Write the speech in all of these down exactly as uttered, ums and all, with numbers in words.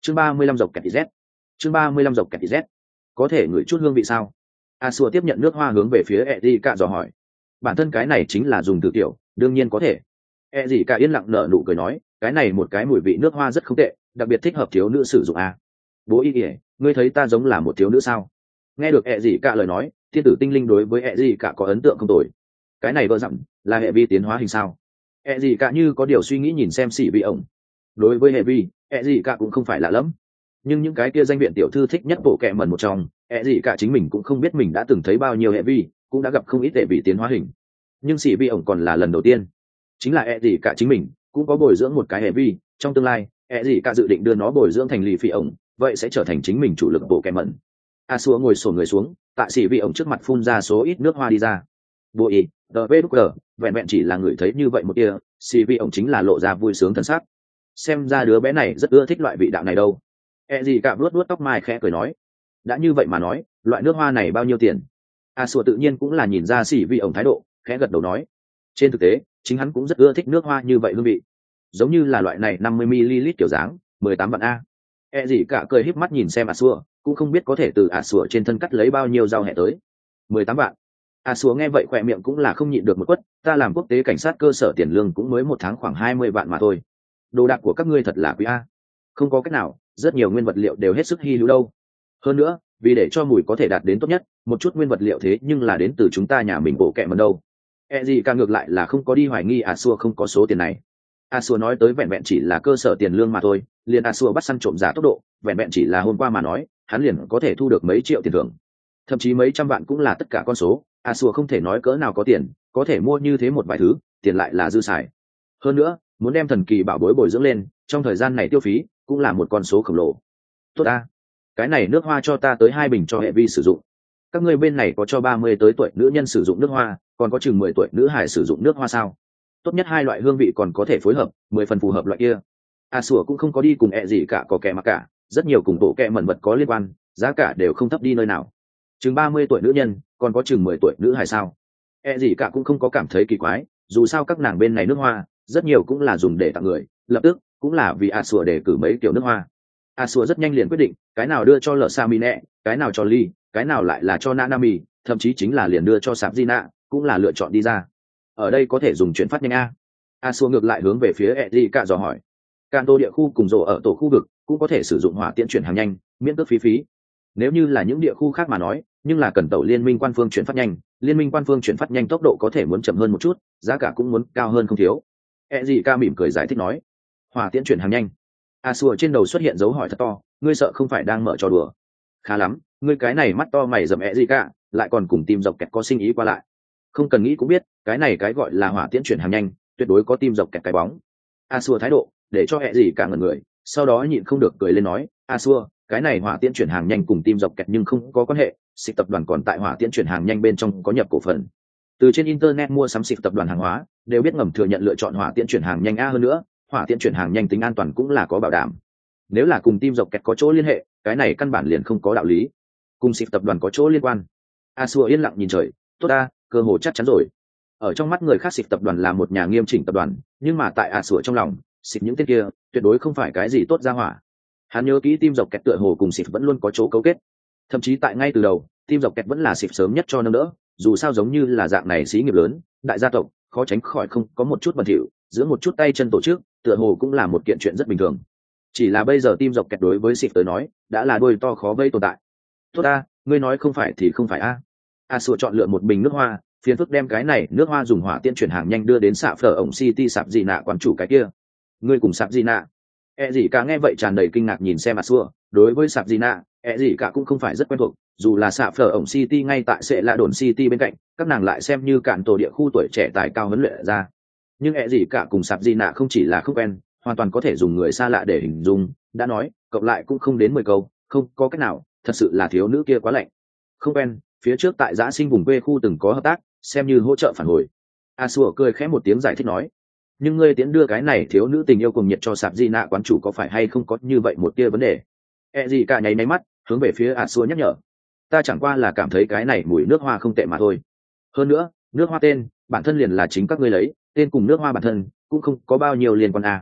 chương ba mươi lăm dọc kẹt z chương ba mươi lăm dọc kẹt z có thể ngửi chút hương vị sao? A xua tiếp nhận nước hoa hướng về phía e gì cả dò hỏi. Bản thân cái này chính là dùng từ tiểu, đương nhiên có thể. E gì cả yên lặng nở nụ cười nói, cái này một cái mùi vị nước hoa rất không tệ, đặc biệt thích hợp thiếu nữ sử dụng a. Bố y ỉa, ngươi thấy ta giống là một thiếu nữ sao? Nghe được e gì cả lời nói, thiên tử tinh linh đối với e gì cả có ấn tượng không tồi. Cái này vợ dặm là hệ vi tiến hóa hình sao? E gì cả như có điều suy nghĩ nhìn xem xỉ vị ổng. Đối với hệ vi, e gì cả cũng không phải lạ lắm. Nhưng những cái kia danh viện tiểu thư thích nhất bộ kệ mẩn một trong, e gì cả chính mình cũng không biết mình đã từng thấy bao nhiêu hệ vi, cũng đã gặp không ít hệ vi tiến hóa hình. Nhưng xỉ vị ổng còn là lần đầu tiên. Chính là e gì cả chính mình cũng có bồi dưỡng một cái hệ vi, trong tương lai, e gì cả dự định đưa nó bồi dưỡng thành lì phi ổng, vậy sẽ trở thành chính mình chủ lực bộ kệ mẩn. A xua ngồi xổm người xuống, tại xỉ vị ổng trước mặt phun ra số ít nước hoa đi ra. Vô ý, đờ vê đúc cờ, vẹn vẹn chỉ là người thấy như vậy một tia, xỉ vị ổng chính là lộ ra vui sướng thân sắc. Xem ra đứa bé này rất ưa thích loại vị đạo này đâu. E gì cả vuốt vuốt tóc mai khẽ cười nói, đã như vậy mà nói, loại nước hoa này bao nhiêu tiền? A xua tự nhiên cũng là nhìn ra xỉ vị ổng thái độ, khẽ gật đầu nói, trên thực tế, chính hắn cũng rất ưa thích nước hoa như vậy hương vị, giống như là loại này năm mươi mi li lít kiểu dáng, mười tám vạn a. E gì cả cười híp mắt nhìn xem A xua, cũng không biết có thể từ A xua trên thân cắt lấy bao nhiêu rau hẹ tới. mười tám vạn. A xua nghe vậy khỏe miệng cũng là không nhịn được một quất, ta làm quốc tế cảnh sát cơ sở tiền lương cũng mới một tháng khoảng hai mươi vạn mà thôi. Đồ đạc của các ngươi thật là quý a. Không có cách nào, rất nhiều nguyên vật liệu đều hết sức hy hữu đâu. Hơn nữa, vì để cho mùi có thể đạt đến tốt nhất, một chút nguyên vật liệu thế nhưng là đến từ chúng ta nhà mình bộ kệ mẩn đâu. E gì cả ngược lại là không có đi hoài nghi A xua không có số tiền này. A xua nói tới vẹn vẹn chỉ là cơ sở tiền lương mà thôi, liền A xua bắt săn trộm giả tốc độ, vẹn vẹn chỉ là hôm qua mà nói, hắn liền có thể thu được mấy triệu tiền thưởng, thậm chí mấy trăm vạn cũng là tất cả con số. A xua không thể nói cỡ nào có tiền, có thể mua như thế một vài thứ, tiền lại là dư xài. Hơn nữa, muốn đem thần kỳ bảo bối bồi dưỡng lên, trong thời gian này tiêu phí cũng là một con số khổng lồ. Tốt a, cái này nước hoa cho ta tới hai bình cho hệ vi sử dụng. Các ngươi bên này có cho ba mươi tới tuổi nữ nhân sử dụng nước hoa, còn có chừng mười tuổi nữ hải sử dụng nước hoa sao? Tốt nhất hai loại hương vị còn có thể phối hợp, mười phần phù hợp loại kia. A xua cũng không có đi cùng ẹ gì cả có kẻ mà cả, rất nhiều cùng bộ kệ mẩn vật có liên quan, giá cả đều không thấp đi nơi nào. Chừng ba mươi tuổi nữ nhân, còn có chừng mười tuổi nữ hải sao? E gì cả cũng không có cảm thấy kỳ quái, dù sao các nàng bên này nước hoa rất nhiều cũng là dùng để tặng người, lập tức cũng là vì A xua để cử mấy kiểu nước hoa. A xua rất nhanh liền quyết định, cái nào đưa cho lợ sa mi nẹ, cái nào cho ly, cái nào lại là cho Nanami, thậm chí chính là liền đưa cho Sạp Gina, cũng là lựa chọn đi ra. Ở đây có thể dùng chuyển phát nhanh a. A xua ngược lại hướng về phía E gì cả dò hỏi, Can Tô địa khu cùng rổ ở tổ khu vực cũng có thể sử dụng hỏa tiễn chuyển hàng nhanh, miễn cước phí phí. Nếu như là những địa khu khác mà nói, nhưng là cần tàu liên minh quan phương chuyển phát nhanh, liên minh quan phương chuyển phát nhanh tốc độ có thể muốn chậm hơn một chút, giá cả cũng muốn cao hơn không thiếu. E gì ca mỉm cười giải thích nói, hỏa tiễn chuyển hàng nhanh. A xua trên đầu xuất hiện dấu hỏi thật to, ngươi sợ không phải đang mở trò đùa? Khá lắm, ngươi cái này mắt to mày rậm E gì ca, lại còn cùng team dọc kẹt có sinh ý qua lại. Không cần nghĩ cũng biết, cái này cái gọi là hỏa tiễn chuyển hàng nhanh, tuyệt đối có team dọc kẹt cái bóng. A xua thái độ, để cho E gì cả ngẩn người, sau đó nhịn không được cười lên nói, A xua, cái này hỏa tiễn chuyển hàng nhanh cùng team dọc kẹt nhưng không có quan hệ, xịt tập đoàn còn tại hỏa tiễn chuyển hàng nhanh bên trong có nhập cổ phần. Từ trên internet mua sắm xịt tập đoàn hàng hóa, đều biết ngầm thừa nhận lựa chọn hỏa tiễn chuyển hàng nhanh a, hơn nữa, hỏa tiễn chuyển hàng nhanh tính an toàn cũng là có bảo đảm. Nếu là cùng team dọc kẹt có chỗ liên hệ, cái này căn bản liền không có đạo lý. Cùng xịt tập đoàn có chỗ liên quan. A xua yên lặng nhìn trời, tốt ta, cơ hội chắc chắn rồi. Ở trong mắt người khác xịt tập đoàn là một nhà nghiêm chỉnh tập đoàn, nhưng mà tại A xua trong lòng, xịt những tên kia tuyệt đối không phải cái gì tốt ra hỏa. Hắn nhớ kỹ team dọc kẹt tựa hồ cùng xịt vẫn luôn có chỗ cấu kết, thậm chí tại ngay từ đầu team dọc kẹt vẫn là xịt sớm nhất cho nâng đỡ, dù sao giống như là dạng này xí nghiệp lớn, đại gia tộc, khó tránh khỏi không có một chút bẩn thỉu, giữa một chút tay chân tổ chức, tựa hồ cũng là một kiện chuyện rất bình thường. Chỉ là bây giờ team dọc kẹt đối với xịt tới nói, đã là đôi to khó vây tồn tại. Tốt a, ngươi nói không phải thì không phải a. A sủa chọn lựa một bình nước hoa, phiền phức đem cái này nước hoa dùng hỏa tiễn chuyển hàng nhanh đưa đến xạ phở ổng city sạp gì nạ quán chủ cái kia. Ngươi cùng sạp gì nạ? E gì cả nghe vậy tràn đầy kinh ngạc nhìn xem A sủa, đối với sạp gì nạ, E gì cả cũng không phải rất quen thuộc, dù là xạ phở ổng city ngay tại sẽ là đồn city bên cạnh, các nàng lại xem như cản tổ địa khu tuổi trẻ tài cao huấn luyện ra. Nhưng E gì cả cùng sạp gì nạ không chỉ là không quen, hoàn toàn có thể dùng người xa lạ để hình dung, đã nói, cộng lại cũng không đến mười câu, không có cách nào, thật sự là thiếu nữ kia quá lạnh. Không quen, phía trước tại giã sinh vùng quê khu từng có hợp tác, xem như hỗ trợ phản hồi. A sủa cười khẽ một tiếng giải thích nói, nhưng ngươi tiến đưa cái này thiếu nữ tình yêu cùng nhiệt cho sạp di nạ quán chủ có phải hay không có như vậy một tia vấn đề? E gì cả nháy máy mắt, hướng về phía A sủa nhắc nhở, ta chẳng qua là cảm thấy cái này mùi nước hoa không tệ mà thôi. Hơn nữa, nước hoa tên bản thân liền là chính các ngươi lấy, tên cùng nước hoa bản thân cũng không có bao nhiêu liên quan à.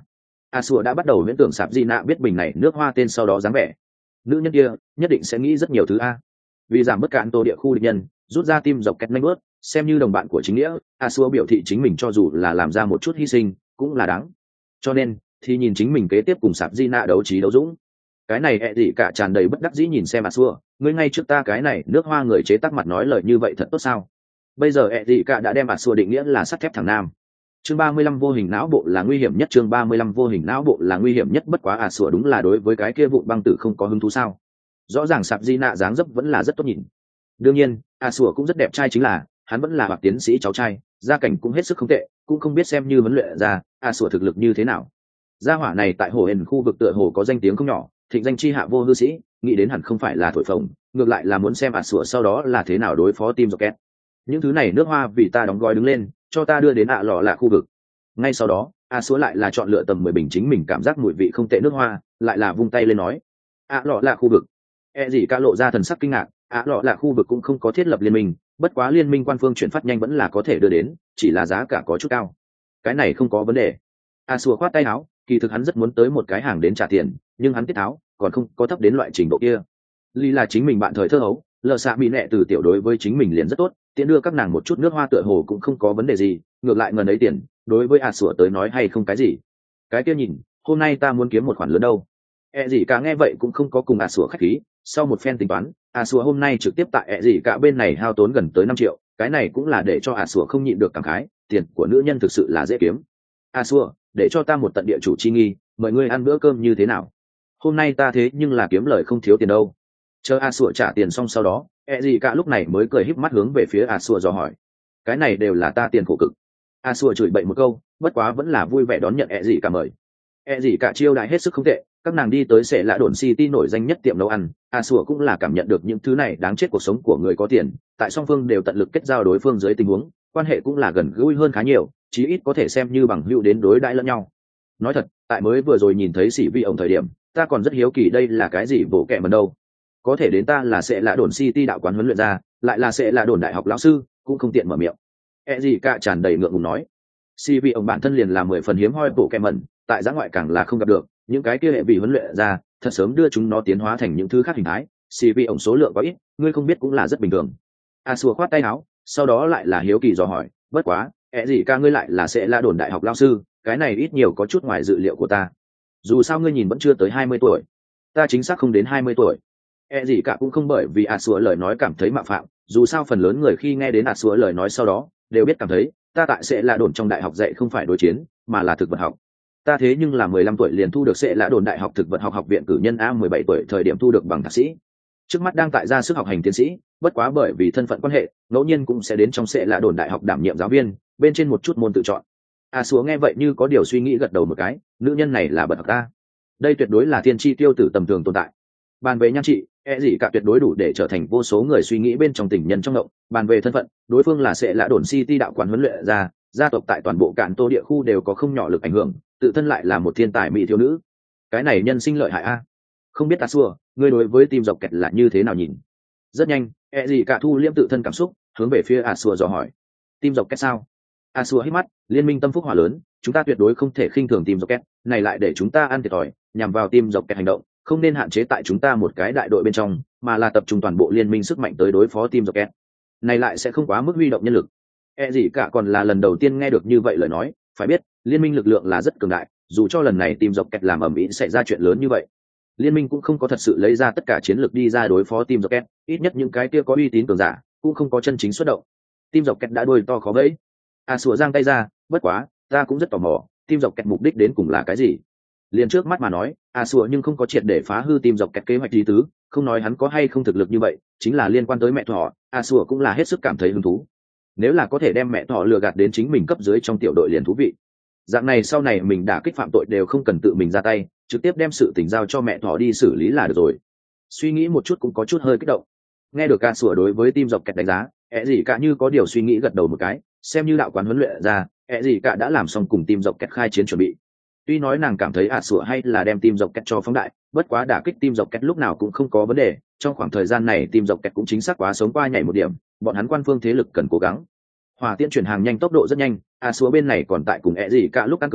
a xua đã bắt đầu huyễn tưởng sạp di nạ biết bình này nước hoa tên sau đó dáng vẻ. Nữ nhân kia nhất định sẽ nghĩ rất nhiều thứ a. Vì giảm bớt cạn tô địa khu địch nhân, rút ra tim dọc kẹt nanh bớt, xem như đồng bạn của chính nghĩa, a xua biểu thị chính mình cho dù là làm ra một chút hy sinh cũng là đáng. Cho nên thì nhìn chính mình kế tiếp cùng sạp di nạ đấu trí đấu dũng. Cái này ẹ gì cả tràn đầy bất đắc dĩ nhìn xem a xua, ngươi ngay trước ta cái này nước hoa người chế tác mặt nói lời như vậy thật tốt sao? Bây giờ ẹ gì cả đã đem a xua định nghĩa là sắt thép thằng nam. Chương ba mươi lăm vô hình não bộ là nguy hiểm nhất, chương ba mươi lăm vô hình não bộ là nguy hiểm nhất, bất quá a xua đúng là đối với cái kia vụn băng tử không có hứng thú sao? Rõ ràng sạp di nạ dáng dấp vẫn là rất tốt nhìn. Đương nhiên a xua cũng rất đẹp trai, chính là hắn vẫn là bậc tiến sĩ cháu trai, gia cảnh cũng hết sức không tệ, cũng không biết xem như huấn luyện ra a xua thực lực như thế nào. Gia hỏa này tại hồ hền khu vực tựa hồ có danh tiếng không nhỏ, thịnh danh chi hạ vô hư sĩ, nghĩ đến hẳn không phải là thổi phồng, ngược lại là muốn xem a xua sau đó là thế nào đối phó Team Rocket. Những thứ này nước hoa vì ta đóng gói đứng lên, cho ta đưa đến ạ lọ là khu vực. Ngay sau đó a xua lại là chọn lựa tầm mười bình chính mình cảm giác mùi vị không tệ nước hoa, lại là vung tay lên nói ạ lọ là khu vực. E gì ca lộ ra thần sắc kinh ngạc, ạ lọ là khu vực cũng không có thiết lập liên minh, bất quá liên minh quan phương chuyển phát nhanh vẫn là có thể đưa đến, chỉ là giá cả có chút cao. Cái này không có vấn đề. A xua khoát tay áo, kỳ thực hắn rất muốn tới một cái hàng đến trả tiền, nhưng hắn tiết tháo còn không có thấp đến loại trình độ kia. Lý là chính mình bạn thời thơ ấu, lờ xạ bị nẹ từ tiểu đối với chính mình liền rất tốt, tiện đưa các nàng một chút nước hoa tựa hồ cũng không có vấn đề gì, ngược lại ngần ấy tiền đối với a xua tới nói hay không cái gì. Cái kia nhìn, hôm nay ta muốn kiếm một khoản lớn đâu. E gì cả nghe vậy cũng không có cùng a xua khách khí, sau một phen tính toán, a xua hôm nay trực tiếp tại E gì cả bên này hao tốn gần tới năm triệu, cái này cũng là để cho a xua không nhịn được cảm khái, tiền của nữ nhân thực sự là dễ kiếm. A xua, để cho ta một tận địa chủ chi nghi, mời ngươi ăn bữa cơm như thế nào? Hôm nay ta thế nhưng là kiếm lời không thiếu tiền đâu. Chờ a xua trả tiền xong sau đó, E gì cả lúc này mới cười híp mắt hướng về phía a xua dò hỏi, cái này đều là ta tiền khổ cực. A xua chửi bậy một câu, bất quá vẫn là vui vẻ đón nhận E gì cả mời. E gì cả chiêu đãi hết sức không tệ, các nàng đi tới sẽ lạ đồn city nổi danh nhất tiệm nấu ăn, a xua cũng là cảm nhận được những thứ này đáng chết cuộc sống của người có tiền, tại song phương đều tận lực kết giao đối phương dưới tình huống, quan hệ cũng là gần gũi hơn khá nhiều, chí ít có thể xem như bằng hữu đến đối đãi lẫn nhau. Nói thật, tại mới vừa rồi nhìn thấy sĩ vi ổng thời điểm, ta còn rất hiếu kỳ đây là cái gì bộ kệ mần đâu. Có thể đến ta là sẽ lạ đồn city đạo quán huấn luyện ra, lại là sẽ lạ đồn đại học lão sư, cũng không tiện mở miệng. E gì cả tràn đầy ngượng ngùng nói, sĩ vi ổng bản thân liền là mười phần hiếm hoi bộ kệ mần, tại giã ngoại càng là không gặp được, những cái kia hệ vị huấn luyện ra thật sớm đưa chúng nó tiến hóa thành những thứ khác hình thái, xì vi ổng số lượng có ít, ngươi không biết cũng là rất bình thường. A xua khoát tay áo, sau đó lại là hiếu kỳ dò hỏi, bất quá ẹ gì ca ngươi lại là sẽ là đồn đại học lao sư, cái này ít nhiều có chút ngoài dự liệu của ta. Dù sao ngươi nhìn vẫn chưa tới hai mươi tuổi. Ta chính xác không đến hai mươi tuổi. ẹ gì cả cũng không bởi vì A xua lời nói cảm thấy mạo phạm, dù sao phần lớn người khi nghe đến A xua lời nói sau đó đều biết cảm thấy ta tại sẽ là đồn trong đại học dạy không phải đối chiến mà là thực vật học. Ta thế nhưng là mười lăm tuổi liền thu được sẽ lạ đồn đại học thực vật học học viện cử nhân a, mười bảy tuổi thời điểm thu được bằng thạc sĩ, trước mắt đang tại ra sức học hành tiến sĩ, bất quá bởi vì thân phận quan hệ ngẫu nhiên cũng sẽ đến trong sẽ lạ đồn đại học đảm nhiệm giáo viên bên trên một chút môn tự chọn. A xuống nghe vậy như có điều suy nghĩ gật đầu một cái, nữ nhân này là bậc học ta, đây tuyệt đối là thiên chi tiêu tử tầm thường tồn tại. Bàn về nhan trị, e gì cả tuyệt đối đủ để trở thành vô số người suy nghĩ bên trong tình nhân trong động. Bàn về thân phận, đối phương là sẽ lạ đồn city đạo quán huấn luyện ra, gia tộc tại toàn bộ cạn tô địa khu đều có không nhỏ lực ảnh hưởng, tự thân lại là một thiên tài mỹ thiếu nữ, cái này nhân sinh lợi hại a. Không biết ta xua, ngươi đối với Team Rocket là như thế nào nhìn? Rất nhanh, e gì cả thu liễm tự thân cảm xúc, hướng về phía a xua dò hỏi, Team Rocket sao? A xua hít mắt, liên minh tâm phúc hỏa lớn, chúng ta tuyệt đối không thể khinh thường Team Rocket, này lại để chúng ta ăn thiệt thòi, nhằm vào Team Rocket hành động, không nên hạn chế tại chúng ta một cái đại đội bên trong, mà là tập trung toàn bộ liên minh sức mạnh tới đối phó Team Rocket. Này lại sẽ không quá mức huy động nhân lực. E gì cả còn là lần đầu tiên nghe được như vậy lời nói, phải biết, liên minh lực lượng là rất cường đại, dù cho lần này Team Rocket làm ầm ĩ xảy ra chuyện lớn như vậy, liên minh cũng không có thật sự lấy ra tất cả chiến lược đi ra đối phó Team Rocket, ít nhất những cái kia có uy tín cường giả cũng không có chân chính xuất động. Team Rocket đã đuôi to khó bẫy. A sủa giang tay ra, bất quá, ta cũng rất tò mò, Team Rocket mục đích đến cùng là cái gì? Liền trước mắt mà nói, A sủa nhưng không có triệt để phá hư Team Rocket kế hoạch lý tứ, không nói hắn có hay không thực lực như vậy, chính là liên quan tới mẹ thỏ, A sủa cũng là hết sức cảm thấy hứng thú. Nếu là có thể đem mẹ thỏ lừa gạt đến chính mình cấp dưới trong tiểu đội liền thú vị. Dạng này sau này mình đã kích phạm tội đều không cần tự mình ra tay, trực tiếp đem sự tình giao cho mẹ thỏ đi xử lý là được rồi. Suy nghĩ một chút cũng có chút hơi kích động. Nghe được A sủa đối với Team Rocket đánh giá, ẹ gì cả như có điều suy nghĩ gật đầu một cái, xem như đạo quán huấn luyện ra, ẹ gì cả đã làm xong cùng Team Rocket khai chiến chuẩn bị. Tuy nói nàng cảm thấy A sủa hay là đem Team Rocket cho phóng đại, bất quá đả kích Team Rocket lúc nào cũng không có vấn đề, trong khoảng thời gian này Team Rocket cũng chính xác quá sống qua nhảy một điểm, bọn hắn quan phương thế lực cần cố gắng. Hỏa tiễn chuyển hàng nhanh, tốc độ rất nhanh, A sủa bên này còn tại cùng ẹ gì cả lúc ăn cơm,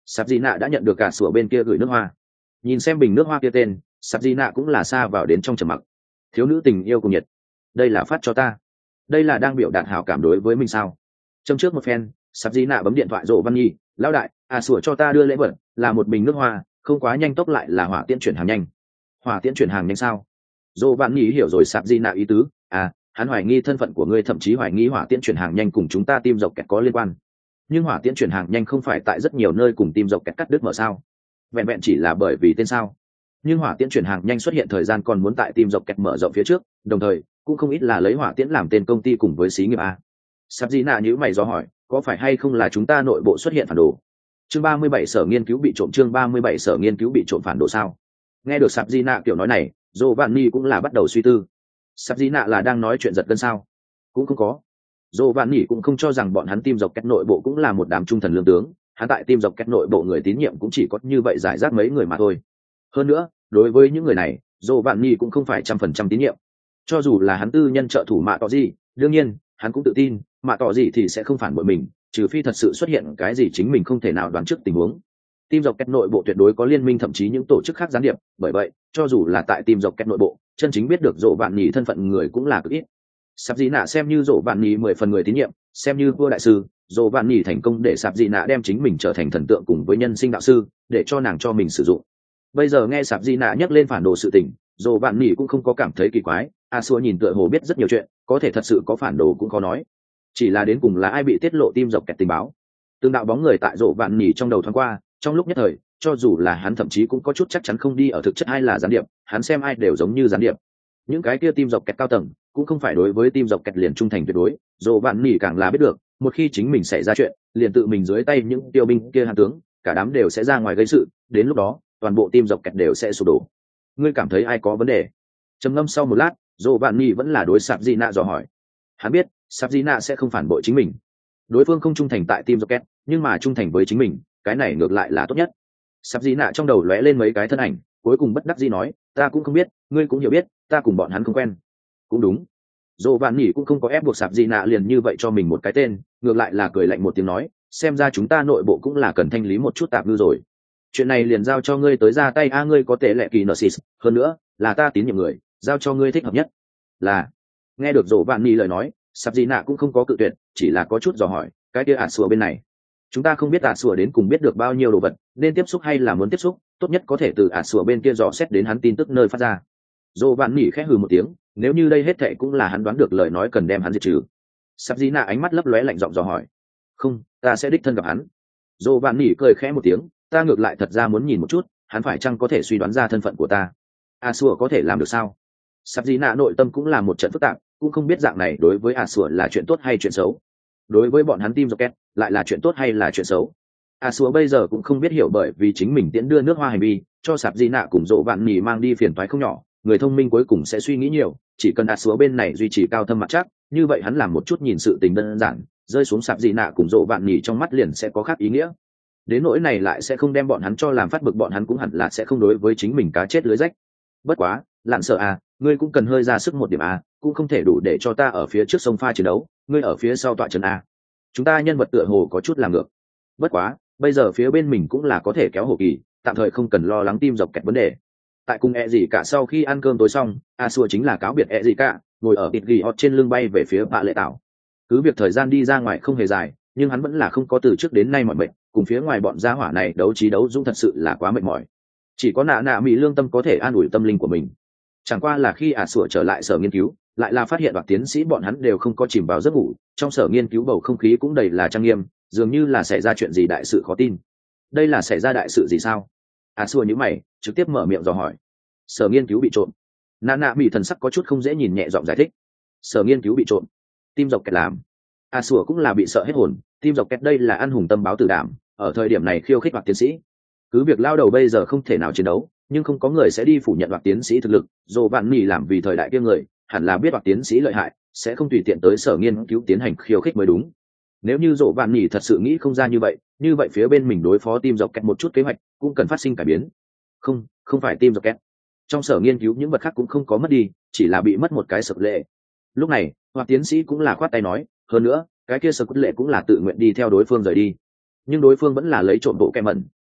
sạp di nạ đã nhận được cả sủa bên kia gửi nước hoa. Nhìn xem bình nước hoa kia tên, sạp di nạ cũng là xa vào đến trong trầm mặc. Thiếu nữ tình yêu cùng nhiệt, đây là phát cho ta, đây là đang biểu đạt hảo cảm đối với mình sao? Trong trước một phen, sạp di nạ bấm điện thoại rộ văn nhi, lão đại, à sủa cho ta đưa lễ vật là một bình nước hoa, không quá nhanh tốc lại là hỏa tiễn chuyển hàng nhanh. Hỏa tiễn chuyển hàng nhanh sao? Rộ văn nhi hiểu rồi sạp di nạ ý tứ, à hắn hoài nghi thân phận của ngươi, thậm chí hoài nghi hỏa tiễn chuyển hàng nhanh cùng chúng ta team dọc kẹt có liên quan. Nhưng hỏa tiễn chuyển hàng nhanh không phải tại rất nhiều nơi cùng team dọc kẹt cắt đứt mở sao? Vẹn vẹn chỉ là bởi vì tên sao? Nhưng hỏa tiễn chuyển hàng nhanh xuất hiện thời gian còn muốn tại team dọc kẹt mở rộng phía trước, đồng thời cũng không ít là lấy hỏa tiễn làm tên công ty cùng với xí nghiệp a. Sắp gì nạ nhữ mày do hỏi, có phải hay không là chúng ta nội bộ xuất hiện phản đồ? Chương ba mươi bảy sở nghiên cứu bị trộm, chương ba mươi bảy sở nghiên cứu bị trộm phản đồ sao? Nghe được Sắp gì nạ kiểu nói này, Giovanni cũng là bắt đầu suy tư. Sắp gì nạ là đang nói chuyện giật gân sao? Cũng không có. Giovanni cũng không cho rằng bọn hắn team dọc kẹt nội bộ cũng là một đám trung thần lương tướng, hắn tại team dọc kẹt nội bộ người tín nhiệm cũng chỉ có như vậy giải rác mấy người mà thôi. Hơn nữa, đối với những người này, Giovanni cũng không phải trăm phần trăm tín nhiệm. Cho dù là hắn tư nhân trợ thủ Mạ Tỏ Gì, đương nhiên, hắn cũng tự tin, Mạ Tỏ Gì thì sẽ không phản bội mình, trừ phi thật sự xuất hiện cái gì chính mình không thể nào đoán trước tình huống. Team dọc kẹt nội bộ tuyệt đối có liên minh, thậm chí những tổ chức khác gián điệp, bởi vậy, cho dù là tại team dọc kẹt nội bộ, chân chính biết được Giovanni thân phận người cũng là cực ít. Sạp Dị Nạ xem như Giovanni mười phần người tín nhiệm, xem như vua đại sư, Giovanni thành công để Sạp Dị Nạ đem chính mình trở thành thần tượng cùng với nhân sinh đạo sư, để cho nàng cho mình sử dụng. Bây giờ nghe Sạp Dị Nạ nhắc lên phản đồ sự tình, Giovanni cũng không có cảm thấy kỳ quái. A Xua nhìn tựa hồ biết rất nhiều chuyện, có thể thật sự có phản đồ cũng khó nói. Chỉ là đến cùng là ai bị tiết lộ team dọc kẹt tình báo. Từng đạo bóng người tại Giovanni trong đầu thoáng qua, trong lúc nhất thời, cho dù là hắn thậm chí cũng có chút chắc chắn không đi ở thực chất ai là gián điệp, hắn xem ai đều giống như gián điệp. Những cái kia team dọc kẹt cao tầng cũng không phải đối với team dọc kẹt liền trung thành tuyệt đối, Giovanni càng là biết được, một khi chính mình xảy ra chuyện, liền tự mình dưới tay những tiêu binh kia hạ tướng, cả đám đều sẽ ra ngoài gây sự, đến lúc đó, toàn bộ team dọc kẹt đều sẽ sụp đổ. Ngươi cảm thấy ai có vấn đề? Trầm ngâm sau một lát, Giovanni vẫn là đối Sạp Dị Nạ dò hỏi. Hắn biết, Sạp Dị Nạ sẽ không phản bội chính mình. Đối phương không trung thành tại team Rocket, nhưng mà trung thành với chính mình, cái này ngược lại là tốt nhất. Sạp Dị Nạ trong đầu lóe lên mấy cái thân ảnh, cuối cùng bất đắc dĩ nói, ta cũng không biết, ngươi cũng hiểu biết, ta cùng bọn hắn không quen. Cũng đúng. Giovanni cũng không có ép buộc Sạp Dị Nạ liền như vậy cho mình một cái tên, ngược lại là cười lạnh một tiếng nói, xem ra chúng ta nội bộ cũng là cần thanh lý một chút tạp ngư rồi. Chuyện này liền giao cho ngươi tới ra tay, a ngươi có thể lệ kỳ Narcis, hơn nữa, là ta tín nhiệm người, giao cho ngươi thích hợp nhất. Là. Nghe được Giovanni lời nói, Sạp Dị Nạ cũng không có cự tuyệt, chỉ là có chút dò hỏi, cái kia ả sủa bên này, chúng ta không biết ả sủa đến cùng biết được bao nhiêu đồ vật, nên tiếp xúc hay là muốn tiếp xúc, tốt nhất có thể từ ả sủa bên kia dò xét đến hắn tin tức nơi phát ra. Giovanni khẽ hừ một tiếng, nếu như đây hết thệ cũng là hắn đoán được lời nói cần đem hắn diệt trừ. Sạp Dị Nạ ánh mắt lấp lóe lạnh giọng dò hỏi, không, ta sẽ đích thân gặp hắn. Giovanni cười khẽ một tiếng, ta ngược lại thật ra muốn nhìn một chút, hắn phải chăng có thể suy đoán ra thân phận của ta. A Sủa có thể làm được sao? Sạp Dị Nạ nội tâm cũng là một trận phức tạp, cũng không biết dạng này đối với A Sủa là chuyện tốt hay chuyện xấu. Đối với bọn hắn team Rocket, lại là chuyện tốt hay là chuyện xấu. A Sủa bây giờ cũng không biết hiểu, bởi vì chính mình tiễn đưa nước hoa hành vi, cho Sạp Dị Nạ cùng Dỗ Vạn Nhì mang đi phiền toái không nhỏ, người thông minh cuối cùng sẽ suy nghĩ nhiều, chỉ cần A Sủa bên này duy trì cao thâm mặt chắc, như vậy hắn làm một chút nhìn sự tình đơn giản, rơi xuống Sạp Dị Nạ cùng Dỗ Vạn Nhì trong mắt liền sẽ có khác ý nghĩa. Đến nỗi này lại sẽ không đem bọn hắn cho làm phát bực, bọn hắn cũng hẳn là sẽ không đối với chính mình cá chết lưới rách. Bất quá, Lạn Sợ à, ngươi cũng cần hơi ra sức một điểm à, cũng không thể đủ để cho ta ở phía trước sông pha chiến đấu, ngươi ở phía sau tọa chân à. Chúng ta nhân vật tựa hồ có chút làm ngược. Bất quá, bây giờ phía bên mình cũng là có thể kéo hồ kỳ, tạm thời không cần lo lắng tim dọc kẹt vấn đề. Tại cùng ẹ gì cả sau khi ăn cơm tối xong, A Xua chính là cáo biệt ẹ gì cả, ngồi ở bịt ghi hot trên lưng bay về phía bạ lệ tảo. Cứ việc thời gian đi ra ngoài không hề dài, nhưng hắn vẫn là không có từ trước đến nay mọi mệt, cùng phía ngoài bọn gia hỏa này đấu trí đấu dũng thật sự là quá mệt mỏi. Chỉ có nạ nạ mỹ lương tâm có thể an ủi tâm linh của mình. Chẳng qua là khi ả sủa trở lại sở nghiên cứu, lại là phát hiện bạc tiến sĩ bọn hắn đều không có chìm vào giấc ngủ, trong sở nghiên cứu bầu không khí cũng đầy là trang nghiêm, dường như là xảy ra chuyện gì đại sự khó tin. Đây là xảy ra đại sự gì sao? Ả sủa nhíu mày, trực tiếp mở miệng dò hỏi. Sở nghiên cứu bị trộm. Nạ nạ mỹ thần sắc có chút không dễ nhìn, nhẹ giọng giải thích. Sở nghiên cứu bị trộm, tim dọc kẹt làm. Ả sủa cũng là bị sợ hết hồn, tim dọc kẹt đây là ăn hùng tâm báo tử đảm, ở thời điểm này khiêu khích bạc tiến sĩ. Cứ việc lao đầu bây giờ không thể nào chiến đấu, nhưng không có người sẽ đi phủ nhận bạc tiến sĩ thực lực. Dồ vạn mì làm vì thời đại kia người, hẳn là biết bạc tiến sĩ lợi hại, sẽ không tùy tiện tới sở nghiên cứu tiến hành khiêu khích mới đúng. Nếu như Dồ vạn mì thật sự nghĩ không ra như vậy, như vậy phía bên mình đối phó tim dọc kẹt một chút kế hoạch cũng cần phát sinh cải biến. Không, không phải tim dọc kẹt. Trong sở nghiên cứu những vật khác cũng không có mất đi, chỉ là bị mất một cái sập lệ. Lúc này, hoặc tiến sĩ cũng là khoát tay nói, hơn nữa, cái kia sập lệ cũng là tự nguyện đi theo đối phương rời đi. Nhưng đối phương vẫn là lấy trộm bộ kẹ mẩn,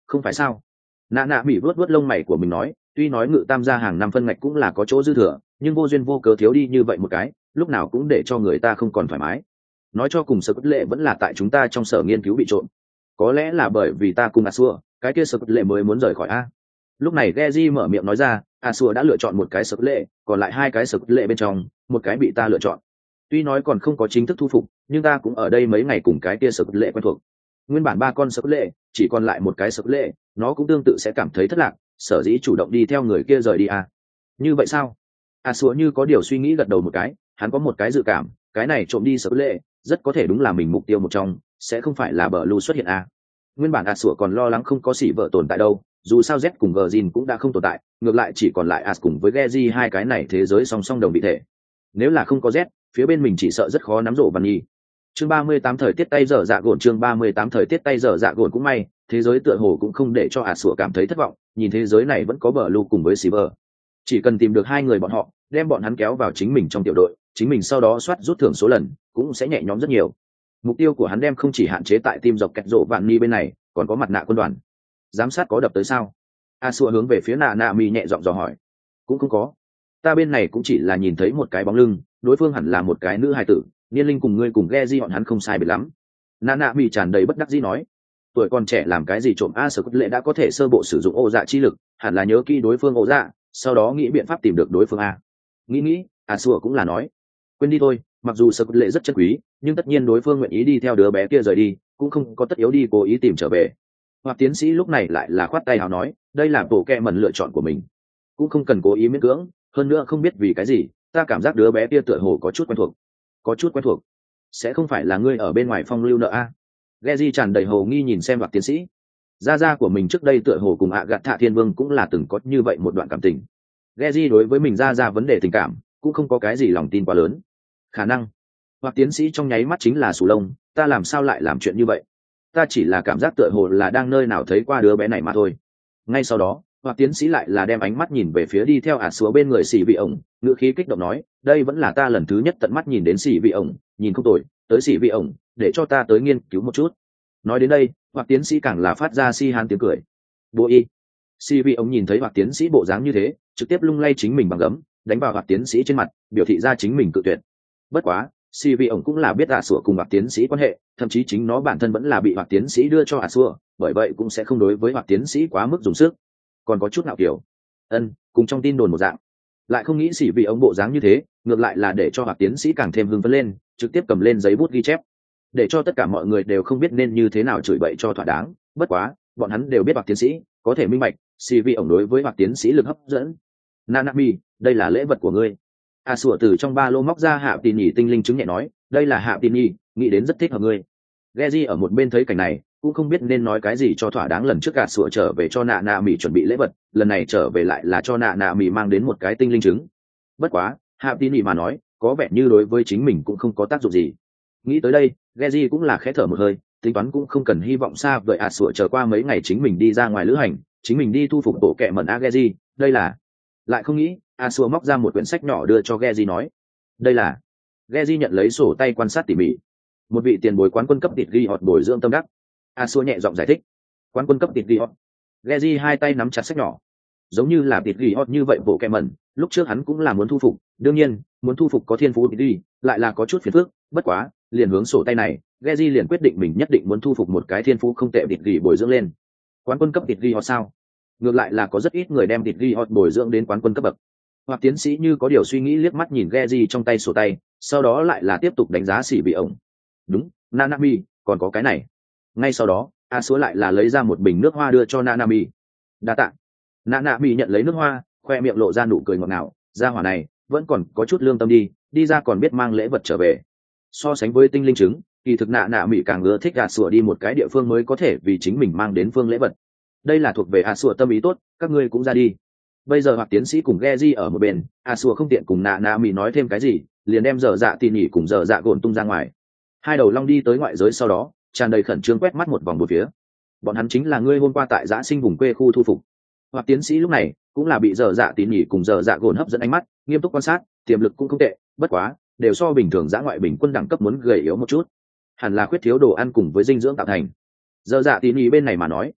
không phải sao? Nạ nạ mỹ vuốt vuốt lông mày của mình nói, tuy nói ngự tam gia hàng năm phân ngạch cũng là có chỗ dư thừa, nhưng vô duyên vô cớ thiếu đi như vậy một cái, lúc nào cũng để cho người ta không còn thoải mái. Nói cho cùng sở cốt lệ vẫn là tại chúng ta trong sở nghiên cứu bị trộn, có lẽ là bởi vì ta cùng Asua, cái kia sở cốt lệ mới muốn rời khỏi a. Lúc này Geji mở miệng nói ra, Asua đã lựa chọn một cái sở cốt lệ, còn lại hai cái sở cốt lệ bên trong, một cái bị ta lựa chọn. Tuy nói còn không có chính thức thu phục, nhưng ta cũng ở đây mấy ngày cùng cái kia sở cốt lệ quen thuộc. Nguyên bản ba con sở cốt lệ, chỉ còn lại một cái sở cốt lệ, nó cũng tương tự sẽ cảm thấy thất lạc, sở dĩ chủ động đi theo người kia rời đi à. Như vậy sao? Asua như có điều suy nghĩ gật đầu một cái, hắn có một cái dự cảm, cái này trộm đi sở cốt lệ, rất có thể đúng là mình mục tiêu một trong, sẽ không phải là bờ lưu xuất hiện à. Nguyên bản Asua còn lo lắng không có xỉ vợ tồn tại đâu, dù sao Z cùng Gjin cũng đã không tồn tại, ngược lại chỉ còn lại As cùng với Geji hai cái này thế giới song song đồng vị thể. Nếu là không có Z, phía bên mình chỉ sợ rất khó nắm rổ Văn Nhi. Chương ba mươi tám thời tiết tay dở dạ gồn chương ba mươi tám thời tiết tay dở dạ gồn cũng may, thế giới tựa hồ cũng không để cho Asua cảm thấy thất vọng, nhìn thế giới này vẫn có bờ lưu cùng với Silver. Chỉ cần tìm được hai người bọn họ, đem bọn hắn kéo vào chính mình trong tiểu đội, chính mình sau đó soát rút thưởng số lần, cũng sẽ nhẹ nhõm rất nhiều. Mục tiêu của hắn đem không chỉ hạn chế tại team dọc kẹt rổ Vạn Nhi bên này, còn có mặt nạ quân đoàn. Giám sát có đập tới sao? Asua hướng về phía nạ nạ mi nhẹ giọng dò hỏi. Cũng không có. Ta bên này cũng chỉ là nhìn thấy một cái bóng lưng, đối phương hẳn là một cái nữ hài tử, niên linh cùng ngươi cùng Geji bọn hắn không sai biệt lắm. Nạ nạ mi tràn đầy bất đắc dĩ nói. Tuổi còn trẻ làm cái gì trộm a sở cốt lệ đã có thể sơ bộ sử dụng ô dạ chi lực, hẳn là nhớ kỹ đối phương ô dạ, sau đó nghĩ biện pháp tìm được đối phương a. Nghĩ nghĩ, Asua cũng là nói. Quên đi thôi, mặc dù sở cốt lệ rất chân quý, nhưng tất nhiên đối phương nguyện ý đi theo đứa bé kia rời đi, cũng không có tất yếu đi cố ý tìm trở về. Hoặc tiến sĩ lúc này lại là khoát tay áo nói, đây là bộ kẹ mẩn lựa chọn của mình, cũng không cần cố ý miễn cưỡng, hơn nữa không biết vì cái gì, ta cảm giác đứa bé kia tựa hồ có chút quen thuộc, có chút quen thuộc, sẽ không phải là ngươi ở bên ngoài phong lưu nợ a? Geji tràn đầy hồ nghi nhìn xem Hoặc tiến sĩ, gia gia của mình trước đây tựa hồ cùng ạ gạt thạ thiên vương cũng là từng có như vậy một đoạn cảm tình. Geji đối với mình gia gia vấn đề tình cảm cũng không có cái gì lòng tin quá lớn, khả năng. Hoặc tiến sĩ trong nháy mắt chính là sù lông, ta làm sao lại làm chuyện như vậy? Ta chỉ là cảm giác tựa hồ là đang nơi nào thấy qua đứa bé này mà thôi. Ngay sau đó, Hoặc tiến sĩ lại là đem ánh mắt nhìn về phía đi theo ả xuống bên người xỉ vị ổng, ngữ khí kích động nói, đây vẫn là ta lần thứ nhất tận mắt nhìn đến xỉ vị ổng, nhìn không tồi, tới xỉ vị ổng, để cho ta tới nghiên cứu một chút. Nói đến đây, Hoặc tiến sĩ càng là phát ra si hán tiếng cười. Bộ y. Xỉ vị ổng nhìn thấy Hoặc tiến sĩ bộ dáng như thế, trực tiếp lung lay chính mình bằng gấm, đánh vào Hoặc tiến sĩ trên mặt, biểu thị ra chính mình cự tuyệt. Bất quá, xỉ vị ổng cũng là biết ả sủa cùng Hoặc tiến sĩ quan hệ, thậm chí chính nó bản thân vẫn là bị Hoặc tiến sĩ đưa cho ả sủa, bởi vậy cũng sẽ không đối với Hoặc tiến sĩ quá mức dùng sức, còn có chút nào kiểu ân cùng trong tin đồn một dạng. Lại không nghĩ xỉ vị ổng bộ dáng như thế, ngược lại là để cho Hoặc tiến sĩ càng thêm hưng phấn lên, trực tiếp cầm lên giấy bút ghi chép, để cho tất cả mọi người đều không biết nên như thế nào chửi bậy cho thỏa đáng. Bất quá bọn hắn đều biết Hoặc tiến sĩ có thể minh bạch xỉ vị ổng đối với Hoặc tiến sĩ lực hấp dẫn. Nanami, đây là lễ vật của ngươi. A sủa từ trong ba lô móc ra hạ tin nhỉ tinh linh chứng nhẹ nói, đây là hạ tin nhỉ, nghĩ đến rất thích hợp ngươi. Geji ở một bên thấy cảnh này cũng không biết nên nói cái gì cho thỏa đáng. Lần trước gạt sủa trở về cho nạ nạ mỹ chuẩn bị lễ vật, lần này trở về lại là cho nạ nạ mỹ mang đến một cái tinh linh trứng. Bất quá hạ tin nhỉ mà nói có vẻ như đối với chính mình cũng không có tác dụng gì. Nghĩ tới đây, Geji cũng là khẽ thở một hơi, tính toán cũng không cần hy vọng xa vời. A sủa chờ qua mấy ngày chính mình đi ra ngoài lữ hành, chính mình đi thu phục bộ kệ mẩn a. Geji, đây là. Lại không nghĩ Asua móc ra một quyển sách nhỏ đưa cho Geji nói, đây là. Geji nhận lấy sổ tay quan sát tỉ mỉ, một vị tiền bối quán quân cấp tịt ghi họt bồi dưỡng tâm đắc. Asua nhẹ giọng giải thích, quán quân cấp tịt ghi họt. Geji hai tay nắm chặt sách nhỏ, giống như là tịt ghi họt như vậy bộ kẹ mẩn, lúc trước hắn cũng là muốn thu phục, đương nhiên muốn thu phục có thiên phú tịt ghi lại là có chút phiền phức. Bất quá liền hướng sổ tay này, Geji liền quyết định mình nhất định muốn thu phục một cái thiên phú không tệ tịt ghi bồi dưỡng lên. Quán quân cấp tịt ghi họt sao? Ngược lại là có rất ít người đem tịt ghi hot bồi dưỡng đến quán quân cấp bậc. Hoặc tiến sĩ như có điều suy nghĩ liếc mắt nhìn Geji trong tay sổ tay, sau đó lại là tiếp tục đánh giá xỉ vị ổng. Đúng, Nanami, còn có cái này. Ngay sau đó, A Súa lại là lấy ra một bình nước hoa đưa cho Nanami. Đa tạ. Nanami nhận lấy nước hoa, khoe miệng lộ ra nụ cười ngọt ngào, gia hỏa này vẫn còn có chút lương tâm đi, đi ra còn biết mang lễ vật trở về. So sánh với tinh linh trứng, kỳ thực Nanami càng ưa thích A Súa đi một cái địa phương mới có thể vì chính mình mang đến phương lễ vật. Đây là thuộc về A Súa tâm ý tốt, các ngươi cũng ra đi. Bây giờ Hoặc tiến sĩ cùng Geji ở một bên, A Súa không tiện cùng nạ nạ mì nói thêm cái gì, liền đem dở dạ tỉ nhỉ cùng dở dạ gồn tung ra ngoài. Hai đầu long đi tới ngoại giới sau đó, tràn đầy khẩn trương quét mắt một vòng một phía. Bọn hắn chính là ngươi hôm qua tại giã sinh vùng quê khu thu phục. Hoặc tiến sĩ lúc này cũng là bị dở dạ tỉ nhỉ cùng dở dạ gồn hấp dẫn ánh mắt, nghiêm túc quan sát, tiềm lực cũng không tệ, bất quá đều so bình thường giã ngoại bình quân đẳng cấp muốn gầy yếu một chút, hẳn là khuyết thiếu đồ ăn cùng với dinh dưỡng tạo thành. Dở dạ tỉ nhỉ bên này mà nói,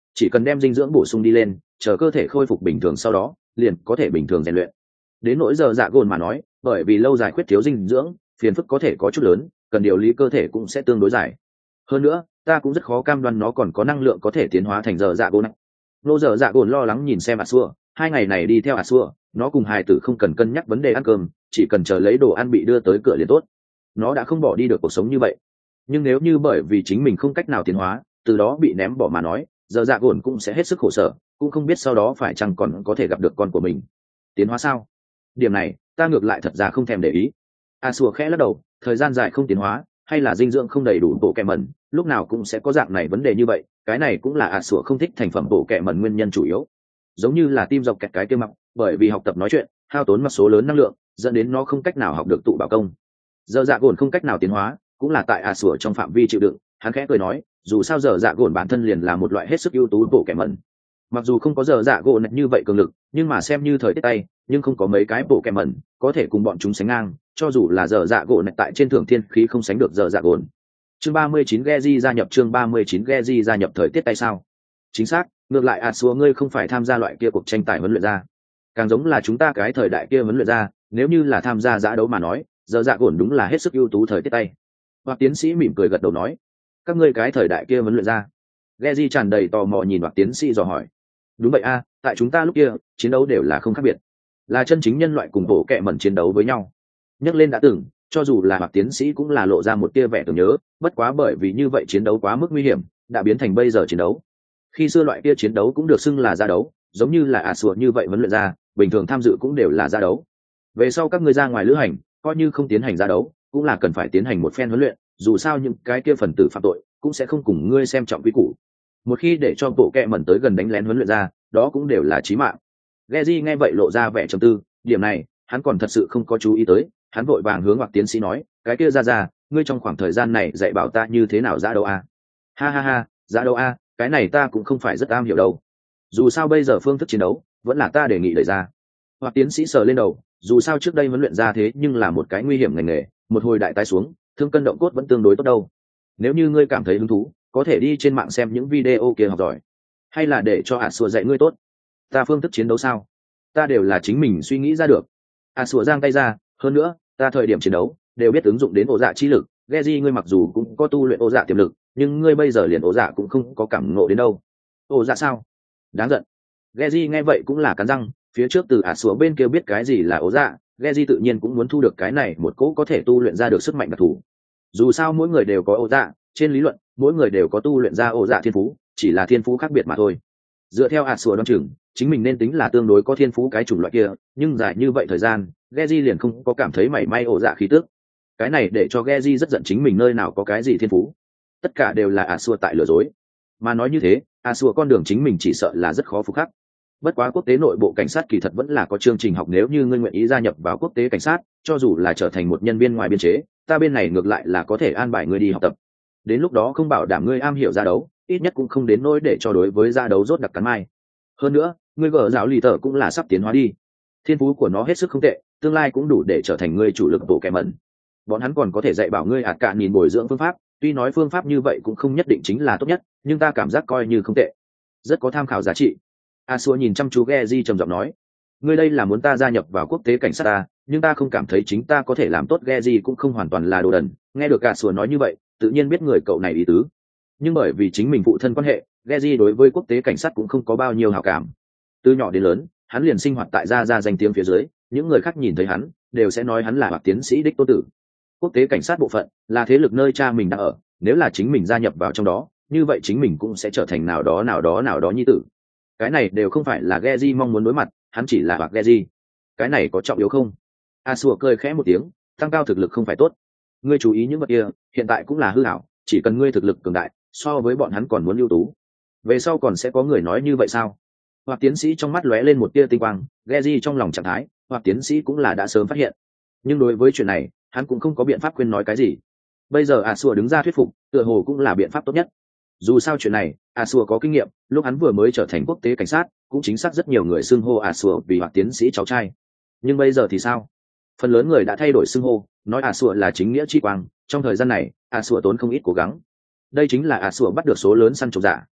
chỉ cần đem dinh dưỡng bổ sung đi lên, chờ cơ thể khôi phục bình thường sau đó liền có thể bình thường rèn luyện. Đến nỗi giờ dạ gồn mà nói, bởi vì lâu dài khuyết thiếu dinh dưỡng, phiền phức có thể có chút lớn, cần điều lý cơ thể cũng sẽ tương đối dài. Hơn nữa ta cũng rất khó cam đoan nó còn có năng lượng có thể tiến hóa thành giờ dạ gồn. Nô giờ dạ gồn lo lắng nhìn xem Asua, hai ngày này đi theo Asua, nó cùng hài tử không cần cân nhắc vấn đề ăn cơm, chỉ cần chờ lấy đồ ăn bị đưa tới cửa liền tốt. Nó đã không bỏ đi được cuộc sống như vậy. Nhưng nếu như bởi vì chính mình không cách nào tiến hóa, từ đó bị ném bỏ mà nói, giờ dạ gồn cũng sẽ hết sức khổ sở, cũng không biết sau đó phải chăng còn có thể gặp được con của mình. Tiến hóa sao? Điểm này ta ngược lại thật ra không thèm để ý. Asua khẽ lắc đầu, thời gian dài không tiến hóa, hay là dinh dưỡng không đầy đủ bộ kẹ mẩn, lúc nào cũng sẽ có dạng này vấn đề như vậy. Cái này cũng là Asua không thích thành phẩm bộ kẹ mẩn nguyên nhân chủ yếu. Giống như là tim dọc kẹt cái kia mặc, bởi vì học tập nói chuyện hao tốn một số lớn năng lượng, dẫn đến nó không cách nào học được tụ bảo công. Giờ dạ gồn không cách nào tiến hóa, cũng là tại Asua trong phạm vi chịu đựng. Hắn khẽ cười nói, dù sao giờ dạ gồn bản thân liền là một loại hết sức ưu tú bộ kẹ mẩn. Mặc dù không có giờ dạ gồn như vậy cường lực, nhưng mà xem như thời tiết tay, nhưng không có mấy cái bộ kẹ mẩn có thể cùng bọn chúng sánh ngang, cho dù là giờ dạ gồn tại trên thượng thiên khí không sánh được giờ dạ gồn. Chương ba mươi chín Geji gia nhập chương ba mươi chín Geji gia nhập thời tiết tay sao? Chính xác, ngược lại Asua ngươi không phải tham gia loại kia cuộc tranh tài huấn luyện ra, càng giống là chúng ta cái thời đại kia huấn luyện ra. Nếu như là tham gia giã đấu mà nói, giờ dạ gồn đúng là hết sức ưu tú thời tiết tay. Hoặc tiến sĩ mỉm cười gật đầu nói, các ngươi cái thời đại kia huấn luyện ra. Geji tràn đầy tò mò nhìn hoặc tiến sĩ dò hỏi. Đúng vậy a, tại chúng ta lúc kia chiến đấu đều là không khác biệt, là chân chính nhân loại cùng bộ kệ mẩn chiến đấu với nhau. Nhắc lên đã từng, cho dù là hoặc tiến sĩ cũng là lộ ra một tia vẻ tưởng nhớ, bất quá bởi vì như vậy chiến đấu quá mức nguy hiểm, đã biến thành bây giờ chiến đấu. Khi xưa loại kia chiến đấu cũng được xưng là gia đấu, giống như là Asua như vậy huấn luyện ra, bình thường tham dự cũng đều là gia đấu. Về sau các ngươi ra ngoài lữ hành, coi như không tiến hành gia đấu, cũng là cần phải tiến hành một phen huấn luyện, dù sao những cái kia phần tử phạm tội cũng sẽ không cùng ngươi xem trọng quy củ. Một khi để cho bộ kệ mẩn tới gần đánh lén huấn luyện ra, đó cũng đều là chí mạng. Geji nghe vậy lộ ra vẻ trầm tư, điểm này hắn còn thật sự không có chú ý tới. Hắn vội vàng hướng hoặc tiến sĩ nói, cái kia ra ra, ngươi trong khoảng thời gian này dạy bảo ta như thế nào giã đấu a? Ha ha ha, giã đấu a, cái này ta cũng không phải rất am hiểu đâu. Dù sao bây giờ phương thức chiến đấu vẫn là ta đề nghị đẩy ra. Hoặc tiến sĩ sờ lên đầu, dù sao trước đây huấn luyện ra thế nhưng là một cái nguy hiểm ngành nghề, một hồi đại tái xuống, thương cân động cốt vẫn tương đối tốt đâu. Nếu như ngươi cảm thấy hứng thú, có thể đi trên mạng xem những video kia học giỏi, hay là để cho Asua dạy ngươi tốt. Ta phương thức chiến đấu sao? Ta đều là chính mình suy nghĩ ra được. Asua giang tay ra, hơn nữa, ta thời điểm chiến đấu đều biết ứng dụng đến ổ dạ chi lực. Geji ngươi mặc dù cũng có tu luyện ổ dạ tiềm lực, nhưng ngươi bây giờ liền ổ dạ cũng không có cảm ngộ đến đâu. Ổ dạ sao? Đáng giận. Geji nghe vậy cũng là cắn răng, phía trước từ Asua bên kia biết cái gì là ổ dạ, Geji tự nhiên cũng muốn thu được cái này một cỗ có thể tu luyện ra được sức mạnh đặc thù. Dù sao mỗi người đều có ổ dạ, trên lý luận mỗi người đều có tu luyện ra ổ dạ thiên phú, chỉ là thiên phú khác biệt mà thôi. Dựa theo Asua đoán chừng, chính mình nên tính là tương đối có thiên phú cái chủng loại kia, nhưng dài như vậy thời gian, Geji liền không có cảm thấy mảy may ổ dạ khí tức. Cái này để cho Geji rất giận chính mình nơi nào có cái gì thiên phú. Tất cả đều là Asua tại lừa dối. Mà nói như thế, Asua con đường chính mình chỉ sợ là rất khó phục khắc. Bất quá quốc tế nội bộ cảnh sát kỳ thật vẫn là có chương trình học, nếu như ngươi nguyện ý gia nhập vào quốc tế cảnh sát, cho dù là trở thành một nhân viên ngoài biên chế, ta bên này ngược lại là có thể an bài ngươi đi học tập. Đến lúc đó không bảo đảm ngươi am hiểu ra đấu, ít nhất cũng không đến nỗi để cho đối với ra đấu rốt đặc cắn mai. Hơn nữa, ngươi gỡ giáo lì tờ cũng là sắp tiến hóa đi. Thiên phú của nó hết sức không tệ, tương lai cũng đủ để trở thành ngươi chủ lực bộ kẻ mẩn. Bọn hắn còn có thể dạy bảo ngươi ạt cạn nhìn bồi dưỡng phương pháp, tuy nói phương pháp như vậy cũng không nhất định chính là tốt nhất, nhưng ta cảm giác coi như không tệ, rất có tham khảo giá trị. Asua nhìn chăm chú Geji trầm giọng nói, ngươi đây là muốn ta gia nhập vào quốc tế cảnh sát ta, nhưng ta không cảm thấy chính ta có thể làm tốt. Geji cũng không hoàn toàn là đồ đần, nghe được Asua nói như vậy, tự nhiên biết người cậu này ý tứ. Nhưng bởi vì chính mình phụ thân quan hệ, Geji đối với quốc tế cảnh sát cũng không có bao nhiêu hảo cảm. Từ nhỏ đến lớn, hắn liền sinh hoạt tại gia gia danh tiếng phía dưới, những người khác nhìn thấy hắn đều sẽ nói hắn là hoặc tiến sĩ đích tô tử. Quốc tế cảnh sát bộ phận là thế lực nơi cha mình đang ở, nếu là chính mình gia nhập vào trong đó, như vậy chính mình cũng sẽ trở thành nào đó nào đó nào đó nhi tử. Cái này đều không phải là Geji mong muốn đối mặt, hắn chỉ là hoặc Geji. Cái này có trọng yếu không? Asua cười khẽ một tiếng, tăng cao thực lực không phải tốt. Ngươi chú ý những vật kia, hiện tại cũng là hư ảo, chỉ cần ngươi thực lực cường đại, so với bọn hắn còn muốn ưu tú. Về sau còn sẽ có người nói như vậy sao? Hoặc tiến sĩ trong mắt lóe lên một tia tinh quang, Geji trong lòng trạng thái, hoặc tiến sĩ cũng là đã sớm phát hiện. Nhưng đối với chuyện này, hắn cũng không có biện pháp khuyên nói cái gì. Bây giờ Asua đứng ra thuyết phục, tựa hồ cũng là biện pháp tốt nhất. Dù sao chuyện này, Asua có kinh nghiệm, lúc hắn vừa mới trở thành quốc tế cảnh sát, cũng chính xác rất nhiều người xưng hô Asua vì hoặc tiến sĩ cháu trai. Nhưng bây giờ thì sao? Phần lớn người đã thay đổi xưng hô, nói Asua là chính nghĩa chi quang, trong thời gian này, Asua tốn không ít cố gắng. Đây chính là Asua bắt được số lớn săn trộm giả,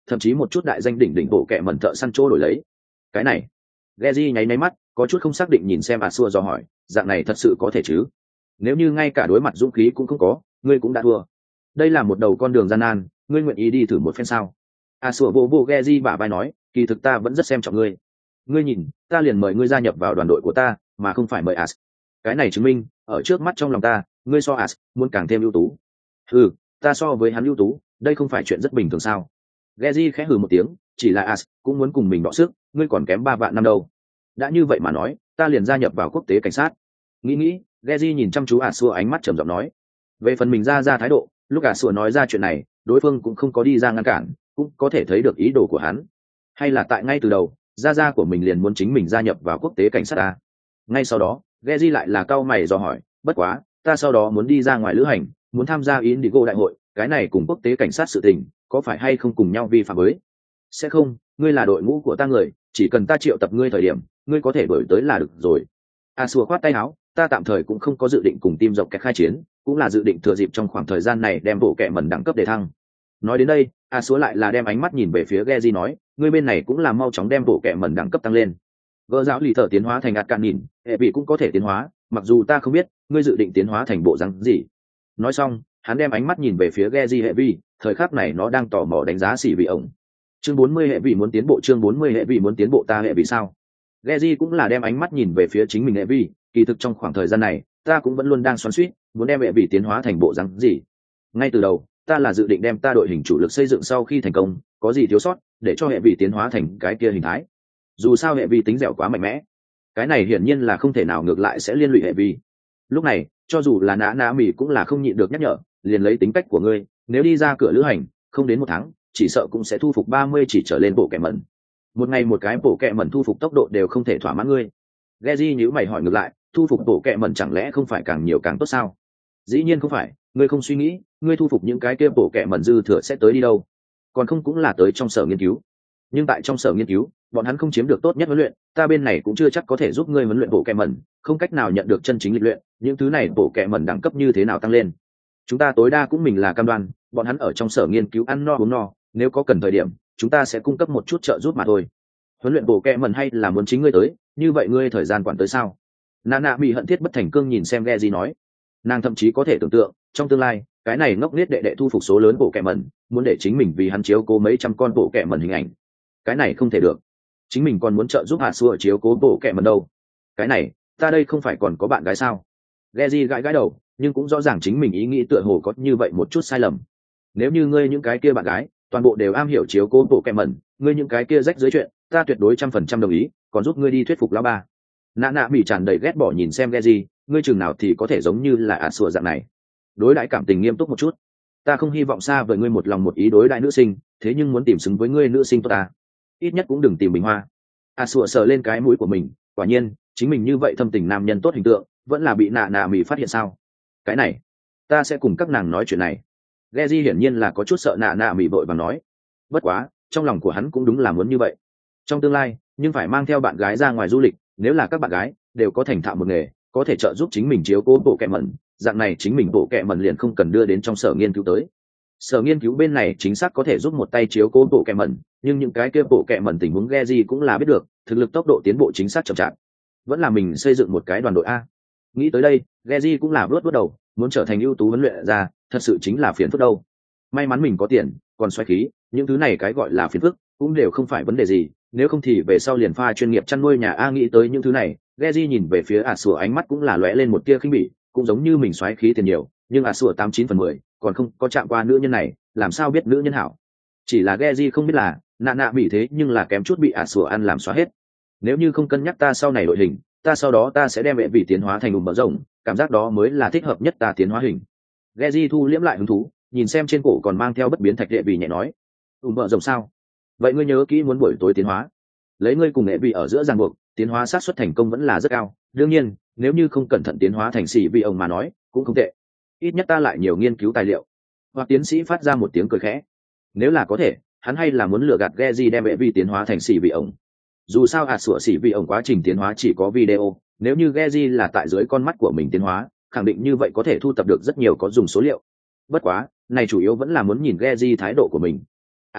thậm chí một chút đại danh đỉnh đỉnh bộ kệ mẩn thợ săn chỗ đổi lấy. Cái này, Geji nháy nháy mắt, có chút không xác định nhìn xem Asua do hỏi, dạng này thật sự có thể chứ? Nếu như ngay cả đối mặt dũng khí cũng không có, ngươi cũng đã thua. Đây là một đầu con đường gian nan, ngươi nguyện ý đi thử một phen sao? Asua vô vô Geji bả vai nói, kỳ thực ta vẫn rất xem trọng ngươi. Ngươi nhìn, ta liền mời ngươi gia nhập vào đoàn đội của ta, mà không phải mời As. Cái này chứng minh, ở trước mắt trong lòng ta, ngươi so As muốn càng thêm ưu tú. Ừ, ta so với hắn ưu tú, đây không phải chuyện rất bình thường sao? Geji khẽ hừ một tiếng, chỉ là As cũng muốn cùng mình đọ sức, ngươi còn kém ba vạn năm đâu. Đã như vậy mà nói, ta liền gia nhập vào quốc tế cảnh sát. Nghĩ nghĩ, Geji nhìn chăm chú Asua ánh mắt trầm giọng nói. Về phần mình ra ra thái độ, lúc Asua nói ra chuyện này, đối phương cũng không có đi ra ngăn cản, cũng có thể thấy được ý đồ của hắn. Hay là tại ngay từ đầu, gia gia của mình liền muốn chính mình gia nhập vào quốc tế cảnh sát ta. Ngay sau đó, Geji lại là cau mày dò hỏi, bất quá, ta sau đó muốn đi ra ngoài lữ hành, muốn tham gia Indigo đại hội, cái này cùng quốc tế cảnh sát sự tình, có phải hay không cùng nhau vi phạm với? Sẽ không, ngươi là đội ngũ của ta người, chỉ cần ta triệu tập ngươi thời điểm, ngươi có thể đổi tới là được rồi. Asua khoát tay áo, ta tạm thời cũng không có dự định cùng team dọc kẹt khai chiến, cũng là dự định thừa dịp trong khoảng thời gian này đem bộ kệ mẩn đẳng cấp để thăng. Nói đến đây, Asua lại là đem ánh mắt nhìn về phía Geji nói, ngươi bên này cũng là mau chóng đem bộ kệ mẩn đẳng cấp tăng lên. Gỡ giáo lì thở tiến hóa thành ạt cạn nhìn, hệ vị cũng có thể tiến hóa, mặc dù ta không biết ngươi dự định tiến hóa thành bộ rắn gì. Nói xong, hắn đem ánh mắt nhìn về phía Geji hệ vi, thời khắc này nó đang tò mò đánh giá xỉ vị ổng. Chương bốn mươi hệ vị muốn tiến bộ, chương bốn mươi hệ vị muốn tiến bộ, ta hệ vị sao? Geji cũng là đem ánh mắt nhìn về phía chính mình hệ vi, kỳ thực trong khoảng thời gian này, ta cũng vẫn luôn đang xoắn xuýt, muốn đem hệ vị tiến hóa thành bộ rắn gì. Ngay từ đầu, ta là dự định đem ta đội hình chủ lực xây dựng sau khi thành công, có gì thiếu sót, để cho hệ vị tiến hóa thành cái kia hình thái. Dù sao hệ vị tính dẻo quá mạnh mẽ, cái này hiển nhiên là không thể nào ngược lại sẽ liên lụy hệ vi. Lúc này, cho dù là nã nã mỉ cũng là không nhịn được nhắc nhở, liền lấy tính cách của ngươi, nếu đi ra cửa lữ hành, không đến một tháng, chỉ sợ cũng sẽ thu phục ba mươi chỉ trở lên bộ kệ mẩn. Một ngày một cái bộ kệ mẩn thu phục tốc độ đều không thể thỏa mãn ngươi. Geji nhíu mày hỏi ngược lại, thu phục bộ kệ mẩn chẳng lẽ không phải càng nhiều càng tốt sao? Dĩ nhiên không phải, ngươi không suy nghĩ, ngươi thu phục những cái kia bộ kệ mẩn dư thừa sẽ tới đi đâu? Còn không cũng là tới trong sở nghiên cứu. Nhưng tại trong sở nghiên cứu, bọn hắn không chiếm được tốt nhất huấn luyện, ta bên này cũng chưa chắc có thể giúp ngươi huấn luyện bộ kệ mẩn, không cách nào nhận được chân chính lịch luyện, những thứ này bộ kệ mẩn đẳng cấp như thế nào tăng lên? Chúng ta tối đa cũng mình là cam đoan, bọn hắn ở trong sở nghiên cứu ăn no uống no, nếu có cần thời điểm, chúng ta sẽ cung cấp một chút trợ giúp mà thôi. Huấn luyện bộ kệ mẩn hay là muốn chính ngươi tới, như vậy ngươi thời gian quản tới sao? Nana bị hận thiết bất thành cương nhìn xem Geji nói, nàng thậm chí có thể tưởng tượng, trong tương lai, cái này ngốc nghếch đệ đệ thu phục số lớn bộ kệ mẩn, muốn để chính mình vì hắn chiếu cố mấy trăm con bộ kệ mẩn hình ảnh. Cái này không thể được, chính mình còn muốn trợ giúp hạ xua chiếu cố bộ kệ mẩn đâu. Cái này, ta đây không phải còn có bạn gái sao? Geji gãi gãi đầu, nhưng cũng rõ ràng chính mình ý nghĩ tựa hồ có như vậy một chút sai lầm. Nếu như ngươi những cái kia bạn gái toàn bộ đều am hiểu chiếu cố bộ kệ mẩn, ngươi những cái kia rách dưới chuyện, ta tuyệt đối trăm phần trăm đồng ý, còn giúp ngươi đi thuyết phục lão ba. Nã nã bị tràn đầy ghét bỏ nhìn xem Geji, ngươi chừng nào thì có thể giống như là ạ sủa dạng này, đối đãi cảm tình nghiêm túc một chút. Ta không hy vọng xa với ngươi một lòng một ý đối đãi nữ sinh, thế nhưng muốn tìm xứng với ngươi nữ sinh tốt ta, ít nhất cũng đừng tìm bình hoa. ạ sủa sờ lên cái mũi của mình, quả nhiên chính mình như vậy thâm tình nam nhân tốt hình tượng vẫn là bị nạ nạ mì phát hiện sao? Cái này, ta sẽ cùng các nàng nói chuyện này. Geji hiển nhiên là có chút sợ nạ nạ mì vội vàng nói, bất quá trong lòng của hắn cũng đúng là muốn như vậy. Trong tương lai, nhưng phải mang theo bạn gái ra ngoài du lịch, nếu là các bạn gái đều có thành thạo một nghề, có thể trợ giúp chính mình chiếu cố bộ kệ mẩn, dạng này chính mình bộ kệ mẩn liền không cần đưa đến trong sở nghiên cứu tới. Sở nghiên cứu bên này chính xác có thể giúp một tay chiếu cố bộ kệ mẩn, nhưng những cái kia bộ kệ mẩn tình huống Geji cũng là biết được, thực lực tốc độ tiến bộ chính xác chậm chạp. Vẫn là mình xây dựng một cái đoàn đội a. Nghĩ tới đây, Geji cũng là vớt vớt đầu, muốn trở thành ưu tú huấn luyện ra, thật sự chính là phiền phức đâu. May mắn mình có tiền, còn xoay khí, những thứ này cái gọi là phiền phức cũng đều không phải vấn đề gì, nếu không thì về sau liền pha chuyên nghiệp chăn nuôi nhà a. Nghĩ tới những thứ này, Geji nhìn về phía ả sủa ánh mắt cũng là lóe lên một tia khinh bỉ, cũng giống như mình xoáy khí tiền nhiều, nhưng ả sủa tám chín phần mười, còn không có chạm qua nữ nhân này, làm sao biết nữ nhân hảo. Chỉ là Geji không biết là, nạ nạ bị thế nhưng là kém chút bị ả sủa ăn làm xóa hết. Nếu như không cân nhắc ta sau này đội hình, ta sau đó ta sẽ đem vệ vị tiến hóa thành ủng mở rộng, cảm giác đó mới là thích hợp nhất ta tiến hóa hình. Geji thu liễm lại hứng thú, nhìn xem trên cổ còn mang theo bất biến thạch đệ vị nhẹ nói, ủng mở rộng sao? Vậy ngươi nhớ kỹ muốn buổi tối tiến hóa, lấy ngươi cùng nghệ vị ở giữa ràng buộc, tiến hóa xác suất thành công vẫn là rất cao. Đương nhiên, nếu như không cẩn thận tiến hóa thành xỉ vị ông mà nói, cũng không tệ. Ít nhất ta lại nhiều nghiên cứu tài liệu. Hoặc tiến sĩ phát ra một tiếng cười khẽ. Nếu là có thể, hắn hay là muốn lừa gạt Geji đem vệ vi tiến hóa thành xỉ vị ông. Dù sao hạt sủa xỉ vị ông quá trình tiến hóa chỉ có video, nếu như Geji là tại dưới con mắt của mình tiến hóa, khẳng định như vậy có thể thu thập được rất nhiều có dùng số liệu. Bất quá, này chủ yếu vẫn là muốn nhìn Geji thái độ của mình. À xua,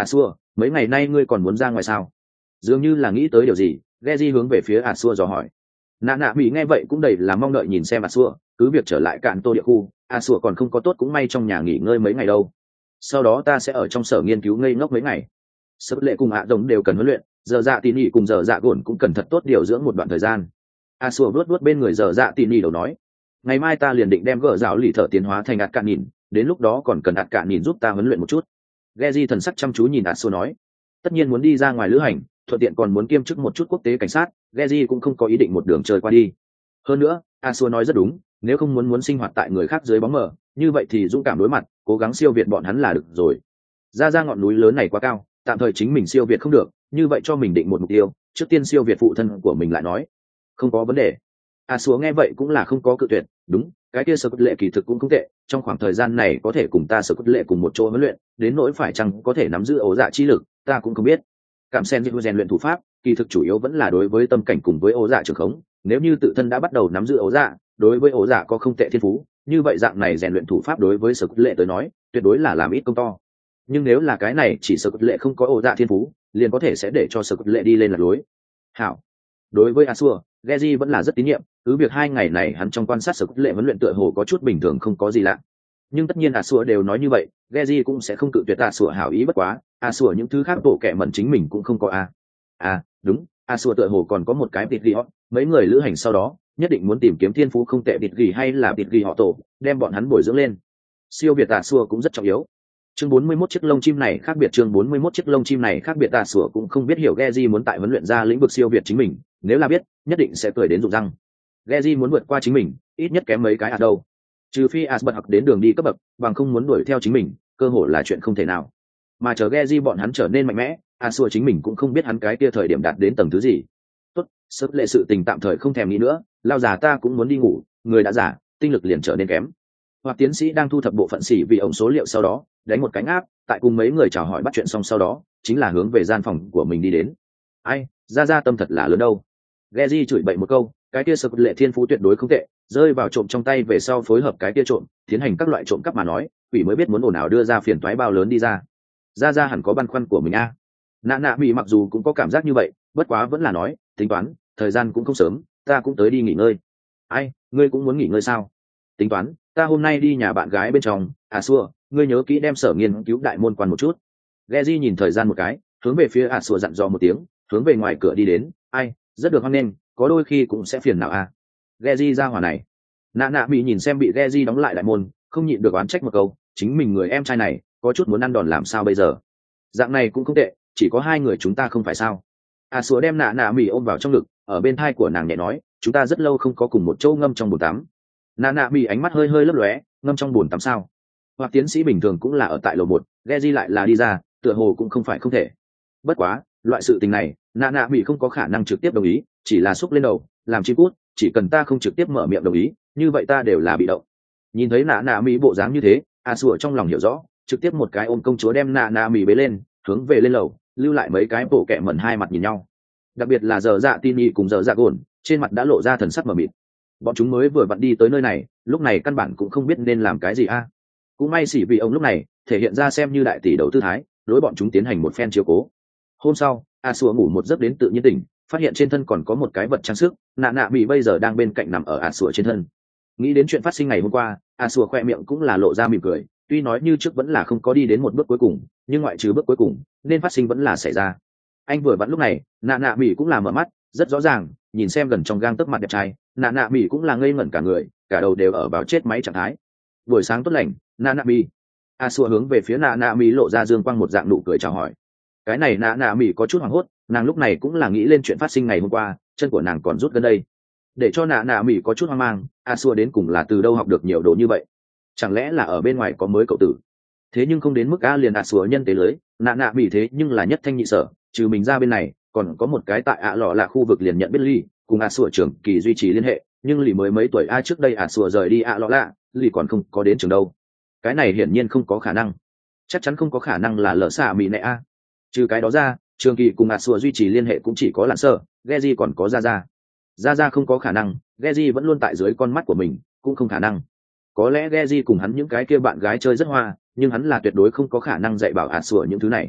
mấy ngày nay ngươi còn muốn ra ngoài sao? Dường như là nghĩ tới điều gì, Geji hướng về phía Asua dò hỏi. Nạ nạ bị nghe vậy cũng đầy là mong đợi nhìn xem Asua, cứ việc trở lại cạn tô địa khu, Asua còn không có tốt cũng may trong nhà nghỉ ngơi mấy ngày đâu. Sau đó ta sẽ ở trong sở nghiên cứu ngây ngốc mấy ngày. Sắp lệ cùng ạ đồng đều cần huấn luyện, giờ dạ tỉ nỉ cùng giờ dạ gồn cũng cần thật tốt điều dưỡng một đoạn thời gian. Asua vuốt vuốt bên người giờ dạ tỉ nỉ đầu nói, ngày mai ta liền định đem gỡ rào lì thợ tiến hóa thành ạt cạn nhìn, đến lúc đó còn cần ạt cạn nhìn giúp ta huấn luyện một chút. Geji thần sắc chăm chú nhìn Asua nói, tất nhiên muốn đi ra ngoài lữ hành, thuận tiện còn muốn kiêm chức một chút quốc tế cảnh sát, Geji cũng không có ý định một đường chơi qua đi. Hơn nữa, Asua nói rất đúng, nếu không muốn muốn sinh hoạt tại người khác dưới bóng mờ, như vậy thì dũng cảm đối mặt, cố gắng siêu việt bọn hắn là được rồi. Ra ra ngọn núi lớn này quá cao, tạm thời chính mình siêu việt không được, như vậy cho mình định một mục tiêu, trước tiên siêu việt phụ thân của mình lại nói. Không có vấn đề. Asua nghe vậy cũng là không có cự tuyệt, đúng, cái kia Sở Cốt Lệ kỳ thực cũng không tệ, trong khoảng thời gian này có thể cùng ta Sở Cốt Lệ cùng một chỗ huấn luyện, đến nỗi phải chăng có thể nắm giữ ổ dạ chi lực, ta cũng không biết. Cảm sen dịch rèn luyện thủ pháp, kỳ thực chủ yếu vẫn là đối với tâm cảnh cùng với ổ dạ trường khống, nếu như tự thân đã bắt đầu nắm giữ ổ dạ, đối với ổ dạ có không tệ thiên phú, như vậy dạng này rèn luyện thủ pháp đối với Sở Cốt Lệ tới nói, tuyệt đối là làm ít công to. Nhưng nếu là cái này chỉ Sở Cốt Lệ không có ổ dạ thiên phú, liền có thể sẽ để cho Sở Cốt Lệ đi lên lạc lối. Hảo. Đối với Asua, Geji vẫn là rất tín nhiệm, cứ việc hai ngày này hắn trong quan sát Sở Cốt Lệ huấn luyện tựa hồ có chút bình thường không có gì lạ. Nhưng tất nhiên Asua đều nói như vậy, Geji cũng sẽ không cự tuyệt Asua hảo ý bất quá, Asua những thứ khác bộ kệ mẩn chính mình cũng không có a. À, đúng, Asua tựa hồ còn có một cái tịt ghi họ, mấy người lữ hành sau đó, nhất định muốn tìm kiếm thiên phú không tệ tịt ghi hay là tịt ghi họ tổ, đem bọn hắn bồi dưỡng lên. Siêu việt Asua cũng rất trọng yếu. Chương bốn mươi mốt chiếc lông chim này khác biệt chương bốn mươi mốt chiếc lông chim này khác biệt Asua cũng không biết hiểu Geji muốn tại huấn luyện ra lĩnh vực siêu việt chính mình, nếu là biết, nhất định sẽ cười đến rụng răng. Geji muốn vượt qua chính mình, ít nhất kém mấy cái ở đâu. Trừ phi As bật học đến đường đi cấp bậc, bằng không muốn đuổi theo chính mình, cơ hội là chuyện không thể nào. Mà chờ Geji bọn hắn trở nên mạnh mẽ, Asua chính mình cũng không biết hắn cái kia thời điểm đạt đến tầng thứ gì. Tốt, sớm lệ sự tình tạm thời không thèm nghĩ nữa, lao già ta cũng muốn đi ngủ, người đã già, tinh lực liền trở nên kém. Hoặc tiến sĩ đang thu thập bộ phận xỉ vì ổng số liệu sau đó, đánh một cánh áp, tại cùng mấy người chào hỏi bắt chuyện xong sau đó, chính là hướng về gian phòng của mình đi đến. Ai, ra ra tâm thật là lớn đâu. Geji chửi bậy một câu, cái kia Sở Cốt Lệ thiên phú tuyệt đối không tệ, rơi vào trộm trong tay về sau phối hợp cái kia trộm, tiến hành các loại trộm cắp mà nói, quỷ mới biết muốn ồn nào đưa ra phiền toái bao lớn đi ra. Ra ra hẳn có băn khoăn của mình a. À. Nạ nạ bị mặc dù cũng có cảm giác như vậy, bất quá vẫn là nói, tính toán, thời gian cũng không sớm, ta cũng tới đi nghỉ ngơi. Ai, ngươi cũng muốn nghỉ ngơi sao? Tính toán, ta hôm nay đi nhà bạn gái bên trong, à xua, ngươi nhớ kỹ đem sở nghiên cứu đại môn quan một chút. Geji nhìn thời gian một cái, hướng về phía à xua dặn dò một tiếng, hướng về ngoài cửa đi đến. Ai, rất được hoan nghênh, có đôi khi cũng sẽ phiền não à. Geji ra hỏa này. Nạ nạ bị nhìn xem bị Geji đóng lại đại môn, không nhịn được oán trách một câu, chính mình người em trai này, có chút muốn ăn đòn làm sao bây giờ. Dạng này cũng không tệ, chỉ có hai người chúng ta không phải sao. À xua đem nạ nạ mỉ ôm vào trong ngực, ở bên thai của nàng nhẹ nói, chúng ta rất lâu không có cùng một chỗ ngâm trong bồn tắm. Nạ nạ mỉ ánh mắt hơi hơi lấp lóe, ngâm trong bồn tắm sao? Hoặc tiến sĩ bình thường cũng là ở tại lầu một, Geji lại là đi ra, tựa hồ cũng không phải không thể. Bất quá, loại sự tình này, nạ nạ mỉ không có khả năng trực tiếp đồng ý, chỉ là xúc lên đầu, làm chi cút, chỉ cần ta không trực tiếp mở miệng đồng ý, như vậy ta đều là bị động. Nhìn thấy nạ nạ mỉ bộ dáng như thế, à xua trong lòng hiểu rõ, trực tiếp một cái ôm công chúa đem nạ nạ mỉ bế lên, hướng về lên lầu, lưu lại mấy cái bộ kẹ mẩn hai mặt nhìn nhau. Đặc biệt là giờ dạ tin y cùng giờ dạ gồn, trên mặt đã lộ ra thần sắc mờ mịt. Bọn chúng mới vừa vặn đi tới nơi này, lúc này căn bản cũng không biết nên làm cái gì a. À. Cũng may xỉ vì ông lúc này thể hiện ra xem như đại tỷ đầu tư thái, đối bọn chúng tiến hành một phen chiếu cố. Hôm sau, a xua ngủ một giấc đến tự nhiên tỉnh, phát hiện trên thân còn có một cái vật trang sức, nạ nạ bị bây giờ đang bên cạnh nằm ở a xua trên thân. Nghĩ đến chuyện phát sinh ngày hôm qua, a xua khoe miệng cũng là lộ ra mỉm cười, tuy nói như trước vẫn là không có đi đến một bước cuối cùng, nhưng ngoại trừ bước cuối cùng nên phát sinh vẫn là xảy ra. Anh vừa vặn lúc này, nạ nạ mỹ cũng là mở mắt, rất rõ ràng nhìn xem gần trong gang tấc mặt đẹp trai, nạ nạ mỹ cũng là ngây ngẩn cả người, cả đầu đều ở vào chết máy trạng thái. Buổi sáng tốt lành, nạ nạ mỹ. A xua hướng về phía nạ nạ mỹ lộ ra dương quang một dạng nụ cười chào hỏi. Cái này nạ nạ mỹ có chút hoảng hốt, nàng lúc này cũng là nghĩ lên chuyện phát sinh ngày hôm qua, chân của nàng còn rút gần đây. Để cho nạ nạ mỹ có chút hoang mang, A xua đến cùng là từ đâu học được nhiều đồ như vậy? Chẳng lẽ là ở bên ngoài có mới cậu tử? Thế nhưng không đến mức A liền A xua nhân tế lưới, nạ nạ mỹ thế nhưng là nhất thanh nhị sở, trừ mình ra bên này còn có một cái tại ạ lọ là khu vực liền nhận biết ly cùng ạ sủa trưởng kỳ duy trì liên hệ, nhưng lì mới mấy tuổi a trước đây ạ sủa rời đi ạ lọ lạ, lì còn không có đến trường đâu. Cái này hiển nhiên không có khả năng, chắc chắn không có khả năng là lỡ xạ mỹ nệ a. Trừ cái đó ra, trường kỳ cùng ạ sủa duy trì liên hệ cũng chỉ có lặn sơ, Geji còn có ra ra. Ra ra không có khả năng, Geji vẫn luôn tại dưới con mắt của mình, cũng không khả năng. Có lẽ Geji cùng hắn những cái kia bạn gái chơi rất hoa, nhưng hắn là tuyệt đối không có khả năng dạy bảo ạ sủa những thứ này.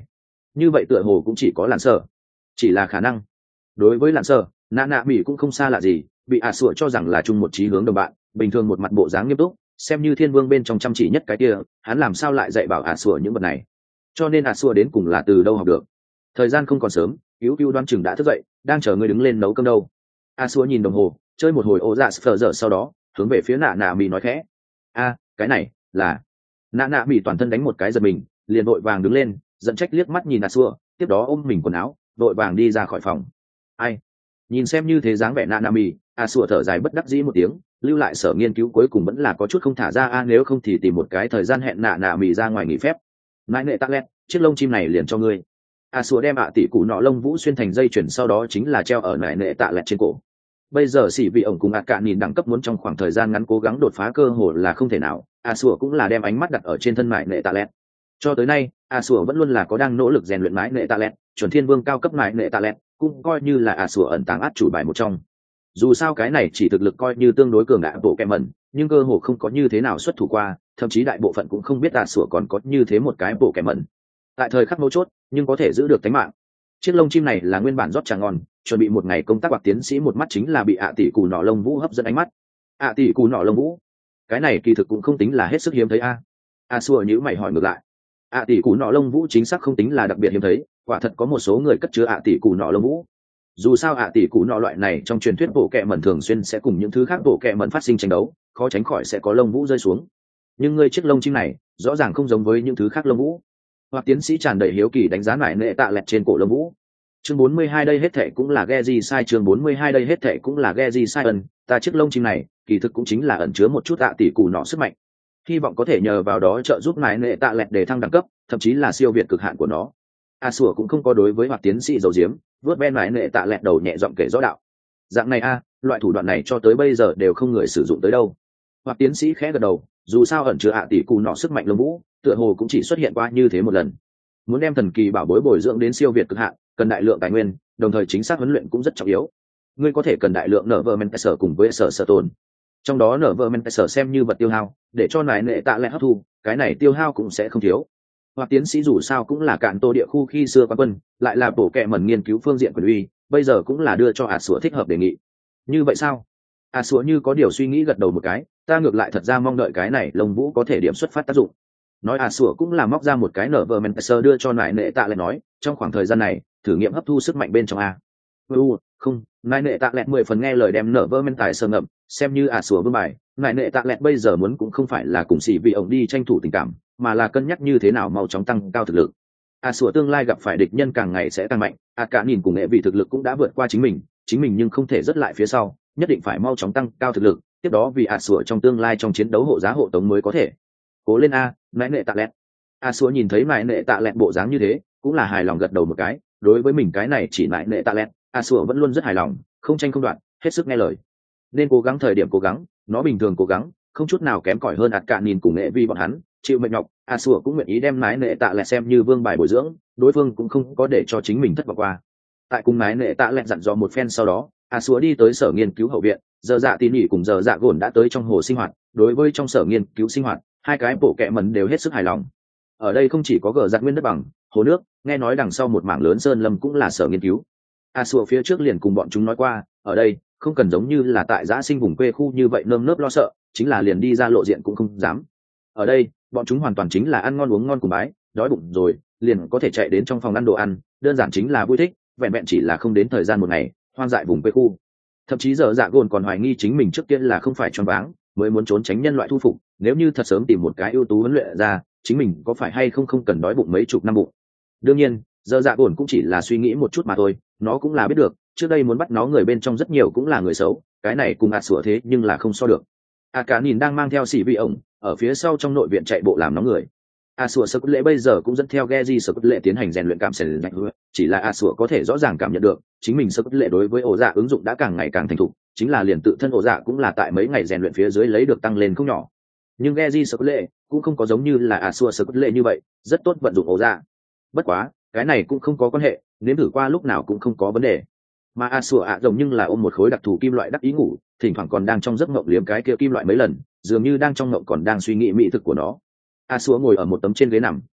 như vậy tựa hồ cũng chỉ có lặn sở, chỉ là khả năng. Đối với lặn sở, nạ nạ mỹ cũng không xa lạ gì, bị ạ sủa cho rằng là chung một chí hướng đồng bạn, bình thường một mặt bộ dáng nghiêm túc, xem như thiên vương bên trong chăm chỉ nhất cái kia, hắn làm sao lại dạy bảo ạ sủa những vật này. Cho nên ạ sủa đến cùng là từ đâu học được. Thời gian không còn sớm, cứu cứu đoan chừng đã thức dậy, đang chờ người đứng lên nấu cơm đâu. ạ sủa nhìn đồng hồ, chơi một hồi ô dạ phờ giờ sau đó hướng về phía nạ nạ mỹ nói khẽ: a cái này là. Nạ nạ mỹ toàn thân đánh một cái giật mình, liền vội vàng đứng lên, giận trách liếc mắt nhìn ạ sủa, tiếp đó ôm mình quần áo, vội vàng đi ra khỏi phòng. Ai nhìn xem như thế dáng vẻ nạ nạ mỹ, ạ sủa thở dài bất đắc dĩ một tiếng, lưu lại sở nghiên cứu cuối cùng vẫn là có chút không thả ra a, nếu không thì tìm một cái thời gian hẹn nạ nạ mỹ ra ngoài nghỉ phép. Nãi nệ tắc lét, chiếc lông chim này liền cho ngươi. A sủa đem ạ tỷ cụ nọ lông vũ xuyên thành dây chuyền, sau đó chính là treo ở nại nệ tạ lẹt trên cổ. Bây giờ xỉ vị ổng cùng ạ cạn nhìn đẳng cấp muốn trong khoảng thời gian ngắn cố gắng đột phá cơ hội là không thể nào. A sủa cũng là đem ánh mắt đặt ở trên thân nại nệ tạ lẹt. Cho tới nay, A sủa vẫn luôn là có đang nỗ lực rèn luyện nại nệ tạ lẹt, chuẩn thiên vương cao cấp nại nệ tạ lẹt, cũng coi như là A sủa ẩn tàng át chủ bài một trong. Dù sao cái này chỉ thực lực coi như tương đối cường đại bộ kẹm mẩn, nhưng cơ hồ không có như thế nào xuất thủ qua, thậm chí đại bộ phận cũng không biết A sủa còn có như thế một cái bộ kẹm mẩn. Tại thời khắc mấu chốt, nhưng có thể giữ được tính mạng. Chiếc lông chim này là nguyên bản rót trà ngon, chuẩn bị một ngày công tác hoặc tiến sĩ một mắt chính là bị ạ tỷ cù nọ lông vũ hấp dẫn ánh mắt. ạ tỷ cù nọ lông vũ, cái này kỳ thực cũng không tính là hết sức hiếm thấy a. A xua nhữ mày hỏi ngược lại. ạ tỷ cù nọ lông vũ chính xác không tính là đặc biệt hiếm thấy, quả thật có một số người cất chứa ạ tỷ cù nọ lông vũ. Dù sao ạ tỷ cù nọ loại này trong truyền thuyết bộ kệ mẩn thường xuyên sẽ cùng những thứ khác bộ kệ mẩn phát sinh tranh đấu, khó tránh khỏi sẽ có lông vũ rơi xuống. Nhưng ngươi chiếc lông chim này rõ ràng không giống với những thứ khác lông vũ. Hoặc tiến sĩ tràn đầy hiếu kỳ đánh giá lại nệ tạ lẹt trên cổ lông vũ. Chương bốn mươi hai đây hết thệ cũng là Geji sai, chương bốn mươi hai đây hết thệ cũng là Geji sai ẩn, ta chiếc lông chim này, kỳ thực cũng chính là ẩn chứa một chút tạ tỷ cù nọ sức mạnh. Hy vọng có thể nhờ vào đó trợ giúp lại nệ tạ lẹt để thăng đẳng cấp, thậm chí là siêu việt cực hạn của nó. A sủa cũng không có đối với hoặc tiến sĩ dầu diếm, vớt ben lại nệ tạ lẹt đầu nhẹ giọng kể rõ đạo. Dạng này a, loại thủ đoạn này cho tới bây giờ đều không người sử dụng tới đâu. Hoặc tiến sĩ khẽ gật đầu, dù sao ẩn chứa ạ tỷ cù nọ sức mạnh lông vũ, tựa hồ cũng chỉ xuất hiện qua như thế một lần. Muốn đem thần kỳ bảo bối bồi dưỡng đến siêu việt cực hạn, cần đại lượng tài nguyên, đồng thời chính xác huấn luyện cũng rất trọng yếu. Ngươi có thể cần đại lượng nở vơ men sở cùng với sở sở tồn. Trong đó nở vơ men sở xem như vật tiêu hao, để cho nài nệ tạ lẹ hấp thu, cái này tiêu hao cũng sẽ không thiếu. Hoặc tiến sĩ dù sao cũng là cạn tô địa khu khi xưa quan quân, lại là bổ kệ mẩn nghiên cứu phương diện quyền uy, bây giờ cũng là đưa cho ả sủa thích hợp đề nghị. Như vậy sao? ả sủa như có điều suy nghĩ gật đầu một cái, ta ngược lại thật ra mong đợi cái này lông vũ có thể điểm xuất phát tác dụng. Nói ả sủa cũng là móc ra một cái nở vơ men sơ đưa cho nại nệ tạ lẹt nói, trong khoảng thời gian này thử nghiệm hấp thu sức mạnh bên trong a. u không, nại nệ tạ lẹt mười phần nghe lời đem nở vơ men tài sơ ngậm, xem như ả sủa vương bài. Nại nệ tạ lẹt bây giờ muốn cũng không phải là cùng xỉ vì ông đi tranh thủ tình cảm, mà là cân nhắc như thế nào mau chóng tăng cao thực lực. ả sủa tương lai gặp phải địch nhân càng ngày sẽ càng mạnh, ả cả nhìn cùng nghệ vị thực lực cũng đã vượt qua chính mình, chính mình nhưng không thể rớt lại phía sau, nhất định phải mau chóng tăng cao thực lực, tiếp đó vì ả sủa trong tương lai trong chiến đấu hộ giá hộ tống mới có thể. Cố lên a, nại nệ tạ lẹt. A xua nhìn thấy nại nệ tạ lẹt bộ dáng như thế, cũng là hài lòng gật đầu một cái. Đối với mình cái này chỉ nại nệ tạ lẹt, A xua vẫn luôn rất hài lòng, không tranh không đoạn, hết sức nghe lời. Nên cố gắng thời điểm cố gắng, nó bình thường cố gắng, không chút nào kém cỏi hơn ạt cạn nhìn cùng nghệ vi bọn hắn. Chịu mệt nhọc, A xua cũng nguyện ý đem nại nệ tạ lẹt xem như vương bài bồi dưỡng, đối phương cũng không có để cho chính mình thất vọng qua. Tại cùng nại nệ tạ lẹt dặn dò một phen sau đó, A xua đi tới sở nghiên cứu hậu viện, giờ dạ tỉ mỉ cùng giờ dạ gồn đã tới trong hồ sinh hoạt. Đối với trong sở nghiên cứu sinh hoạt, hai cái bộ kệ mẩn đều hết sức hài lòng. Ở đây không chỉ có gờ giặt nguyên đất bằng, hồ nước, nghe nói đằng sau một mảng lớn sơn lâm cũng là sở nghiên cứu. A sủa phía trước liền cùng bọn chúng nói qua, ở đây không cần giống như là tại giã sinh vùng quê khu như vậy nơm nớp lo sợ, chính là liền đi ra lộ diện cũng không dám. Ở đây bọn chúng hoàn toàn chính là ăn ngon uống ngon cùng bái, đói bụng rồi liền có thể chạy đến trong phòng ăn đồ ăn, đơn giản chính là vui thích, vẹn vẹn chỉ là không đến thời gian một ngày, hoang dại vùng quê khu. Thậm chí giờ dạ gồn còn hoài nghi chính mình trước kia là không phải choáng váng, mới muốn trốn tránh nhân loại thu phục, nếu như thật sớm tìm một cái ưu tú huấn luyện ra, chính mình có phải hay không không cần đói bụng mấy chục năm bụng. Đương nhiên giờ dạ gồn cũng chỉ là suy nghĩ một chút mà thôi, nó cũng là biết được trước đây muốn bắt nó người bên trong rất nhiều cũng là người xấu, cái này cùng ạt sủa thế nhưng là không so được. A cá nhìn đang mang theo xỉ vị ổng ở phía sau trong nội viện chạy bộ làm nóng người. A sủa sơ cốt lệ bây giờ cũng dẫn theo Geji sơ cốt lệ tiến hành rèn luyện cảm sẽ lạnh hứa, chỉ là A sủa có thể rõ ràng cảm nhận được chính mình sơ cốt lệ đối với ổ dạ ứng dụng đã càng ngày càng thành thục, chính là liền tự thân ổ dạ cũng là tại mấy ngày rèn luyện phía dưới lấy được tăng lên không nhỏ. Nhưng Geji sơ cốt lệ cũng không có giống như là A sủa sơ cốt lệ như vậy rất tốt vận dụng ổ dạ. Bất quá cái này cũng không có quan hệ, nếm thử qua lúc nào cũng không có vấn đề. Mà A sủa ạ rồng nhưng là ôm một khối đặc thù kim loại đắc ý ngủ, thỉnh thoảng còn đang trong giấc mộng liếm cái kia kim loại mấy lần, dường như đang trong mộng còn đang suy nghĩ mỹ thực của nó. A sủa ngồi ở một tấm trên ghế nằm,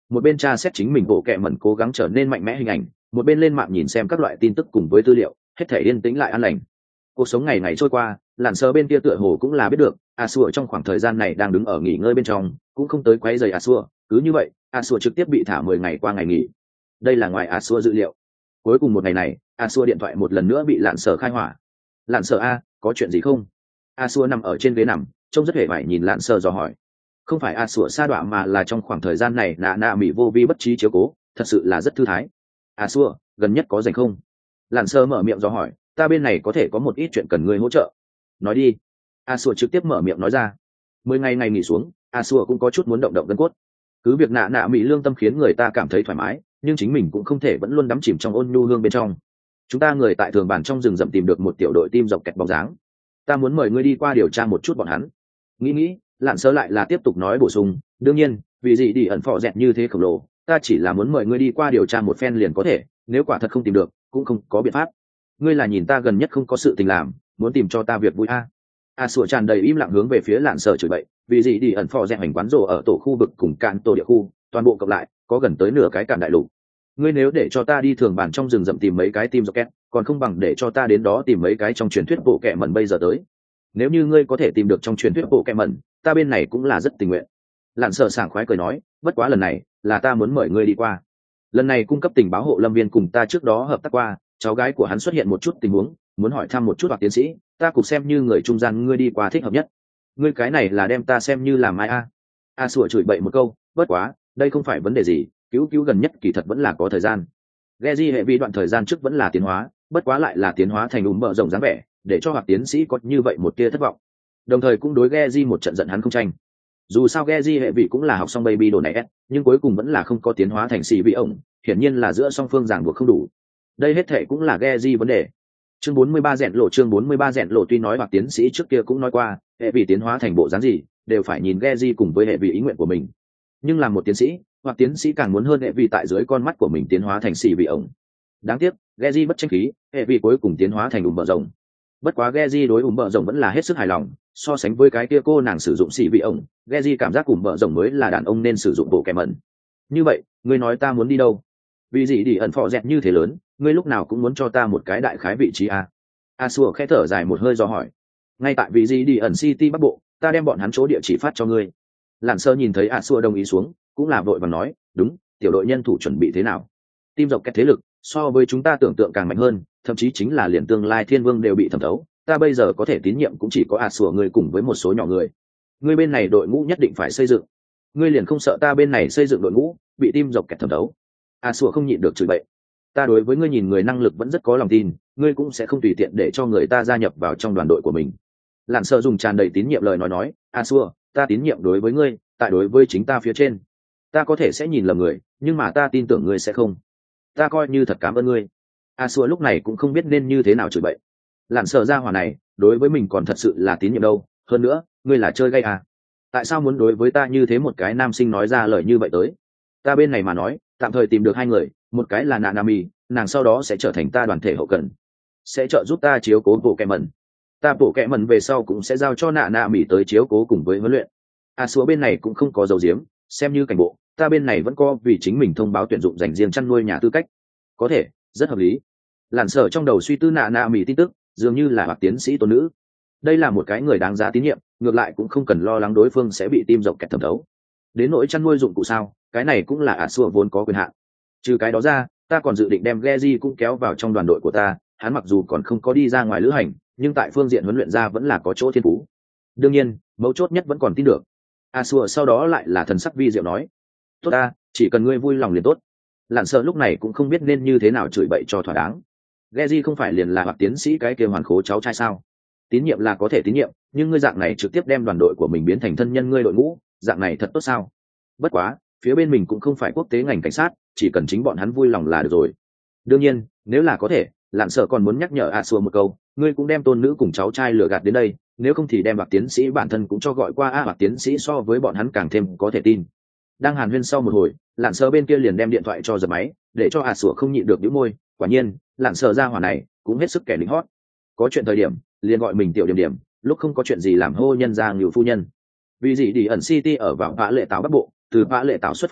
một bên tra xét chính mình bộ kệ mẩn cố gắng trở nên mạnh mẽ hình ảnh, một bên lên mạng nhìn xem các loại tin tức cùng với tư liệu, hết thể yên tĩnh lại an lành. Cuộc sống ngày ngày trôi qua, lặn sờ bên kia tựa hồ cũng là biết được a xua trong khoảng thời gian này đang đứng ở nghỉ ngơi bên trong, cũng không tới quấy rầy a xua. Cứ như vậy a xua trực tiếp bị thả mười ngày qua ngày nghỉ. Đây là ngoài a xua dự liệu. Cuối cùng một ngày này, a xua điện thoại một lần nữa bị lặn sờ khai hỏa. Lặn sờ a, có chuyện gì không? A xua nằm ở trên ghế nằm, trông rất hề vải nhìn lặn sờ dò hỏi. Không phải a xua sa đọa mà là trong khoảng thời gian này nạ nạ mỹ vô vi bất trí chiếu cố, thật sự là rất thư thái. A xua, gần nhất có rảnh không? Lặn sờ mở miệng dò hỏi. Ta bên này có thể có một ít chuyện cần ngươi hỗ trợ. Nói đi. A xua trực tiếp mở miệng nói ra. Mười ngày ngày nghỉ xuống, a xua cũng có chút muốn động động gân cốt. Cứ việc nạ nạ mỹ lương tâm khiến người ta cảm thấy thoải mái, nhưng chính mình cũng không thể vẫn luôn đắm chìm trong ôn nhu hương bên trong. Chúng ta người tại thường bản trong rừng rậm tìm được một tiểu đội tim dọc kẹt bóng dáng, ta muốn mời ngươi đi qua điều tra một chút bọn hắn. Nghĩ nghĩ, lặn sơ lại là tiếp tục nói bổ sung, đương nhiên vì gì đi ẩn phò dẹt như thế khổng lồ, ta chỉ là muốn mời ngươi đi qua điều tra một phen liền có thể, nếu quả thật không tìm được cũng không có biện pháp. Ngươi là nhìn ta gần nhất không có sự tình làm, muốn tìm cho ta việc vui a? A sủa tràn đầy im lặng hướng về phía lạn sở chửi bậy, vì gì đi ẩn phò dẹt hành quán rồ ở tổ khu vực cùng cạn tổ địa khu, toàn bộ cộng lại có gần tới nửa cái cạn đại lục. Ngươi nếu để cho ta đi thường bản trong rừng rậm tìm mấy cái tim rocket, còn không bằng để cho ta đến đó tìm mấy cái trong truyền thuyết bộ kệ mẩn bây giờ tới. Nếu như ngươi có thể tìm được trong truyền thuyết bộ kệ mẩn, ta bên này cũng là rất tình nguyện. Lạn sở sảng khoái cười nói, bất quá lần này là ta muốn mời ngươi đi qua. Lần này cung cấp tình báo hộ lâm viên cùng ta trước đó hợp tác qua, cháu gái của hắn xuất hiện một chút tình huống, muốn hỏi thăm một chút hoặc tiến sĩ, ta cũng xem như người trung gian ngươi đi qua thích hợp nhất. Ngươi cái này là đem ta xem như làm ai a? A sủa chửi bậy một câu, bất quá, đây không phải vấn đề gì, cứu cứu gần nhất kỳ thật vẫn là có thời gian. Geji hệ vi đoạn thời gian trước vẫn là tiến hóa, bất quá lại là tiến hóa thành ùm bờ rộng dáng vẻ, để cho hoặc tiến sĩ có như vậy một tia thất vọng. Đồng thời cũng đối Geji một trận giận hắn không tranh. Dù sao Geji hệ vị cũng là học xong baby đồ này S, nhưng cuối cùng vẫn là không có tiến hóa thành xì vị ổng, hiển nhiên là giữa song phương ràng buộc không đủ. Đây hết thệ cũng là Geji vấn đề. Chương bốn mươi ba rèn lộ chương bốn mươi ba rèn lộ tuy nói hoặc tiến sĩ trước kia cũng nói qua, hệ vị tiến hóa thành bộ dáng gì, đều phải nhìn Geji cùng với hệ vị ý nguyện của mình. Nhưng làm một tiến sĩ, hoặc tiến sĩ càng muốn hơn hệ vị tại dưới con mắt của mình tiến hóa thành xì vị ổng. Đáng tiếc, Geji bất tranh khí, hệ vị cuối cùng tiến hóa thành ùm bờ rồng. Bất quá Geji đối ùm bờ rồng vẫn là hết sức hài lòng, so sánh với cái kia cô nàng sử dụng xì vị ổng, Geji cảm giác ùm bờ rồng mới là đàn ông nên sử dụng bộ kèm mẩn. Như vậy, ngươi nói ta muốn đi đâu? Vì gì đi ẩn phò dẹt như thế lớn, ngươi lúc nào cũng muốn cho ta một cái đại khái vị trí à? A Sủa khẽ thở dài một hơi do hỏi. Ngay tại vì gì đi ẩn City Bắc Bộ, ta đem bọn hắn chỗ địa chỉ phát cho ngươi. Lạn Sơ nhìn thấy A Sủa đồng ý xuống, cũng là vội vàng nói, đúng, tiểu đội nhân thủ chuẩn bị thế nào? Tim dọc kẹt thế lực, so với chúng ta tưởng tượng càng mạnh hơn, thậm chí chính là liền tương lai thiên vương đều bị thẩm thấu. Ta bây giờ có thể tín nhiệm cũng chỉ có A Sủa ngươi cùng với một số nhỏ người. Ngươi bên này đội ngũ nhất định phải xây dựng. Ngươi liền không sợ ta bên này xây dựng đội ngũ bị tim dọc kẹt thẩm thấu? A Sủa không nhịn được chửi bậy. Ta đối với ngươi nhìn người năng lực vẫn rất có lòng tin, ngươi cũng sẽ không tùy tiện để cho người ta gia nhập vào trong đoàn đội của mình. Lạn Sợ dùng tràn đầy tín nhiệm lời nói nói, A Sủa, ta tín nhiệm đối với ngươi, tại đối với chính ta phía trên. Ta có thể sẽ nhìn lầm người, nhưng mà ta tin tưởng ngươi sẽ không. Ta coi như thật cảm ơn ngươi. A Sủa lúc này cũng không biết nên như thế nào chửi bậy. Lạn Sợ ra hỏa này, đối với mình còn thật sự là tín nhiệm đâu, hơn nữa, ngươi là chơi gay à? Tại sao muốn đối với ta như thế một cái nam sinh nói ra lời như vậy tới? Ta bên này mà nói, tạm thời tìm được hai người, một cái là Nanami, nàng sau đó sẽ trở thành ta đoàn thể hậu cần, sẽ trợ giúp ta chiếu cố bộ kẹ mẩn. Ta bộ kẹ mẩn về sau cũng sẽ giao cho Nanami tới chiếu cố cùng với huấn luyện. A Sủa bên này cũng không có dấu diếm, xem như cảnh bộ, ta bên này vẫn có vì chính mình thông báo tuyển dụng dành riêng chăn nuôi nhà tư cách. Có thể, rất hợp lý. Lạn Sở trong đầu suy tư Nanami tin tức, dường như là hoặc tiến sĩ tôn nữ. Đây là một cái người đáng giá tín nhiệm, ngược lại cũng không cần lo lắng đối phương sẽ bị tim dọc kẹt thẩm thấu. Đến nỗi chăn nuôi dụng cụ sao, cái này cũng là A Sủa vốn có quyền hạn. Trừ cái đó ra, ta còn dự định đem Geji cũng kéo vào trong đoàn đội của ta, hắn mặc dù còn không có đi ra ngoài lữ hành, nhưng tại phương diện huấn luyện ra vẫn là có chỗ thiên phú. Đương nhiên, mấu chốt nhất vẫn còn tin được. A Sủa sau đó lại là thần sắc vi diệu nói, tốt ta, chỉ cần ngươi vui lòng liền tốt. Lạn Sợ lúc này cũng không biết nên như thế nào chửi bậy cho thỏa đáng. Geji không phải liền là hoặc tiến sĩ cái kia hoàn khố cháu trai sao? Tín nhiệm là có thể tín nhiệm, nhưng ngươi dạng này trực tiếp đem đoàn đội của mình biến thành thân nhân ngươi đội ngũ, dạng này thật tốt sao? Bất quá, phía bên mình cũng không phải quốc tế ngành cảnh sát, chỉ cần chính bọn hắn vui lòng là được rồi. Đương nhiên, nếu là có thể, Lạn Sợ còn muốn nhắc nhở A Sủa một câu, ngươi cũng đem tôn nữ cùng cháu trai lừa gạt đến đây, nếu không thì đem bạc tiến sĩ bản thân cũng cho gọi qua a bạc tiến sĩ so với bọn hắn càng thêm có thể tin. Đang hàn huyên sau một hồi, Lạn Sợ bên kia liền đem điện thoại cho giật máy, để cho A Sủa không nhịn được nhíu môi, quả nhiên, Lạn Sợ ra hỏa này cũng hết sức kẻ lính hót. Có chuyện thời điểm, liền gọi mình tiểu điểm điểm, lúc không có chuyện gì làm hô nhân ra ngưu phu nhân. Vì gì đi ẩn City ở vào Vã Lệ Táo Bắc Bộ, từ Vã Lệ Táo xuất phát,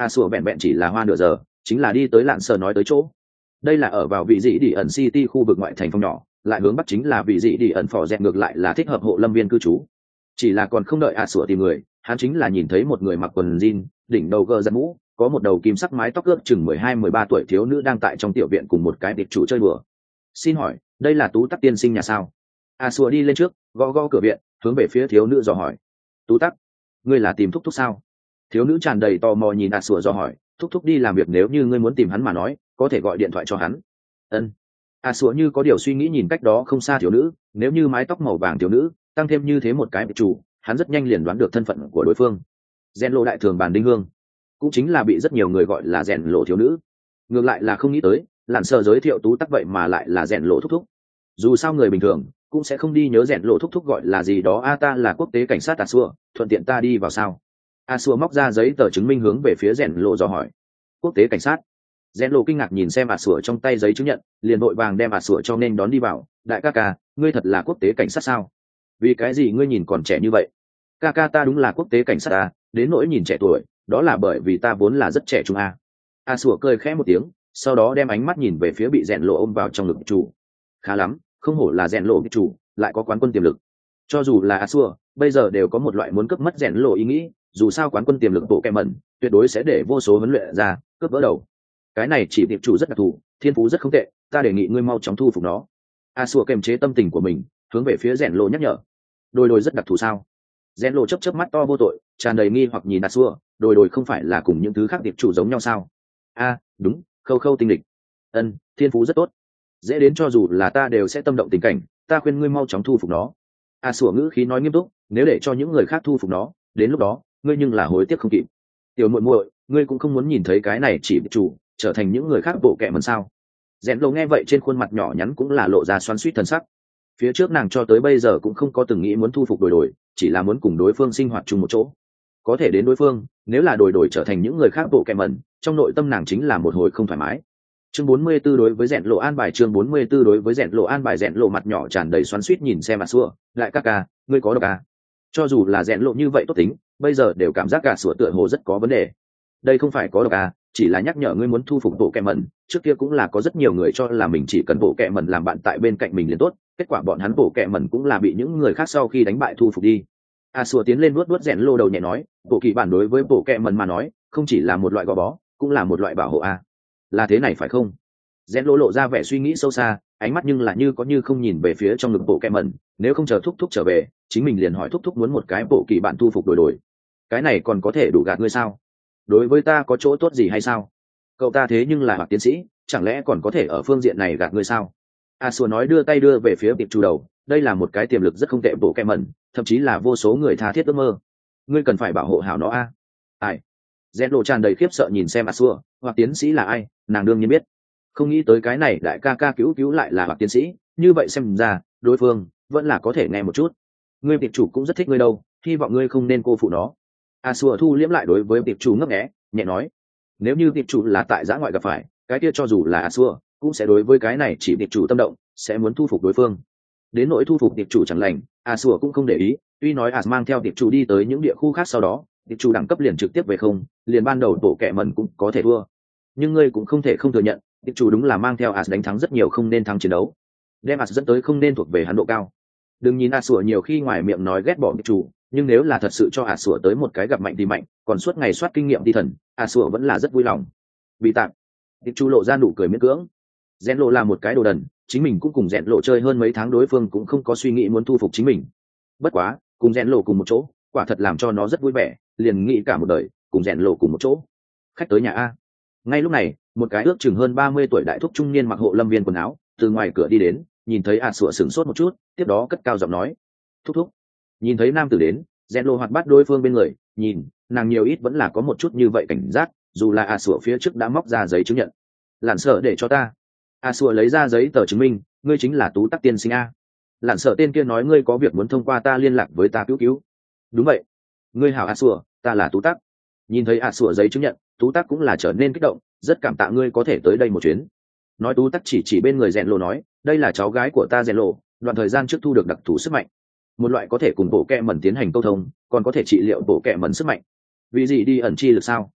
a sủa vẹn vẹn chỉ là hoa nửa giờ chính là đi tới lạn sở nói tới chỗ. Đây là ở vào vị dị đi ẩn city khu vực ngoại thành phong nhỏ, lại hướng bắc chính là vị dị đi ẩn phò dẹt, ngược lại là thích hợp hộ lâm viên cư trú. Chỉ là còn không đợi a sủa tìm người, hắn chính là nhìn thấy một người mặc quần jean, đỉnh đầu gờ giật mũ, có một đầu kim sắc mái tóc ướt chừng mười hai mười ba tuổi thiếu nữ đang tại trong tiểu viện cùng một cái tiệp chủ chơi bừa. Xin hỏi, đây là Tú Tắc tiên sinh nhà sao? A sủa đi lên trước, gõ gõ cửa viện, hướng về phía thiếu nữ dò hỏi. Tú Tắc, ngươi là tìm thúc thúc sao? Thiếu nữ tràn đầy tò mò nhìn A sủa dò hỏi. Thúc thúc đi làm việc, nếu như ngươi muốn tìm hắn mà nói, có thể gọi điện thoại cho hắn. Ân. A sủa như có điều suy nghĩ nhìn cách đó không xa thiếu nữ, nếu như mái tóc màu vàng thiếu nữ tăng thêm như thế một cái tiệp chủ, hắn rất nhanh liền đoán được thân phận của đối phương. Rèn lộ đại thường bàn đinh hương, cũng chính là bị rất nhiều người gọi là rèn lộ thiếu nữ. Ngược lại là không nghĩ tới lặn sợ giới thiệu Tú Tắc vậy mà lại là rèn lộ thúc thúc. Dù sao người bình thường cũng sẽ không đi nhớ rèn lộ thúc thúc gọi là gì đó. A ta là quốc tế cảnh sát A xua, thuận tiện ta đi vào sao? A xua móc ra giấy tờ chứng minh hướng về phía rèn lộ dò hỏi. Quốc tế cảnh sát? Rèn lộ kinh ngạc nhìn xem A xua trong tay giấy chứng nhận, liền vội vàng đem A xua cho nên đón đi vào. Đại ca ca, ngươi thật là quốc tế cảnh sát sao? Vì cái gì ngươi nhìn còn trẻ như vậy? Ca ca ta đúng là quốc tế cảnh sát à, đến nỗi nhìn trẻ tuổi, đó là bởi vì ta vốn là rất trẻ trung a. A sủa cười khẽ một tiếng, sau đó đem ánh mắt nhìn về phía bị rèn lộ ôm vào trong ngực chủ. Khá lắm, không hổ là rèn lộ chủ, lại có quán quân tiềm lực. Cho dù là A sủa, bây giờ đều có một loại muốn cướp mất rèn lộ ý nghĩ, dù sao quán quân tiềm lực bộ kẹ mẩn, tuyệt đối sẽ để vô số huấn luyện ra cướp vỡ đầu. Cái này chỉ tiệp chủ rất đặc thù, thiên phú rất không tệ, ta đề nghị ngươi mau chóng thu phục nó. A sủa kiềm chế tâm tình của mình, hướng về phía rèn lộ nhắc nhở. Đôi đôi rất đặc thù sao? Rèn lộ chớp chớp mắt to vô tội, tràn đầy nghi hoặc nhìn A xua, đồi đồi không phải là cùng những thứ khác tiệp chủ giống nhau sao? A, đúng, khâu khâu tinh lịch. Ân, thiên phú rất tốt, dễ đến cho dù là ta đều sẽ tâm động tình cảnh, ta khuyên ngươi mau chóng thu phục nó. A xua ngữ khí nói nghiêm túc, nếu để cho những người khác thu phục nó, đến lúc đó ngươi nhưng là hối tiếc không kịp. Tiểu muội muội, ngươi cũng không muốn nhìn thấy cái này chỉ tiệp chủ trở thành những người khác bộ kệ mẩn sao? Rèn lộ nghe vậy trên khuôn mặt nhỏ nhắn cũng là lộ ra xoắn xuýt thần sắc. Phía trước nàng cho tới bây giờ cũng không có từng nghĩ muốn thu phục đồi đồi, chỉ là muốn cùng đối phương sinh hoạt chung một chỗ. Có thể đến đối phương, nếu là đồi đồi trở thành những người khác bộ kẹ mẩn, trong nội tâm nàng chính là một hồi không thoải mái. Chương bốn mươi 44 đối với rèn lộ an bài, chương bốn mươi 44 đối với rèn lộ an bài. Rèn lộ mặt nhỏ tràn đầy xoắn xuýt nhìn xem A xua, lại ca ca, ngươi có độc à? Cho dù là rèn lộ như vậy tốt tính, bây giờ đều cảm giác cả sủa tựa hồ rất có vấn đề. Đây không phải có độc à, chỉ là nhắc nhở ngươi muốn thu phục bộ kẹ mẩn. Trước kia cũng là có rất nhiều người cho là mình chỉ cần bộ kẹ mẩn làm bạn tại bên cạnh mình liền tốt, kết quả bọn hắn bộ kẹ mẩn cũng là bị những người khác sau khi đánh bại thu phục đi. A xua tiến lên vuốt vuốt rèn lộ đầu nhẹ nói, bộ kỳ bản đối với bộ kẹ mẩn mà nói, không chỉ là một loại gò bó, cũng là một loại bảo hộ a. À. Là thế này phải không? Rèn lộ lộ ra vẻ suy nghĩ sâu xa, ánh mắt nhưng là như có như không nhìn về phía trong ngực bộ kẹ mẩn. Nếu không chờ thúc thúc trở về, chính mình liền hỏi thúc thúc muốn một cái bộ kỳ bản thu phục đổi đổi. Cái này còn có thể đủ gạt ngươi sao? Đối với ta có chỗ tốt gì hay sao? Cậu ta thế nhưng là hoặc tiến sĩ, chẳng lẽ còn có thể ở phương diện này gạt ngươi sao? A xua nói đưa tay đưa về phía tiệp chủ đầu, đây là một cái tiềm lực rất không tệ bộ kẹ mẩn, thậm chí là vô số người tha thiết ước mơ. Ngươi cần phải bảo hộ hảo nó a. À? Ai? Rèn lộ tràn đầy khiếp sợ nhìn xem A xua, hoặc tiến sĩ là ai, nàng đương nhiên biết. Không nghĩ tới cái này đại ca ca cứu cứu lại là hoặc tiến sĩ, như vậy xem ra, đối phương vẫn là có thể nghe một chút. Ngươi tiệp chủ cũng rất thích ngươi đâu, hy vọng ngươi không nên cô phụ nó. A xua thu liễm lại đối với tiệp chủ ngấp nghé, nhẹ nói. Nếu như tiệp chủ là tại giã ngoại gặp phải, cái kia cho dù là A xua, cũng sẽ đối với cái này chỉ tiệp chủ tâm động, sẽ muốn thu phục đối phương. Đến nỗi thu phục tiệp chủ chẳng lành, A xua cũng không để ý, tuy nói A mang theo tiệp chủ đi tới những địa khu khác, sau đó tiệp chủ đẳng cấp liền trực tiếp về không, liền ban đầu bộ kẹ mẩn cũng có thể thua. Nhưng ngươi cũng không thể không thừa nhận, tiệp chủ đúng là mang theo A đánh thắng rất nhiều không nên thắng chiến đấu, đem A dẫn tới không nên thuộc về hắn độ cao. Đừng nhìn A xua nhiều khi ngoài miệng nói ghét bỏ tiệp chủ, nhưng nếu là thật sự cho A xua tới một cái gặp mạnh thì mạnh, còn suốt ngày soát kinh nghiệm thi thần, A xua vẫn là rất vui lòng. Bị tạm tiệp chủ lộ ra nụ cười miễn cưỡng. Rèn lộ là một cái đồ đần, chính mình cũng cùng rèn lộ chơi hơn mấy tháng, đối phương cũng không có suy nghĩ muốn thu phục chính mình. Bất quá cùng rèn lộ cùng một chỗ, quả thật làm cho nó rất vui vẻ, liền nghĩ cả một đời cùng rèn lộ cùng một chỗ. Khách tới nhà a. Ngay lúc này, một cái ước chừng hơn ba mươi tuổi đại thúc trung niên mặc hộ lâm viên quần áo từ ngoài cửa đi đến, nhìn thấy A xua sửng sốt một chút, tiếp đó cất cao giọng nói, thúc thúc. Nhìn thấy nam tử đến, rèn lộ hoạt bát đối phương bên người, nhìn nàng nhiều ít vẫn là có một chút như vậy cảnh giác, dù là A xua phía trước đã móc ra giấy chứng nhận. Lặn sợ để cho ta. A xua lấy ra giấy tờ chứng minh, ngươi chính là Tú Tắc tiên sinh a. Lặn sợ tên kia nói ngươi có việc muốn thông qua ta liên lạc với ta cứu cứu. Đúng vậy. Ngươi hảo A xua, ta là Tú Tắc. Nhìn thấy A xua giấy chứng nhận, Tú Tắc cũng là trở nên kích động, rất cảm tạ ngươi có thể tới đây một chuyến. Nói Tú Tắc chỉ chỉ bên người rèn lộ nói, đây là cháu gái của ta rèn lộ, đoạn thời gian trước thu được đặc thù sức mạnh, một loại có thể cùng bộ kẹ mẩn tiến hành câu thông, còn có thể trị liệu bộ kẹ mẩn sức mạnh. Vì gì đi ẩn chi lực sao?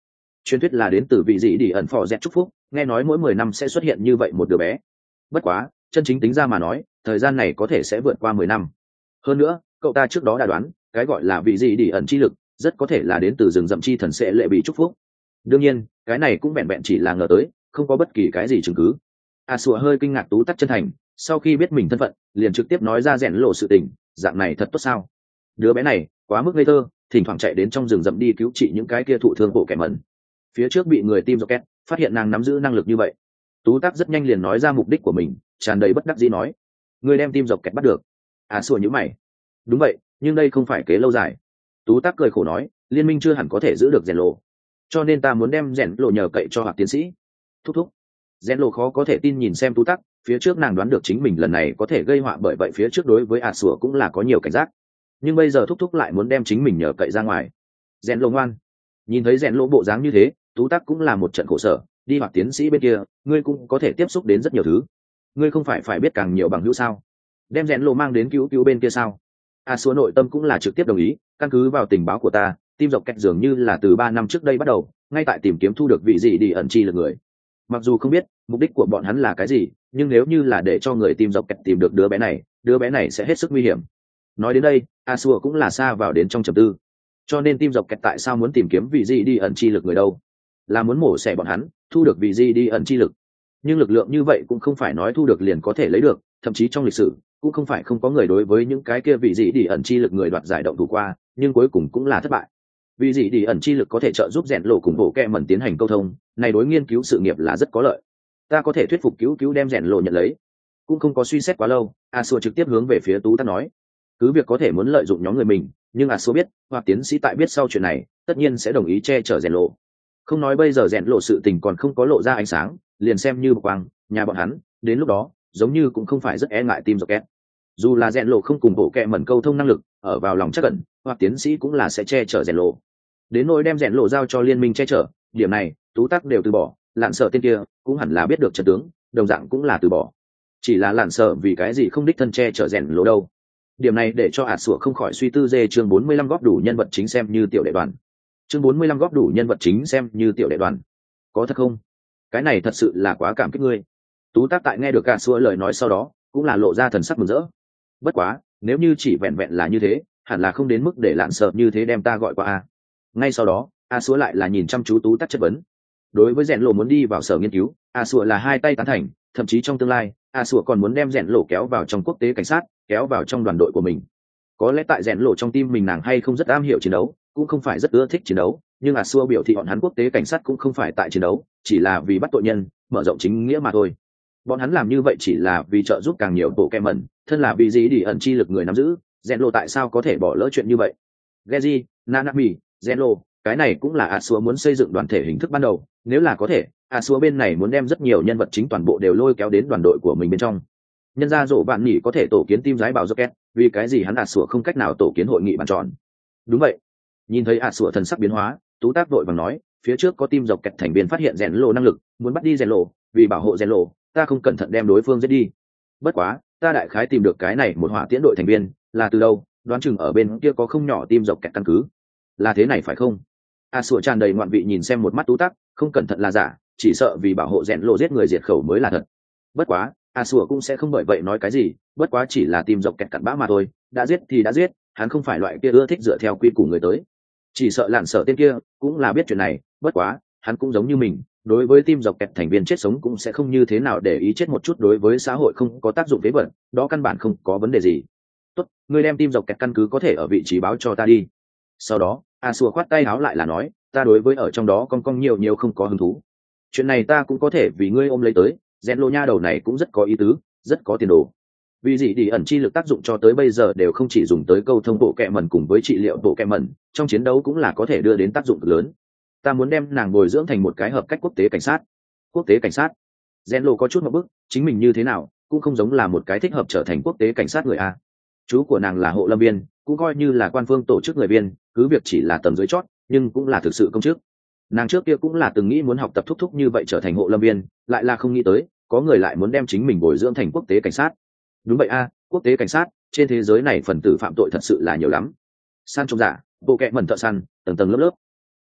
truyền thuyết là đến từ vị dị đi ẩn phò dẹt chúc phúc, nghe nói mỗi mười năm sẽ xuất hiện như vậy một đứa bé. Bất quá chân chính tính ra mà nói, thời gian này có thể sẽ vượt qua mười năm. Hơn nữa cậu ta trước đó đã đoán cái gọi là vị dị đi ẩn chi lực rất có thể là đến từ rừng rậm chi thần sẽ lệ bị chúc phúc. Đương nhiên cái này cũng vẹn vẹn chỉ là ngờ tới, không có bất kỳ cái gì chứng cứ. A Sủa hơi kinh ngạc tú tắc chân thành, sau khi biết mình thân phận liền trực tiếp nói ra rèn lộ sự tình. Dạng này thật tốt sao? Đứa bé này quá mức ngây thơ, thỉnh thoảng chạy đến trong rừng rậm đi cứu trị những cái kia thụ thương bộ kẻ mẩn. Phía trước bị người tim rocket phát hiện nàng nắm giữ năng lực như vậy, tú tắc rất nhanh liền nói ra mục đích của mình, tràn đầy bất đắc dĩ nói: người đem tim rocket bắt được. A Sủa nhíu mày: đúng vậy, nhưng đây không phải kế lâu dài. Tú tắc cười khổ nói: liên minh chưa hẳn có thể giữ được rèn lộ, cho nên ta muốn đem rèn lộ nhờ cậy cho hoặc tiến sĩ. Thúc thúc. Rèn lộ khó có thể tin nhìn xem tú tắc, phía trước nàng đoán được chính mình lần này có thể gây họa, bởi vậy phía trước đối với A Sủa cũng là có nhiều cảnh giác, nhưng bây giờ thúc thúc lại muốn đem chính mình nhờ cậy ra ngoài. Rèn lộ ngoan. Nhìn thấy rèn lộ bộ dáng như thế, tú tắc cũng là một trận khổ sở. Đi hoặc tiến sĩ bên kia ngươi cũng có thể tiếp xúc đến rất nhiều thứ, ngươi không phải phải biết càng nhiều bằng hữu sao? Đem rèn lộ mang đến cứu cứu bên kia sao? A Sủa nội tâm cũng là trực tiếp đồng ý, căn cứ vào tình báo của ta, tim dọc kẹt dường như là từ ba năm trước đây bắt đầu ngay tại tìm kiếm thu được vị gì đi ẩn chi lực người. Mặc dù không biết mục đích của bọn hắn là cái gì, nhưng nếu như là để cho người tim dọc kẹt tìm được đứa bé này, đứa bé này sẽ hết sức nguy hiểm. Nói đến đây A Sủa cũng là xa vào đến trong trầm tư. Cho nên tim dọc kẹt tại sao muốn tìm kiếm vị gì đi ẩn chi lực người đâu? Là muốn mổ xẻ bọn hắn thu được vị gì đi ẩn chi lực. Nhưng lực lượng như vậy cũng không phải nói thu được liền có thể lấy được, thậm chí trong lịch sử cũng không phải không có người đối với những cái kia vị gì đi ẩn chi lực người đoạt giải động thủ qua, nhưng cuối cùng cũng là thất bại. Vì gì đi ẩn chi lực có thể trợ giúp rèn lộ cùng bộ kẹ mẩn tiến hành câu thông, này đối nghiên cứu sự nghiệp là rất có lợi. Ta có thể thuyết phục cứu cứu đem rèn lộ nhận lấy. Cũng không có suy xét quá lâu, A Sủa trực tiếp hướng về phía tú tắc nói: cứ việc có thể muốn lợi dụng nhóm người mình, nhưng A Sủa biết hoặc tiến sĩ tại biết sau chuyện này tất nhiên sẽ đồng ý che chở rèn lộ. Không nói bây giờ rèn lộ sự tình còn không có lộ ra ánh sáng, liền xem như quang nhà bọn hắn đến lúc đó giống như cũng không phải rất e ngại tim rocket. Dù là rèn lộ không cùng bộ kẹ mẩn câu thông năng lực, ở vào lòng chắc cẩn hoặc tiến sĩ cũng là sẽ che chở rèn lộ. Đến nỗi đem rèn lộ giao cho liên minh che chở, điểm này tú tắc đều từ bỏ. Lạn sợ tên kia cũng hẳn là biết được trận tướng, đồng dạng cũng là từ bỏ. Chỉ là lạn sợ vì cái gì không đích thân che chở rèn lộ đâu. Điểm này để cho A Sủa không khỏi suy tư. Dê chương bốn mươi lăm góp đủ nhân vật chính xem như tiểu đệ đoàn. Chương bốn mươi lăm góp đủ nhân vật chính xem như tiểu đệ đoàn. Có thật không? Cái này thật sự là quá cảm kích ngươi. Tú tắc tại nghe được A Sủa lời nói sau đó cũng là lộ ra thần sắc mừng rỡ. Bất quá nếu như chỉ vẹn vẹn là như thế, hẳn là không đến mức để lạn sợ như thế đem ta gọi qua a. Ngay sau đó A Sủa lại là nhìn chăm chú tú tắc chất vấn. Đối với rèn lộ muốn đi vào sở nghiên cứu, A Sủa là hai tay tán thành, thậm chí trong tương lai A Sủa còn muốn đem rèn lộ kéo vào trong quốc tế cảnh sát, kéo vào trong đoàn đội của mình. Có lẽ tại rèn lộ trong tim mình nàng hay không rất am hiểu chiến đấu, cũng không phải rất ưa thích chiến đấu, nhưng A Sủa biểu thị bọn hắn quốc tế cảnh sát cũng không phải tại chiến đấu, chỉ là vì bắt tội nhân, mở rộng chính nghĩa mà thôi. Bọn hắn làm như vậy chỉ là vì trợ giúp càng nhiều bộ kẹ mẩn, thân là vì gì đi ẩn chi lực người nắm giữ, rèn lộ tại sao có thể bỏ lỡ chuyện như vậy? Geji, Nanami, rèn lộ, cái này cũng là A Sủa muốn xây dựng đoàn thể hình thức ban đầu, nếu là có thể, A Sủa bên này muốn đem rất nhiều nhân vật chính toàn bộ đều lôi kéo đến đoàn đội của mình bên trong. Nhân ra rổ bạn nhỉ có thể tổ kiến team giái bảo Rocket, vì cái gì hắn A Sủa không cách nào tổ kiến hội nghị bàn tròn? Đúng vậy. Nhìn thấy A Sủa thần sắc biến hóa, tú tác vội vàng nói, phía trước có team dọc kẹt thành viên phát hiện rèn lộ năng lực, muốn bắt đi rèn lộ, vì bảo hộ rèn lộ, ta không cẩn thận đem đối phương giết đi. Bất quá ta đại khái tìm được cái này một hỏa tiễn đội thành viên là từ đâu, đoán chừng ở bên kia có không nhỏ team dọc kẹt căn cứ. Là thế này phải không? A Sủa tràn đầy ngoạn vị nhìn xem một mắt tú tắc, không cẩn thận là giả, chỉ sợ vì bảo hộ rèn lộ giết người diệt khẩu mới là thật. Bất quá A Sủa cũng sẽ không bởi vậy nói cái gì, bất quá chỉ là team dọc kẹt cặn bã mà thôi, đã giết thì đã giết, hắn không phải loại kia ưa thích dựa theo quy củ người tới. Chỉ sợ lạn sợ tên kia cũng là biết chuyện này, bất quá hắn cũng giống như mình, đối với team dọc kẹt thành viên chết sống cũng sẽ không như thế nào để ý chết một chút, đối với xã hội không có tác dụng phế vật, đó căn bản không có vấn đề gì. Tốt, ngươi đem team dọc kẹt căn cứ có thể ở vị trí báo cho ta đi. Sau đó A Sủa khoát tay áo lại là nói, ta đối với ở trong đó con con nhiều nhiều không có hứng thú. Chuyện này ta cũng có thể vì ngươi ôm lấy tới, rèn lộ nha đầu này cũng rất có ý tứ, rất có tiền đồ. Vì gì đi ẩn chi lực tác dụng cho tới bây giờ đều không chỉ dùng tới câu thông bộ kẹ mẩn cùng với trị liệu bộ kẹ mẩn, trong chiến đấu cũng là có thể đưa đến tác dụng cực lớn. Ta muốn đem nàng bồi dưỡng thành một cái hợp cách quốc tế cảnh sát. Quốc tế cảnh sát? Rèn lộ có chút một bức, chính mình như thế nào cũng không giống là một cái thích hợp trở thành quốc tế cảnh sát người a. Chú của nàng là hộ lâm viên, cũng coi như là quan phương tổ chức người viên, cứ việc chỉ là tầm dưới chót nhưng cũng là thực sự công chức. Nàng trước kia cũng là từng nghĩ muốn học tập thúc thúc như vậy trở thành hộ lâm viên, lại là không nghĩ tới có người lại muốn đem chính mình bồi dưỡng thành quốc tế cảnh sát. Đúng vậy a, quốc tế cảnh sát, trên thế giới này phần tử phạm tội thật sự là nhiều lắm. Săn trộm giả, bộ kẹ mẩn thợ săn, tầng tầng lớp lớp.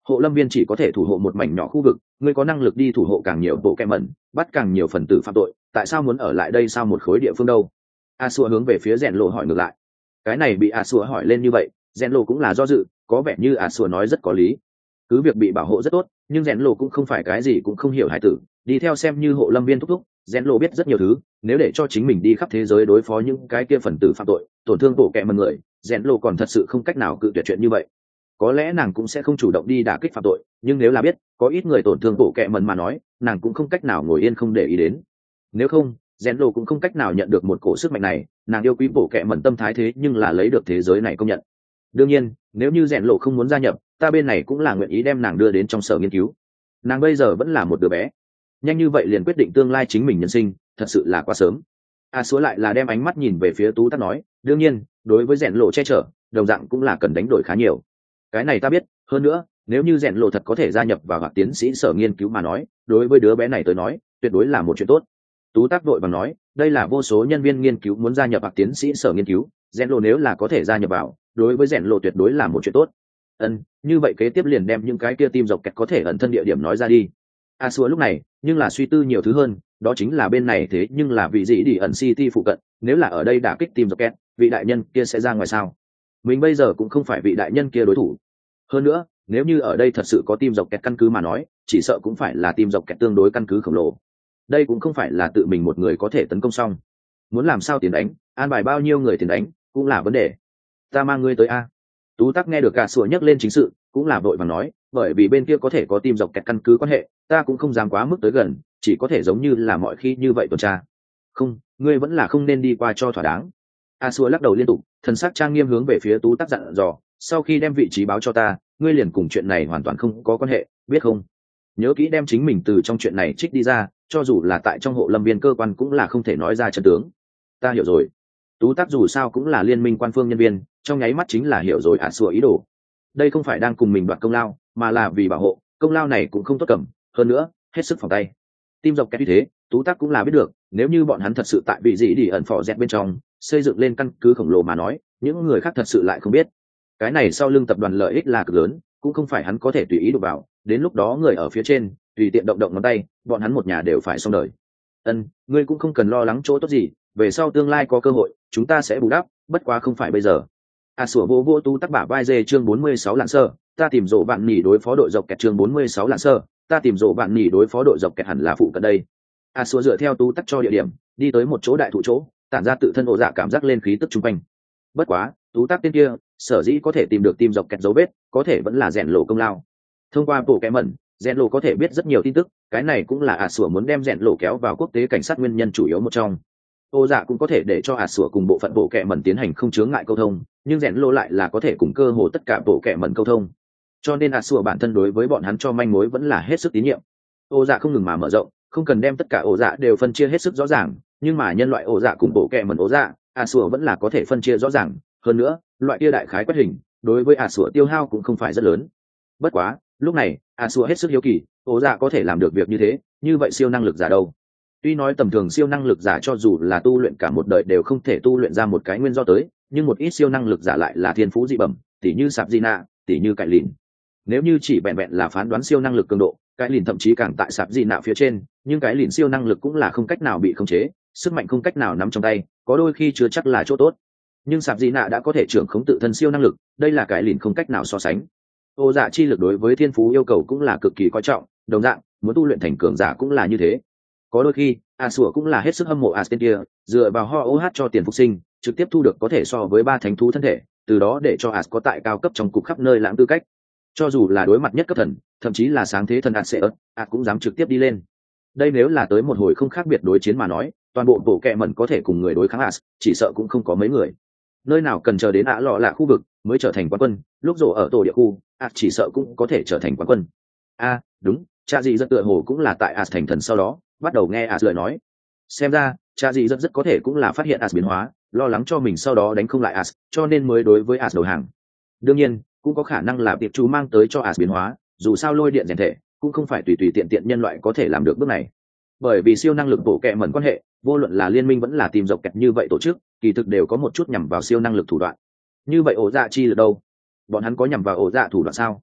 hộ lâm viên chỉ có thể thủ hộ một mảnh nhỏ khu vực, ngươi có năng lực đi thủ hộ càng nhiều bộ kẹ mẩn, bắt càng nhiều phần tử phạm tội, tại sao muốn ở lại đây sao một khối địa phương đâu? A Sủa hướng về phía rèn lộ hỏi ngược lại. Cái này bị A Sủa hỏi lên như vậy, rèn lộ cũng là do dự, có vẻ như A Sủa nói rất có lý. Cứ việc bị bảo hộ rất tốt, nhưng rèn lộ cũng không phải cái gì cũng không hiểu hải tử, đi theo xem như hộ lâm viên thúc thúc, rèn lộ biết rất nhiều thứ, nếu để cho chính mình đi khắp thế giới đối phó những cái kia phần tử phạm tội, tổn thương bộ kẹ mẩn người, rèn lộ còn thật sự không cách nào cự tuyệt chuyện như vậy. Có lẽ nàng cũng sẽ không chủ động đi đả kích phạm tội, nhưng nếu là biết có ít người tổn thương bộ kẹ mẩn mà nói, nàng cũng không cách nào ngồi yên không để ý đến. Nếu không, rèn lộ cũng không cách nào nhận được một cổ sức mạnh này, nàng yêu quý bộ kẹ mẩn tâm thái thế nhưng là lấy được thế giới này công nhận. Đương nhiên, nếu như rèn lộ không muốn gia nhập, ta bên này cũng là nguyện ý đem nàng đưa đến trong sở nghiên cứu. Nàng bây giờ vẫn là một đứa bé, nhanh như vậy liền quyết định tương lai chính mình nhân sinh, thật sự là quá sớm. A Súa lại là đem ánh mắt nhìn về phía Tú Tắc nói, đương nhiên, đối với rèn lộ che chở, đồng dạng cũng là cần đánh đổi khá nhiều. Cái này ta biết, hơn nữa, nếu như rèn lộ thật có thể gia nhập vào hoặc tiến sĩ sở nghiên cứu mà nói, đối với đứa bé này tới nói, tuyệt đối là một chuyện tốt. Tú Tắc vội vàng nói, đây là vô số nhân viên nghiên cứu muốn gia nhập hoặc tiến sĩ sở nghiên cứu, rèn lộ nếu là có thể gia nhập vào, đối với rèn lộ tuyệt đối là một chuyện tốt. Ân, như vậy kế tiếp liền đem những cái kia tim dọc kẹt có thể ẩn thân địa điểm nói ra đi. A Súa lúc này, nhưng là suy tư nhiều thứ hơn, đó chính là bên này thế nhưng là vị gì đi ẩn city phụ cận, nếu là ở đây đả kích tim dọc kẹt, vị đại nhân kia sẽ ra ngoài sao? Mình bây giờ cũng không phải vị đại nhân kia đối thủ. Hơn nữa, nếu như ở đây thật sự có tim dọc kẹt căn cứ mà nói, chỉ sợ cũng phải là tim dọc kẹt tương đối căn cứ khổng lồ. Đây cũng không phải là tự mình một người có thể tấn công xong. Muốn làm sao tiền đánh, an bài bao nhiêu người tiền đánh, cũng là vấn đề. Ta mang ngươi tới a. Tú Tắc nghe được cả sủa nhắc lên chính sự, cũng là vội vàng nói, bởi vì bên kia có thể có tim dọc kẹt căn cứ quan hệ, ta cũng không dám quá mức tới gần, chỉ có thể giống như là mọi khi như vậy tuần tra. Không, ngươi vẫn là không nên đi qua cho thỏa đáng. A Súa lắc đầu liên tục, thần sắc trang nghiêm hướng về phía Tú Tắc dặn dò, sau khi đem vị trí báo cho ta, ngươi liền cùng chuyện này hoàn toàn không có quan hệ, biết không? Nhớ kỹ đem chính mình từ trong chuyện này trích đi ra, cho dù là tại trong hộ lâm viên cơ quan cũng là không thể nói ra chân tướng. Ta hiểu rồi. Tú Tắc dù sao cũng là liên minh quan phương nhân viên, trong nháy mắt chính là hiểu rồi A Súa ý đồ. Đây không phải đang cùng mình đoạt công lao, mà là vì bảo hộ, công lao này cũng không tốt cầm, hơn nữa, hết sức phòng tay. Tim dọc kẹt như thế, Tú Tắc cũng là biết được, nếu như bọn hắn thật sự tại vị gì đi ẩn phò dẹt bên trong, xây dựng lên căn cứ khổng lồ mà nói, những người khác thật sự lại không biết. Cái này sau lưng tập đoàn lợi ích là cực lớn, cũng không phải hắn có thể tùy ý đụng vào, đến lúc đó người ở phía trên, tùy tiện động động ngón tay, bọn hắn một nhà đều phải xong đời. Ân, ngươi cũng không cần lo lắng chỗ tốt gì, về sau tương lai có cơ hội, chúng ta sẽ bù đắp, bất quá không phải bây giờ. A Súa vô vô Tú Tắc bả vai dê chương bốn mươi sáu lạng sơ, ta tìm rộ bạn nhỉ đối phó đội dọc kẹt chương bốn mươi sáu lạng sơ, ta tìm rộ bạn nhỉ đối phó đội dọc kẹt hẳn là phụ cận đây. A Súa dựa theo Tú Tắc cho địa điểm, đi tới một chỗ đại thụ chỗ, tản ra tự thân ổ dạ cảm giác lên khí tức trung quanh. Bất quá, Tú Tắc tên kia, sở dĩ có thể tìm được tim dọc kẹt dấu vết, có thể vẫn là rèn lộ công lao. Thông qua bộ kẽ mẩn, rèn lộ có thể biết rất nhiều tin tức, cái này cũng là A Súa muốn đem rèn lộ kéo vào quốc tế cảnh sát nguyên nhân chủ yếu một trong. Ô dạ cũng có thể để cho A Súa cùng bộ phận bộ kệ mẩn tiến hành không chướng ngại câu thông, nhưng rèn lộ lại là có thể cùng cơ hồ tất cả bộ kệ mẩn câu thông, cho nên A Súa bản thân đối với bọn hắn cho manh mối vẫn là hết sức tín nhiệm. Ô dạ không ngừng mà mở rộng, không cần đem tất cả ổ dạ đều phân chia hết sức rõ ràng, nhưng mà nhân loại ổ dạ cùng bộ kệ mẩn ổ dạ, A Súa vẫn là có thể phân chia rõ ràng. Hơn nữa, loại kia đại khái quét hình, đối với A Súa tiêu hao cũng không phải rất lớn. Bất quá, lúc này, A Súa hết sức hiếu kỳ, ổ dạ có thể làm được việc như thế, như vậy siêu năng lực giả đâu? Tuy nói tầm thường siêu năng lực giả cho dù là tu luyện cả một đời đều không thể tu luyện ra một cái nguyên do tới, nhưng một ít siêu năng lực giả lại là thiên phú dị bẩm, tỉ như Sạp Gina, tỉ như Cải Lìn. Nếu như chỉ vẹn vẹn là phán đoán siêu năng lực cường độ, Cải Lìn thậm chí càng tại Sạp Gina phía trên, nhưng Cải Lìn siêu năng lực cũng là không cách nào bị khống chế, sức mạnh không cách nào nắm trong tay, có đôi khi chưa chắc là chỗ tốt. Nhưng Sạp Gina đã có thể trưởng khống tự thân siêu năng lực, đây là Cải Lìn không cách nào so sánh. Ô dạ chi lực đối với thiên phú yêu cầu cũng là cực kỳ coi trọng, đồng dạng, muốn tu luyện thành cường giả cũng là như thế. Có đôi khi, A Súa cũng là hết sức hâm mộ A tên kia, dựa vào ho ô hát cho tiền phục sinh, trực tiếp thu được có thể so với ba thánh thú thân thể, từ đó để cho A có tại cao cấp trong cục khắp nơi lãng tư cách. Cho dù là đối mặt nhất cấp thần, thậm chí là sáng thế thần A sẽ ớt, A cũng dám trực tiếp đi lên. Đây nếu là tới một hồi không khác biệt đối chiến mà nói, toàn bộ bộ kệ mẩn có thể cùng người đối kháng A, chỉ sợ cũng không có mấy người. Nơi nào cần chờ đến A lọ là khu vực mới trở thành quán quân, lúc rổ ở tổ địa khu, A chỉ sợ cũng có thể trở thành quán quân. A, đúng, cha gì rất tựa hồ cũng là tại A thành thần sau đó bắt đầu nghe As lời nói. Xem ra, cha gì rất rất có thể cũng là phát hiện As biến hóa, lo lắng cho mình sau đó đánh không lại As, cho nên mới đối với As đầu hàng. Đương nhiên, cũng có khả năng là tiệp chú mang tới cho As biến hóa, dù sao lôi điện rèn thể, cũng không phải tùy tùy tiện tiện nhân loại có thể làm được bước này. Bởi vì siêu năng lực bộ kệ mẩn quan hệ, vô luận là liên minh vẫn là tìm dọc kẹt như vậy tổ chức, kỳ thực đều có một chút nhằm vào siêu năng lực thủ đoạn. Như vậy ổ dạ chi lực đâu? Bọn hắn có nhằm vào ổ dạ thủ đoạn sao?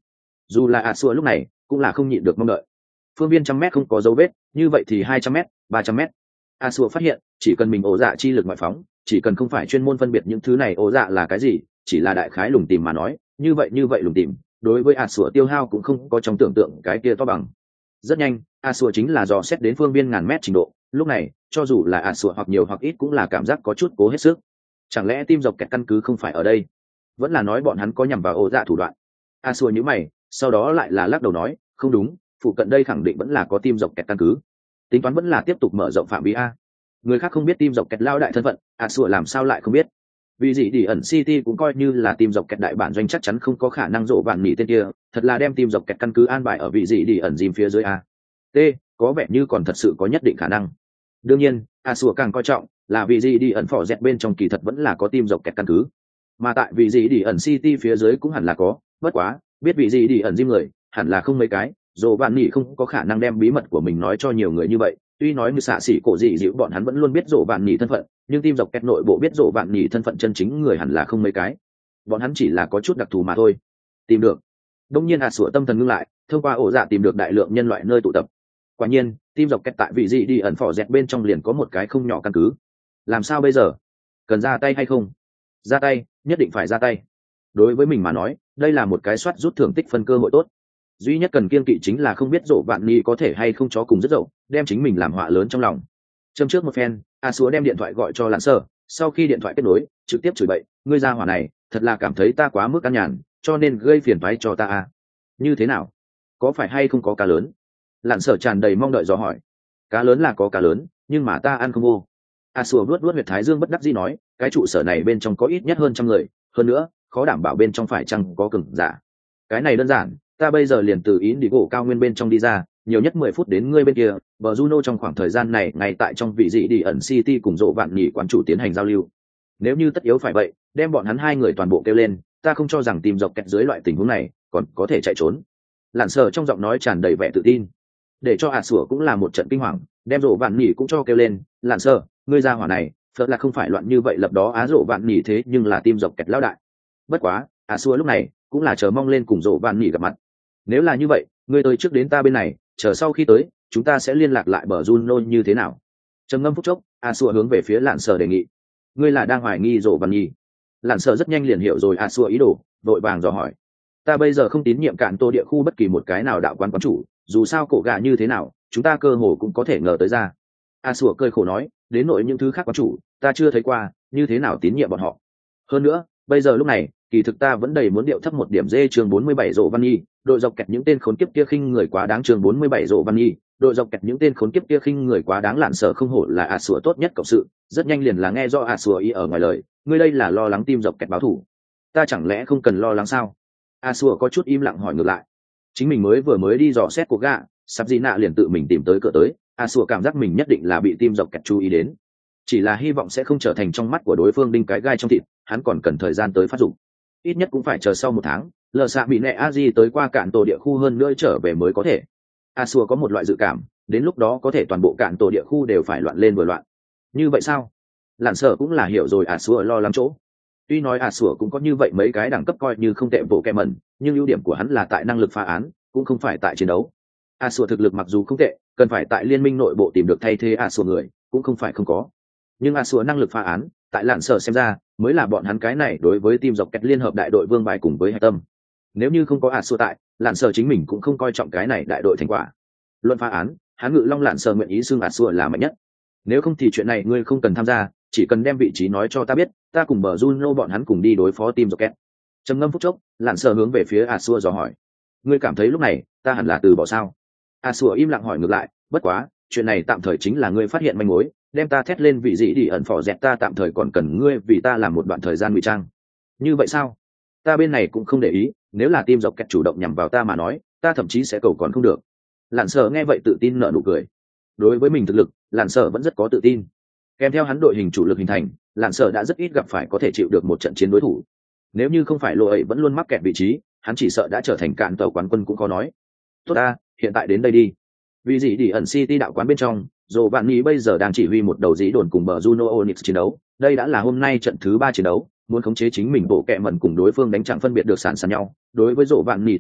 dù là ạt xua lúc này cũng là không nhịn được mong đợi. Phương viên trăm mét không có dấu vết, như vậy thì hai trăm mét, ba trăm mét. ạt xua phát hiện chỉ cần mình ổ dạ chi lực ngoại phóng, chỉ cần không phải chuyên môn phân biệt những thứ này ổ dạ là cái gì, chỉ là đại khái lùng tìm mà nói, như vậy như vậy lùng tìm đối với ạt xua tiêu hao cũng không có trong tưởng tượng cái kia to bằng. Rất nhanh ạt xua chính là dò xét đến phương viên ngàn mét trình độ, lúc này cho dù là ạt xua hoặc nhiều hoặc ít cũng là cảm giác có chút cố hết sức. Chẳng lẽ tim dọc kẹt căn cứ không phải ở đây, vẫn là nói bọn hắn có nhằm vào ổ dạ thủ đoạn? ạt xua nhíu mày, sau đó lại là lắc đầu nói không đúng, phụ cận đây khẳng định vẫn là có tim dọc kẹt căn cứ, tính toán vẫn là tiếp tục mở rộng phạm vi a. Người khác không biết tim dọc kẹt lao đại thân phận, ạt xua làm sao lại không biết? Vì gì đi ẩn City cũng coi như là tim dọc kẹt đại bản doanh, chắc chắn không có khả năng rộ vạn nỉ tên kia thật là đem tim dọc kẹt căn cứ an bài ở vị gì đi ẩn dìm phía dưới a. T có vẻ như còn thật sự có nhất định khả năng. Đương nhiên a sủa càng coi trọng là vị gì đi ẩn phỏ dẹt bên trong kỳ thật vẫn là có tim dọc kẹt căn cứ, mà tại vị gì đi ẩn City phía dưới cũng hẳn là có, bất quá biết vị gì đi ẩn dìm người hẳn là không mấy cái, rộ vạn nỉ không có khả năng đem bí mật của mình nói cho nhiều người như vậy. Tuy nói như xạ xỉ cổ dị dịu bọn hắn vẫn luôn biết rộ vạn nỉ thân phận, nhưng tim dọc kẹt nội bộ biết rộ vạn nỉ thân phận chân chính người hẳn là không mấy cái, bọn hắn chỉ là có chút đặc thù mà thôi. Tìm được. Đông nhiên ạt sủa tâm thần ngưng lại, thông qua ổ dạ tìm được đại lượng nhân loại nơi tụ tập. Quả nhiên tim dọc kẹt tại vị gì đi ẩn phỏ dẹt bên trong liền có một cái không nhỏ căn cứ. Làm sao bây giờ? Cần ra tay hay không? Ra tay, nhất định phải ra tay. Đối với mình mà nói, đây là một cái soát rút thưởng tích phân cơ hội tốt. Duy nhất cần kiêng kỵ chính là không biết rộ vạn nỉ có thể hay không chó cùng rất dậu, đem chính mình làm họa lớn trong lòng. Châm trước một phen, a xúa đem điện thoại gọi cho Lạn Sở, sau khi điện thoại kết nối trực tiếp chửi bậy, ngươi ra hỏa này thật là cảm thấy ta quá mức ăn nhàn, cho nên gây phiền toái cho ta à? Như thế nào, có phải hay không có cá lớn? Lạn Sở tràn đầy mong đợi dò hỏi. Cá lớn là có cá lớn, nhưng mà ta ăn không vô. a xúa vuốt vuốt huyệt thái dương bất đắc dĩ nói, cái trụ sở này bên trong có ít nhất hơn trăm người, hơn nữa khó đảm bảo bên trong phải chăng có cường giả. Cái này đơn giản, ta bây giờ liền từ ý đi gỗ cao nguyên bên trong đi ra, nhiều nhất mười phút đến ngươi bên kia. Bờ Juno trong khoảng thời gian này ngay tại trong vị dị đi ẩn City cùng rộ vạn nhỉ quán chủ tiến hành giao lưu. Nếu như tất yếu phải vậy, đem bọn hắn hai người toàn bộ kêu lên, ta không cho rằng tìm dọc kẹt dưới loại tình huống này còn có thể chạy trốn. Lạn Sở trong giọng nói tràn đầy vẻ tự tin. Để cho ả sủa cũng là một trận kinh hoàng, đem rộ vạn nhỉ cũng cho kêu lên. Lạn Sở, ngươi ra hỏa này phật là không phải loạn như vậy lập đó á, rộ vạn nhỉ thế nhưng là tim dọc kẹt lão đại. Bất quá ả sủa lúc này cũng là chờ mong lên cùng rộ vạn nhỉ gặp mặt. Nếu là như vậy, ngươi tới trước đến ta bên này, chờ sau khi tới chúng ta sẽ liên lạc lại bờ Juno như thế nào? Trầm ngâm phút chốc, a xua hướng về phía Lạn Sở đề nghị. Ngươi là đang hoài nghi rộ vạn nhi? Lạn Sở rất nhanh liền hiểu rồi a xua ý đồ, vội vàng dò hỏi. Ta bây giờ không tín nhiệm cạn tô địa khu bất kỳ một cái nào đạo quán quán chủ, dù sao cổ gà như thế nào chúng ta cơ hồ cũng có thể ngờ tới ra. a xua cười khổ nói, đến nội những thứ khác quán chủ ta chưa thấy qua, như thế nào tín nhiệm bọn họ? Hơn nữa bây giờ lúc này kỳ thực ta vẫn đầy muốn điệu thấp một điểm. Dê chương bốn mươi bảy rộ văn nhi, đội dọc kẹt những tên khốn kiếp kia khinh người quá đáng. Chương bốn mươi bảy rộ văn nhi, đội dọc kẹt những tên khốn kiếp kia khinh người quá đáng. Lạn Sở không hổ là ả sủa tốt nhất cộng sự, rất nhanh liền là nghe do ả sủa ý ở ngoài lời, ngươi đây là lo lắng tim dọc kẹt báo thủ, ta chẳng lẽ không cần lo lắng sao? ả sủa có chút im lặng hỏi ngược lại. Chính mình mới vừa mới đi dò xét của gã, sắp gì nạ liền tự mình tìm tới cửa tới, ả sủa cảm giác mình nhất định là bị tim dọc kẹt chú ý đến, chỉ là hy vọng sẽ không trở thành trong mắt của đối phương đinh cái gai trong thịt, hắn còn cần thời gian tới phát dụng, ít nhất cũng phải chờ sau một tháng lờ xạ bị nẹ a di tới qua cạn tổ địa khu hơn nữa trở về mới có thể. a xua có một loại dự cảm, đến lúc đó có thể toàn bộ cạn tổ địa khu đều phải loạn lên vừa loạn. Như vậy sao? Lạn Sở cũng là hiểu rồi a xua lo lắng chỗ. Tuy nói a xua cũng có như vậy mấy cái đẳng cấp coi như không tệ bộ kẹ mẩn, nhưng ưu điểm của hắn là tại năng lực phá án, cũng không phải tại chiến đấu. a xua thực lực mặc dù không tệ, cần phải tại liên minh nội bộ tìm được thay thế a xua người cũng không phải không có, nhưng a xua năng lực phá án tại Lạn Sở xem ra mới là bọn hắn cái này đối với team dọc kẹt liên hợp đại đội vương bài cùng với hạch tâm. Nếu như không có ả sủa tại, Lạn Sở chính mình cũng không coi trọng cái này đại đội thành quả. Luận phá án, hắn ngự long Lạn Sở nguyện ý xưng ả sủa là mạnh nhất. Nếu không thì chuyện này ngươi không cần tham gia, chỉ cần đem vị trí nói cho ta biết, ta cùng bờ Juno bọn hắn cùng đi đối phó team dọc kẹt. Trầm ngâm phút chốc, Lạn Sở hướng về phía ả sủa dò hỏi, ngươi cảm thấy lúc này ta hẳn là từ bỏ sao? ả sủa im lặng hỏi ngược lại, bất quá chuyện này tạm thời chính là ngươi phát hiện manh mối, đem ta thét lên vị dị đi ẩn phỏ dẹt, ta tạm thời còn cần ngươi vì ta làm một đoạn thời gian ngụy trang. Như vậy sao? Ta bên này cũng không để ý, nếu là team dọc kẹt chủ động nhằm vào ta mà nói, ta thậm chí sẽ cầu còn không được. Lạn Sở nghe vậy tự tin nở nụ cười. Đối với mình thực lực, Lạn Sở vẫn rất có tự tin. Kèm theo hắn đội hình chủ lực hình thành, Lạn Sở đã rất ít gặp phải có thể chịu được một trận chiến đối thủ. Nếu như không phải lộ ấy vẫn luôn mắc kẹt vị trí, hắn chỉ sợ đã trở thành cạn tàu quán quân cũng khó nói. Tốt ta, hiện tại đến đây đi. Vì gì đi ẩn City đạo quán bên trong, Dỗ Vạn Nhi bây giờ đang chỉ huy một đầu dĩ đồn cùng bờ Juno Onyx chiến đấu. Đây đã là hôm nay trận thứ ba chiến đấu, muốn khống chế chính mình bộ kẹ mẩn cùng đối phương đánh chẳng phân biệt được sàn sàn nhau. Đối với Dỗ Vạn Nhi tới nói,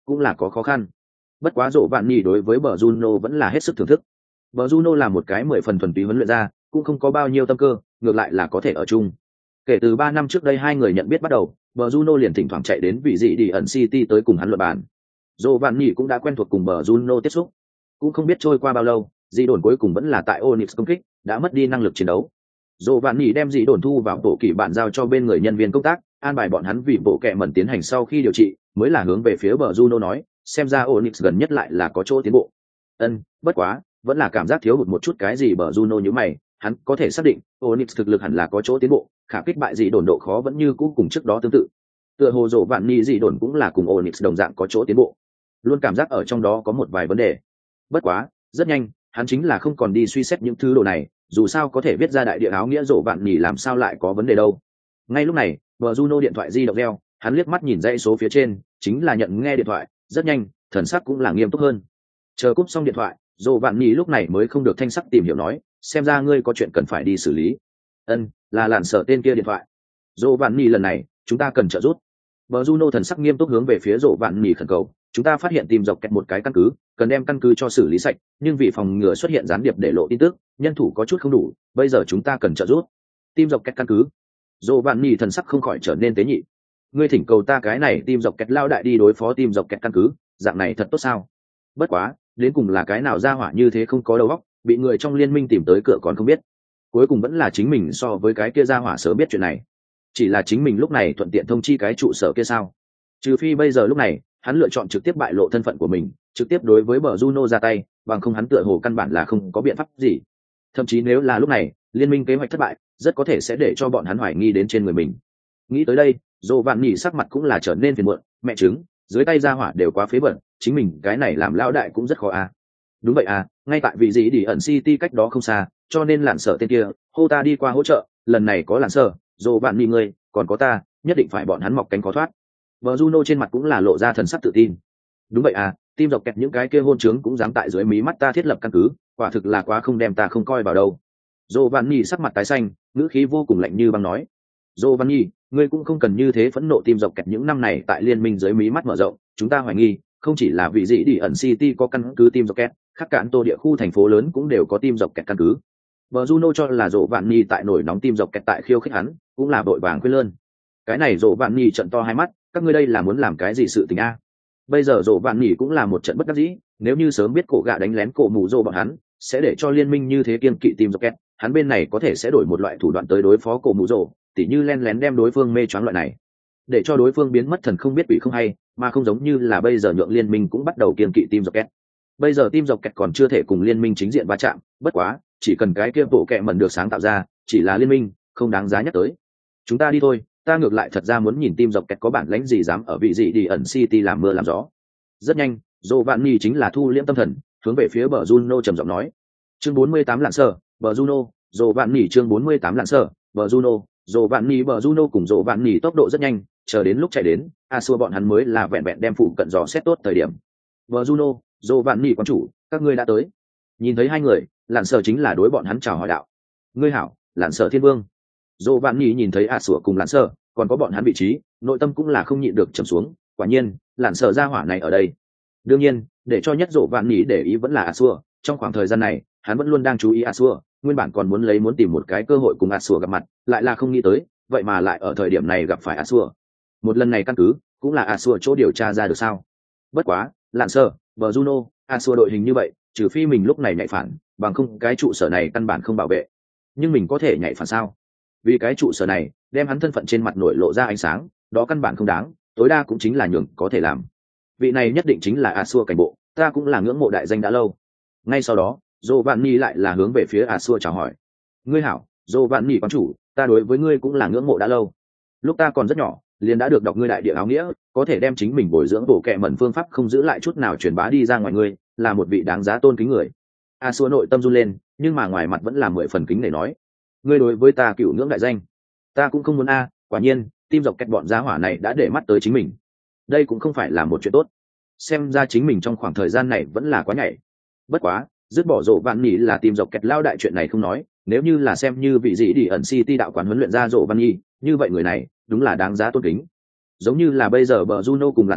cũng là có khó khăn. Bất quá rộ vạn nhì đối với bờ Juno vẫn là hết sức thưởng thức. Bờ Juno là một cái mười phần thuần túy huấn luyện ra, cũng không có bao nhiêu tâm cơ, ngược lại là có thể ở chung. Kể từ ba năm trước đây hai người nhận biết bắt đầu, bờ Juno liền thỉnh thoảng chạy đến vị dị đi ẩn City tới cùng hắn luận bàn. Rộ vạn nhì cũng đã quen thuộc cùng bờ Juno tiếp xúc. Cũng không biết trôi qua bao lâu, dị đồn cuối cùng vẫn là tại Onyx công kích, đã mất đi năng lực chiến đấu. Dỗ Vạn Nhĩ đem dị đồn thu vào bộ kỷ bản giao cho bên người nhân viên công tác, an bài bọn hắn vì bộ kệ mẩn tiến hành sau khi điều trị, mới là hướng về phía bờ Juno nói, xem ra Onyx gần nhất lại là có chỗ tiến bộ. Ân, bất quá, vẫn là cảm giác thiếu hụt một chút cái gì bờ Juno như mày, hắn có thể xác định, Onyx thực lực hẳn là có chỗ tiến bộ, khả kích bại dị đồn độ khó vẫn như cũ cùng trước đó tương tự. Tựa hồ Dỗ Vạn Nhĩ dị đồn cũng là cùng Onyx đồng dạng có chỗ tiến bộ. Luôn cảm giác ở trong đó có một vài vấn đề. Bất quá, rất nhanh, hắn chính là không còn đi suy xét những thứ đồ này, dù sao có thể viết ra đại địa áo nghĩa Dỗ Vạn Nhĩ làm sao lại có vấn đề đâu. Ngay lúc này, bờ Juno điện thoại di động reo, hắn liếc mắt nhìn dãy số phía trên, chính là nhận nghe điện thoại, rất nhanh, thần sắc cũng là nghiêm túc hơn. Chờ cúp xong điện thoại, Dỗ Vạn Nhĩ lúc này mới không được thanh sắc tìm hiểu nói, xem ra ngươi có chuyện cần phải đi xử lý. Ân, là lạn sở tên kia điện thoại. Dỗ Vạn Nhĩ lần này, chúng ta cần trợ giúp. Bờ Juno thần sắc nghiêm túc hướng về phía Dỗ Vạn Nhĩ khẩn cầu, chúng ta phát hiện tìm dọc kẹt một cái căn cứ, cần đem căn cứ cho xử lý sạch, nhưng vì phòng ngừa xuất hiện gián điệp để lộ tin tức, nhân thủ có chút không đủ, bây giờ chúng ta cần trợ giúp. Tim dọc kẹt căn cứ. Dỗ Vạn Nhĩ thần sắc không khỏi trở nên tế nhị. Ngươi thỉnh cầu ta cái này tim dọc kẹt lao đại đi đối phó tim dọc kẹt căn cứ, dạng này thật tốt sao? Bất quá, đến cùng là cái nào ra hỏa như thế không có đầu óc, bị người trong liên minh tìm tới cửa còn không biết. Cuối cùng vẫn là chính mình so với cái kia ra hỏa sớm biết chuyện này. Chỉ là chính mình lúc này thuận tiện thông chi cái trụ sở kia sao? Trừ phi bây giờ lúc này, hắn lựa chọn trực tiếp bại lộ thân phận của mình, trực tiếp đối với bờ Juno ra tay, bằng không hắn tựa hồ căn bản là không có biện pháp gì. Thậm chí nếu là lúc này, liên minh kế hoạch thất bại, rất có thể sẽ để cho bọn hắn hoài nghi đến trên người mình. Nghĩ tới đây, Dỗ Vạn Nhĩ sắc mặt cũng là trở nên phiền muộn, mẹ chứng, dưới tay ra hỏa đều quá phế bẩn, chính mình cái này làm lão đại cũng rất khó à. Đúng vậy à, ngay tại vị gì đi ẩn City cách đó không xa, cho nên lạn sở tên kia, hô ta đi qua hỗ trợ, lần này có lạn sở, Dỗ Vạn Nhĩ ngươi, còn có ta, nhất định phải bọn hắn mọc cánh khó thoát. Bờ Juno trên mặt cũng là lộ ra thần sắc tự tin. Đúng vậy à, tim dọc kẹt những cái kia hôn trướng cũng dám tại dưới mí mắt ta thiết lập căn cứ, quả thực là quá không đem ta không coi vào đâu. Dỗ Vạn Nhĩ sắc mặt tái xanh, ngữ khí vô cùng lạnh như băng nói. Dỗ Vạn Nhĩ, ngươi cũng không cần như thế phẫn nộ tim dọc kẹt những năm này tại liên minh dưới mí mắt mở rộng, chúng ta hoài nghi, không chỉ là vị dĩ đi ẩn City có căn cứ tim dọc kẹt, khác cả tô địa khu thành phố lớn cũng đều có tim dọc kẹt căn cứ. Bờ Juno cho là Dỗ Vạn Nhĩ tại nổi nóng tim dọc kẹt tại khiêu khích hắn, cũng là vội vàng khuyên lơn. Cái này Dỗ Vạn Nhĩ trợn to hai mắt, các ngươi đây là muốn làm cái gì sự tình a? Bây giờ Dỗ Vạn Nhĩ cũng là một trận bất đắc dĩ, nếu như sớm biết cổ gạ đánh lén cổ mù Dỗ bọn hắn, sẽ để cho liên minh như thế kiên kỵ tim dọc kẹt, hắn bên này có thể sẽ đổi một loại thủ đoạn tới đối phó cổ mù Dỗ, tỉ như len lén đem đối phương mê choáng loại này, để cho đối phương biến mất thần không biết quỷ không hay, mà không giống như là bây giờ nhượng liên minh cũng bắt đầu kiên kỵ tim dọc kẹt. Bây giờ tim dọc kẹt còn chưa thể cùng liên minh chính diện va chạm, bất quá, chỉ cần cái kia bộ kệ mẩn được sáng tạo ra, chỉ là liên minh, không đáng giá nhắc tới. Chúng ta đi thôi, ta ngược lại thật ra muốn nhìn tim dọc kẹt có bản lãnh gì dám ở vị gì đi ẩn City làm mưa làm gió. Rất nhanh, Dỗ Vạn Nhĩ chính là thu liễm tâm thần, hướng về phía bờ Juno trầm giọng nói. Chương bốn mươi tám lạn sở, bờ Juno, Dỗ Vạn Nhĩ chương bốn mươi tám lạn sở, bờ Juno, Dỗ Vạn Nhĩ bờ Juno cùng Dỗ Vạn Nhĩ tốc độ rất nhanh, chờ đến lúc chạy đến, a xua bọn hắn mới là vẹn vẹn đem phụ cận dò xét tốt thời điểm. Bờ Juno, Dỗ Vạn Nhĩ quan chủ, các ngươi đã tới. Nhìn thấy hai người, lạn sở chính là đối bọn hắn chào hỏi đạo. Ngươi hảo, lạn sở thiên vương. Dỗ Vạn Nhĩ nhìn thấy a xua cùng lạn sở, còn có bọn hắn vị trí, nội tâm cũng là không nhịn được trầm xuống, quả nhiên, lạn sở gia hỏa này ở đây. Đương nhiên, để cho nhất Dỗ Vạn Nhĩ để ý vẫn là a xua, trong khoảng thời gian này, hắn vẫn luôn đang chú ý a xua, nguyên bản còn muốn lấy muốn tìm một cái cơ hội cùng a xua gặp mặt, lại là không nghĩ tới, vậy mà lại ở thời điểm này gặp phải a xua. Một lần này căn cứ, cũng là a xua chỗ điều tra ra được sao? Bất quá, lạn sở, bờ Juno, a xua đội hình như vậy, trừ phi mình lúc này nhạy phản, bằng không cái trụ sở này căn bản không bảo vệ. Nhưng mình có thể nhạy phản sao? Vì cái trụ sở này, đem hắn thân phận trên mặt nổi lộ ra ánh sáng, đó căn bản không đáng, tối đa cũng chính là nhường có thể làm. Vị này nhất định chính là a xua cảnh bộ, ta cũng là ngưỡng mộ đại danh đã lâu. Ngay sau đó, Dỗ Vạn Nhĩ lại là hướng về phía a xua chào hỏi. Ngươi hảo, Dỗ Vạn Nhĩ quán chủ, ta đối với ngươi cũng là ngưỡng mộ đã lâu. Lúc ta còn rất nhỏ, liền đã được đọc ngươi đại địa áo nghĩa, có thể đem chính mình bồi dưỡng bộ kệ mẩn phương pháp không giữ lại chút nào truyền bá đi ra ngoài ngươi, là một vị đáng giá tôn kính người. A xua nội tâm run lên, nhưng mà ngoài mặt vẫn là mười phần kính để nói. Ngươi đối với ta cửu ngưỡng đại danh, ta cũng không muốn a. Quả nhiên, tim dọc kẹt bọn giá hỏa này đã để mắt tới chính mình. Đây cũng không phải là một chuyện tốt. Xem ra chính mình trong khoảng thời gian này vẫn là quá nhảy. Bất quá, dứt bỏ Dỗ Vạn Nhĩ là tim dọc kẹt lao đại chuyện này không nói, nếu như là xem như vị gì đi ẩn City đạo quán huấn luyện ra Dỗ Vạn Nhĩ, như vậy người này đúng là đáng giá tôn kính. Giống như là bây giờ bờ Juno cùng lạn sở,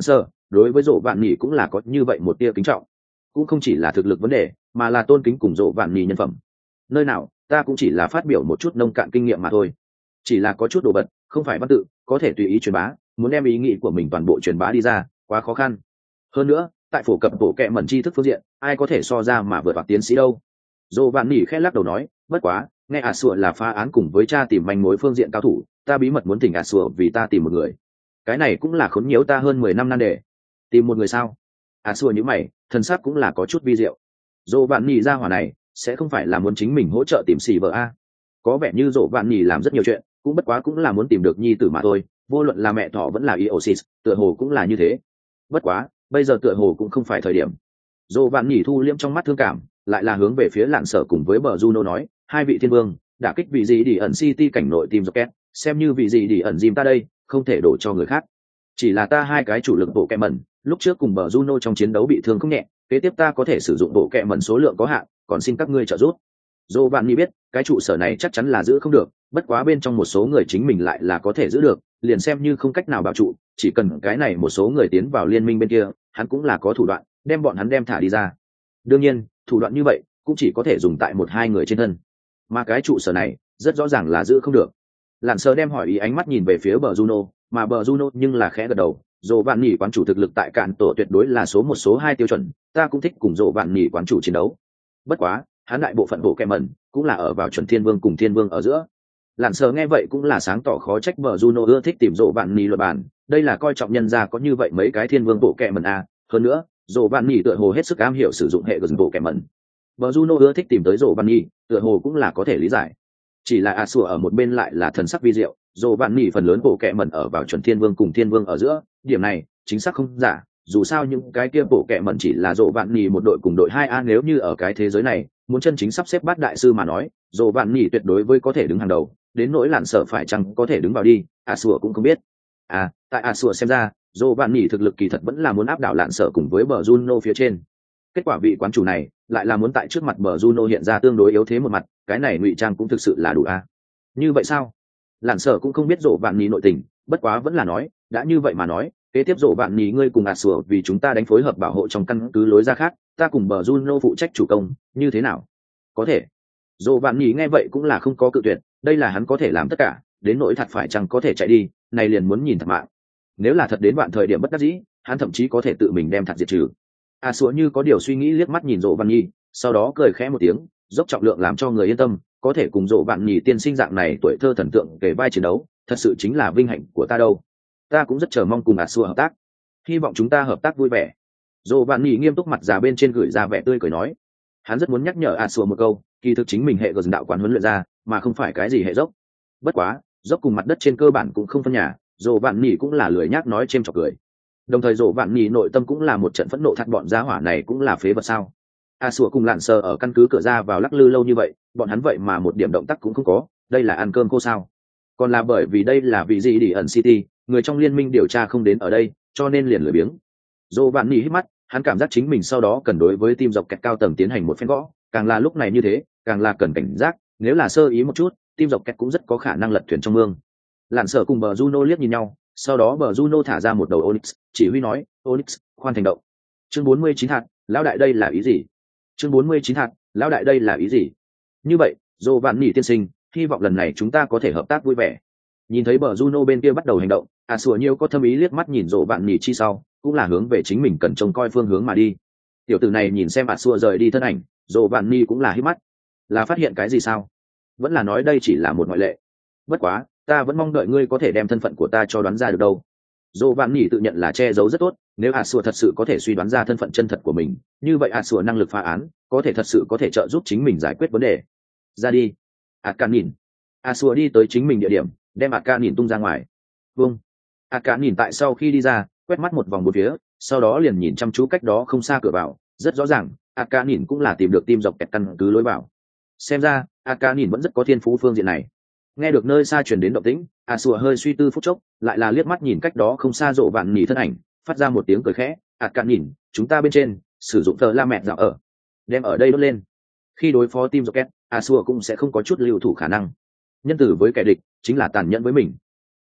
đối với rộ vạn nhì cũng là có như vậy một tia kính trọng, cũng không chỉ là thực lực vấn đề mà là tôn kính cùng rộ vạn nhì nhân phẩm. Nơi nào ta cũng chỉ là phát biểu một chút nông cạn kinh nghiệm mà thôi, chỉ là có chút đồ vật không phải văn tự có thể tùy ý truyền bá, muốn đem ý nghĩ của mình toàn bộ truyền bá đi ra quá khó khăn. Hơn nữa tại phổ cập bộ kệ mẩn tri thức phương diện ai có thể so ra mà vượt bạc tiến sĩ đâu. Dồ vạn nỉ khẽ lắc đầu nói, bất quá nghe ả sủa là phá án cùng với cha tìm manh mối phương diện cao thủ, ta bí mật muốn thỉnh ả sủa vì ta tìm một người. Cái này cũng là khốn nhiễu ta hơn mười năm nan đề. Tìm một người sao? Ả sủa nhíu mày, thần sắc cũng là có chút vi diệu. Dồ vạn nỉ ra hỏa này sẽ không phải là muốn chính mình hỗ trợ tìm xì vợ a? Có vẻ như Dồ vạn nỉ làm rất nhiều chuyện, cũng bất quá cũng là muốn tìm được nhi tử mà thôi, vô luận là mẹ thỏ vẫn là Iosis, tựa hồ cũng là như thế. Bất quá bây giờ tựa hồ cũng không phải thời điểm. Dồ vạn nỉ thu liễm trong mắt thương cảm, lại là hướng về phía lạn sở cùng với bờ Juno nói, hai vị thiên vương đã kích vị gì đi ẩn city cảnh nội tìm Rocket, xem như vị gì đi ẩn dìm ta đây, không thể đổ cho người khác. Chỉ là ta hai cái chủ lực bộ kẹ mẩn lúc trước cùng bờ Juno trong chiến đấu bị thương không nhẹ, kế tiếp ta có thể sử dụng bộ kẹ mẩn số lượng có hạn, còn xin các ngươi trợ giúp. Dồ vạn nỉ biết cái trụ sở này chắc chắn là giữ không được, bất quá bên trong một số người chính mình lại là có thể giữ được, liền xem như không cách nào bảo trụ, chỉ cần cái này một số người tiến vào liên minh bên kia, hắn cũng là có thủ đoạn đem bọn hắn đem thả đi ra. Đương nhiên thủ đoạn như vậy cũng chỉ có thể dùng tại một hai người trên thân, mà cái trụ sở này rất rõ ràng là giữ không được. Lạn sơ đem hỏi ý ánh mắt nhìn về phía bờ Juno, mà bờ Juno nhưng là khẽ gật đầu. Dồ vạn nỉ quán chủ thực lực tại cạn tổ tuyệt đối là số một số hai tiêu chuẩn, ta cũng thích cùng dồ vạn nỉ quán chủ chiến đấu. Bất quá hắn đại bộ phận bộ kẹ mẩn cũng là ở vào chuẩn thiên vương cùng thiên vương ở giữa. Lạn sơ nghe vậy cũng là sáng tỏ khó trách bờ Juno ưa thích tìm dồ vạn nỉ luật bản, đây là coi trọng nhân gia có như vậy mấy cái thiên vương bộ kẹ mẩn a. Hơn nữa dồ vạn nỉ tựa hồ hết sức am hiểu sử dụng hệ gần bộ kẹ mẩn, bờ Juno ưa thích tìm tới dồ vạn nỉ tựa hồ cũng là có thể lý giải. Chỉ là a sủa ở một bên lại là thần sắc vi diệu, dồ vạn nỉ phần lớn bộ kẹ mẩn ở vào chuẩn thiên vương cùng thiên vương ở giữa, điểm này chính xác không giả. Dù sao những cái kia bộ kẹ mẩn chỉ là dồ vạn nỉ một đội cùng đội hai a, nếu như ở cái thế giới này muốn chân chính sắp xếp bát đại sư mà nói, dồ vạn nỉ tuyệt đối với có thể đứng hàng đầu, đến nỗi lạn sở phải chăng có thể đứng vào đi, a sủa cũng không biết. À tại a sủa xem ra dồ vạn nỉ thực lực kỳ thật vẫn là muốn áp đảo lạn sở cùng với bờ Juno phía trên. Kết quả vị quán chủ này lại là muốn tại trước mặt bờ Juno hiện ra tương đối yếu thế một mặt, cái này ngụy trang cũng thực sự là đủ a. Như vậy sao? Lạn sở cũng không biết dồ vạn nỉ nội tình, bất quá vẫn là nói, đã như vậy mà nói, kế tiếp dồ vạn nỉ ngươi cùng a sủa vì chúng ta đánh phối hợp bảo hộ trong căn cứ lối ra khác, ta cùng bờ Juno phụ trách chủ công, như thế nào? Có thể. Dồ vạn nỉ nghe vậy cũng là không có cự tuyệt, đây là hắn có thể làm tất cả, đến nỗi thật phải chăng có thể chạy đi, này liền muốn nhìn thật mạng. Nếu là thật đến đoạn thời điểm bất đắc dĩ, hắn thậm chí có thể tự mình đem thật diệt trừ. A Sủa như có điều suy nghĩ liếc mắt nhìn Dỗ Vạn Nhi, sau đó cười khẽ một tiếng, dốc trọng lượng làm cho người yên tâm, có thể cùng Dỗ Vạn Nhi tiên sinh dạng này tuổi thơ thần tượng kể vai chiến đấu, thật sự chính là vinh hạnh của ta đâu. Ta cũng rất chờ mong cùng A Sủa hợp tác, hy vọng chúng ta hợp tác vui vẻ. Dỗ Vạn Nhi nghiêm túc mặt già bên trên gửi ra vẻ tươi cười nói, hắn rất muốn nhắc nhở A Sủa một câu, kỳ thực chính mình hệ của đạo quán huấn luyện ra, mà không phải cái gì hệ dốc. Bất quá, dốc cùng mặt đất trên cơ bản cũng không phân nhà, Dỗ Vạn Nhi cũng là lười nhác nói chêm chọc cười. Đồng thời Dỗ Vạn Nhi nội tâm cũng là một trận phẫn nộ, thắt bọn gia hỏa này cũng là phế vật sao? A Sủa cùng Lạn Sơ ở căn cứ cửa ra vào lắc lư lâu như vậy, bọn hắn vậy mà một điểm động tác cũng không có, đây là ăn cơm cô sao? Còn là bởi vì đây là vị gì đi ẩn city, người trong liên minh điều tra không đến ở đây, cho nên liền lười biếng. Dỗ Vạn Nhi hít mắt, hắn cảm giác chính mình sau đó cần đối với team dọc kẹt cao tầng tiến hành một phen gõ, càng là lúc này như thế, càng là cần cảnh giác, nếu là sơ ý một chút, team dọc kẹt cũng rất có khả năng lật thuyền trong mương. Lạn Sở cùng bờ Juno liếc nhìn nhau, sau đó bờ Juno thả ra một đầu Onyx, chỉ huy nói, Onyx, khoan thành động. Chương bốn mươi chín hạt, lão đại đây là ý gì? Chương bốn mươi chín hạt, lão đại đây là ý gì? Như vậy, Dỗ Vạn Nỉ tiên sinh, hy vọng lần này chúng ta có thể hợp tác vui vẻ. Nhìn thấy bờ Juno bên kia bắt đầu hành động, A Sủa nhiều có thâm ý liếc mắt nhìn Dỗ Vạn Nỉ chi sau, cũng là hướng về chính mình cần trông coi phương hướng mà đi. Tiểu tử này nhìn xem A Sủa rời đi thân ảnh, Dỗ Vạn Nỉ cũng là hít mắt. Là phát hiện cái gì sao? Vẫn là nói đây chỉ là một ngoại lệ. Bất quá, ta vẫn mong đợi ngươi có thể đem thân phận của ta cho đoán ra được đâu. Dỗ Vạn Nỉ tự nhận là che giấu rất tốt, nếu A Sủa thật sự có thể suy đoán ra thân phận chân thật của mình, như vậy A Sủa năng lực phá án có thể thật sự có thể trợ giúp chính mình giải quyết vấn đề. Ra đi. Ạt Can nhìn. A Sủa đi tới chính mình địa điểm, đem Ạt Can nhìn tung ra ngoài. Vâng. Ạt Can nhìn tại sau khi đi ra, quét mắt một vòng bốn phía, sau đó liền nhìn chăm chú cách đó không xa cửa vào, rất rõ ràng, Ạt Can nhìn cũng là tìm được team dọc kẹt căn cứ lối vào. Xem ra, Ạt Can nhìn vẫn rất có thiên phú phương diện này. Nghe được nơi xa truyền đến động tĩnh, A Sủa hơi suy tư phút chốc, lại là liếc mắt nhìn cách đó không xa Dỗ Vạn Nỉ thân ảnh, phát ra một tiếng cười khẽ, "Ạt Can nhìn, chúng ta bên trên sử dụng tờ la mẹ dạo ở, đem ở đây đốt lên." Khi đối phó team Rocket, A Sủa cũng sẽ không có chút lưu thủ khả năng. Nhân tử với kẻ địch chính là tàn nhẫn với mình.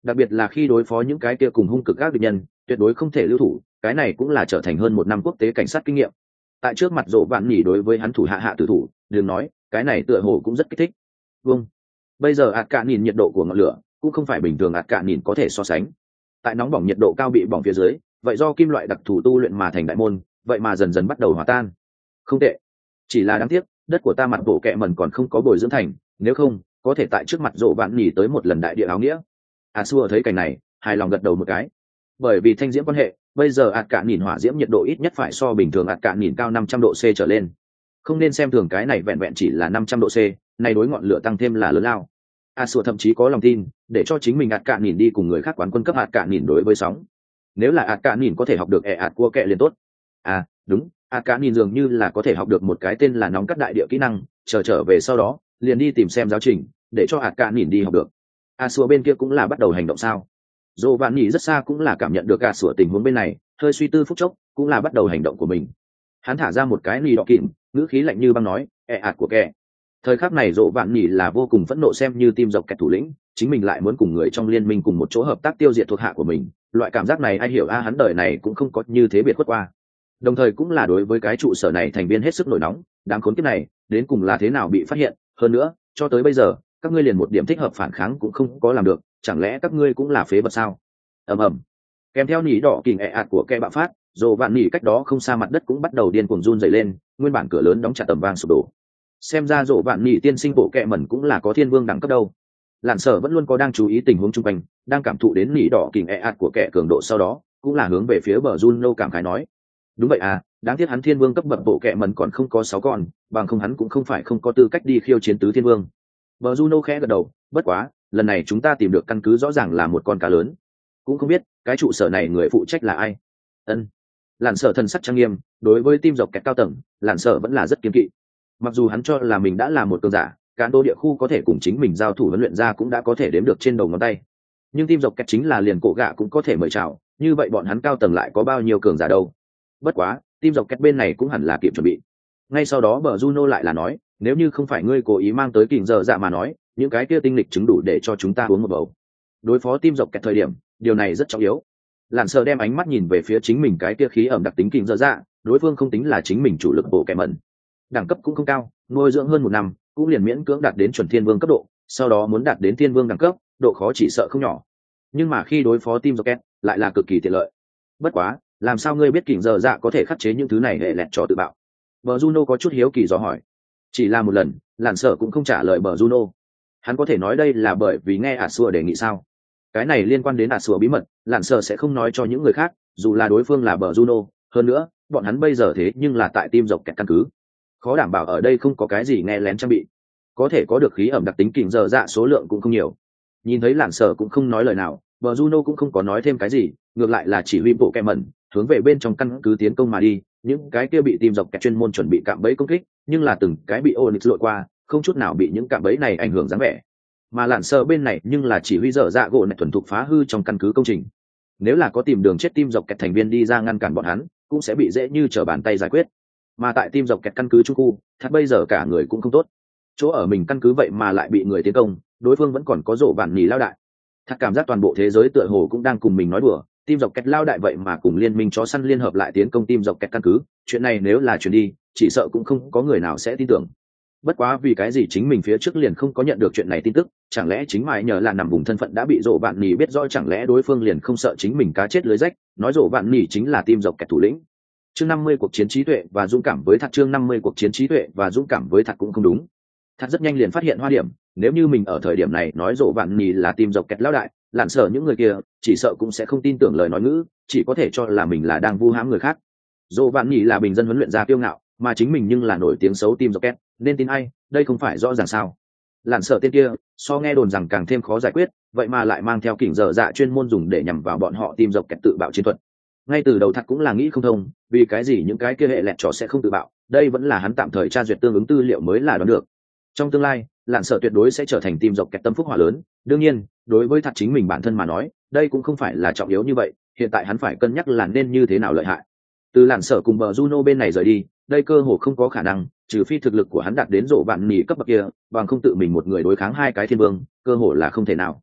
đặc biệt là khi đối phó những cái kia cùng hung cực các địch nhân tuyệt đối không thể lưu thủ, cái này cũng là trở thành hơn một năm quốc tế cảnh sát kinh nghiệm. Tại trước mặt rộ vạn nhỉ đối với hắn thủ hạ hạ tử thủ, đừng nói cái này tựa hồ cũng rất kích thích. Vâng, bây giờ ạt cạn nhìn nhiệt độ của ngọn lửa cũng không phải bình thường ạt cạn nhìn có thể so sánh. Tại nóng bỏng nhiệt độ cao bị bỏng phía dưới, vậy do kim loại đặc thù tu luyện mà thành đại môn, vậy mà dần dần bắt đầu hòa tan. Không tệ, chỉ là đáng tiếc đất của ta mặt bộ kẹ mần còn không có bồi dưỡng thành, nếu không có thể tại trước mặt rộ vạn nhỉ tới một lần đại địa áo nghĩa. A Xua thấy cảnh này hài lòng gật đầu một cái, bởi vì thanh diễm quan hệ bây giờ ạt cạn nhìn hỏa diễm nhiệt độ ít nhất phải so bình thường ạt cạn nhìn cao năm trăm độ C trở lên, không nên xem thường cái này vẹn vẹn chỉ là năm trăm độ C, này đối ngọn lửa tăng thêm là lớn lao. A Xua thậm chí có lòng tin để cho chính mình ạt cạn nhìn đi cùng người khác quán quân cấp ạt cạn nhìn đối với sóng. Nếu là ạt cạn nhìn có thể học được ẻ ạt cua kẹ liền tốt. À đúng, ạt cạn nhìn dường như là có thể học được một cái tên là nóng cắt đại địa kỹ năng, chờ trở về sau đó liền đi tìm xem giáo trình để cho ạt cạn nhìn đi học được. A Xua bên kia cũng là bắt đầu hành động sao? Dỗ vạn nhỉ rất xa cũng là cảm nhận được A Xua tình huống bên này, hơi suy tư phút chốc cũng là bắt đầu hành động của mình. Hắn thả ra một cái nỉ đỏ kìm, ngữ khí lạnh như băng nói, ẻ ạt của kẻ. Thời khắc này Dỗ vạn nhỉ là vô cùng phẫn nộ, xem như team dọc kẹt thủ lĩnh, chính mình lại muốn cùng người trong liên minh cùng một chỗ hợp tác tiêu diệt thuộc hạ của mình, loại cảm giác này ai hiểu a, hắn đời này cũng không có như thế biệt khuất qua. Đồng thời cũng là đối với cái trụ sở này thành viên hết sức nổi nóng, đám khốn kiếp này đến cùng là thế nào bị phát hiện, hơn nữa cho tới bây giờ các ngươi liền một điểm thích hợp phản kháng cũng không có làm được, chẳng lẽ các ngươi cũng là phế vật sao? Ầm ầm, kèm theo nỉ đỏ kình ẹ ạt của kẻ bạo phát, Dỗ vạn nhỉ cách đó không xa mặt đất cũng bắt đầu điên cuồng run rẩy lên, nguyên bản cửa lớn đóng chặt tầm vang sụp đổ. Xem ra Dỗ vạn nhỉ tiên sinh bộ kẹ mẩn cũng là có thiên vương đẳng cấp đâu. Lạn Sở vẫn luôn có đang chú ý tình huống chung quanh, đang cảm thụ đến nỉ đỏ kình ẹ ạt của kẻ cường độ sau đó cũng là hướng về phía bờ Juno cảm khái nói, đúng vậy à, đáng tiếc hắn thiên vương cấp bậc bộ kẹ mẩn còn không có sáu con, bằng không hắn cũng không phải không có tư cách đi khiêu chiến tứ thiên vương. Bờ Juno khẽ gật đầu, bất quá lần này chúng ta tìm được căn cứ rõ ràng là một con cá lớn, cũng không biết cái trụ sở này người phụ trách là ai. Ân. Lạn Sở thần sắc trang nghiêm, đối với team dọc kẹt cao tầng, Lạn Sở vẫn là rất kiên kỵ. Mặc dù hắn cho là mình đã là một cường giả, cán đô địa khu có thể cùng chính mình giao thủ huấn luyện ra cũng đã có thể đếm được trên đầu ngón tay, nhưng team dọc kẹt chính là liền cổ gạ cũng có thể mời chào, như vậy bọn hắn cao tầng lại có bao nhiêu cường giả đâu. Bất quá team dọc kẹt bên này cũng hẳn là kịp chuẩn bị. Ngay sau đó bờ Juno lại là nói, nếu như không phải ngươi cố ý mang tới kình giờ dạ mà nói, những cái kia tinh lịch chứng đủ để cho chúng ta uống một bầu. Đối phó team dọc kẹt thời điểm, điều này rất trọng yếu. Lạn Sở đem ánh mắt nhìn về phía chính mình cái kia khí ẩm đặc tính kình giờ dạ, đối phương không tính là chính mình chủ lực bộ kẻ mẩn, đẳng cấp cũng không cao, nuôi dưỡng hơn một năm cũng liền miễn cưỡng đạt đến chuẩn thiên vương cấp độ, sau đó muốn đạt đến thiên vương đẳng cấp, độ khó chỉ sợ không nhỏ. Nhưng mà khi đối phó team Rocket lại là cực kỳ tiện lợi. Bất quá, làm sao ngươi biết kình giờ dạ có thể khắc chế những thứ này hệ lẹt cho tự bạo? Bờ Juno có chút hiếu kỳ dò hỏi. Chỉ là một lần, Lạn Sở cũng không trả lời bờ Juno. Hắn có thể nói đây là bởi vì nghe ả xua đề nghị sao? Cái này liên quan đến ả xua bí mật, Lạn Sở sẽ không nói cho những người khác, dù là đối phương là bờ Juno. Hơn nữa, bọn hắn bây giờ thế nhưng là tại team Rocket căn cứ, khó đảm bảo ở đây không có cái gì nghe lén trang bị, có thể có được khí ẩm đặc tính kình giờ dạ số lượng cũng không nhiều. Nhìn thấy Lạn Sở cũng không nói lời nào, bờ Juno cũng không có nói thêm cái gì, ngược lại là chỉ huy bộ kẹ mẩn hướng về bên trong căn cứ tiến công mà đi. Những cái kia bị tìm dọc kẹt chuyên môn chuẩn bị cạm bẫy công kích, nhưng là từng cái bị Onyx lội qua, không chút nào bị những cạm bẫy này ảnh hưởng dáng vẻ. Mà Lạn Sở bên này nhưng là chỉ huy dở dạ gỗ này thuần thục phá hư trong căn cứ công trình. Nếu là có tìm đường chết team dọc kẹt thành viên đi ra ngăn cản bọn hắn, cũng sẽ bị dễ như trở bàn tay giải quyết. Mà tại team dọc kẹt căn cứ trung khu, thật bây giờ cả người cũng không tốt. Chỗ ở mình căn cứ vậy mà lại bị người tiến công, đối phương vẫn còn có rổ bản nhì lao đại. Thật cảm giác toàn bộ thế giới tựa hồ cũng đang cùng mình nói đùa, team dọc kẹt lao đại vậy mà cùng liên minh chó săn liên hợp lại tiến công team dọc kẹt căn cứ, chuyện này nếu là truyền đi, chỉ sợ cũng không có người nào sẽ tin tưởng. Bất quá vì cái gì chính mình phía trước liền không có nhận được chuyện này tin tức, chẳng lẽ chính mãi nhờ là nằm vùng thân phận đã bị rổ bạn nhì biết rõ, chẳng lẽ đối phương liền không sợ chính mình cá chết lưới rách, nói rổ bạn nhì chính là team dọc kẹt thủ lĩnh. Chương năm mươi cuộc chiến trí tuệ và dũng cảm với Thật, chương năm mươi cuộc chiến trí tuệ và dũng cảm với Thật cũng không đúng. Thật rất nhanh liền phát hiện hoa điểm, nếu như mình ở thời điểm này nói rổ bạn nhì là team dọc kẹt lão đại, Lạn Sở những người kia chỉ sợ cũng sẽ không tin tưởng lời nói ngữ, chỉ có thể cho là mình là đang vu hãm người khác. Rổ bạn nhì là bình dân huấn luyện ra kiêu ngạo, mà chính mình nhưng là nổi tiếng xấu team dọc kẹt, nên tin ai, đây không phải rõ ràng sao? Lạn Sở tên kia, so nghe đồn rằng càng thêm khó giải quyết, vậy mà lại mang theo kỉnh dở dạ chuyên môn dùng để nhằm vào bọn họ team dọc kẹt tự bạo chiến thuật. Ngay từ đầu Thật cũng là nghĩ không thông, vì cái gì những cái kia hệ lẹt trò sẽ không tự bạo, đây vẫn là hắn tạm thời tra duyệt tương ứng tư liệu mới là đoán được. Trong tương lai, Lạn Sở tuyệt đối sẽ trở thành team dọc kẹt tâm phúc hỏa lớn, đương nhiên, đối với Thật chính mình bản thân mà nói, đây cũng không phải là trọng yếu như vậy, hiện tại hắn phải cân nhắc là nên như thế nào lợi hại. Từ Lạn Sở cùng bờ Juno bên này rời đi, đây cơ hồ không có khả năng, trừ phi thực lực của hắn đạt đến rổ bạn nỉ cấp bậc kia, bằng không tự mình một người đối kháng hai cái thiên vương, cơ hồ là không thể nào.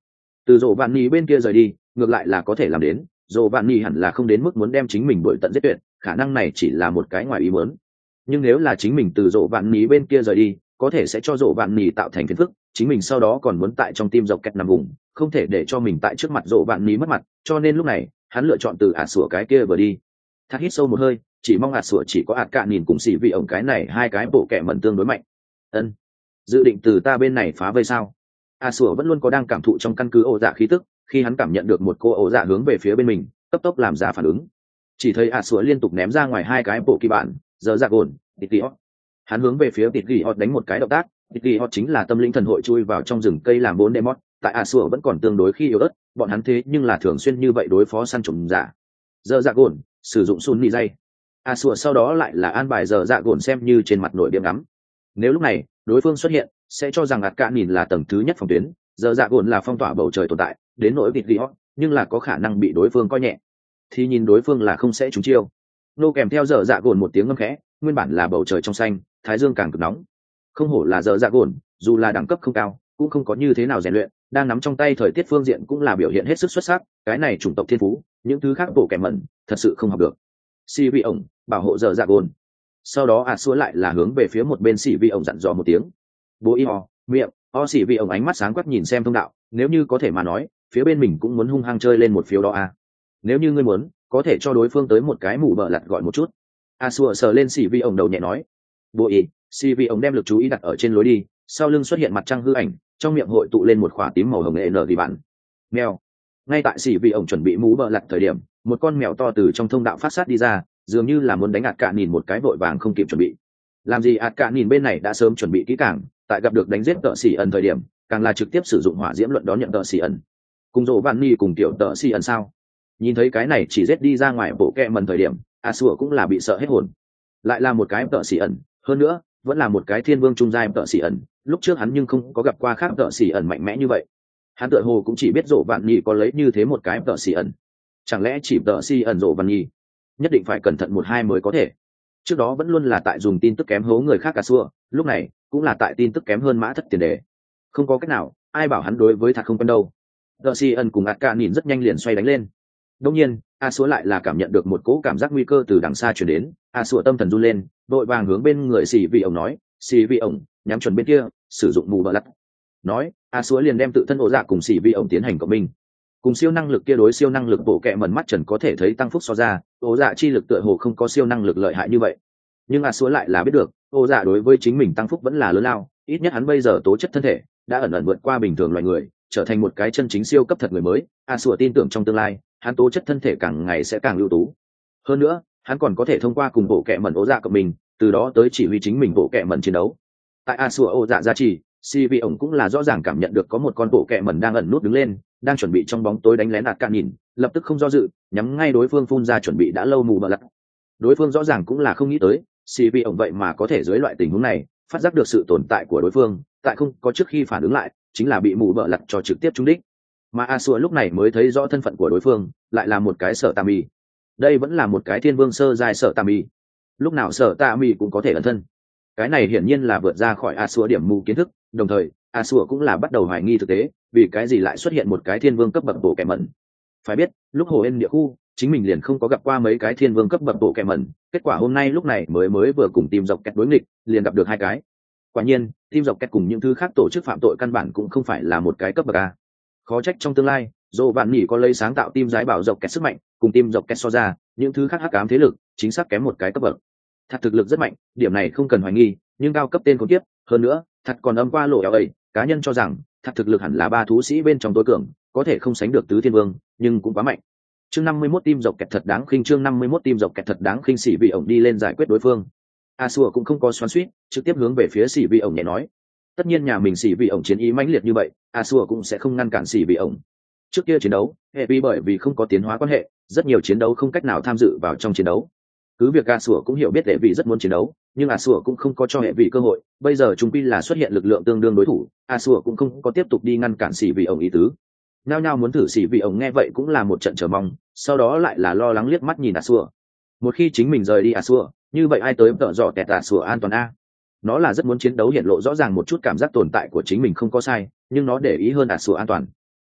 từ rộ vạn nhì bên kia rời đi ngược lại là có thể làm đến, rộ vạn nhì hẳn là không đến mức muốn đem chính mình đuổi tận giết tuyệt, khả năng này chỉ là một cái ngoài ý muốn. Nhưng nếu là chính mình từ rộ vạn nhì bên kia rời đi có thể sẽ cho rộ vạn nhì tạo thành phiền phức, chính mình sau đó còn muốn tại trong tim dọc kẹt nằm vùng, không thể để cho mình tại trước mặt rộ vạn nhì mất mặt, cho nên lúc này hắn lựa chọn từ ạt sủa cái kia vừa đi. Thắt hít sâu một hơi, chỉ mong ạt sủa chỉ có ạt cạn nhìn cùng xỉ vị ổng cái này hai cái bộ kẻ mẩn tương đối mạnh. Ân, dự định từ ta bên này phá vây sao? ạt sủa vẫn luôn có đang cảm thụ trong căn cứ ổ dạ khí tức, khi hắn cảm nhận được một cô ổ dạ hướng về phía bên mình cấp tốc làm ra phản ứng, chỉ thấy ạt sủa liên tục ném ra ngoài hai cái bộ kỳ bản giờ dạ gồn tịt ghi hót. Hắn hướng về phía tịt ghi hót đánh một cái động tác, tịt ghi hót chính là tâm linh thần hội chui vào trong rừng cây làm bốn demot, tại ạt sủa vẫn còn tương đối khi yếu ớt, bọn hắn thế nhưng là thường xuyên như vậy đối phó săn trộm giả. Giờ dạ gồn sử dụng sun nị dây, ạt sủa sau đó lại là an bài giờ dạ gồn xem như trên mặt nổi điểm ngắm. Nếu lúc này đối phương xuất hiện sẽ cho rằng ạt cạn nhìn là tầng thứ nhất phòng tuyến, giờ dạ gồn là phong tỏa bầu trời tồn tại, đến nỗi tịt ghi hót nhưng là có khả năng bị đối phương coi nhẹ thì nhìn đối phương là không sẽ trúng chiêu. Nô kèm theo giờ dạ gồn một tiếng ngâm khẽ, nguyên bản là bầu trời trong xanh, thái dương càng cực nóng. Không hổ là giờ dạ gồn, dù là đẳng cấp không cao cũng không có như thế nào rèn luyện, đang nắm trong tay thời tiết phương diện cũng là biểu hiện hết sức xuất sắc, cái này chủng tộc thiên phú những thứ khác bộ kẻ mẩn thật sự không học được. Xì vị ổng bảo hộ giờ dạ gồn, sau đó ạt xua lại là hướng về phía một bên xì vị ổng dặn dò một tiếng. Bố y ho miệng o xì vị ổng ánh mắt sáng quắc nhìn xem thông đạo, nếu như có thể mà nói phía bên mình cũng muốn hung hăng chơi lên một phiếu đó à. Nếu như ngươi muốn có thể cho đối phương tới một cái mù bợ lặt gọi một chút. a xua sờ lên xì vi ổng đầu nhẹ nói. Bộ ý xì vi ổng đem lực chú ý đặt ở trên lối đi, sau lưng xuất hiện mặt trăng hư ảnh, trong miệng hội tụ lên một khỏa tím màu hồng nghệ nở đi bạn mèo. Ngay tại xì vi ổng chuẩn bị mù bợ lặt thời điểm, một con mèo to từ trong thông đạo phát sát đi ra, dường như là muốn đánh ạt cạn nhìn một cái vội vàng không kịp chuẩn bị. Làm gì ạt cạn nhìn bên này đã sớm chuẩn bị kỹ càng, tại gặp được đánh giết tợ xỉ ẩn thời điểm càng là trực tiếp sử dụng hỏa diễm luận đón nhận tợ xỉ ẩn. Cùng rộ vạn ni cùng tiểu tợ xỉ ẩn sao? Nhìn thấy cái này chỉ giết đi ra ngoài bộ kẹ mần thời điểm a sủa cũng là bị sợ hết hồn, lại là một cái tợ xỉ ẩn, hơn nữa vẫn là một cái thiên vương trung giai tợ xỉ ẩn, lúc trước hắn nhưng không có gặp qua khác tợ xỉ ẩn mạnh mẽ như vậy. Hắn tựa hồ cũng chỉ biết rộ vạn nhi có lấy như thế một cái tợ xỉ ẩn, chẳng lẽ chỉ tợ xỉ ẩn rộ vạn nhi nhất định phải cẩn thận một hai mới có thể. Trước đó vẫn luôn là tại dùng tin tức kém hố người khác a sủa, lúc này cũng là tại tin tức kém hơn mã thất tiền đề, không có cách nào, ai bảo hắn đối với thật không quen đâu. Tợ xỉ ẩn cùng ạt cả nhìn rất nhanh liền xoay đánh lên. Đông nhiên, A Súa lại là cảm nhận được một cỗ cảm giác nguy cơ từ đằng xa chuyển đến, A Súa tâm thần run lên, đội vàng hướng bên người xì vị ổng nói, xì vị ổng, nhắm chuẩn bên kia, sử dụng mù bờ lặt. Nói, A Súa liền đem tự thân ổ dạ cùng xì vị ổng tiến hành cộng minh. Cùng siêu năng lực kia đối siêu năng lực bộ kệ mẩn mắt trần có thể thấy tăng phúc so ra, ổ dạ chi lực tựa hồ không có siêu năng lực lợi hại như vậy. Nhưng A Súa lại là biết được, ổ dạ đối với chính mình tăng phúc vẫn là lớn lao, ít nhất hắn bây giờ tố chất thân thể đã ẩn ẩn vượt qua bình thường loài người, trở thành một cái chân chính siêu cấp thật người mới. A Súa tin tưởng trong tương lai hắn tố chất thân thể càng ngày sẽ càng ưu tú. Hơn nữa hắn còn có thể thông qua cùng bộ kệ mẩn ổ dạ của mình, từ đó tới chỉ huy chính mình bộ kệ mẩn chiến đấu. Tại a sủa ổ dạ gia trì, si vi ổng cũng là rõ ràng cảm nhận được có một con bộ kệ mẩn đang ẩn nút đứng lên, đang chuẩn bị trong bóng tối đánh lén ạt cạn nhìn, lập tức không do dự nhắm ngay đối phương phun ra chuẩn bị đã lâu mù bờ lặt. Đối phương rõ ràng cũng là không nghĩ tới si vi ổng vậy mà có thể dưới loại tình huống này phát giác được sự tồn tại của đối phương, tại không có trước khi phản ứng lại chính là bị mù bờ lặt cho trực tiếp trúng đích. Mà a sủa lúc này mới thấy rõ thân phận của đối phương, lại là một cái sở tà mì. Đây vẫn là một cái thiên vương sơ giai sở tà mì, lúc nào sở tà mì cũng có thể ẩn thân. Cái này hiển nhiên là vượt ra khỏi a sủa điểm mù kiến thức, đồng thời a sủa cũng là bắt đầu hoài nghi thực tế, vì cái gì lại xuất hiện một cái thiên vương cấp bậc bộ kẻ mẩn. Phải biết lúc hồ ên địa khu chính mình liền không có gặp qua mấy cái thiên vương cấp bậc bộ kẻ mẩn, kết quả hôm nay lúc này mới mới vừa cùng team dọc kẹt đối nghịch liền gặp được hai cái. Quả nhiên team dọc kẹt cùng những thứ khác tổ chức phạm tội căn bản cũng không phải là một cái cấp bậc a. Khó trách trong tương lai dồ vạn nỉ có lấy sáng tạo team giải bảo dọc kẹt sức mạnh, cùng team dọc kẹt so ra những thứ khác hắc ám thế lực chính xác kém một cái cấp bậc. Thật thực lực rất mạnh, điểm này không cần hoài nghi, nhưng cao cấp tên khốn kiếp hơn nữa thật còn âm qua lộ eo ấy, cá nhân cho rằng thật thực lực hẳn là ba thú sĩ bên trong tối cường, có thể không sánh được tứ thiên vương nhưng cũng quá mạnh. Chương năm mươi mốt team dọc kẹt thật đáng khinh, chương năm mươi mốt team dọc kẹt thật đáng khinh. Sĩ vị ổng đi lên giải quyết đối phương, a sủa cũng không có xoắn xuýt, trực tiếp hướng về phía sĩ vị ổng nhẹ nói. Tất nhiên nhà mình sĩ vị ổng chiến ý mãnh liệt như vậy, a sủa cũng sẽ không ngăn cản sĩ vị ổng. Trước kia chiến đấu hệ vi bởi vì không có tiến hóa quan hệ, rất nhiều chiến đấu không cách nào tham dự vào trong chiến đấu. Cứ việc a sủa cũng hiểu biết hệ vi rất muốn chiến đấu, nhưng a sủa cũng không có cho hệ vi cơ hội. Bây giờ chúng quy là xuất hiện lực lượng tương đương đối thủ, a sủa cũng không có tiếp tục đi ngăn cản sĩ vị ổng ý tứ. Nao nhao muốn thử sĩ vị ổng nghe vậy cũng là một trận chờ mong, sau đó lại là lo lắng liếc mắt nhìn a sủa. Một khi chính mình rời đi a sủa, như vậy ai tới tợ dọ tẹt a sủa an toàn a? Nó là rất muốn chiến đấu, hiện lộ rõ ràng một chút cảm giác tồn tại của chính mình không có sai, nhưng nó để ý hơn a sủa an toàn.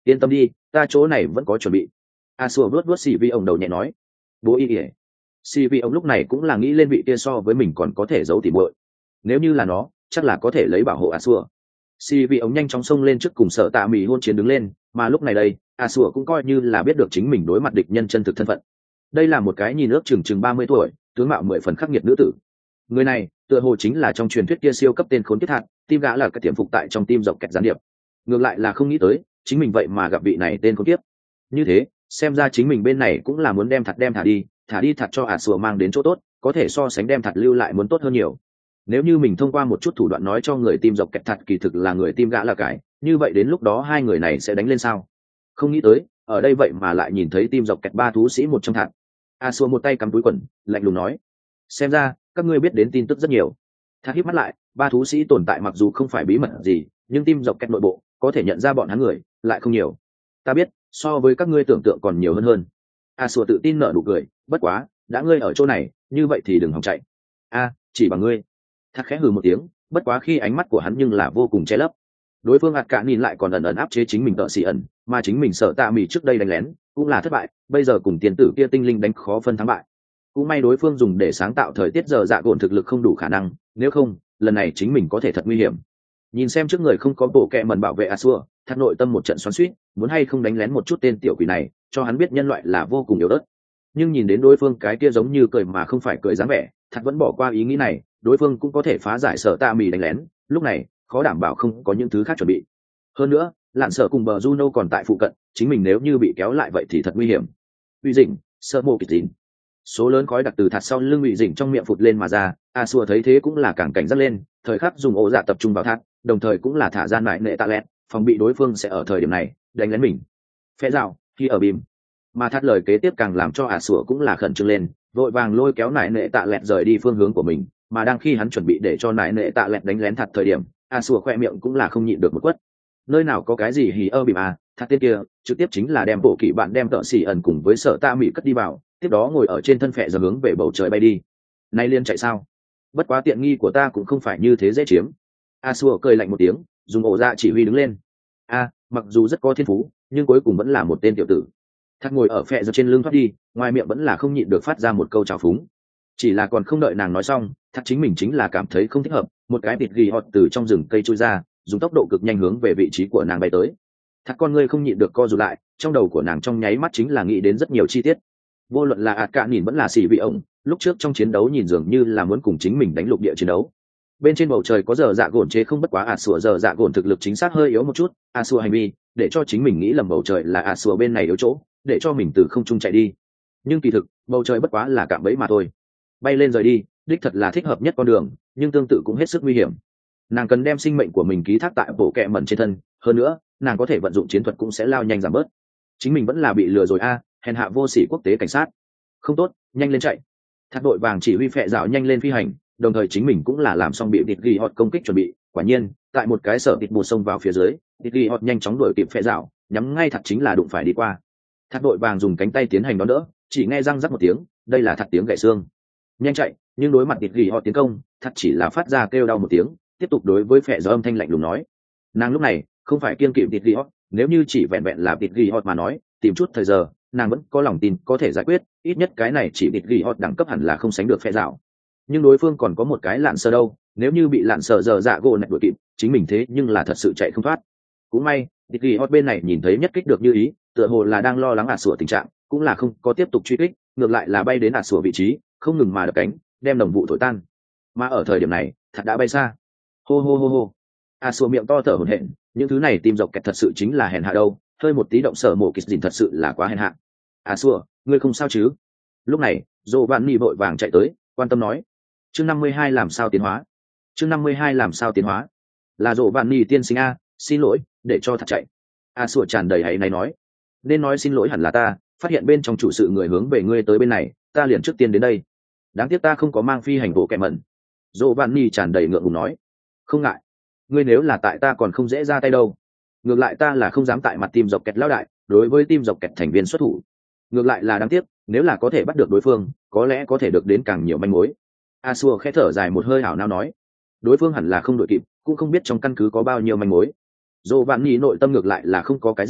yên tâm đi, ta chỗ này vẫn có chuẩn bị. A xua vuốt vuốt xì vi ông đầu nhẹ nói. Bố y ỉa. Xì vi ông lúc này cũng là nghĩ lên vị kia so với mình còn có thể giấu tỉ muội. Nếu như là nó, chắc là có thể lấy bảo hộ A xua. Xì vi ông nhanh chóng xông lên trước cùng Sở Tạ Mỉ hôn chiến đứng lên, mà lúc này đây, A xua cũng coi như là biết được chính mình đối mặt địch nhân chân thực thân phận. Đây là một cái nhìn ước chừng chừng ba mươi tuổi, tướng mạo mười phần khắc nghiệt nữ tử. Người này, tựa hồ chính là trong truyền thuyết kia siêu cấp tên khốn kiếp hạt, tim gã là cái tiềm phục tại trong tim dọc kẹt gián điệp. Ngược lại là không nghĩ tới, chính mình vậy mà gặp vị này tên khốn kiếp. Như thế, xem ra chính mình bên này cũng là muốn đem thật đem thả đi, thả đi thật cho ả sủa mang đến chỗ tốt, có thể so sánh đem thật lưu lại muốn tốt hơn nhiều. Nếu như mình thông qua một chút thủ đoạn nói cho người tim dọc kẹt thật kỳ thực là người tim gã là cái, như vậy đến lúc đó hai người này sẽ đánh lên sao? Không nghĩ tới, ở đây vậy mà lại nhìn thấy tim dọc kẹt ba thú sĩ một trong thật. A xua một tay cắm túi quần, lạnh lùng nói: xem ra các ngươi biết đến tin tức rất nhiều. Thác híp mắt lại, ba thú sĩ tồn tại mặc dù không phải bí mật gì, nhưng tim dọc kẹt nội bộ có thể nhận ra bọn hắn người lại không nhiều. Ta biết, so với các ngươi tưởng tượng còn nhiều hơn hơn. A xua tự tin nở nụ cười, bất quá, đã ngươi ở chỗ này, như vậy thì đừng hòng chạy. A, chỉ bằng ngươi. Thác khẽ hừ một tiếng, bất quá khi ánh mắt của hắn nhưng là vô cùng che lấp. Đối phương ạt cả nhìn lại còn ẩn ẩn áp chế chính mình tợ xì ẩn, mà chính mình Sở Tạ Mỉ trước đây đánh lén cũng là thất bại, bây giờ cùng tiền tử kia tinh linh đánh khó phân thắng bại. Cũng may đối phương dùng để sáng tạo thời tiết giờ dạ gồn thực lực không đủ khả năng, nếu không lần này chính mình có thể thật nguy hiểm. Nhìn xem trước người không có bộ kệ mần bảo vệ a xua, Thác nội tâm một trận xoắn xuýt, muốn hay không đánh lén một chút tên tiểu quỷ này, cho hắn biết nhân loại là vô cùng yếu ớt. Nhưng nhìn đến đối phương cái kia giống như cười mà không phải cười dáng vẻ, Thác vẫn bỏ qua ý nghĩ này, đối phương cũng có thể phá giải Sở Tạ Mỉ đánh lén, lúc này khó đảm bảo không có những thứ khác chuẩn bị. Hơn nữa, Lạn Sở cùng bờ Juno còn tại phụ cận, chính mình nếu như bị kéo lại vậy thì thật nguy hiểm. Uy Dĩnh, Sơ Mộ Kịch Tín. Số lớn khói đặc từ thạt sau lưng Uy Dĩnh trong miệng phụt lên mà ra, A Xua thấy thế cũng là càng cảnh giác lên, thời khắc dùng ổ dạ tập trung vào thạt, đồng thời cũng là thả ra nại nệ tạ lẹt, phòng bị đối phương sẽ ở thời điểm này đánh lén mình. Phệ rào, khi ở bìm. Mà thắt lời kế tiếp càng làm cho A Xua cũng là khẩn trương lên, vội vàng lôi kéo nại nệ tạ lẹt rời đi phương hướng của mình, mà đang khi hắn chuẩn bị để cho nại nệ tạ lẹt đánh lén thật thời điểm, A Xua khoe miệng cũng là không nhịn được một quất. Nơi nào có cái gì hì ơ bìm à, thắt tên kia trực tiếp chính là đem bộ kỵ bạn đem tợ xỉ ẩn cùng với Sở Tạ Mỉ cất đi vào, tiếp đó ngồi ở trên thân phệ giờ hướng về bầu trời bay đi. Nay liên chạy sao? Bất quá tiện nghi của ta cũng không phải như thế dễ chiếm. A Xua cười lạnh một tiếng, dùng ổ dạ chỉ huy đứng lên. A, mặc dù rất có thiên phú, nhưng cuối cùng vẫn là một tên tiểu tử. Thắt ngồi ở phệ giờ trên lưng thoát đi, ngoài miệng vẫn là không nhịn được phát ra một câu chào phúng. Chỉ là còn không đợi nàng nói xong, thắt chính mình chính là cảm thấy không thích hợp, một cái thịt ghi hot từ trong rừng cây trôi ra, dùng tốc độ cực nhanh hướng về vị trí của nàng bay tới. Thắt con ngươi không nhịn được co rụt lại, trong đầu của nàng trong nháy mắt chính là nghĩ đến rất nhiều chi tiết. Vô luận là ạt cả nhìn vẫn là xỉ vị ổng, lúc trước trong chiến đấu nhìn dường như là muốn cùng chính mình đánh lục địa chiến đấu. Bên trên bầu trời có giờ dạ gồn chế không bất quá ạt sủa giờ dạ gồn thực lực chính xác hơi yếu một chút, ạt sủa hành vi để cho chính mình nghĩ lầm bầu trời là ạt sủa bên này yếu chỗ, để cho mình từ không trung chạy đi. Nhưng kỳ thực bầu trời bất quá là cạm bẫy mà thôi. Bay lên rời đi đích thật là thích hợp nhất con đường, nhưng tương tự cũng hết sức nguy hiểm. Nàng cần đem sinh mệnh của mình ký thác tại bộ kệ mẩn trên thân, hơn nữa nàng có thể vận dụng chiến thuật cũng sẽ lao nhanh giảm bớt. Chính mình vẫn là bị lừa rồi a, hèn hạ vô sỉ quốc tế cảnh sát. Không tốt, nhanh lên chạy. Thác đội vàng chỉ huy phệ rào nhanh lên phi hành, đồng thời chính mình cũng là làm xong bị thịt ghi hot công kích chuẩn bị. Quả nhiên tại một cái sở thịt bùn sông vào phía dưới, thịt ghi hot nhanh chóng đuổi kịp phệ rào, nhắm ngay thật chính là đụng phải đi qua. Thác đội vàng dùng cánh tay tiến hành đón đỡ, chỉ nghe răng rắc một tiếng, đây là thật tiếng gãy xương. Nhanh chạy, nhưng đối mặt thịt ghi hot tiến công, thật chỉ là phát ra kêu đau một tiếng, tiếp tục đối với phệ rào âm thanh lạnh lùng nói. Nàng lúc này không phải kiêng kỵ thịt ghi hot, nếu như chỉ vẹn vẹn là thịt ghi hot mà nói, tìm chút thời giờ nàng vẫn có lòng tin có thể giải quyết, ít nhất cái này chỉ thịt ghi hot đẳng cấp hẳn là không sánh được phệ rào. Nhưng đối phương còn có một cái lạn sờ đâu, nếu như bị lạn sờ giờ dạ gỗ nạch đuổi kịp, chính mình thế nhưng là thật sự chạy không thoát. Cũng may thịt ghi hot bên này nhìn thấy nhất kích được như ý, tựa hồ là đang lo lắng ả sủa tình trạng, cũng là không có tiếp tục truy kích, ngược lại là bay đến ả sủa vị trí, không ngừng mà đập cánh, đem đồng vụ thổi tan. Mà ở thời điểm này thật đã bay xa. Hô hô hô hô, ả sủa miệng to thở hổn hển, những thứ này tìm dọc kẹt thật sự chính là hèn hạ đâu, hơi một tí động sở mổ kịch dìn thật sự là quá hèn hạ. À xua, ngươi không sao chứ? Lúc này dỗ vạn nỉ vội vàng chạy tới, quan tâm nói. Chương năm mươi hai làm sao tiến hóa? Chương năm mươi hai làm sao tiến hóa? Là dỗ vạn nỉ tiên sinh a, xin lỗi, để cho thật chạy. À xua tràn đầy hãy này nói, nên nói xin lỗi hẳn là ta, phát hiện bên trong chủ sự người hướng về ngươi tới bên này, ta liền trước tiên đến đây. Đáng tiếc ta không có mang phi hành bộ kẹm mẩn. Dỗ vạn nỉ tràn đầy ngượng ngùng nói, không ngại, ngươi nếu là tại ta còn không dễ ra tay đâu. Ngược lại ta là không dám tại mặt team dọc kẹt lão đại, đối với team dọc kẹt thành viên xuất thủ. Ngược lại là đáng tiếc, nếu là có thể bắt được đối phương, có lẽ có thể được đến càng nhiều manh mối. A Xua khẽ thở dài một hơi hảo nao nói, đối phương hẳn là không đội kịp, cũng không biết trong căn cứ có bao nhiêu manh mối. Dỗ vạn nhì nội tâm ngược lại là không có cái gì,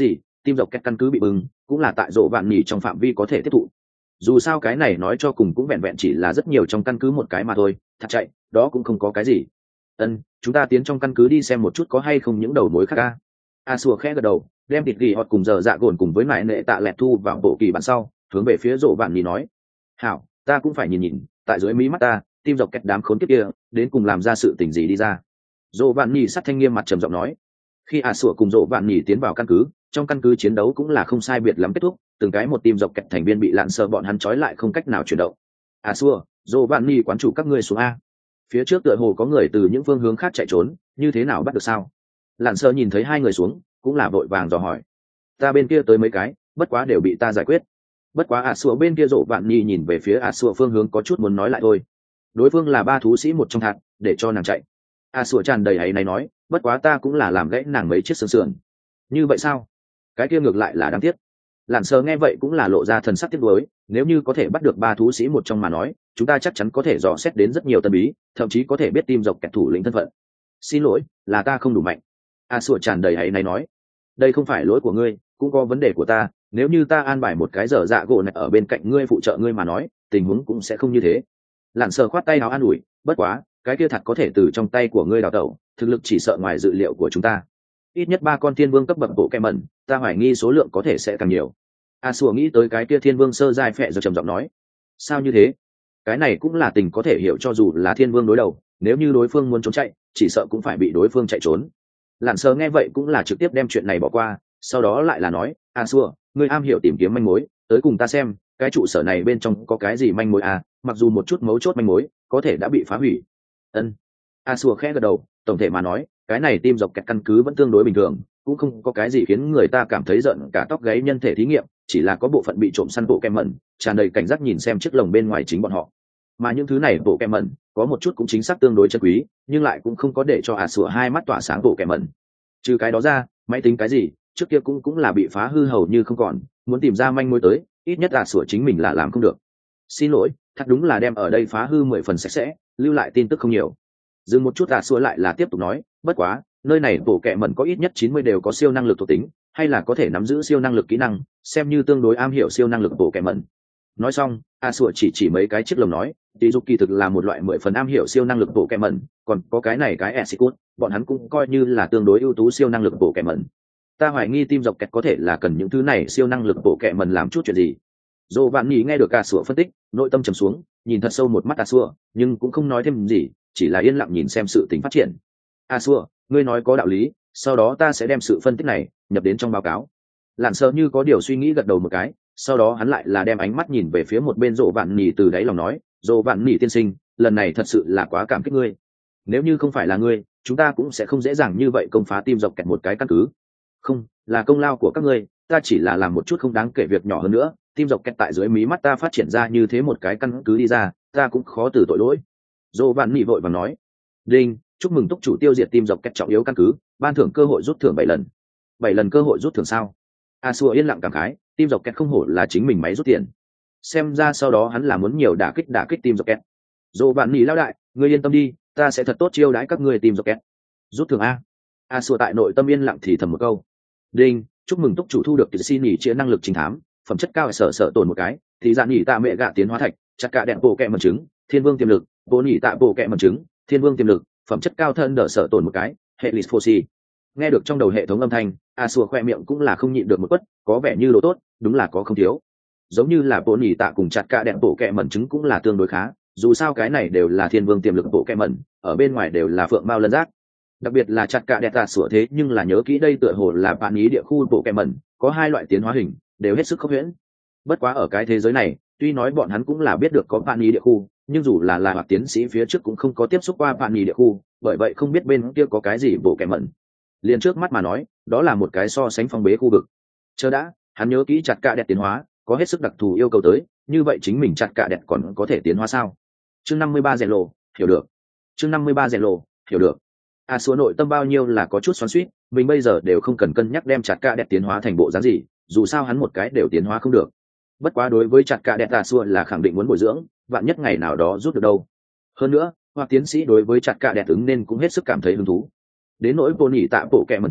tim dọc kẹt căn cứ bị bưng cũng là tại rộ vạn nhỉ trong phạm vi có thể tiếp thụ. Dù sao cái này nói cho cùng cũng vẹn vẹn chỉ là rất nhiều trong căn cứ một cái mà thôi, thật chạy đó cũng không có cái gì. Ân, chúng ta tiến trong căn cứ đi xem một chút có hay không những đầu mối khác a. A Sùa khẽ gật đầu, đem thịt gỉ họt cùng giờ dạ gồn cùng với nại nệ tạ lẹt thu vào bộ kỳ bản sau, hướng về phía rộ vạn nhỉ nói: hảo, ta cũng phải nhìn nhìn tại dưới mí mắt ta tim dọc kẹt đám khốn kiếp kia đến cùng làm ra sự tình gì đi ra. Rộ vạn nhỉ sắt thanh nghiêm mặt trầm giọng nói. Khi A Sùa cùng rộ vạn nhỉ tiến vào căn cứ, trong căn cứ chiến đấu cũng là không sai biệt lắm kết thúc, từng cái một tim dọc kẹt thành viên bị lạn sợ bọn hắn trói lại không cách nào chuyển động. A Sùa, rộ vạn nhỉ quán chủ các ngươi xuống a. Phía trước tựa hồ có người từ những phương hướng khác chạy trốn, như thế nào bắt được sao? Lạn sợ nhìn thấy hai người xuống, cũng là vội vàng dò hỏi. Ta bên kia tới mấy cái, bất quá đều bị ta giải quyết. Bất quá A Sùa bên kia rộ vạn nhỉ nhìn về phía A Sùa phương hướng có chút muốn nói lại thôi. Đối phương là ba thú sĩ một trong thạc, để cho nàng chạy. A Sùa tràn đầy áy náy nói, bất quá ta cũng là làm gãy nàng mấy chiếc xương sườn. Như vậy sao? Cái kia ngược lại là đáng tiếc. Lạn sờ nghe vậy cũng là lộ ra thần sắc tiếc nuối, nếu như có thể bắt được ba thú sĩ một trong mà nói, chúng ta chắc chắn có thể dò xét đến rất nhiều tân bí, thậm chí có thể biết tim dọc kẹt thủ lĩnh thân phận. Xin lỗi, là ta không đủ mạnh. A Sùa tràn đầy áy náy nói, đây không phải lỗi của ngươi, cũng có vấn đề của ta, nếu như ta an bài một cái dở dạ gỗ này ở bên cạnh ngươi phụ trợ ngươi mà nói, tình huống cũng sẽ không như thế. Lạn sờ khoát tay áo an ủi, bất quá cái kia thật có thể từ trong tay của ngươi đào tẩu, thực lực chỉ sợ ngoài dự liệu của chúng ta. Ít nhất ba con thiên vương cấp bậc bộ kẹ mẩn, ta hoài nghi số lượng có thể sẽ càng nhiều. A Sùa nghĩ tới cái kia thiên vương sơ giai phệ rồi trầm giọng nói, sao như thế? Cái này cũng là tình có thể hiểu, cho dù là thiên vương đối đầu, nếu như đối phương muốn trốn chạy, chỉ sợ cũng phải bị đối phương chạy trốn. Lạn sờ nghe vậy cũng là trực tiếp đem chuyện này bỏ qua, sau đó lại là nói, A Sùa, ngươi am hiểu tìm kiếm manh mối, tới cùng ta xem, cái trụ sở này bên trong có cái gì manh mối à? Mặc dù một chút mấu chốt manh mối có thể đã bị phá hủy. Ân. A Sùa khẽ gật đầu, tổng thể mà nói, cái này tim dọc kẹt căn cứ vẫn tương đối bình thường, cũng không có cái gì khiến người ta cảm thấy giận cả tóc gáy nhân thể thí nghiệm, chỉ là có bộ phận bị trộm săn bộ kem mẩn, tràn đầy cảnh giác nhìn xem chiếc lồng bên ngoài chính bọn họ. Mà những thứ này bộ kem mẩn, có một chút cũng chính xác tương đối chân quý, nhưng lại cũng không có để cho A Sùa hai mắt tỏa sáng bộ kem mẩn. Trừ cái đó ra, máy tính cái gì, trước kia cũng cũng là bị phá hư hầu như không còn, muốn tìm ra manh mối tới, ít nhất A Sùa chính mình là làm không được. Xin lỗi, thật đúng là đem ở đây phá hư mười phần sạch sẽ, lưu lại tin tức không nhiều. Dừng một chút A Sùa lại là tiếp tục nói, bất quá nơi này bộ kệ mẩn có ít nhất chín mươi đều có siêu năng lực thuộc tính, hay là có thể nắm giữ siêu năng lực kỹ năng, xem như tương đối am hiểu siêu năng lực bộ kệ mẩn. Nói xong, A Sùa chỉ chỉ mấy cái chiếc lồng nói, tỷ dục kỳ thực là một loại mười phần am hiểu siêu năng lực bộ kệ mẩn, còn có cái này cái Execute, bọn hắn cũng coi như là tương đối ưu tú siêu năng lực bộ kệ mẩn. Ta hoài nghi tim dọc kẹt có thể là cần những thứ này siêu năng lực bộ kệ mẩn làm chút chuyện gì. Dô Vạn Nhĩ nghe được A Sùa phân tích, nội tâm trầm xuống, nhìn thật sâu một mắt A Sùa, nhưng cũng không nói thêm gì, chỉ là yên lặng nhìn xem sự tình phát triển. A Sùa, ngươi nói có đạo lý, sau đó ta sẽ đem sự phân tích này nhập đến trong báo cáo. Lạn sợ như có điều suy nghĩ gật đầu một cái, sau đó hắn lại là đem ánh mắt nhìn về phía một bên Dô Vạn Nhĩ từ đáy lòng nói, Dô Vạn Nhĩ tiên sinh, lần này thật sự là quá cảm kích ngươi. Nếu như không phải là ngươi, chúng ta cũng sẽ không dễ dàng như vậy công phá tim dọc kẹt một cái căn cứ. Không, là công lao của các ngươi, ta chỉ là làm một chút không đáng kể việc nhỏ hơn nữa, tim dọc kẹt tại dưới mí mắt ta phát triển ra như thế một cái căn cứ đi ra, ta cũng khó từ tội lỗi. Dô Vạn Nhĩ vội vàng nói, đinh, chúc mừng túc chủ tiêu diệt tim dọc kẹt trọng yếu căn cứ, ban thưởng cơ hội rút thưởng bảy lần. Bảy lần cơ hội rút thưởng sao? A Sùa yên lặng cảm khái, tim dọc kẹt không hổ là chính mình máy rút tiền. Xem ra sau đó hắn là muốn nhiều đả kích đả kích tim dọc kẹt. Dô Vạn Nhĩ lao đại, ngươi yên tâm đi, ta sẽ thật tốt chiêu đãi các ngươi tim dọc kẹt. Rút thưởng a? A Sùa tại nội tâm yên lặng thì thầm một câu. Đinh, chúc mừng túc chủ thu được xin nghỉ chia năng lực chính thám, phẩm chất cao sở sở tồn một cái, thì dạng nghỉ tạ mẹ gạ tiến hóa thạch, chặt cả đèn bộ kẹ mần trứng, thiên vương tiềm lực, bộ nghỉ tạ bộ kẹ mần trứng, thiên vương tiềm lực, phẩm chất cao thân đỡ sở tồn một cái, hệ lịch phosi. Nghe được trong đầu hệ thống âm thanh, A Sùa khoe miệng cũng là không nhịn được một quất, có vẻ như đồ tốt, đúng là có không thiếu. Giống như là bộ nghỉ tạ cùng chặt cả đèn bộ kẹ mần trứng cũng là tương đối khá, dù sao cái này đều là thiên vương tiềm lực bộ kẹ mần, ở bên ngoài đều là phượng mao lân giác. Đặc biệt là chặt cả đẹp tạ sủa thế nhưng là nhớ kỹ đây tựa hồ là bạn ý địa khu bộ kẹ mẩn, có hai loại tiến hóa hình đều hết sức khốc huyễn. Bất quá ở cái thế giới này, tuy nói bọn hắn cũng là biết được có bạn ý địa khu, nhưng dù là là hoặc tiến sĩ phía trước cũng không có tiếp xúc qua bạn ý địa khu, bởi vậy không biết bên kia có cái gì bộ kẹ mẩn. Liền trước mắt mà nói, đó là một cái so sánh phong bế khu vực. Chờ đã, hắn nhớ kỹ chặt cả đẹp tiến hóa, có hết sức đặc thù yêu cầu tới, như vậy chính mình chặt cả đẹp còn có thể tiến hóa sao? Chương năm mươi ba rèn lộ, hiểu được. Chương năm mươi ba rèn lộ, hiểu được. A Sùa nội tâm bao nhiêu là có chút xoắn xuýt, mình bây giờ đều không cần cân nhắc đem chặt cả đẹp tiến hóa thành bộ dáng gì, dù sao hắn một cái đều tiến hóa không được. Bất quá đối với chặt cả đẹp A Sùa là khẳng định muốn bồi dưỡng, vạn nhất ngày nào đó rút được đâu. Hơn nữa, hoặc tiến sĩ đối với chặt cả đẹp ứng nên cũng hết sức cảm thấy hứng thú. Đến nỗi vô nhị tạ bộ kẹ mần trứng,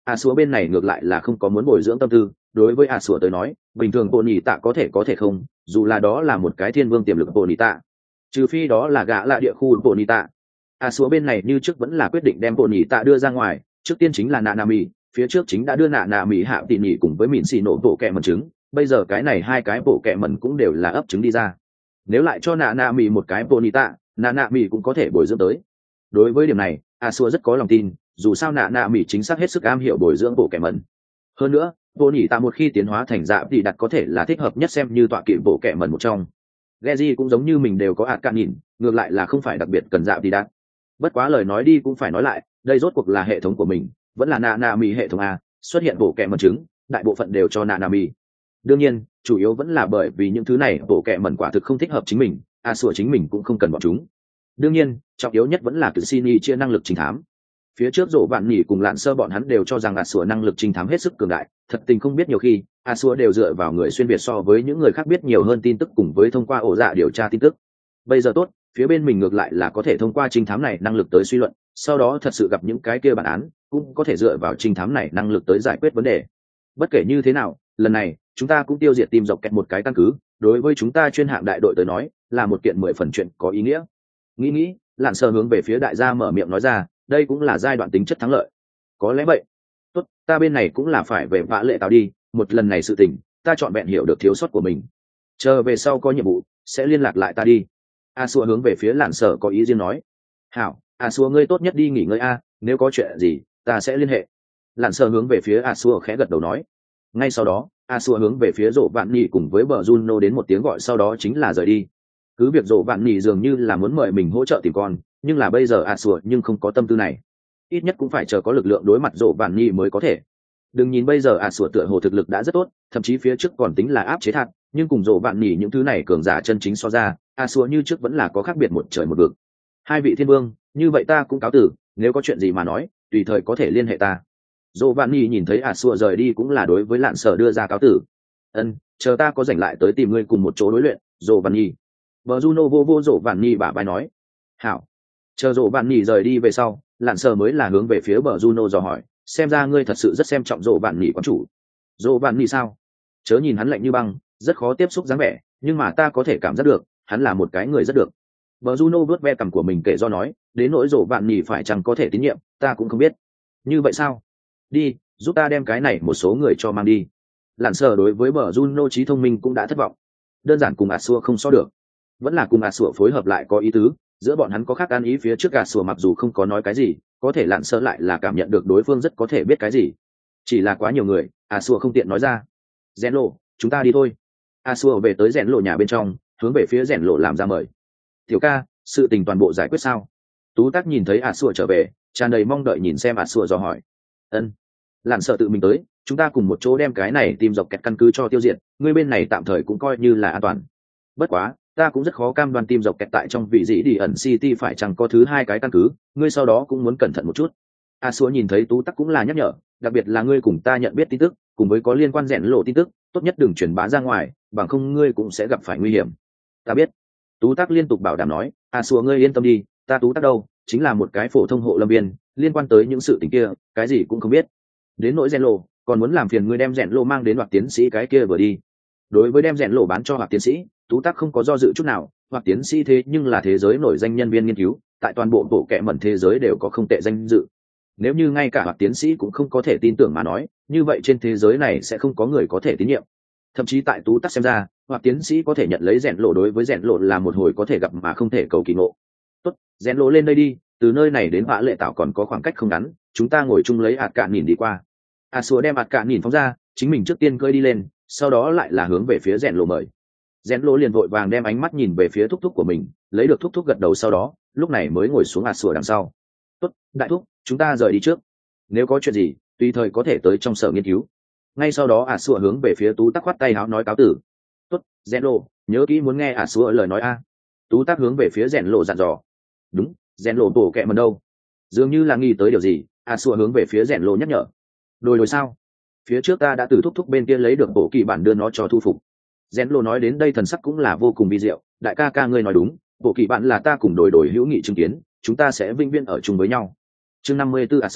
a xua bên này ngược lại là không có muốn bồi dưỡng tâm tư. Đối với a xua tới nói, bình thường bộ nhị tạ có thể có thể không, dù là đó là một cái thiên vương tiềm lực bộ nhị tạ, trừ phi đó là gã là địa khu bộ nhị tạ. A xua bên này như trước vẫn là quyết định đem bộ nhị tạ đưa ra ngoài. Trước tiên chính là nạ nạ mì, phía trước chính đã đưa nạ nạ mì hạ tỉ nhị cùng với mìn xì nổ bộ kẹ mần trứng, bây giờ cái này hai cái bộ kẹ mần cũng đều là ấp trứng đi ra. Nếu lại cho nạ nạ mì một cái bộ nhị tạ, nạ nạ mì cũng có thể bồi dưỡng tới. Đối với điểm này, a xua rất có lòng tin, dù sao nạ nạ mì chính xác hết sức am hiểu bồi dưỡng bộ kẹ mần. Hơn nữa, bộ nhị tạ một khi tiến hóa thành dạ thì đặt có thể là thích hợp nhất xem như tọa kỵ bộ kẹ mần một trong. Geji cũng giống như mình đều có ạt cạn nhìn, ngược lại là không phải đặc biệt cần dạ thì đặt. Bất quá lời nói đi cũng phải nói lại, đây rốt cuộc là hệ thống của mình, vẫn là nạ nạ mì hệ thống a, xuất hiện bộ kẹ mần trứng, đại bộ phận đều cho nạ nạ mì. Đương nhiên, chủ yếu vẫn là bởi vì những thứ này bộ kẹ mần quả thực không thích hợp chính mình, a sủa chính mình cũng không cần bọn chúng. Đương nhiên, trọng yếu nhất vẫn là cự xin chia năng lực trinh thám. Phía trước rổ bạn nhỉ cùng lạn sơ bọn hắn đều cho rằng a sủa năng lực trinh thám hết sức cường đại, thật tình không biết nhiều khi a sủa đều dựa vào người xuyên việt so với những người khác biết nhiều hơn tin tức cùng với thông qua ổ dạ điều tra tin tức. Bây giờ tốt, phía bên mình ngược lại là có thể thông qua trinh thám này năng lực tới suy luận, sau đó thật sự gặp những cái kia bản án, cũng có thể dựa vào trinh thám này năng lực tới giải quyết vấn đề. Bất kể như thế nào, lần này chúng ta cũng tiêu diệt tìm dọc kẹt một cái căn cứ, đối với chúng ta chuyên hạng đại đội tới nói là một kiện mười phần chuyện có ý nghĩa. Nghĩ nghĩ, lạn sơ hướng về phía đại gia mở miệng nói ra, đây cũng là giai đoạn tính chất thắng lợi. Có lẽ vậy. Tốt, ta bên này cũng là phải về vã lệ tàu đi, một lần này sự tình ta chọn vẹn hiểu được thiếu sót của mình, chờ về sau có nhiệm vụ sẽ liên lạc lại ta đi. A xua hướng về phía lạn sơ có ý riêng nói. Hảo, A xua ngươi tốt nhất đi nghỉ ngơi a, nếu có chuyện gì ta sẽ liên hệ. Lạn sơ hướng về phía A xua khẽ gật đầu nói. Ngay sau đó, a xua hướng về phía rộ vạn nhì cùng với bờ Juno đến một tiếng gọi, sau đó chính là rời đi. Cứ việc rộ vạn nhì dường như là muốn mời mình hỗ trợ tìm con, nhưng là bây giờ a xua nhưng không có tâm tư này, ít nhất cũng phải chờ có lực lượng đối mặt rộ vạn nhì mới có thể. Đừng nhìn bây giờ a xua tựa hồ thực lực đã rất tốt, thậm chí phía trước còn tính là áp chế thạt, nhưng cùng rộ vạn nhì những thứ này cường giả chân chính so ra, a xua như trước vẫn là có khác biệt một trời một vực. Hai vị thiên vương, như vậy ta cũng cáo tử, nếu có chuyện gì mà nói tùy thời có thể liên hệ ta. Dỗ Vạn Nhi nhìn thấy ả xua rời đi cũng là đối với lạn sở đưa ra cáo tử. Ân, chờ ta có rảnh lại tới tìm ngươi cùng một chỗ đối luyện. Dỗ Vạn Nhi. Bờ Juno vô vô Dỗ Vạn Nhi bả vai nói. Hảo. Chờ Dỗ Vạn Nhi rời đi về sau, lạn sở mới là hướng về phía bờ Juno dò hỏi, xem ra ngươi thật sự rất xem trọng Dỗ Vạn Nhi quán chủ. Dỗ Vạn Nhi sao? Chớ nhìn hắn lạnh như băng, rất khó tiếp xúc dáng vẻ, nhưng mà ta có thể cảm giác được, hắn là một cái người rất được. Bờ Juno vuốt ve cằm của mình kể do nói, đến nỗi Dỗ Vạn Nhi phải chăng có thể tín nhiệm, ta cũng không biết. Như vậy sao? Đi, giúp ta đem cái này một số người cho mang đi. Lạn sở đối với bờ Juno trí thông minh cũng đã thất vọng, đơn giản cùng ạt xua không so được, vẫn là cùng ạt xua phối hợp lại có ý tứ, giữa bọn hắn có khác ăn ý. Phía trước ạt xua mặc dù không có nói cái gì, có thể lạn sở lại là cảm nhận được đối phương rất có thể biết cái gì, chỉ là quá nhiều người, ạt xua không tiện nói ra. Rèn lộ, chúng ta đi thôi. ạt xua về tới rèn lộ nhà bên trong, hướng về phía rèn lộ làm ra mời. Tiểu ca, sự tình toàn bộ giải quyết sao? Tú Tắc nhìn thấy ạt xua trở về, tràn đầy mong đợi nhìn xem ạt xua dò hỏi. Ân, lạn sợ tự mình tới, chúng ta cùng một chỗ đem cái này tìm dọc kẹt căn cứ cho tiêu diệt, ngươi bên này tạm thời cũng coi như là an toàn. Bất quá ta cũng rất khó cam đoan tìm dọc kẹt tại trong vị dĩ đi ẩn city phải chẳng có thứ hai cái căn cứ, ngươi sau đó cũng muốn cẩn thận một chút. A xua nhìn thấy Tú Tắc cũng là nhắc nhở, đặc biệt là ngươi cùng ta nhận biết tin tức cùng với có liên quan rèn lộ tin tức, tốt nhất đừng truyền bá ra ngoài, bằng không ngươi cũng sẽ gặp phải nguy hiểm. Ta biết. Tú Tắc liên tục bảo đảm nói. A xua ngươi yên tâm đi, ta Tú Tắc đâu chính là một cái phổ thông hộ lâm viên, liên quan tới những sự tình kia cái gì cũng không biết. Đến nỗi rèn lộ, còn muốn làm phiền ngươi đem rèn lộ mang đến Hoặc tiến sĩ cái kia vừa đi. Đối với đem rèn lộ bán cho Hoặc tiến sĩ, Tú Tắc không có do dự chút nào. Hoặc tiến sĩ thế nhưng là thế giới nổi danh nhân viên nghiên cứu, tại toàn bộ bộ kệ mẩn thế giới đều có không tệ danh dự. Nếu như ngay cả Hoặc tiến sĩ cũng không có thể tin tưởng mà nói, như vậy trên thế giới này sẽ không có người có thể tín nhiệm. Thậm chí tại Tú Tắc xem ra, Hoặc tiến sĩ có thể nhận lấy rèn lộ đối với rèn lộ là một hồi có thể gặp mà không thể cầu kỳ ngộ. Tốt, rèn lộ lên đây đi, từ nơi này đến Vã Lệ Tạo còn có khoảng cách không ngắn, chúng ta ngồi chung lấy ạt cạn nhìn đi qua. A xua đem ạt cạn nhìn phóng ra, chính mình trước tiên cơi đi lên, sau đó lại là hướng về phía rèn lộ mời. Rèn lộ liền vội vàng đem ánh mắt nhìn về phía thúc thúc của mình, lấy được thúc thúc gật đầu, sau đó lúc này mới ngồi xuống a xua đằng sau. Tốt, đại thúc, chúng ta rời đi trước, nếu có chuyện gì tùy thời có thể tới trong sở nghiên cứu. Ngay sau đó a xua hướng về phía Tú Tắc khoát tay áo nói cáo tử. Tốt, rèn lộ, nhớ kỹ muốn nghe a xua lời nói a. Tú Tắc hướng về phía rèn lộ dặn dò. Đúng, rèn lộ bổ kẹ mần đâu? Dường như là nghĩ tới điều gì, a xua hướng về phía rèn lộ nhắc nhở. Đồi đồi sao? Phía trước ta đã từ thúc thúc bên kia lấy được bộ kỳ bản đưa nó cho thu phục. Rèn lộ nói đến đây thần sắc cũng là vô cùng vi diệu. Đại ca ca ngươi nói đúng, bộ kỳ bản là ta cùng đồi đồi hữu nghị chứng kiến, chúng ta sẽ vinh viên ở chung với nhau. Chương năm mươi tư a xua,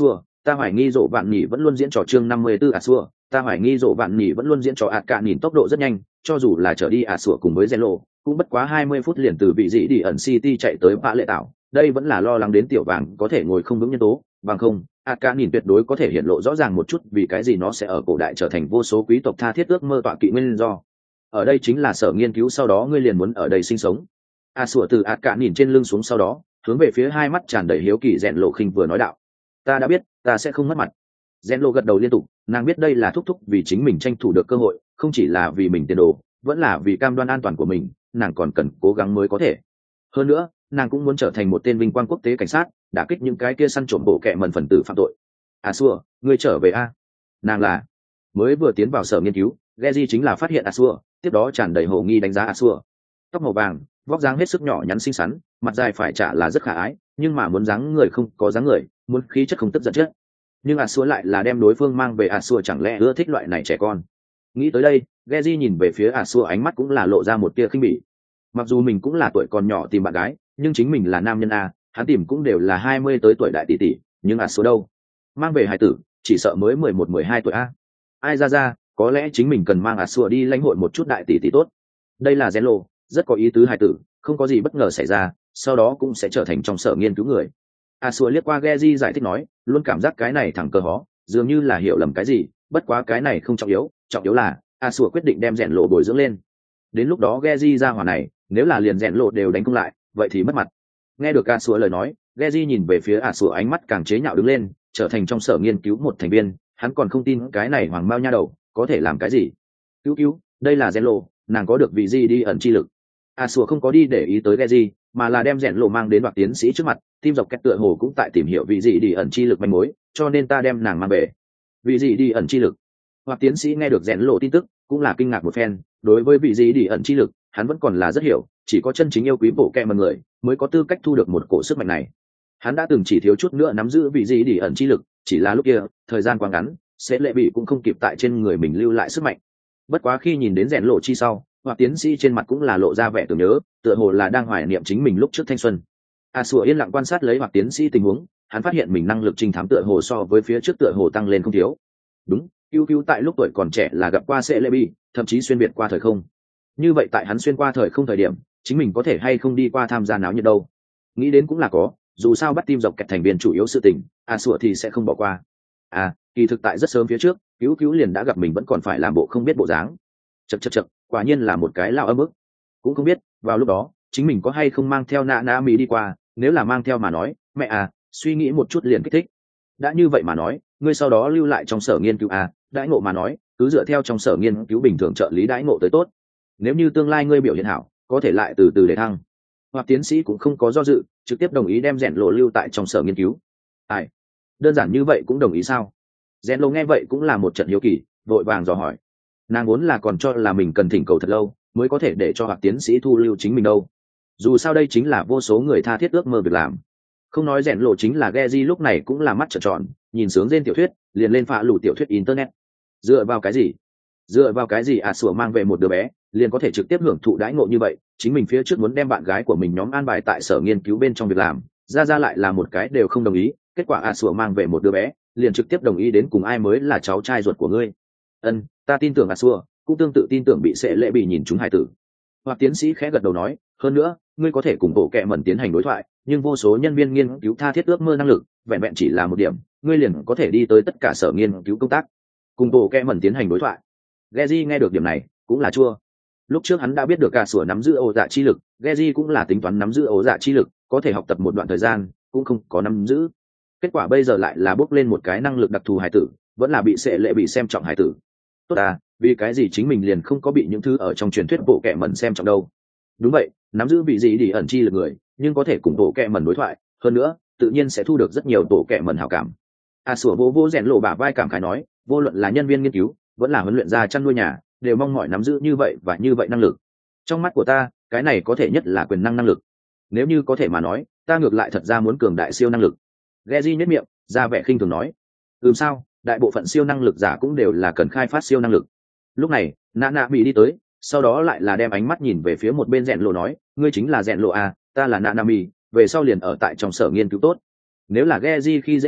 ta hoài nghi rộ vạn nhỉ vẫn luôn diễn trò chương năm mươi 54 Asua, ta hoài nghi rộ vạn nhỉ vẫn luôn diễn trò ạt cạn nhìn tốc độ rất nhanh, cho dù là trở đi Asua cùng với Zelo, cũng bất quá hai mươi phút liền từ vị dị đi ẩn City chạy tới Bạ Lệ Tảo, đây vẫn là lo lắng đến tiểu vàng có thể ngồi không vững nhân tố, bằng không, ạt cạn nhìn tuyệt đối có thể hiện lộ rõ ràng một chút vì cái gì nó sẽ ở cổ đại trở thành vô số quý tộc tha thiết ước mơ tọa kỵ nguyên do. Ở đây chính là sở nghiên cứu sau đó ngươi liền muốn ở đây sinh sống. Asua từ ạt cạn nhìn trên lưng xuống sau đó, hướng về phía hai mắt tràn đầy hiếu kỳ rèn lộ khinh vừa nói đạo, ta đã biết ta sẽ không mất mặt. Rèn lộ gật đầu liên tục, nàng biết đây là thúc thúc vì chính mình tranh thủ được cơ hội, không chỉ là vì mình tiền đồ, vẫn là vì cam đoan an toàn của mình, nàng còn cần cố gắng mới có thể. Hơn nữa, nàng cũng muốn trở thành một tên vinh quang quốc tế cảnh sát, đả kích những cái kia săn trộm bộ kệ mần phần tử phạm tội. Asua, ngươi trở về a? Nàng là mới vừa tiến vào sở nghiên cứu, Geji chính là phát hiện Asua, tiếp đó tràn đầy hồ nghi đánh giá Asua. Tóc màu vàng, vóc dáng hết sức nhỏ nhắn xinh xắn, mặt dài phải trả là rất khả ái, nhưng mà muốn dáng người không có dáng người, muốn khí chất không tức giận chết. Nhưng Asua lại là đem đối phương mang về. Asua chẳng lẽ ưa thích loại này trẻ con? Nghĩ tới đây, Geji nhìn về phía Asua ánh mắt cũng là lộ ra một tia khinh bỉ. Mặc dù mình cũng là tuổi còn nhỏ tìm bạn gái, nhưng chính mình là nam nhân a, hắn tìm cũng đều là hai mươi tới tuổi đại tỷ tỷ, nhưng Asua đâu? Mang về hài tử, chỉ sợ mới mười một mười hai tuổi a. Ai ra ra, có lẽ chính mình cần mang Asua đi lãnh hội một chút đại tỷ tỷ tốt. Đây là Zelo, rất có ý tứ hài tử, không có gì bất ngờ xảy ra, sau đó cũng sẽ trở thành trong sở nghiên cứu người. Asua liếc qua Geji giải thích nói, luôn cảm giác cái này thẳng cờ hó, dường như là hiểu lầm cái gì, bất quá cái này không trọng yếu, trọng yếu là Asua quyết định đem rèn lộ bồi dưỡng lên. Đến lúc đó Geji ra hỏa này, nếu là liền rèn lộ đều đánh không lại, vậy thì mất mặt. Nghe được Asua lời nói, Geji nhìn về phía Asua ánh mắt càng chế nhạo đứng lên, trở thành trong sở nghiên cứu một thành viên, hắn còn không tin cái này hoàng mao nha đầu có thể làm cái gì. Cứu cứu, đây là rèn lộ, nàng có được vị gì đi ẩn chi lực. Asua không có đi để ý tới Geji, mà là đem rèn lộ mang đến đoạt tiến sĩ trước mặt, tim dọc kẹt tựa hồ cũng tại tìm hiểu vị gì đi ẩn chi lực manh mối, cho nên ta đem nàng mang về. Vị gì đi ẩn chi lực? Hoặc tiến sĩ nghe được rèn lộ tin tức, cũng là kinh ngạc một phen, đối với vị gì đi ẩn chi lực, hắn vẫn còn là rất hiểu, chỉ có chân chính yêu quý bộ kệ mần người mới có tư cách thu được một cổ sức mạnh này. Hắn đã từng chỉ thiếu chút nữa nắm giữ vị gì đi ẩn chi lực, chỉ là lúc kia, thời gian quá ngắn, sẽ lệ bị cũng không kịp tại trên người mình lưu lại sức mạnh. Bất quá khi nhìn đến rèn lộ chi sau, hoặc tiến sĩ trên mặt cũng là lộ ra vẻ tưởng nhớ, tựa hồ là đang hoài niệm chính mình lúc trước thanh xuân. Asua yên lặng quan sát lấy hoặc tiến sĩ tình huống, hắn phát hiện mình năng lực trinh thám tựa hồ so với phía trước tựa hồ tăng lên không thiếu. Đúng, cứu cứu tại lúc tuổi còn trẻ là gặp qua sẽ lệ bị, thậm chí xuyên việt qua thời không. Như vậy tại hắn xuyên qua thời không thời điểm, chính mình có thể hay không đi qua tham gia náo nhiệt đâu? Nghĩ đến cũng là có, dù sao bắt tim dọc kẹt thành viên chủ yếu sự tình, Asua thì sẽ không bỏ qua. À, kỳ thực tại rất sớm phía trước, cứu cứu liền đã gặp mình vẫn còn phải làm bộ không biết bộ dáng. Chậc chậc chậc, quả nhiên là một cái lao âm ức. Cũng không biết vào lúc đó chính mình có hay không mang theo nạ nạ mỹ đi qua, nếu là mang theo mà nói, mẹ à, suy nghĩ một chút liền kích thích. Đã như vậy mà nói, ngươi sau đó lưu lại trong sở nghiên cứu à, đãi ngộ mà nói, cứ dựa theo trong sở nghiên cứu bình thường trợ lý đãi ngộ tới tốt. Nếu như tương lai ngươi biểu hiện hảo, có thể lại từ từ để thăng. Hoặc tiến sĩ cũng không có do dự, trực tiếp đồng ý đem rèn lộ lưu tại trong sở nghiên cứu. Ai, đơn giản như vậy cũng đồng ý sao? Rèn lộ nghe vậy cũng là một trận hiếu kỳ, vội vàng dò hỏi. Nàng vốn là còn cho là mình cần thỉnh cầu thật lâu mới có thể để cho hoặc tiến sĩ thu lưu chính mình đâu. Dù sao đây chính là vô số người tha thiết ước mơ việc làm. Không nói rèn lộ chính là Geji lúc này cũng là mắt trợn tròn, nhìn sướng trên tiểu thuyết, liền lên phá lù tiểu thuyết internet. Dựa vào cái gì? Dựa vào cái gì à sủa mang về một đứa bé, liền có thể trực tiếp hưởng thụ đãi ngộ như vậy, chính mình phía trước muốn đem bạn gái của mình nhóm an bài tại sở nghiên cứu bên trong việc làm, ra ra lại là một cái đều không đồng ý, kết quả à sủa mang về một đứa bé, liền trực tiếp đồng ý đến cùng ai mới là cháu trai ruột của ngươi. Ân, ta tin tưởng à sủa, cũng tương tự tin tưởng bị sẽ lệ bị nhìn chúng hải tử. Hoặc tiến sĩ khẽ gật đầu nói, hơn nữa, ngươi có thể cùng bộ kệ mẩn tiến hành đối thoại, nhưng vô số nhân viên nghiên cứu tha thiết ước mơ năng lực, vẹn vẹn chỉ là một điểm, ngươi liền có thể đi tới tất cả sở nghiên cứu công tác, cùng bộ kệ mẩn tiến hành đối thoại. Geji nghe được điểm này, cũng là chua. Lúc trước hắn đã biết được cả sủa nắm giữ ổ dạ chi lực, Geji cũng là tính toán nắm giữ ổ dạ chi lực, có thể học tập một đoạn thời gian, cũng không có nắm giữ. Kết quả bây giờ lại là bước lên một cái năng lực đặc thù hải tử, vẫn là bị sẽ lệ bị xem trọng hải tử. Tốt à, vì cái gì chính mình liền không có bị những thứ ở trong truyền thuyết bộ kệ mẩn xem trọng đâu? Đúng vậy, nắm giữ vị gì đi ẩn chi lực người, nhưng có thể cùng bộ kệ mẩn đối thoại, hơn nữa, tự nhiên sẽ thu được rất nhiều bộ kệ mẩn hảo cảm. À sủa vô vô rèn lộ bả vai cảm khái nói, vô luận là nhân viên nghiên cứu, vẫn là huấn luyện gia chăn nuôi nhà, đều mong mỏi nắm giữ như vậy và như vậy năng lực. Trong mắt của ta, cái này có thể nhất là quyền năng năng lực. Nếu như có thể mà nói, ta ngược lại thật ra muốn cường đại siêu năng lực. Geji nhếch miệng, ra vẻ khinh thường nói, ừm sao, đại bộ phận siêu năng lực giả cũng đều là cần khai phát siêu năng lực. Lúc này, nạ nạ bị đi tới, sau đó lại là đem ánh mắt nhìn về phía một bên rèn lộ nói, ngươi chính là rèn lộ à, ta là nạ nạ bị, về sau liền ở tại trong sở nghiên cứu tốt. Nếu là Geji khi dễ ngươi,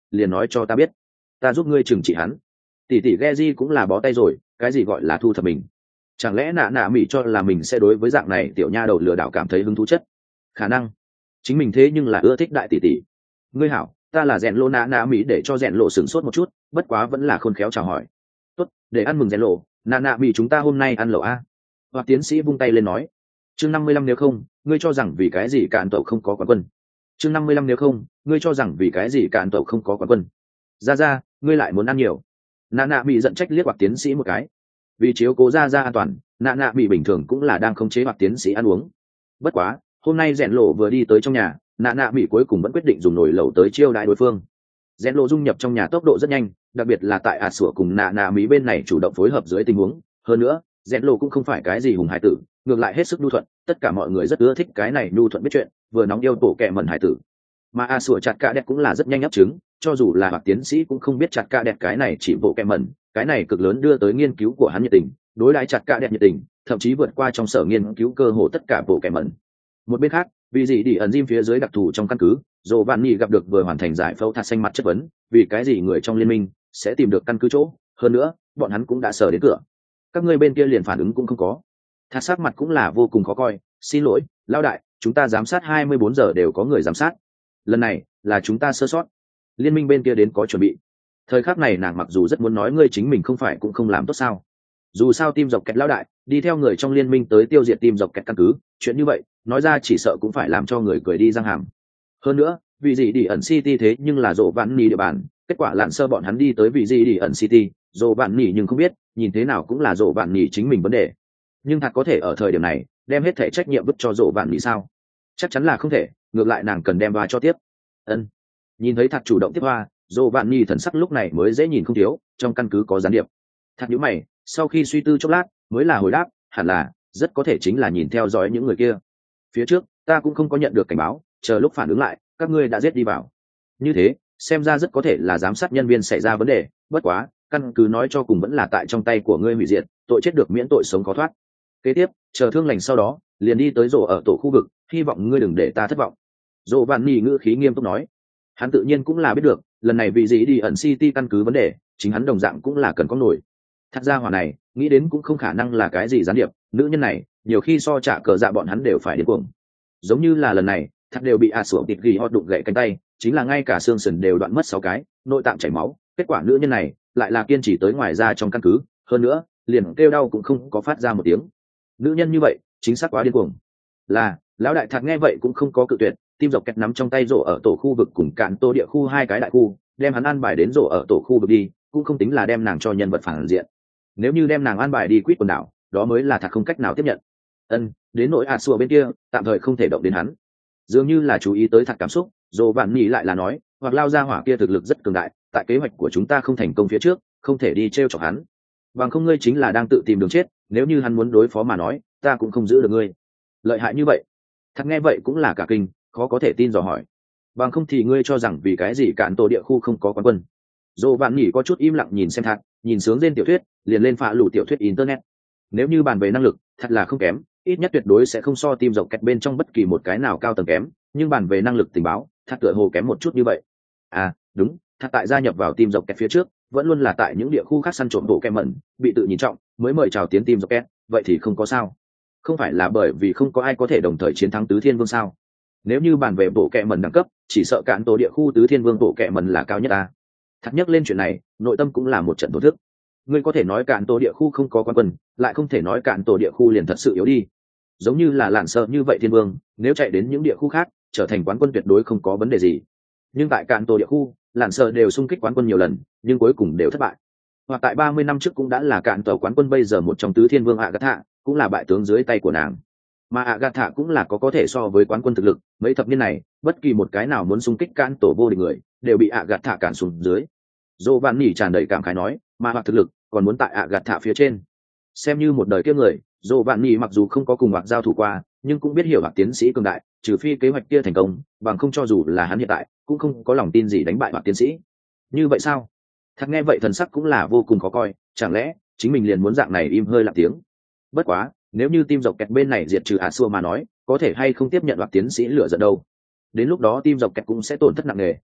liền nói cho ta biết, ta giúp ngươi trừng trị hắn. Tỷ tỷ Geji cũng là bó tay rồi, cái gì gọi là thu thập mình? Chẳng lẽ nạ nạ mỹ cho là mình sẽ đối với dạng này tiểu nha đầu lừa đảo cảm thấy hứng thú chất? Khả năng chính mình thế nhưng là ưa thích đại tỷ tỷ. Ngươi hảo, ta là rèn lộ nạ nạ mỹ, để cho rèn lộ sửng sốt một chút, bất quá vẫn là khôn khéo chào hỏi. Tốt, để ăn mừng rèn lộ, nạ nạ mỹ chúng ta hôm nay ăn lẩu a. Hoặc tiến sĩ vung tay lên nói. Chương năm mươi lăm nếu không, ngươi cho rằng vì cái gì cạn tàu không có quán quân? Chương năm mươi lăm nếu không, ngươi cho rằng vì cái gì cạn tàu không có quán quân? Ra ra, ngươi lại muốn ăn nhiều. Nạ nạ mỹ giận trách liếc hoặc tiến sĩ một cái. Vì chiếu cố ra ra an toàn, nạ nạ mỹ bình thường cũng là đang khống chế hoặc tiến sĩ ăn uống. Bất quá, hôm nay rèn lộ vừa đi tới trong nhà, nạ nạ mỹ cuối cùng vẫn quyết định dùng nồi lẩu tới chiêu đãi đối phương. Rèn lộ dung nhập trong nhà tốc độ rất nhanh, đặc biệt là tại ả sủa cùng nạ nạ mỹ bên này chủ động phối hợp dưới tình huống. Hơn nữa, rèn lộ cũng không phải cái gì hùng hải tử, ngược lại hết sức nhu thuận, tất cả mọi người rất ưa thích cái này nhu thuận biết chuyện, vừa nóng yêu tổ kẹ mẩn hải tử. Mà ả sủa chặt cả đẹp cũng là rất nhanh ấp trứng, cho dù là hoặc tiến sĩ cũng không biết chặt cả đẹp cái này chỉ bộ kẹ mẩn, cái này cực lớn đưa tới nghiên cứu của hắn nhiệt tình, đối đãi chặt cả đẹp nhiệt tình, thậm chí vượt qua trong sở nghiên cứu cơ hồ tất cả bộ kẹ mẩn. Một bên khác, vì gì đi ẩn diêm phía dưới đặc thù trong căn cứ, dồ vạn nhì gặp được vừa hoàn thành giải phẫu thạt xanh mặt chất vấn, vì cái gì người trong liên minh sẽ tìm được căn cứ chỗ, hơn nữa bọn hắn cũng đã sờ đến cửa, các ngươi bên kia liền phản ứng cũng không có. Thạt sắc mặt cũng là vô cùng khó coi, xin lỗi lão đại, chúng ta giám sát hai mươi bốn giờ đều có người giám sát, lần này là chúng ta sơ sót, liên minh bên kia đến có chuẩn bị. Thời khắc này nàng mặc dù rất muốn nói ngươi chính mình không phải cũng không làm tốt sao, dù sao team dọc kẹt lão đại đi theo người trong liên minh tới tiêu diệt team dọc kẹt căn cứ, chuyện như vậy nói ra chỉ sợ cũng phải làm cho người cười đi răng hàm. Hơn nữa vì gì đi ẩn city thế nhưng là rộ vạn nỉ địa bàn, kết quả lặn sơ bọn hắn đi tới vì gì đi ẩn city, rộ vạn nỉ nhưng không biết, nhìn thế nào cũng là rộ vạn nỉ chính mình vấn đề. Nhưng thật có thể ở thời điểm này đem hết thể trách nhiệm vứt cho rộ vạn nỉ sao? Chắc chắn là không thể, ngược lại nàng cần đem va cho tiếp. Ân. Nhìn thấy thật chủ động tiếp hoa, rộ vạn nỉ thần sắc lúc này mới dễ nhìn không thiếu, trong căn cứ có gián điệp. Thật nhíu mày, sau khi suy tư chốc lát mới là hồi đáp, hẳn là rất có thể chính là nhìn theo dõi những người kia. Phía trước ta cũng không có nhận được cảnh báo, chờ lúc phản ứng lại các ngươi đã giết đi vào. Như thế xem ra rất có thể là giám sát nhân viên xảy ra vấn đề, bất quá căn cứ nói cho cùng vẫn là tại trong tay của ngươi hủy diệt, tội chết được miễn tội sống khó thoát. Kế tiếp chờ thương lành sau đó liền đi tới rổ ở tổ khu vực, hy vọng ngươi đừng để ta thất vọng. Rổ vạn nỉ ngữ khí nghiêm túc nói. Hắn tự nhiên cũng là biết được lần này vị gì đi ẩn city căn cứ vấn đề, chính hắn đồng dạng cũng là cần có nổi. Thật ra hỏa này nghĩ đến cũng không khả năng là cái gì gián điệp, nữ nhân này nhiều khi so trả cờ dạ bọn hắn đều phải điên cuồng. Giống như là lần này thật đều bị a sủa tịt ghi hot đụng gãy cánh tay, chính là ngay cả xương sườn đều đoạn mất sáu cái, nội tạng chảy máu, kết quả nữ nhân này lại là kiên trì tới ngoài ra trong căn cứ, hơn nữa liền kêu đau cũng không có phát ra một tiếng. Nữ nhân như vậy chính xác quá điên cuồng. Là lão đại thật nghe vậy cũng không có cự tuyệt, tim dọc kẹt nắm trong tay rổ ở tổ khu vực cùng cạn tô địa khu hai cái đại khu, đem hắn an bài đến rổ ở tổ khu vực đi, cũng không tính là đem nàng cho nhân vật phản diện. Nếu như đem nàng an bài đi quýt quần đảo, đó mới là thật không cách nào tiếp nhận. Ân, đến nỗi a xua bên kia tạm thời không thể động đến hắn. Dường như là chú ý tới thật cảm xúc, dồ vạn nhỉ lại là nói, hoặc lao ra hỏa kia thực lực rất cường đại, tại kế hoạch của chúng ta không thành công phía trước không thể đi t r e o chọc hắn, bằng không ngươi chính là đang tự tìm đường chết, nếu như hắn muốn đối phó mà nói ta cũng không giữ được ngươi. Lợi hại như vậy? Thật nghe vậy cũng là cả kinh, khó có thể tin dò hỏi, bằng không thì ngươi cho rằng vì cái gì cạn tổ địa khu không có quán quân? Dồ vạn nhỉ có chút im lặng nhìn xem thật, nhìn sướng trên tiểu thuyết liền lên phạ lủ tiểu thuyết internet. Nếu như bàn về năng lực thật là không kém, ít nhất tuyệt đối sẽ không so tim dọc kẹt bên trong bất kỳ một cái nào cao tầng kém, nhưng bàn về năng lực tình báo thật tựa hồ kém một chút như vậy. À đúng, thật tại gia nhập vào tim dọc kẹt phía trước vẫn luôn là tại những địa khu khác săn trộm bộ kem mẩn, bị tự nhìn trọng mới mời chào tiến tim dọc kẹt, vậy thì không có sao. Không phải là bởi vì không có ai có thể đồng thời chiến thắng tứ thiên vương sao? Nếu như bàn về bộ kẹ mẩn đẳng cấp, chỉ sợ cạn tổ địa khu tứ thiên vương bộ kẹ mẩn là cao nhất ta. Thật nhắc lên chuyện này nội tâm cũng là một trận thổ thức. Ngươi có thể nói cạn tổ địa khu không có quan quân, lại không thể nói cạn tổ địa khu liền thật sự yếu đi. Giống như là lạn sợ như vậy thiên vương nếu chạy đến những địa khu khác trở thành quán quân tuyệt đối không có vấn đề gì, nhưng tại cạn tổ địa khu lạn sợ đều xung kích quán quân nhiều lần nhưng cuối cùng đều thất bại. Hoặc tại ba mươi năm trước cũng đã là cạn tổ quán quân, bây giờ một trong tứ thiên vương Agatha cũng là bại tướng dưới tay của nàng, mà Agatha cũng là có có thể so với quán quân thực lực. Mấy thập niên này bất kỳ một cái nào muốn xung kích cạn tổ vô địch người đều bị Agatha cản xuống dưới. Dô Van Nỉ tràn đầy cảm khái nói, mà hoặc thực lực còn muốn tại Agatha phía trên. Xem như một đời kiếp người, Dô Vạn Nỉ mặc dù không có cùng hoặc giao thủ qua, nhưng cũng biết hiểu hoặc tiến sĩ cường đại, trừ phi kế hoạch kia thành công, bằng không cho dù là hắn hiện tại cũng không có lòng tin gì đánh bại hoặc tiến sĩ. Như vậy sao? Thật nghe vậy thần sắc cũng là vô cùng khó coi, chẳng lẽ chính mình liền muốn dạng này im hơi lặng tiếng? Bất quá, nếu như team dọc kẹt bên này diệt trừ Asua mà nói, có thể hay không tiếp nhận hoặc tiến sĩ lựa giận đâu. Đến lúc đó team dọc kẹt cũng sẽ tổn thất nặng nề,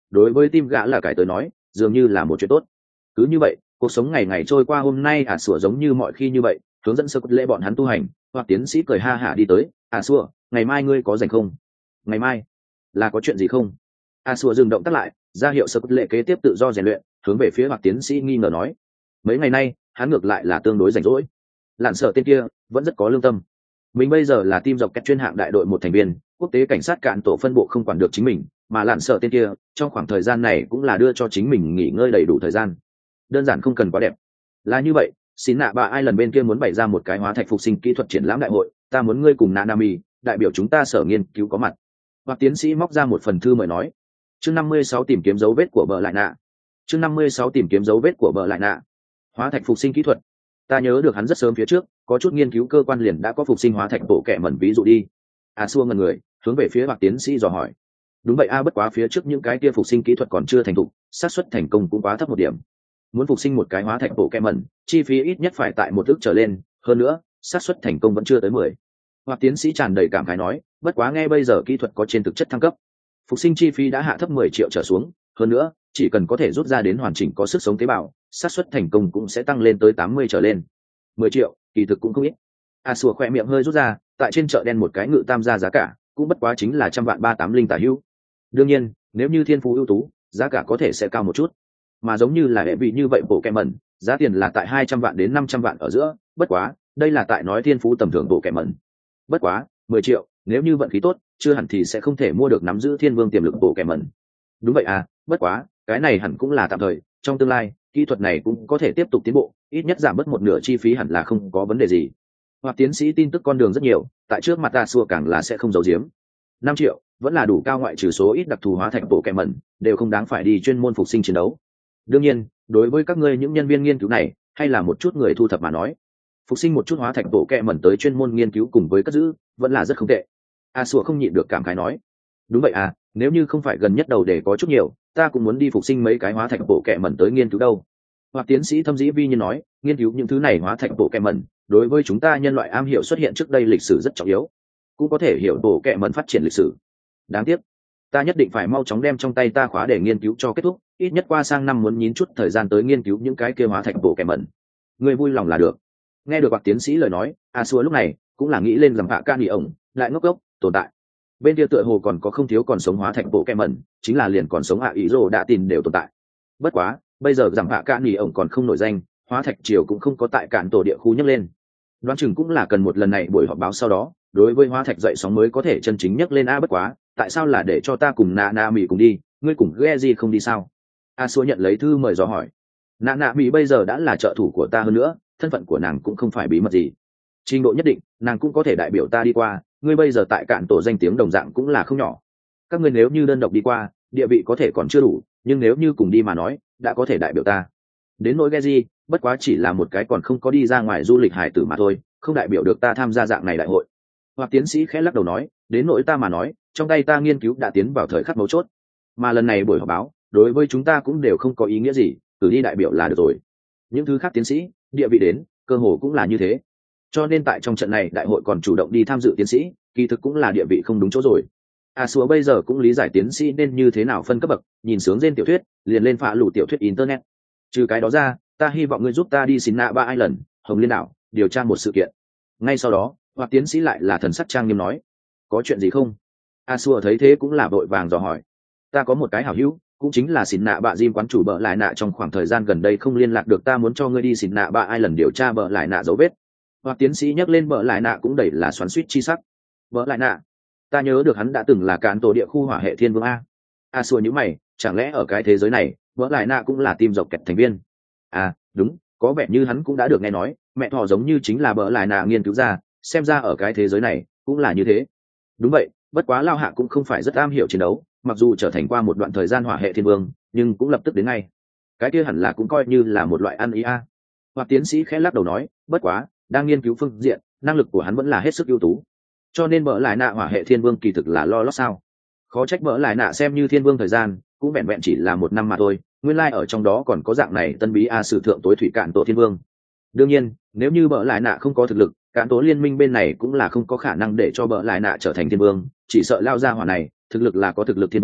đối với tim gã là cải tới nói dường như là một chuyện tốt. Cứ như vậy cuộc sống ngày ngày trôi qua, hôm nay à sủa giống như mọi khi như vậy hướng dẫn sơ cốt lệ bọn hắn tu hành. Hoặc tiến sĩ cười ha hả đi tới. À sủa, ngày mai ngươi có rảnh không? Ngày mai là có chuyện gì không? À sủa dừng động tác lại, ra hiệu sơ cốt lệ kế tiếp tự do rèn luyện, hướng về phía hoặc tiến sĩ nghi ngờ nói. Mấy ngày nay hắn ngược lại là tương đối rảnh rỗi. Lạn sợ tên kia vẫn rất có lương tâm. Mình bây giờ là team dọc kẹt chuyên hạng đại đội một thành viên, quốc tế cảnh sát cạn tổ phân bộ không quản được chính mình, mà lạn sợ tên kia trong khoảng thời gian này cũng là đưa cho chính mình nghỉ ngơi đầy đủ thời gian. Đơn giản không cần quá đẹp. Là như vậy, xin nạ bà ai lần bên kia muốn bày ra một cái hóa thạch phục sinh kỹ thuật triển lãm đại hội, ta muốn ngươi cùng Nanami, đại biểu chúng ta sở nghiên cứu có mặt. Hoặc tiến sĩ móc ra một phần thư mời nói. Chương năm mươi sáu tìm kiếm dấu vết của bờ lại nạ. Chương năm mươi sáu tìm kiếm dấu vết của bờ lại nạ. Hóa thạch phục sinh kỹ thuật. Ta nhớ được hắn rất sớm phía trước, có chút nghiên cứu cơ quan liền đã có phục sinh hóa thạch bộ kệ mẩn ví dụ đi. À xua ngần người, hướng về phía Hoặc tiến sĩ dò hỏi. Đúng vậy a, bất quá phía trước những cái kia phục sinh kỹ thuật còn chưa thành thục, xác suất thành công cũng quá thấp một điểm. Muốn phục sinh một cái hóa thạch bộ kệ mẩn, chi phí ít nhất phải tại một ức trở lên, hơn nữa, xác suất thành công vẫn chưa tới mười. Hoặc tiến sĩ tràn đầy cảm khái nói, bất quá nghe bây giờ kỹ thuật có trên thực chất thăng cấp, phục sinh chi phí đã hạ thấp mười triệu trở xuống, hơn nữa, chỉ cần có thể rút ra đến hoàn chỉnh có sức sống tế bào, xác suất thành công cũng sẽ tăng lên tới tám mươi trở lên. mười triệu, kỳ thực cũng không ít. A Sủa khỏe miệng hơi rút ra, tại trên chợ đen một cái ngự tam gia giá cả, cũng bất quá chính là trăm vạn ba tám linh tả hữu. Đương nhiên, nếu như thiên phú ưu tú, giá cả có thể sẽ cao một chút. Mà giống như là hệ vị như vậy bộ kẹ mẩn, giá tiền là tại hai trăm vạn đến năm trăm vạn ở giữa, bất quá, đây là tại nói thiên phú tầm thường bộ kẹ mẩn. Bất quá, mười triệu, nếu như vận khí tốt, chưa hẳn thì sẽ không thể mua được nắm giữ thiên vương tiềm lực bộ kẹ mẩn. Đúng vậy à, bất quá, cái này hẳn cũng là tạm thời, trong tương lai, kỹ thuật này cũng có thể tiếp tục tiến bộ, ít nhất giảm bớt một nửa chi phí hẳn là không có vấn đề gì. Hoặc tiến sĩ tin tức con đường rất nhiều, tại trước mặt ta xua càng là sẽ không giấu giếm. Năm triệu, vẫn là đủ cao, ngoại trừ số ít đặc thù hóa thạch bộ kẹ mẩn, đều không đáng phải đi chuyên môn phục sinh chiến đấu. Đương nhiên, đối với các ngươi những nhân viên nghiên cứu này, hay là một chút người thu thập mà nói, phục sinh một chút hóa thạch bộ kẹ mẩn tới chuyên môn nghiên cứu cùng với cất giữ, vẫn là rất không tệ. A Sủa không nhịn được cảm khái nói. Đúng vậy à, nếu như không phải gần nhất đầu để có chút nhiều, ta cũng muốn đi phục sinh mấy cái hóa thạch bộ kẹ mẩn tới nghiên cứu đâu. Hoặc tiến sĩ thâm dĩ vi nhiên nói, nghiên cứu những thứ này hóa thạch bộ kẹ mẩn, đối với chúng ta nhân loại am hiểu xuất hiện trước đây lịch sử rất trọng yếu, cũng có thể hiểu bộ kẹ mẩn phát triển lịch sử. Đáng tiếc, ta nhất định phải mau chóng đem trong tay ta khóa để nghiên cứu cho kết thúc, ít nhất qua sang năm muốn nhín chút thời gian tới nghiên cứu những cái kia hóa thạch bộ kẹ mẩn. Người vui lòng là được. Nghe được Hoặc tiến sĩ lời nói, A Sủa lúc này cũng là nghĩ lên rằng hạ ca nghỉ ổng lại ngốc gốc tồn tại. Bên kia tựa hồ còn có không thiếu còn sống hóa thạch bộ kẹ mẩn, chính là liền còn sống hạ ý rồ đã tìm đều tồn tại. Bất quá, bây giờ rằng hạ ca nghỉ ổng còn không nổi danh, hóa thạch triều cũng không có tại cản tổ địa khu nhấc lên. Đoán chừng cũng là cần một lần này buổi họp báo sau đó, đối với hóa thạch dậy sóng mới có thể chân chính nhấc lên. A bất quá, tại sao là để cho ta cùng nạ nạ mỹ cùng đi, ngươi cùng Geji không đi sao? A Sủa nhận lấy thư mời dò hỏi. Nạ nạ mỹ bây giờ đã là trợ thủ của ta, hơn nữa thân phận của nàng cũng không phải bí mật gì, trình độ nhất định nàng cũng có thể đại biểu ta đi qua. Ngươi bây giờ tại cạn tổ danh tiếng đồng dạng cũng là không nhỏ, các ngươi nếu như đơn độc đi qua, địa vị có thể còn chưa đủ, nhưng nếu như cùng đi mà nói, đã có thể đại biểu ta. Đến nỗi Geji, bất quá chỉ là một cái còn không có đi ra ngoài du lịch hải tử mà thôi, không đại biểu được ta tham gia dạng này đại hội. Hoặc tiến sĩ khẽ lắc đầu nói, đến nỗi ta mà nói, trong tay ta nghiên cứu đã tiến vào thời khắc mấu chốt, mà lần này buổi họp báo đối với chúng ta cũng đều không có ý nghĩa gì, cử đi đại biểu là được rồi. Những thứ khác tiến sĩ, địa vị đến, cơ hồ cũng là như thế. Cho nên tại trong trận này đại hội còn chủ động đi tham dự tiến sĩ, kỳ thực cũng là địa vị không đúng chỗ rồi. A Sủa bây giờ cũng lý giải tiến sĩ nên như thế nào phân cấp bậc, nhìn sướng trên tiểu thuyết, liền lên phá lũ tiểu thuyết internet. Trừ cái đó ra, ta hy vọng ngươi giúp ta đi xin nạ ba ai lần, Hồng Liên đảo, điều tra một sự kiện. Ngay sau đó, Hoặc tiến sĩ lại là thần sắc trang nghiêm nói, có chuyện gì không? A Sủa thấy thế cũng là vội vàng dò hỏi. Ta có một cái hảo hữu, cũng chính là xin nạ bạ Jim quán chủ bợ lại nạ trong khoảng thời gian gần đây không liên lạc được, ta muốn cho ngươi đi xin nạ bạ ai lần điều tra bợ lại nạ dấu vết. Hoặc tiến sĩ nhắc lên bợ lại nạ cũng đầy là xoắn xuýt chi sắc. Bợ lại nạ, ta nhớ được hắn đã từng là cán tổ địa khu hỏa hệ thiên vương a. A Sủa nhíu mày, chẳng lẽ ở cái thế giới này, bợ lại nạ cũng là team dọc kẹt thành viên? À, đúng, có vẻ như hắn cũng đã được nghe nói, mẹ thỏ giống như chính là bợ lại nạ nghiên cứu ra, xem ra ở cái thế giới này cũng là như thế. Đúng vậy, bất quá lao hạ cũng không phải rất am hiểu chiến đấu, mặc dù trở thành qua một đoạn thời gian hỏa hệ thiên vương, nhưng cũng lập tức đến ngay. Cái kia hẳn là cũng coi như là một loại ăn ý a. Hoặc tiến sĩ khẽ lắc đầu nói, bất quá, đang nghiên cứu phương diện, năng lực của hắn vẫn là hết sức ưu tú. Cho nên bỡ lại nạ hỏa hệ thiên vương kỳ thực là lo lót sao? Khó trách bỡ lại nạ xem như thiên vương thời gian, cũng vẹn vẹn chỉ là một năm mà thôi, nguyên lai ở trong đó còn có dạng này tân bí a sử thượng tối thủy cạn tổ thiên vương. Đương nhiên, nếu như bỡ lại nạ không có thực lực, cạn tổ liên minh bên này cũng là không có khả năng để cho bỡ lại nạ trở thành thiên vương, chỉ sợ lao ra hỏa này thực lực là có thực lực thiên vương,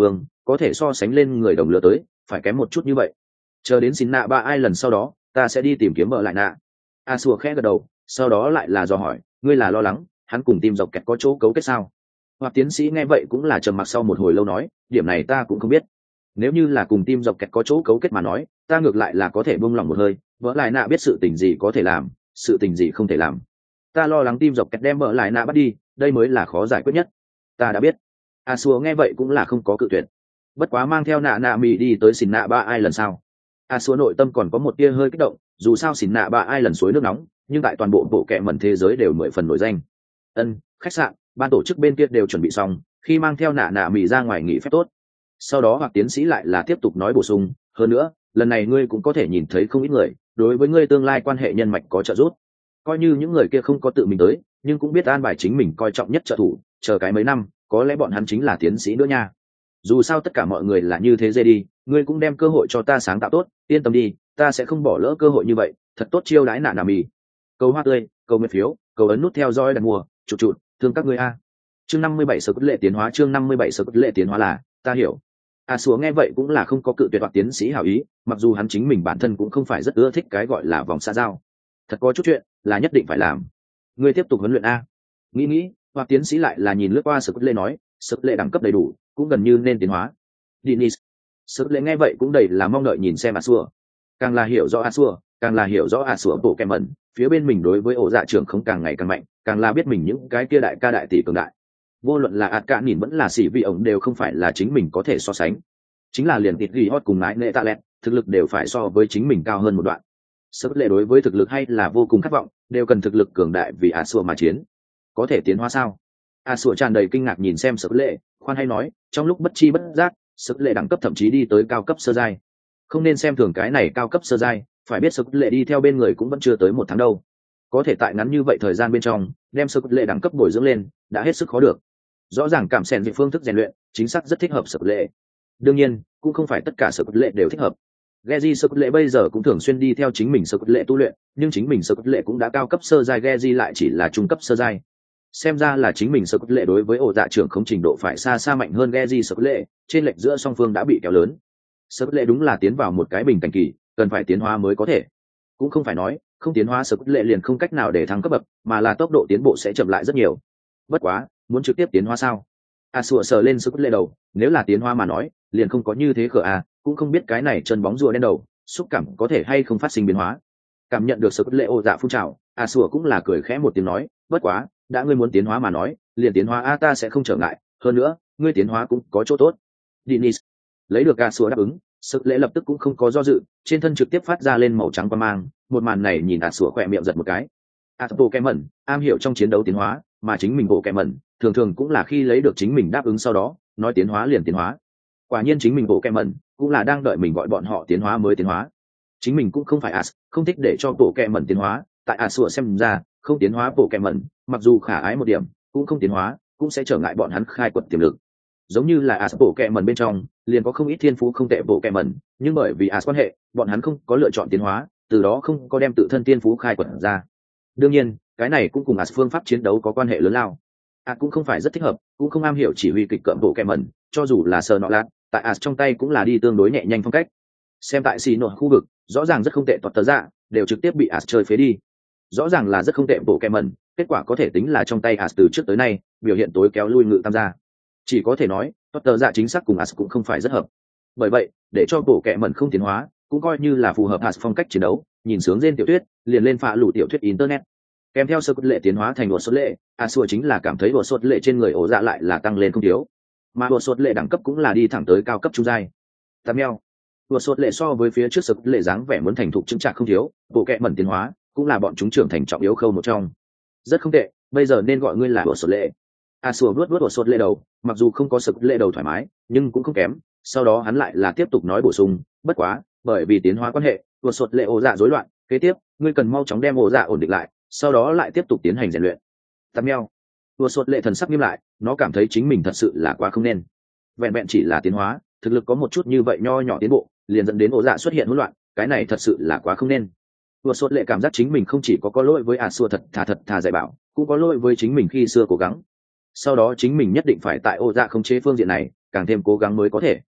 có thể so sánh lên người đồng lứa tới phải kém một chút như vậy. Chờ đến xin nạ ba ai lần sau đó ta sẽ đi tìm kiếm vợ lại nạ. A xua khẽ gật đầu, sau đó lại là dò hỏi, ngươi là lo lắng hắn cùng tim dọc kẹt có chỗ cấu kết sao? Hoặc tiến sĩ nghe vậy cũng là trầm mặc sau một hồi lâu nói, điểm này ta cũng không biết. Nếu như là cùng tim dọc kẹt có chỗ cấu kết mà nói, ta ngược lại là có thể buông lòng một hơi, vợ lại nạ biết sự tình gì có thể làm, sự tình gì không thể làm. Ta lo lắng tim dọc kẹt đem vợ lại nạ bắt đi, đây mới là khó giải quyết nhất. Ta đã biết. A xua nghe vậy cũng là không có cự tuyệt. Bất quá mang theo nạ nạ mì đi tới xỉn nạ ba ai lần sau. A xua nội tâm còn có một tia hơi kích động, dù sao xỉn nạ ba ai lần suối nước nóng, nhưng tại toàn bộ bộ kệ mẩn thế giới đều mười phần nổi danh. Ân, khách sạn, ban tổ chức bên kia đều chuẩn bị xong, khi mang theo nạ nạ mì ra ngoài nghỉ phép tốt. Sau đó hoặc tiến sĩ lại là tiếp tục nói bổ sung, hơn nữa lần này ngươi cũng có thể nhìn thấy không ít người đối với ngươi tương lai quan hệ nhân mạch có trợ giúp, coi như những người kia không có tự mình tới nhưng cũng biết an bài chính mình coi trọng nhất trợ thủ, chờ cái mấy năm có lẽ bọn hắn chính là tiến sĩ nữa nha. Dù sao tất cả mọi người là như thế dê đi, ngươi cũng đem cơ hội cho ta sáng tạo tốt, yên tâm đi, ta sẽ không bỏ lỡ cơ hội như vậy, thật tốt chiêu đãi nạ nạ mì. Cầu hoa tươi, cầu nguyện phiếu, cầu ấn nút theo dõi đặt mua, chụt chụt, thương các ngươi a. Chương năm mươi bảy sở cốt lệ tiến hóa, chương năm mươi bảy sở cốt lệ tiến hóa là, ta hiểu. A xúa nghe vậy cũng là không có cự tuyệt hoặc tiến sĩ hảo ý, mặc dù hắn chính mình bản thân cũng không phải rất ưa thích cái gọi là vòng xã giao. Thật có chút chuyện là nhất định phải làm. Ngươi tiếp tục huấn luyện a. Nghĩ nghĩ, hoặc tiến sĩ lại là nhìn lướt qua sở cốt lệ nói, sở cốt lệ đẳng cấp đầy đủ, cũng gần như nên tiến hóa. Dinis. Sở cốt lệ nghe vậy cũng đầy là mong đợi nhìn xem A xúa. Càng là hiểu rõ A xúa, càng là hiểu rõ A xúa bộ kèm mẩn, phía bên mình đối với ổ dạ trưởng không càng ngày càng mạnh, càng là biết mình những cái kia đại ca đại tỷ cường đại. Vô luận là ạt cả nhìn vẫn là xỉ vị ổng đều không phải là chính mình có thể so sánh, chính là liền thịt ghi hot cùng nái nệ tạ lẹt thực lực đều phải so với chính mình cao hơn một đoạn. Sở lệ đối với thực lực hay là vô cùng khát vọng, đều cần thực lực cường đại vì a sùa mà chiến. Có thể tiến hóa sao? A sùa tràn đầy kinh ngạc nhìn xem sở lệ, khoan hay nói trong lúc bất chi bất giác sở lệ đẳng cấp thậm chí đi tới cao cấp sơ giai. Không nên xem thường cái này cao cấp sơ giai, phải biết sở lệ đi theo bên người cũng vẫn chưa tới một tháng đâu, có thể tại ngắn như vậy thời gian bên trong đem sở lệ đẳng cấp bồi dưỡng lên đã hết sức khó được. Rõ ràng cảm xen về phương thức rèn luyện chính xác rất thích hợp sở lệ. Đương nhiên cũng không phải tất cả sở lệ đều thích hợp. Geji sở lệ bây giờ cũng thường xuyên đi theo chính mình sở lệ tu luyện, nhưng chính mình sở lệ cũng đã cao cấp sơ giai, Geji lại chỉ là trung cấp sơ giai. Xem ra là chính mình sở lệ đối với ổ dạ trưởng không trình độ phải xa xa mạnh hơn Geji sở lệ, trên lệch giữa song phương đã bị kéo lớn. Sở lệ đúng là tiến vào một cái bình cảnh kỳ, cần phải tiến hóa mới có thể. Cũng không phải nói không tiến hóa sở lệ liền không cách nào để thăng cấp bậc, mà là tốc độ tiến bộ sẽ chậm lại rất nhiều. Bất quá muốn trực tiếp tiến hóa sao? A sủa sờ lên sức lệ đầu, nếu là tiến hóa mà nói liền không có như thế khở à, cũng không biết cái này chân bóng rùa đen đầu xúc cảm có thể hay không phát sinh biến hóa. Cảm nhận được sức lệ ô dạ phun trào, A sủa cũng là cười khẽ một tiếng nói, bất quá đã ngươi muốn tiến hóa mà nói liền tiến hóa a, ta sẽ không trở ngại, hơn nữa ngươi tiến hóa cũng có chỗ tốt. Dinis lấy được A sủa đáp ứng, sức lệ lập tức cũng không có do dự, trên thân trực tiếp phát ra lên màu trắng quang mang. Một màn này nhìn A sủa khỏe miệng giật một cái. A bộ kẹ mẩn am hiểu trong chiến đấu tiến hóa, mà chính mình bộ kẹ mẩn thường thường cũng là khi lấy được chính mình đáp ứng sau đó nói tiến hóa liền tiến hóa. Quả nhiên chính mình bộ kẹ mẩn cũng là đang đợi mình gọi bọn họ tiến hóa mới tiến hóa. Chính mình cũng không phải as không thích để cho bộ kẹ mẩn tiến hóa, tại as sủa xem ra không tiến hóa bộ kẹ mẩn mặc dù khả ái một điểm cũng không tiến hóa cũng sẽ trở ngại bọn hắn khai quật tiềm lực. Giống như là as bộ kẹ mẩn bên trong liền có không ít thiên phú không tệ bộ kẹ mẩn, nhưng bởi vì as quan hệ bọn hắn không có lựa chọn tiến hóa, từ đó không có đem tự thân thiên phú khai quật ra. Đương nhiên cái này cũng cùng as phương pháp chiến đấu có quan hệ lớn lao. As cũng không phải rất thích hợp, cũng không am hiểu chỉ huy kịch cỡm bộ kẹ mẩn, cho dù là sờ nọ lát tại as trong tay cũng là đi tương đối nhẹ nhanh phong cách. Xem tại xì nội khu vực rõ ràng rất không tệ, toạt tờ dạ đều trực tiếp bị as chơi phế đi. Rõ ràng là rất không tệ bộ kẹ mẩn, kết quả có thể tính là trong tay as từ trước tới nay biểu hiện tối kéo lui ngự tam gia. Chỉ có thể nói toạt tờ dạ chính xác cùng as cũng không phải rất hợp. Bởi vậy để cho bộ kẹ mẩn không tiến hóa cũng coi như là phù hợp as phong cách chiến đấu. Nhìn sướng trên tiểu thuyết liền lên phạ lũ tiểu thuyết internet, kèm theo sơ cốt lệ tiến hóa thành bộ sốt lệ, a xua chính là cảm thấy bộ sốt lệ trên người ổ dạ lại là tăng lên không thiếu, mà bộ sốt lệ đẳng cấp cũng là đi thẳng tới cao cấp trung giai. Tạm meo bộ sốt lệ so với phía trước sơ cốt lệ dáng vẻ muốn thành thục chứng trạng không thiếu, bộ kẹ mẩn tiến hóa cũng là bọn chúng trưởng thành trọng yếu khâu một trong. Rất không tệ, bây giờ nên gọi ngươi là bộ sốt lệ. A xua vuốt vuốt bộ sốt lệ đầu, mặc dù không có sơ cốt lệ đầu thoải mái nhưng cũng không kém. Sau đó hắn lại là tiếp tục nói bổ sung, bất quá bởi vì tiến hóa quan hệ bộ sốt lệ ổ dạ rối loạn, kế tiếp ngươi cần mau chóng đem ổ dạ ổn định lại, sau đó lại tiếp tục tiến hành rèn luyện. Tạm meo vua sốt lệ thần sắc nghiêm lại, nó cảm thấy chính mình thật sự là quá không nên, vẹn vẹn chỉ là tiến hóa thực lực có một chút như vậy nho nhỏ tiến bộ liền dẫn đến ổ dạ xuất hiện hỗn loạn, cái này thật sự là quá không nên. Vua sốt lệ cảm giác chính mình không chỉ có có lỗi với a xua thật thà thật thà dạy bảo, cũng có lỗi với chính mình khi xưa cố gắng. Sau đó chính mình nhất định phải tại ổ dạ khống chế phương diện này càng thêm cố gắng mới có thể.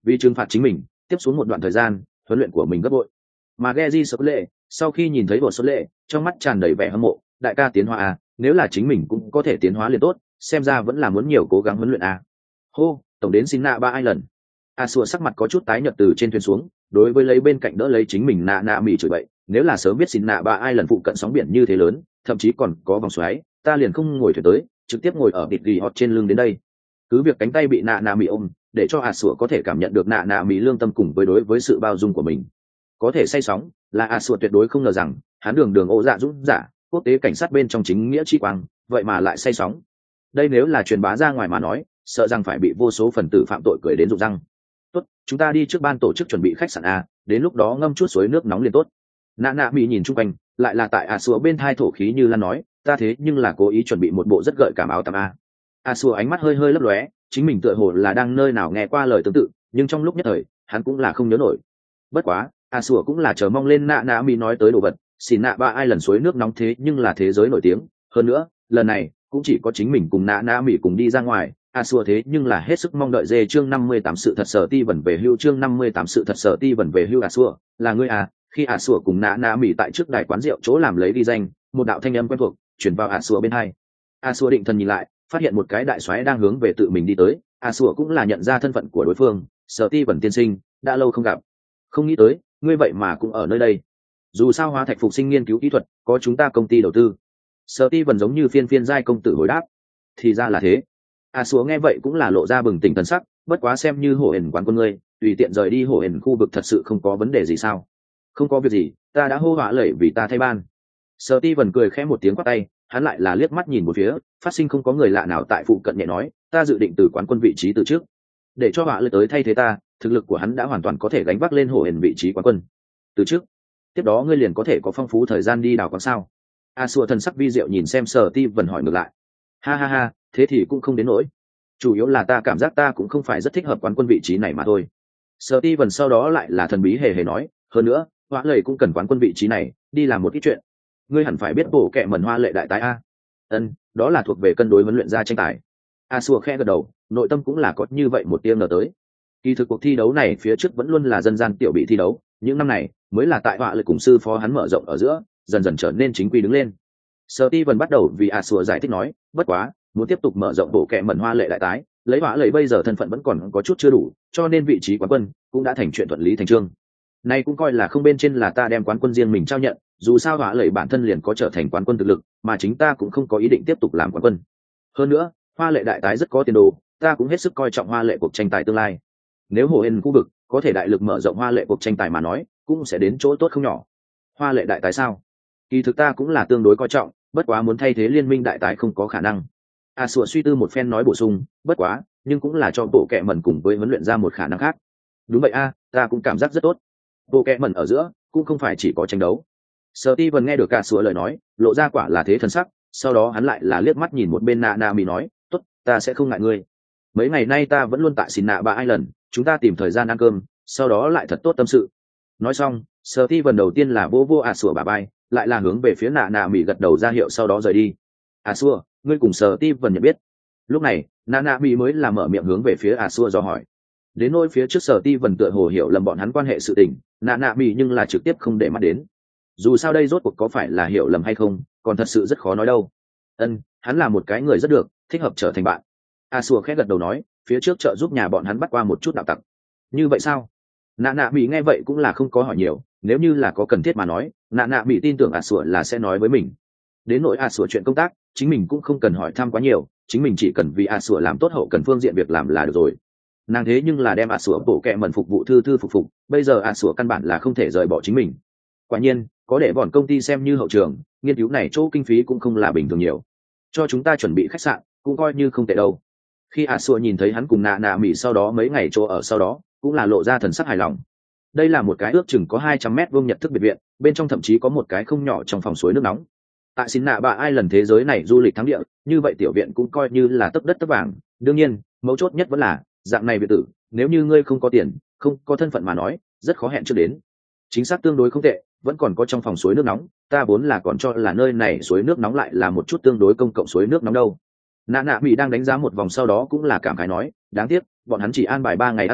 vì trừng phạt chính mình tiếp xuống một đoạn thời gian huấn luyện của mình gấp bội. Mà Geji Sập Lệ sau khi nhìn thấy bộ số lệ trong mắt tràn đầy vẻ hâm mộ, đại ca tiến hóa à, nếu là chính mình cũng có thể tiến hóa liền tốt, xem ra vẫn là muốn nhiều cố gắng huấn luyện à. Hô, tổng đến xin nạ ba ai lần. A Sùa sắc mặt có chút tái nhợt từ trên thuyền xuống, đối với lấy bên cạnh đỡ lấy chính mình nạ nạ mỉ chửi bậy, nếu là sớm biết xin nạ ba ai lần phụ cận sóng biển như thế lớn, thậm chí còn có vòng xoáy, ta liền không ngồi thuyền tới, trực tiếp ngồi ở bịt ghi hot trên lưng đến đây. Cứ việc cánh tay bị nạ nạ mỉ ôm, để cho A Sùa có thể cảm nhận được nạ nạ mỉ lương tâm cùng với đối với sự bao dung của mình. Có thể say sóng, là A Sùa tuyệt đối không ngờ rằng, hắn đường đường ô dạ dũng giả, quốc tế cảnh sát bên trong chính nghĩa chi quang, vậy mà lại say sóng. Đây nếu là truyền bá ra ngoài mà nói, sợ rằng phải bị vô số phần tử phạm tội cười đến rụng răng. Tốt, chúng ta đi trước ban tổ chức chuẩn bị khách sạn a, đến lúc đó ngâm chút suối nước nóng liền tốt. Nạ nạ mỹ nhìn chung quanh, lại là tại A Sùa bên thai thổ khí như lan nói, ta thế nhưng là cố ý chuẩn bị một bộ rất gợi cảm áo tắm a. A Sùa ánh mắt hơi hơi lấp lóe, chính mình tựa hồ là đang nơi nào nghe qua lời tương tự, nhưng trong lúc nhất thời, hắn cũng là không nhớ nổi. Bất quá, A Sùa cũng là chờ mong lên nạ nạ mỹ nói tới đồ vật, xin nạ ba ai lần suối nước nóng thế nhưng là thế giới nổi tiếng, hơn nữa, lần này cũng chỉ có chính mình cùng nạ nạ mỹ cùng đi ra ngoài. A Sùa thế nhưng là hết sức mong đợi dê chương năm mươi tám sự thật sở ti vẩn về hưu chương năm mươi tám sự thật sở ti vẩn về hưu. A Sùa, là ngươi à? Khi A Sùa cùng nạ nạ mỹ tại trước đài quán rượu chỗ làm lấy ghi danh, một đạo thanh âm quen thuộc chuyển vào A Sùa bên hai. A Sùa định thần nhìn lại, phát hiện một cái đại soái đang hướng về tự mình đi tới. A Sùa cũng là nhận ra thân phận của đối phương, sở ti vẩn tiên sinh, đã lâu không gặp. Không nghĩ tới, ngươi vậy mà cũng ở nơi đây. Dù sao hóa thạch phục sinh nghiên cứu kỹ thuật, có chúng ta công ty đầu tư. Sở ti vẩn giống như phiên phiên giai công tử hồi đáp. Thì ra là thế. A Sùa nghe vậy cũng là lộ ra bừng tỉnh thần sắc, bất quá xem như hổ ẩn quán quân ngươi, tùy tiện rời đi hổ ẩn khu vực thật sự không có vấn đề gì sao? Không có việc gì, ta đã hô hỏa lẩy vì ta thay ban. Sở ti vẩn cười khẽ một tiếng quát tay, hắn lại là liếc mắt nhìn một phía, phát sinh không có người lạ nào tại phụ cận nhẹ nói, ta dự định từ quán quân vị trí từ trước, để cho hỏa lẩy tới thay thế ta, thực lực của hắn đã hoàn toàn có thể gánh vác lên hổ ẩn vị trí quán quân. Từ trước, tiếp đó ngươi liền có thể có phong phú thời gian đi đào quán sao? A Sùa thần sắc vi diệu nhìn xem Sở ti vẩn hỏi ngược lại. Ha ha ha, thế thì cũng không đến nỗi, chủ yếu là ta cảm giác ta cũng không phải rất thích hợp quán quân vị trí này mà thôi. Sở ti vần sau đó lại là thần bí hề hề nói, hơn nữa hoa lệ cũng cần quán quân vị trí này đi làm một ít chuyện. Ngươi hẳn phải biết bổ kẹ mẩn hoa lệ đại tái a. Ân, đó là thuộc về cân đối huấn luyện ra tranh tài. A Sùa khẽ gật đầu, nội tâm cũng là có như vậy một tia ngờ tới. Kỳ thực cuộc thi đấu này phía trước vẫn luôn là dân gian tiểu bị thi đấu, những năm này mới là tại hoa lệ cùng sư phó hắn mở rộng ở giữa, dần dần trở nên chính quy đứng lên. Sở ti vần bắt đầu vì A Sùa giải thích nói, bất quá muốn tiếp tục mở rộng bộ kệ mẩn hoa lệ đại tái, lấy hỏa lệ bây giờ thân phận vẫn còn có chút chưa đủ, cho nên vị trí quán quân cũng đã thành chuyện thuận lý thành trương. Nay cũng coi là không bên trên là ta đem quán quân riêng mình trao nhận, dù sao hỏa lệ bản thân liền có trở thành quán quân thực lực, mà chính ta cũng không có ý định tiếp tục làm quán quân. Hơn nữa, hoa lệ đại tái rất có tiền đồ, ta cũng hết sức coi trọng hoa lệ cuộc tranh tài tương lai. Nếu hồ hên khu vực có thể đại lực mở rộng hoa lệ cuộc tranh tài mà nói, cũng sẽ đến chỗ tốt không nhỏ. Hoa lệ đại tái sao? Kỳ thực ta cũng là tương đối coi trọng, bất quá muốn thay thế liên minh đại tái không có khả năng. A Sùa suy tư một phen nói bổ sung, bất quá nhưng cũng là cho bộ kệ mẩn cùng với huấn luyện ra một khả năng khác. Đúng vậy a, ta cũng cảm giác rất tốt. Bộ kệ mẩn ở giữa cũng không phải chỉ có tranh đấu. Sở ti vần nghe được A Sùa lời nói, lộ ra quả là thế thần sắc, sau đó hắn lại là liếc mắt nhìn một bên nạ nạ mỹ nói, tốt, ta sẽ không ngại ngươi. Mấy ngày nay ta vẫn luôn tại xin nạ ba ai lần, chúng ta tìm thời gian ăn cơm, sau đó lại thật tốt tâm sự. Nói xong, Sở ti vần đầu tiên là vô vô A Sùa bà bay, lại là hướng về phía nạ nạ mỹ gật đầu ra hiệu sau đó rời đi. A Sùa, ngươi cùng Sở ti vần nhận biết. Lúc này nạ nạ mỹ mới là mở miệng hướng về phía A Sùa dò hỏi. Đến nỗi phía trước Sở ti vần tựa hồ hiểu lầm bọn hắn quan hệ sự tình, nạ nạ mỹ nhưng là trực tiếp không để mắt đến. Dù sao đây rốt cuộc có phải là hiểu lầm hay không, còn thật sự rất khó nói đâu. Ân, hắn là một cái người rất được, thích hợp trở thành bạn. A Sùa khẽ gật đầu nói, phía trước trợ giúp nhà bọn hắn bắt qua một chút đạo tặc. Như vậy sao? Nạ nạ mỹ nghe vậy cũng là không có hỏi nhiều, nếu như là có cần thiết mà nói, nạ nạ mỹ tin tưởng A Sùa là sẽ nói với mình. Đến nỗi A Sùa chuyện công tác, chính mình cũng không cần hỏi thăm quá nhiều, chính mình chỉ cần vì A Sùa làm tốt hậu cần phương diện việc làm là được rồi. Nàng thế nhưng là đem A Sùa bổ kẹ mẩn phục vụ thư thư phục phục, bây giờ A Sùa căn bản là không thể rời bỏ chính mình. Quả nhiên, có để bọn công ty xem như hậu trường, nghiên cứu này chỗ kinh phí cũng không là bình thường nhiều. Cho chúng ta chuẩn bị khách sạn, cũng coi như không tệ đâu. Khi A Sùa nhìn thấy hắn cùng nạ nạ mỹ sau đó mấy ngày chỗ ở sau đó, cũng là lộ ra thần sắc hài lòng. Đây là một cái ước chừng có hai trăm mét vuông nhật thức biệt viện, bên trong thậm chí có một cái không nhỏ trong phòng suối nước nóng. Tại xin nạ bà ai lần thế giới này du lịch thắng địa, như vậy tiểu viện cũng coi như là tấp đất tấp vàng. Đương nhiên, mấu chốt nhất vẫn là dạng này biệt tử, nếu như ngươi không có tiền, không có thân phận mà nói, rất khó hẹn trước đến. Chính xác tương đối không tệ, vẫn còn có trong phòng suối nước nóng, ta vốn là còn cho là nơi này suối nước nóng lại là một chút tương đối công cộng suối nước nóng đâu. Nạ nạ mỹ đang đánh giá một vòng sau đó cũng là cảm khái nói, đáng tiếc bọn hắn chỉ an bài ba ngày ăn ngủ,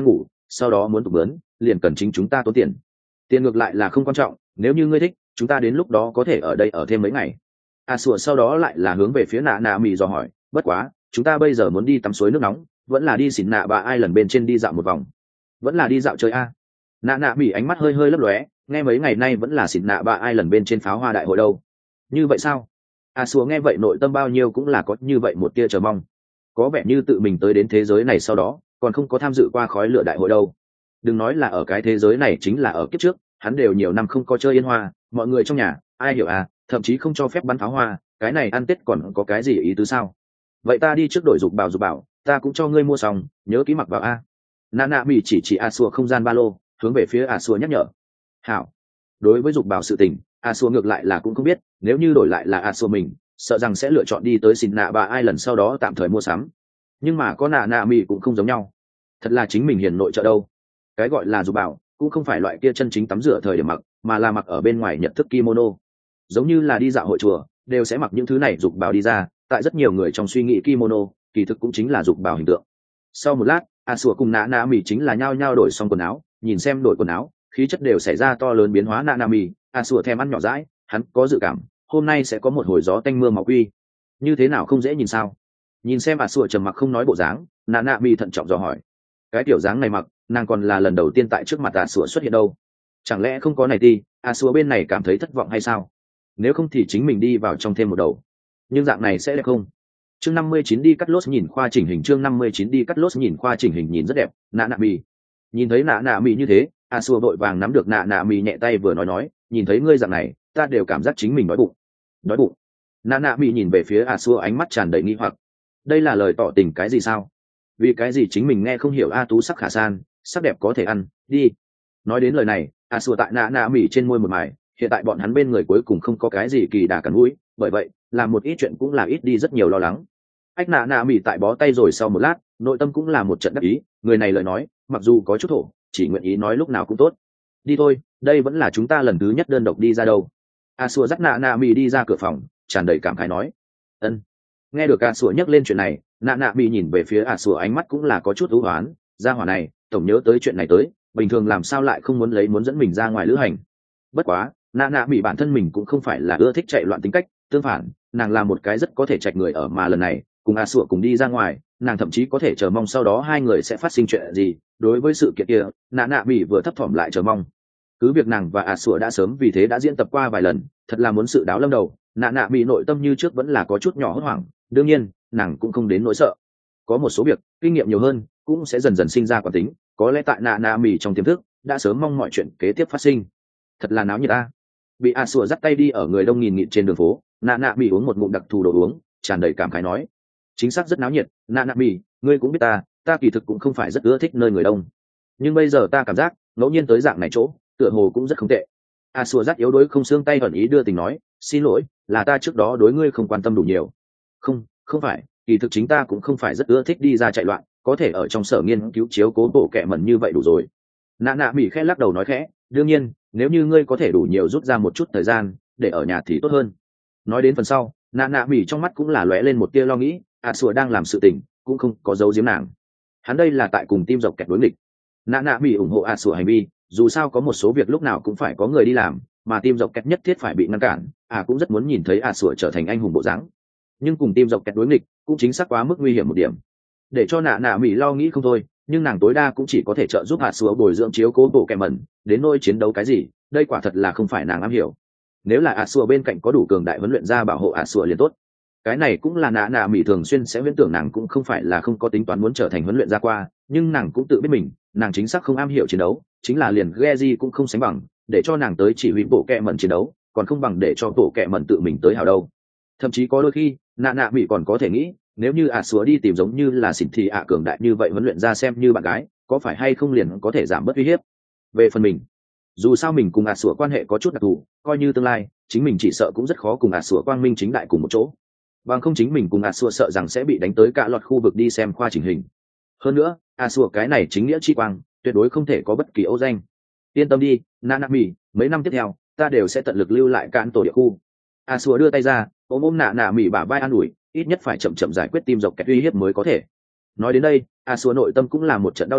sau đó muốn tục bướn liền cần chính chúng ta tốn tiền. Tiền ngược lại là không quan trọng, nếu như ngươi thích chúng ta đến lúc đó có thể ở đây ở thêm mấy ngày. A sủa sau đó lại là hướng về phía nạ nạ mì dò hỏi, bất quá chúng ta bây giờ muốn đi tắm suối nước nóng vẫn là đi xỉn nạ bà ai lần bên trên đi dạo một vòng? Vẫn là đi dạo chơi a? Nạ nạ mì ánh mắt hơi hơi lấp lóe, nghe mấy ngày nay vẫn là xỉn nạ bà ai lần bên trên pháo hoa đại hội đâu. Như vậy sao? A sủa nghe vậy nội tâm bao nhiêu cũng là có như vậy một tia chờ mong, có vẻ như tự mình tới đến thế giới này sau đó còn không có tham dự qua khói lửa đại hội đâu. Đừng nói là ở cái thế giới này, chính là ở kiếp trước hắn đều nhiều năm không có chơi yên hoa, mọi người trong nhà ai hiểu à, thậm chí không cho phép bắn pháo hoa, cái này ăn tết còn có cái gì ý tứ sao? Vậy ta đi trước đổi dục bảo dục bảo, ta cũng cho ngươi mua xong, nhớ ký mặc vào a. Nạ nạ mỹ chỉ chỉ a xua không gian ba lô, hướng về phía a xua nhắc nhở. Hảo. Đối với dục bảo sự tình, a xua ngược lại là cũng không biết, nếu như đổi lại là a xua mình sợ rằng sẽ lựa chọn đi tới xin nạ bà ai lần sau đó tạm thời mua sắm, nhưng mà có nạ nạ mỹ cũng không giống nhau, thật là chính mình hiền nội trợ đâu. Cái gọi là dục bảo cũng không phải loại kia chân chính tắm rửa thời điểm mặc, mà là mặc ở bên ngoài nhận thức kimono, giống như là đi dạo hội chùa đều sẽ mặc những thứ này dục bảo đi ra, tại rất nhiều người trong suy nghĩ kimono kỳ thực cũng chính là dục bảo hình tượng. Sau một lát a sủa cùng nạ nạ mỹ chính là nhao nhao đổi xong quần áo, nhìn xem đổi quần áo khí chất đều xảy ra to lớn biến hóa. Nạ nạ mỹ a sủa thèm ăn nhỏ dãi, hắn có dự cảm hôm nay sẽ có một hồi gió tanh mưa máu quy, như thế nào không dễ nhìn sao? Nhìn xem a sủa trầm mặc không nói bộ dáng, nạ nạ mỹ thận trọng dò hỏi, cái tiểu dáng này mặc nàng còn là lần đầu tiên tại trước mặt a sủa xuất hiện đâu, chẳng lẽ không có này đi a sủa bên này cảm thấy thất vọng hay sao? Nếu không thì chính mình đi vào trong thêm một đầu, nhưng dạng này sẽ đẹp không? Chương năm mươi chín đi cắt lốt nhìn khoa chỉnh hình. Chương năm mươi chín đi cắt lốt nhìn khoa chỉnh hình, nhìn rất đẹp. Nạ nạ mì nhìn thấy nạ nạ mì như thế, a xua vội vàng nắm được nạ nạ mì nhẹ tay vừa nói nói, nhìn thấy ngươi dạng này ta đều cảm giác chính mình đói bụng. Đói bụng? Nạ nạ mì nhìn về phía a xua ánh mắt tràn đầy nghi hoặc, đây là lời tỏ tình cái gì sao? Vì cái gì chính mình nghe không hiểu? A tú sắc khả san, sắc đẹp có thể ăn đi. Nói đến lời này, a xua tại nạ nạ mì trên môi một mài, hiện tại bọn hắn bên người cuối cùng không có cái gì kỳ đà cắn mũi, bởi vậy làm một ít chuyện cũng là ít đi rất nhiều lo lắng. Ách nạ nạ mỉ tại bó tay rồi sau một lát, nội tâm cũng là một trận đắc ý, người này lời nói mặc dù có chút thổ, chỉ nguyện ý nói lúc nào cũng tốt. Đi thôi, đây vẫn là chúng ta lần thứ nhất đơn độc đi ra đâu. A xua dắt nạ nạ mỉ đi ra cửa phòng, tràn đầy cảm khái nói. Ân. Nghe được A xua nhắc lên chuyện này, nạ nạ mỉ nhìn về phía A xua ánh mắt cũng là có chút ưu hoán, gia hỏa này tổng nhớ tới chuyện này tới, bình thường làm sao lại không muốn lấy muốn dẫn mình ra ngoài lữ hành. Bất quá nạ nạ mỹ bản thân mình cũng không phải là ưa thích chạy loạn tính cách, tương phản nàng là một cái rất có thể chạch người ở, mà lần này cùng a sủa cùng đi ra ngoài, nàng thậm chí có thể chờ mong sau đó hai người sẽ phát sinh chuyện gì. Đối với sự kiện kia nạ nạ mỹ vừa thấp thỏm lại chờ mong, cứ việc nàng và a sủa đã sớm vì thế đã diễn tập qua vài lần, thật là muốn sự đáo lâm đầu, nạ nạ mỹ nội tâm như trước vẫn là có chút nhỏ hốt hoảng. Đương nhiên nàng cũng không đến nỗi sợ, có một số việc kinh nghiệm nhiều hơn cũng sẽ dần dần sinh ra quả tính, có lẽ tại nạ nạ mỹ trong tiềm thức đã sớm mong mọi chuyện kế tiếp phát sinh. Thật là náo nhiệt ta. Bị a sủa dắt tay đi ở người đông nghìn nghịt trên đường phố, nạ nạ mỹ uống một ngụm đặc thù đồ uống, tràn đầy cảm khái nói, chính xác rất náo nhiệt. Nạ nạ mỹ, ngươi cũng biết ta ta kỳ thực cũng không phải rất ưa thích nơi người đông, nhưng bây giờ ta cảm giác ngẫu nhiên tới dạng này chỗ tựa hồ cũng rất không tệ. A sủa dắt yếu đuối không xương tay ẩn ý đưa tình nói, xin lỗi là ta trước đó đối ngươi không quan tâm đủ nhiều. Không không phải, kỳ thực chính ta cũng không phải rất ưa thích đi ra chạy loạn, có thể ở trong sở nghiên cứu chiếu cố bộ kệ mẩn như vậy đủ rồi. Nạ nạ mỹ khẽ lắc đầu nói khẽ, đương nhiên nếu như ngươi có thể đủ nhiều rút ra một chút thời gian để ở nhà thì tốt hơn. Nói đến phần sau, nạ nạ mỹ trong mắt cũng là lóe lên một tia lo nghĩ, a sủa đang làm sự tình cũng không có giấu giếm nàng, hắn đây là tại cùng team dọc kẹt đối nghịch. Nạ nạ mỹ ủng hộ a sủa hành vi, dù sao có một số việc lúc nào cũng phải có người đi làm, mà team dọc kẹt nhất thiết phải bị ngăn cản, à cũng rất muốn nhìn thấy a sủa trở thành anh hùng bộ dáng, nhưng cùng team dọc kẹt đối nghịch cũng chính xác quá mức nguy hiểm một điểm, để cho nạ nạ mỹ lo nghĩ không thôi. Nhưng nàng tối đa cũng chỉ có thể trợ giúp a sủa bồi dưỡng chiếu cố bộ kẻ mẩn, đến nỗi chiến đấu cái gì đây quả thật là không phải nàng am hiểu. Nếu là a sủa bên cạnh có đủ cường đại huấn luyện gia bảo hộ a sủa liền tốt. Cái này cũng là nạ nạ mỹ thường xuyên sẽ viễn tưởng, nàng cũng không phải là không có tính toán muốn trở thành huấn luyện gia qua, nhưng nàng cũng tự biết mình nàng chính xác không am hiểu chiến đấu, chính là liền Geji cũng không sánh bằng, để cho nàng tới chỉ huy bộ kẻ mẩn chiến đấu còn không bằng để cho bộ kẻ mẩn tự mình tới hào đâu. Thậm chí có đôi khi nạ nạ mỹ còn có thể nghĩ, nếu như a sủa đi tìm giống như là xỉn thì ạ cường đại như vậy huấn luyện ra xem như bạn gái, có phải hay không liền có thể giảm bớt uy hiếp. Về phần mình, dù sao mình cùng a sủa quan hệ có chút đặc thù, coi như tương lai chính mình chỉ sợ cũng rất khó cùng a sủa quang minh chính đại cùng một chỗ, bằng không chính mình cùng a sủa sợ rằng sẽ bị đánh tới cả loạt khu vực đi xem khoa chỉnh hình. Hơn nữa a sủa cái này chính nghĩa chi quang tuyệt đối không thể có bất kỳ ô danh. Yên tâm đi Nanami, mấy năm tiếp theo ta đều sẽ tận lực lưu lại cạn tổ địa khu. A sủa đưa tay ra ôm ôm nạ nạ mỹ bả vai an ủi, ít nhất phải chậm chậm giải quyết tim dọc kẹt uy hiếp mới có thể. Nói đến đây a sủa nội tâm cũng là một trận đau đầu,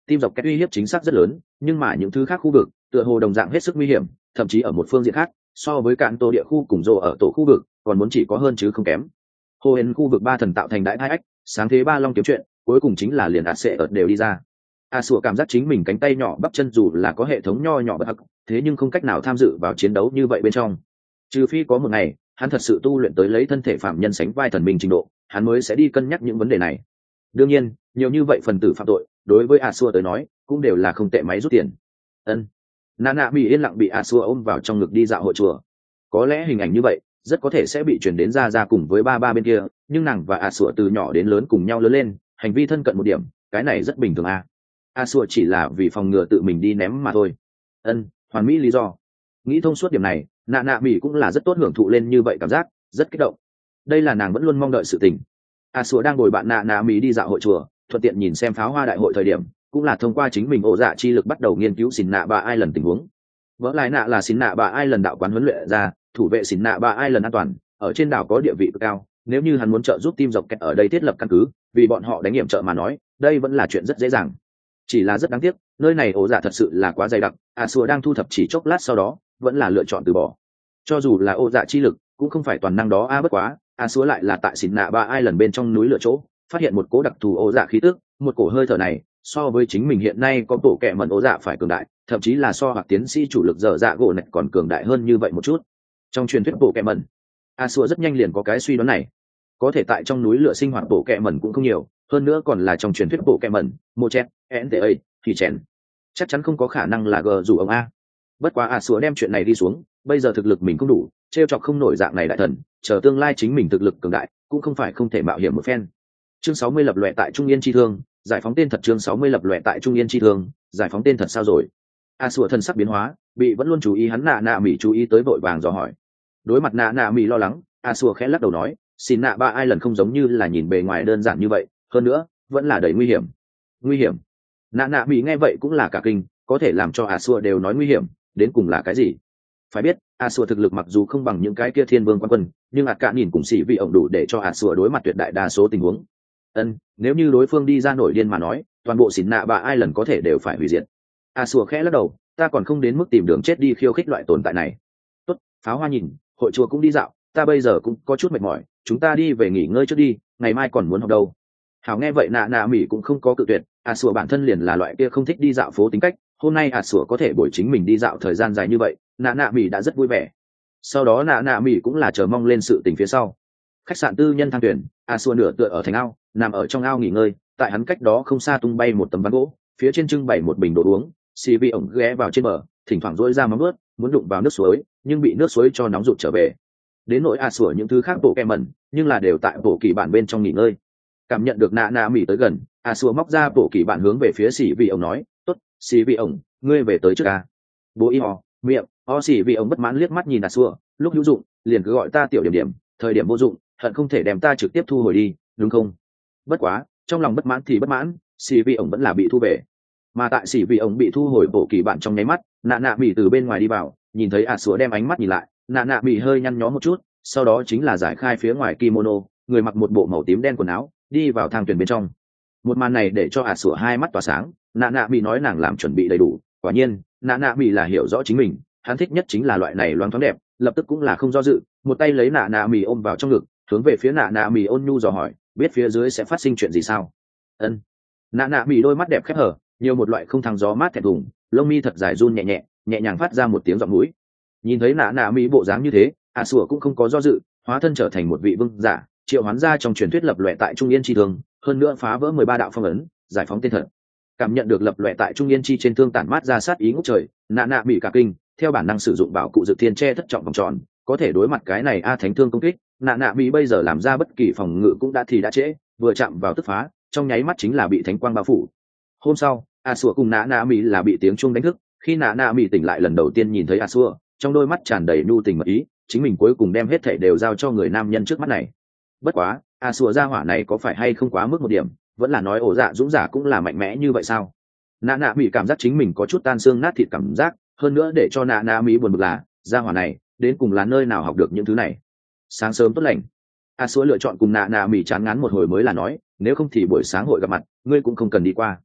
tim dọc kẹt uy hiếp chính xác rất lớn, nhưng mà những thứ khác khu vực tựa hồ đồng dạng hết sức nguy hiểm, thậm chí ở một phương diện khác so với cạn tổ địa khu cùng rồ ở tổ khu vực còn muốn chỉ có hơn chứ không kém. Hồ hên khu vực ba thần tạo thành đại hai ách, sáng thế ba long kiếm chuyện cuối cùng chính là liền ạt sệ ợt đều đi ra. A sủa cảm giác chính mình cánh tay nhỏ bắp chân dù là có hệ thống nho nhỏ bất hắc, thế nhưng không cách nào tham dự vào chiến đấu như vậy bên trong. Trừ phi có một ngày hắn thật sự tu luyện tới lấy thân thể phạm nhân sánh vai thần minh trình độ, hắn mới sẽ đi cân nhắc những vấn đề này. Đương nhiên nhiều như vậy phần tử phạm tội đối với A sủa tới nói cũng đều là không tệ máy rút tiền. Ân. Nana bị yên lặng bị A sủa ôm vào trong ngực đi dạo hội chùa. Có lẽ hình ảnh như vậy rất có thể sẽ bị truyền đến ra ra cùng với ba ba bên kia, nhưng nàng và A sủa từ nhỏ đến lớn cùng nhau lớn lên, hành vi thân cận một điểm, cái này rất bình thường a. A sủa chỉ là vì phòng ngừa tự mình đi ném mà thôi. Ân, hoàn mỹ lý do. Nghĩ thông suốt điểm này, nạ nạ mỹ cũng là rất tốt hưởng thụ lên như vậy cảm giác, rất kích động. Đây là nàng vẫn luôn mong đợi sự tình. A sủa đang ngồi bạn nạ nạ mỹ đi dạo hội chùa, thuận tiện nhìn xem pháo hoa đại hội thời điểm, cũng là thông qua chính mình ổ dạ chi lực bắt đầu nghiên cứu xỉn nạ ba ai lần tình huống. Vỡ lại nạ là xỉn nạ ba ai lần đạo quán huấn luyện ra, thủ vệ xỉn nạ ba ai lần an toàn, ở trên đảo có địa vị cực cao, nếu như hắn muốn trợ giúp team dọc kẹt ở đây thiết lập căn cứ, vì bọn họ đánh nghiệm trợ mà nói, đây vẫn là chuyện rất dễ dàng. Chỉ là rất đáng tiếc, nơi này ổ dạ thật sự là quá dày đặc, A Sủa đang thu thập chỉ chốc lát sau đó, vẫn là lựa chọn từ bỏ. Cho dù là ổ dạ chi lực, cũng không phải toàn năng đó a bất quá, A Sủa lại là tại xỉn nạ ba ai lần bên trong núi lửa chỗ, phát hiện một cố đặc thù ổ dạ khí tức, một cổ hơi thở này, so với chính mình hiện nay có tổ kẻ mẩn ổ dạ phải cường đại, thậm chí là so hoặc tiến sĩ chủ lực dở dạ gỗ này còn cường đại hơn như vậy một chút. Trong truyền thuyết bộ kẻ mẩn, A Sủa rất nhanh liền có cái suy đoán này. Có thể tại trong núi lửa sinh hoạt bộ kẻ mẩn cũng không nhiều, hơn nữa còn là trong truyền thuyết bộ kẻ mẩn, mô chết, en tê a, thì chèn. Chắc chắn không có khả năng là gờ rủ ông a. Bất quá A Sủa đem chuyện này đi xuống, bây giờ thực lực mình không đủ, trêu chọc không nổi dạng này đại thần, chờ tương lai chính mình thực lực cường đại, cũng không phải không thể mạo hiểm một phen. Chương sáu mươi lập loè tại Trung Yên chi thương, giải phóng tên thật. Chương sáu mươi lập loè tại Trung Yên chi thương, giải phóng tên thật sao rồi? A Sủa thần sắc biến hóa, bị vẫn luôn chú ý hắn nạ nạ mỹ chú ý tới vội vàng dò hỏi. Đối mặt nạ nạ mỹ lo lắng, A Sủa khẽ lắc đầu nói, xin nạ ba ai lần không giống như là nhìn bề ngoài đơn giản như vậy, hơn nữa vẫn là đầy nguy hiểm. Nguy hiểm? Nạ nạ mỹ nghe vậy cũng là cả kinh, có thể làm cho A Sủa đều nói nguy hiểm, đến cùng là cái gì? Phải biết, A Sủa thực lực mặc dù không bằng những cái kia thiên vương quan quân, nhưng ạt cả nhìn cùng xỉ vị ổng đủ để cho A Sủa đối mặt tuyệt đại đa số tình huống. Ân, nếu như đối phương đi ra nổi điên mà nói, toàn bộ xỉn nạ ba ai lần có thể đều phải hủy diệt. A Sủa khẽ lắc đầu, ta còn không đến mức tìm đường chết đi khiêu khích loại tồn tại này. Tốt, pháo hoa nhìn, hội chùa cũng đi dạo, ta bây giờ cũng có chút mệt mỏi, chúng ta đi về nghỉ ngơi trước đi, ngày mai còn muốn học đâu. Hảo nghe vậy nạ nạ mỹ cũng không có cự tuyệt, A Sủa bản thân liền là loại kia không thích đi dạo phố tính cách, hôm nay A Sủa có thể bồi chính mình đi dạo thời gian dài như vậy, nạ nạ mỹ đã rất vui vẻ. Sau đó nạ nạ mỹ cũng là chờ mong lên sự tình phía sau. Khách sạn tư nhân thang tuyển, A Sủa nửa tựa ở thành ao, nằm ở trong ao nghỉ ngơi, tại hắn cách đó không xa tung bay một tấm ván gỗ, phía trên trưng bày một bình đồ uống, xì vị ổng ghé vào trên bờ, thỉnh thoảng rỗi ra móng vuốt, muốn đụng vào nước suối, nhưng bị nước suối cho nóng rụt trở về. Đến nỗi A Sủa những thứ khác bộ kem mẩn, nhưng là đều tại bộ kỳ bản bên trong nghỉ ngơi. Cảm nhận được nạ nạ mỹ tới gần, A Sủa móc ra bộ kỳ bản hướng về phía xì vị ổng nói, tốt, xì vị ổng, ngươi về tới trước a. Bố y ho, miệng, ho xì vị ổng bất mãn liếc mắt nhìn A Sủa, lúc hữu dụng, liền cứ gọi ta tiểu điểm điểm, thời điểm vô dụng, hận không thể đem ta trực tiếp thu hồi đi, đúng không? Bất quá, trong lòng bất mãn thì bất mãn, xì vị ổng vẫn là bị thu về. Mà tại xì vị ổng bị thu hồi bộ kỳ bản trong nháy mắt, nạ nạ mỹ từ bên ngoài đi vào, nhìn thấy A Sủa đem ánh mắt nhìn lại, nạ nạ mỹ hơi nhăn nhó một chút, sau đó chính là giải khai phía ngoài kimono, người mặc một bộ màu tím đen quần áo, đi vào thang tuyển bên trong. Một màn này để cho A Sủa hai mắt tỏa sáng, nạ nạ mỹ nói nàng làm chuẩn bị đầy đủ, quả nhiên, nạ nạ mỹ là hiểu rõ chính mình, hắn thích nhất chính là loại này loáng thoáng đẹp, lập tức cũng là không do dự, một tay lấy nạ nạ mỹ ôm vào trong ngực, hướng về phía nạ nạ mỹ ôn nhu dò hỏi, biết phía dưới sẽ phát sinh chuyện gì sao? Ân. Nạ nạ mỹ đôi mắt đẹp khép hở, nhiều một loại không thăng gió mát thẹn thùng, lông mi thật dài run nhẹ nhẹ, nhẹ nhàng phát ra một tiếng giọng mũi. Nhìn thấy nạ nạ mỹ bộ dáng như thế, A Sủa cũng không có do dự, hóa thân trở thành một vị vương giả, triệu hoán ra trong truyền thuyết lập loè tại Trung Yên chi thương, hơn nữa phá vỡ mười ba đạo phong ấn, giải phóng tên thật. Cảm nhận được lập loè tại Trung Yên chi trên thương tản mát ra sát ý ngút trời, nạ nạ mỹ cả kinh, theo bản năng sử dụng bảo cụ dự thiên che thất trọng vòng tròn, có thể đối mặt cái này a thánh thương công kích, nạ nạ mỹ bây giờ làm ra bất kỳ phòng ngự cũng đã thì đã trễ, vừa chạm vào tức phá, trong nháy mắt chính là bị thánh quang bao phủ. Hôm sau, A Sủa cùng nạ nạ mỹ là bị tiếng chuông đánh thức, khi nạ nạ mỹ tỉnh lại lần đầu tiên nhìn thấy A Sủa, trong đôi mắt tràn đầy nhu tình mật ý, chính mình cuối cùng đem hết thảy đều giao cho người nam nhân trước mắt này. Bất quá, A Sủa gia hỏa này có phải hay không quá mức một điểm, vẫn là nói ổ dạ dũng giả cũng là mạnh mẽ như vậy sao? Nạ nạ mỹ cảm giác chính mình có chút tan xương nát thịt cảm giác, hơn nữa để cho nạ nạ mỹ buồn bực là, gia hỏa này đến cùng là nơi nào học được những thứ này. Sáng sớm tốt lành, A Sủa lựa chọn cùng nạ nạ mỹ chán ngán một hồi mới là nói, nếu không thì buổi sáng hội gặp mặt, ngươi cũng không cần đi qua.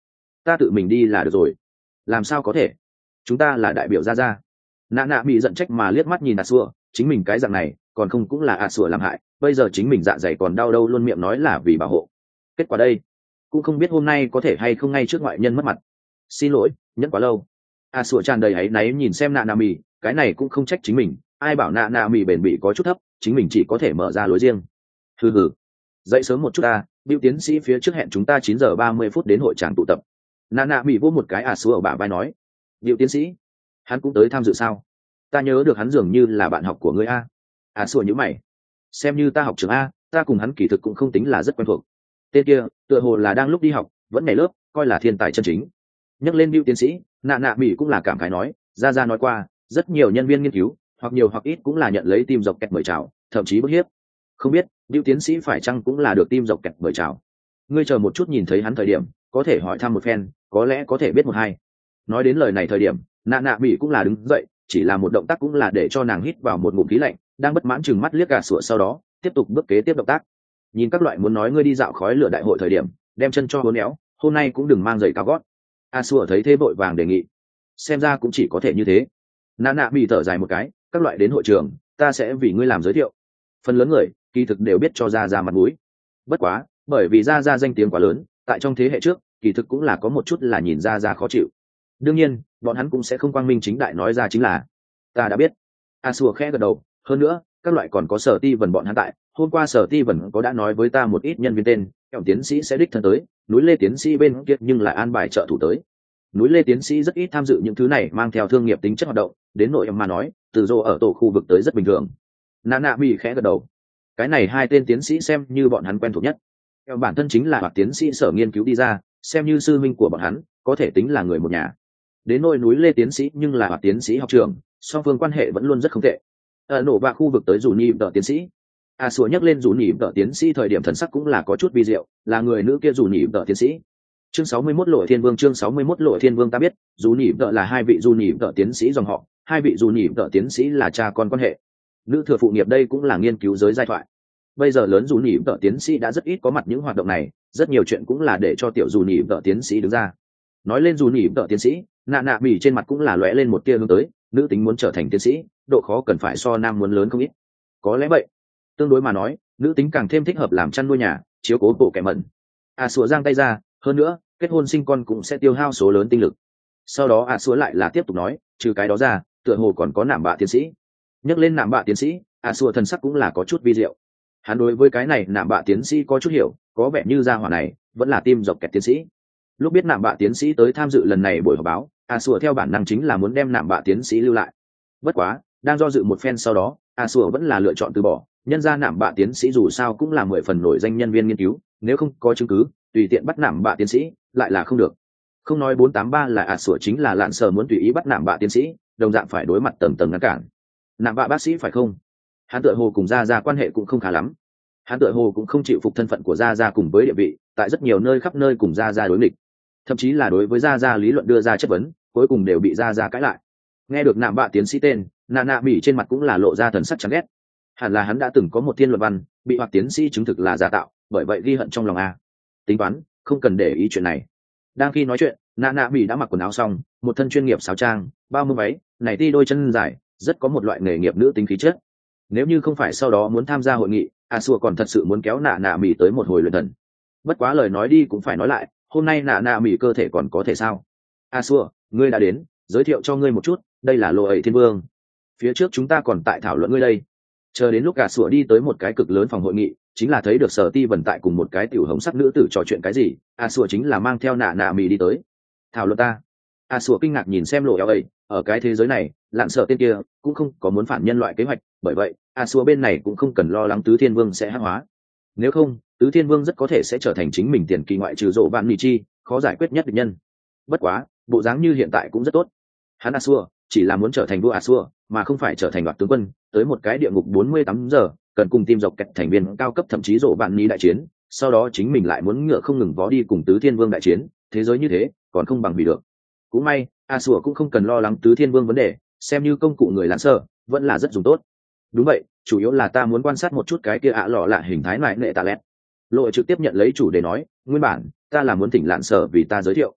ta tự mình đi là được rồi. Làm sao có thể, chúng ta là đại biểu ra ra. Nạ nạ bị giận trách mà liếc mắt nhìn a xua, chính mình cái dạng này còn không cũng là a xua làm hại, bây giờ chính mình dạ dày còn đau đâu luôn miệng nói là vì bảo hộ. Kết quả đây cũng không biết hôm nay có thể hay không ngay trước ngoại nhân mất mặt. Xin lỗi, nhẫn quá lâu. A xua tràn đầy áy náy nhìn xem nạ nạ mì, cái này cũng không trách chính mình, ai bảo nạ nạ mì bền bỉ có chút thấp, chính mình chỉ có thể mở ra lối riêng. Hừ hừ, dậy sớm một chút ta, Bưu tiến sĩ phía trước hẹn chúng ta chín giờ ba mươi phút đến hội tràng tụ tập. Nạ nạ mì vỗ một cái a xua ở bả vai nói, Bưu tiến sĩ, hắn cũng tới tham dự sao? Ta nhớ được hắn dường như là bạn học của ngươi a. A xua nhíu mày, xem như ta học trường a, ta cùng hắn kỳ thực cũng không tính là rất quen thuộc. Tên kia tựa hồ là đang lúc đi học vẫn nhảy lớp, coi là thiên tài chân chính. Nhắc lên Bưu tiến sĩ, nạ nạ mì cũng là cảm khái nói, ra ra nói qua rất nhiều nhân viên nghiên cứu hoặc nhiều hoặc ít cũng là nhận lấy tim dọc kẹt mời chào, thậm chí bức hiếp. Không biết Bưu tiến sĩ phải chăng cũng là được tim dọc kẹt mời chào. Ngươi chờ một chút, nhìn thấy hắn thời điểm có thể hỏi thăm một phen, có lẽ có thể biết một hai. Nói đến lời này thời điểm, nạ nạ mỹ cũng là đứng dậy, chỉ là một động tác cũng là để cho nàng hít vào một ngụm khí lạnh, đang bất mãn chừng mắt liếc gà sủa, sau đó tiếp tục bước kế tiếp động tác. Nhìn các loại muốn nói ngươi đi dạo khói lửa đại hội thời điểm đem chân cho hố néo, hôm nay cũng đừng mang giày cao gót. A sủa thấy thế vội vàng đề nghị, xem ra cũng chỉ có thể như thế. Nạ nạ mỹ thở dài một cái, các loại đến hội trường ta sẽ vì ngươi làm giới thiệu. Phần lớn người kỳ thực đều biết cho ra ra mặt mũi, bất quá bởi vì ra ra danh tiếng quá lớn, tại trong thế hệ trước kỳ thực cũng là có một chút là nhìn ra ra khó chịu. Đương nhiên bọn hắn cũng sẽ không quang minh chính đại nói ra chính là ta đã biết. A xua khẽ gật đầu, hơn nữa các loại còn có sở ti vần bọn hắn tại, hôm qua sở ti vần có đã nói với ta một ít nhân viên tên, kẹo tiến sĩ sẽ đích thân tới, núi lê tiến sĩ bên kia nhưng lại an bài trợ thủ tới. Núi lê tiến sĩ rất ít tham dự những thứ này mang theo thương nghiệp tính chất hoạt động, đến nội em mà nói từ dô ở tổ khu vực tới rất bình thường. Nạ nạ mỹ khẽ gật đầu, cái này hai tên tiến sĩ xem như bọn hắn quen thuộc nhất. Theo bản thân chính là hoặc tiến sĩ sở nghiên cứu đi ra, xem như sư minh của bọn hắn, có thể tính là người một nhà. Đến nôi núi lê tiến sĩ nhưng là hoặc tiến sĩ học trường, song phương quan hệ vẫn luôn rất không tệ. Ở nổ bạ khu vực tới dù nhị đỡ tiến sĩ, a sủa nhắc lên dù nhị đỡ tiến sĩ thời điểm thần sắc cũng là có chút vi diệu, là người nữ kia dù nhị đỡ tiến sĩ. Chương sáu mươi mốt Lội Thiên Vương, chương sáu mươi mốt Lội Thiên Vương ta biết, dù nhị đỡ là hai vị dù nhị đỡ tiến sĩ dòng họ, hai vị dù nhị đỡ tiến sĩ là cha con quan hệ. Nữ thừa phụ nghiệp đây cũng là nghiên cứu giới giai thoại. Bây giờ lớn dù nhị đỡ tiến sĩ đã rất ít có mặt những hoạt động này, rất nhiều chuyện cũng là để cho tiểu dù nhị đỡ tiến sĩ đứng ra. Nói lên dù nhị đỡ tiến sĩ, nạ nạ bỉ trên mặt cũng là lóe lên một tia hướng tới, nữ tính muốn trở thành tiến sĩ độ khó cần phải so nam muốn lớn không ít. Có lẽ vậy, tương đối mà nói nữ tính càng thêm thích hợp làm chăn nuôi nhà, chiếu cố bộ kẻ mẩn. A sủa giang tay ra, hơn nữa kết hôn sinh con cũng sẽ tiêu hao số lớn tinh lực. Sau đó A sủa lại là tiếp tục nói, trừ cái đó ra tựa hồ còn có nạm bạ tiến sĩ. Nhắc lên nạm bạ tiến sĩ, A sủa thần sắc cũng là có chút vi diệu. Hắn đối với cái này nạm bạ tiến sĩ có chút hiểu, có vẻ như gia hỏa này vẫn là tim dọc kẹt tiến sĩ. Lúc biết nạm bạ tiến sĩ tới tham dự lần này buổi họp báo, A sủa theo bản năng chính là muốn đem nạm bạ tiến sĩ lưu lại. Bất quá đang do dự một phen sau đó, A sủa vẫn là lựa chọn từ bỏ, nhân ra nạm bạ tiến sĩ dù sao cũng là mười phần nổi danh nhân viên nghiên cứu, nếu không có chứng cứ tùy tiện bắt nạm bạ tiến sĩ lại là không được. Không nói bốn tám ba là A sủa chính là lạn sở muốn tùy ý bắt nạm bạ tiến sĩ, đồng dạng phải đối mặt tầng tầng ngăn cản. Nạm bạ bác sĩ phải không? Hắn tựa hồ cùng gia gia quan hệ cũng không khá lắm, hắn tựa hồ cũng không chịu phục thân phận của gia gia cùng với địa vị, tại rất nhiều nơi khắp nơi cùng gia gia đối nghịch, thậm chí là đối với gia gia lý luận đưa ra chất vấn, cuối cùng đều bị gia gia cãi lại. Nghe được nạm bạ tiến sĩ tên, nạ nạ bỉ trên mặt cũng là lộ ra thần sắc chán ghét. Hẳn là hắn đã từng có một thiên luận văn bị hoặc tiến sĩ chứng thực là giả tạo, bởi vậy ghi hận trong lòng a. Tính toán không cần để ý chuyện này. Đang khi nói chuyện, nạ nạ bỉ đã mặc quần áo xong, một thân chuyên nghiệp sáo trang, bao mưa váy này ti đôi chân dài, rất có một loại nghề nghiệp nữ tính khí chất. Nếu như không phải sau đó muốn tham gia hội nghị, a xua còn thật sự muốn kéo nạ nạ bỉ tới một hồi luyện thần. Bất quá lời nói đi cũng phải nói lại, hôm nay nạ nạ bỉ cơ thể còn có thể sao? A xua, ngươi đã đến, giới thiệu cho ngươi một chút, đây là Lô ẩy Thiên Vương. Phía trước chúng ta còn tại thảo luận ngươi đây. Chờ đến lúc gà sủa đi tới một cái cực lớn phòng hội nghị, chính là thấy được Sở Ti Vân tại cùng một cái tiểu hồng sắc nữ tử trò chuyện cái gì. A sủa chính là mang theo nạ nạ mì đi tới thảo luận ta. A sủa kinh ngạc nhìn xem Lô ẩy, ở cái thế giới này lạn sợ tên kia cũng không có muốn phản nhân loại kế hoạch, bởi vậy A sủa bên này cũng không cần lo lắng Tứ Thiên Vương sẽ hắc hóa. Nếu không, Tứ Thiên Vương rất có thể sẽ trở thành chính mình tiền kỳ ngoại trừ rộ vạn mì chi khó giải quyết nhất địch nhân. Bất quá bộ dáng như hiện tại cũng rất tốt. Hắn A xua chỉ là muốn trở thành vua A xua, mà không phải trở thành đoạt tướng quân, tới một cái địa ngục bốn mươi tám giờ cần cùng tim dọc kẹt thành viên cao cấp thậm chí rộ bạn ni đại chiến, sau đó chính mình lại muốn ngựa không ngừng vó đi cùng Tứ Thiên Vương đại chiến, thế giới như thế còn không bằng bị được. Cũng may A xua cũng không cần lo lắng Tứ Thiên Vương vấn đề, xem như công cụ người lặn sơ vẫn là rất dùng tốt. Đúng vậy, chủ yếu là ta muốn quan sát một chút cái kia ạ lọ lạ hình thái lại nệ tạ lẹt. Lộ trực tiếp nhận lấy chủ đề nói, nguyên bản ta là muốn thỉnh lạn sở vì ta giới thiệu,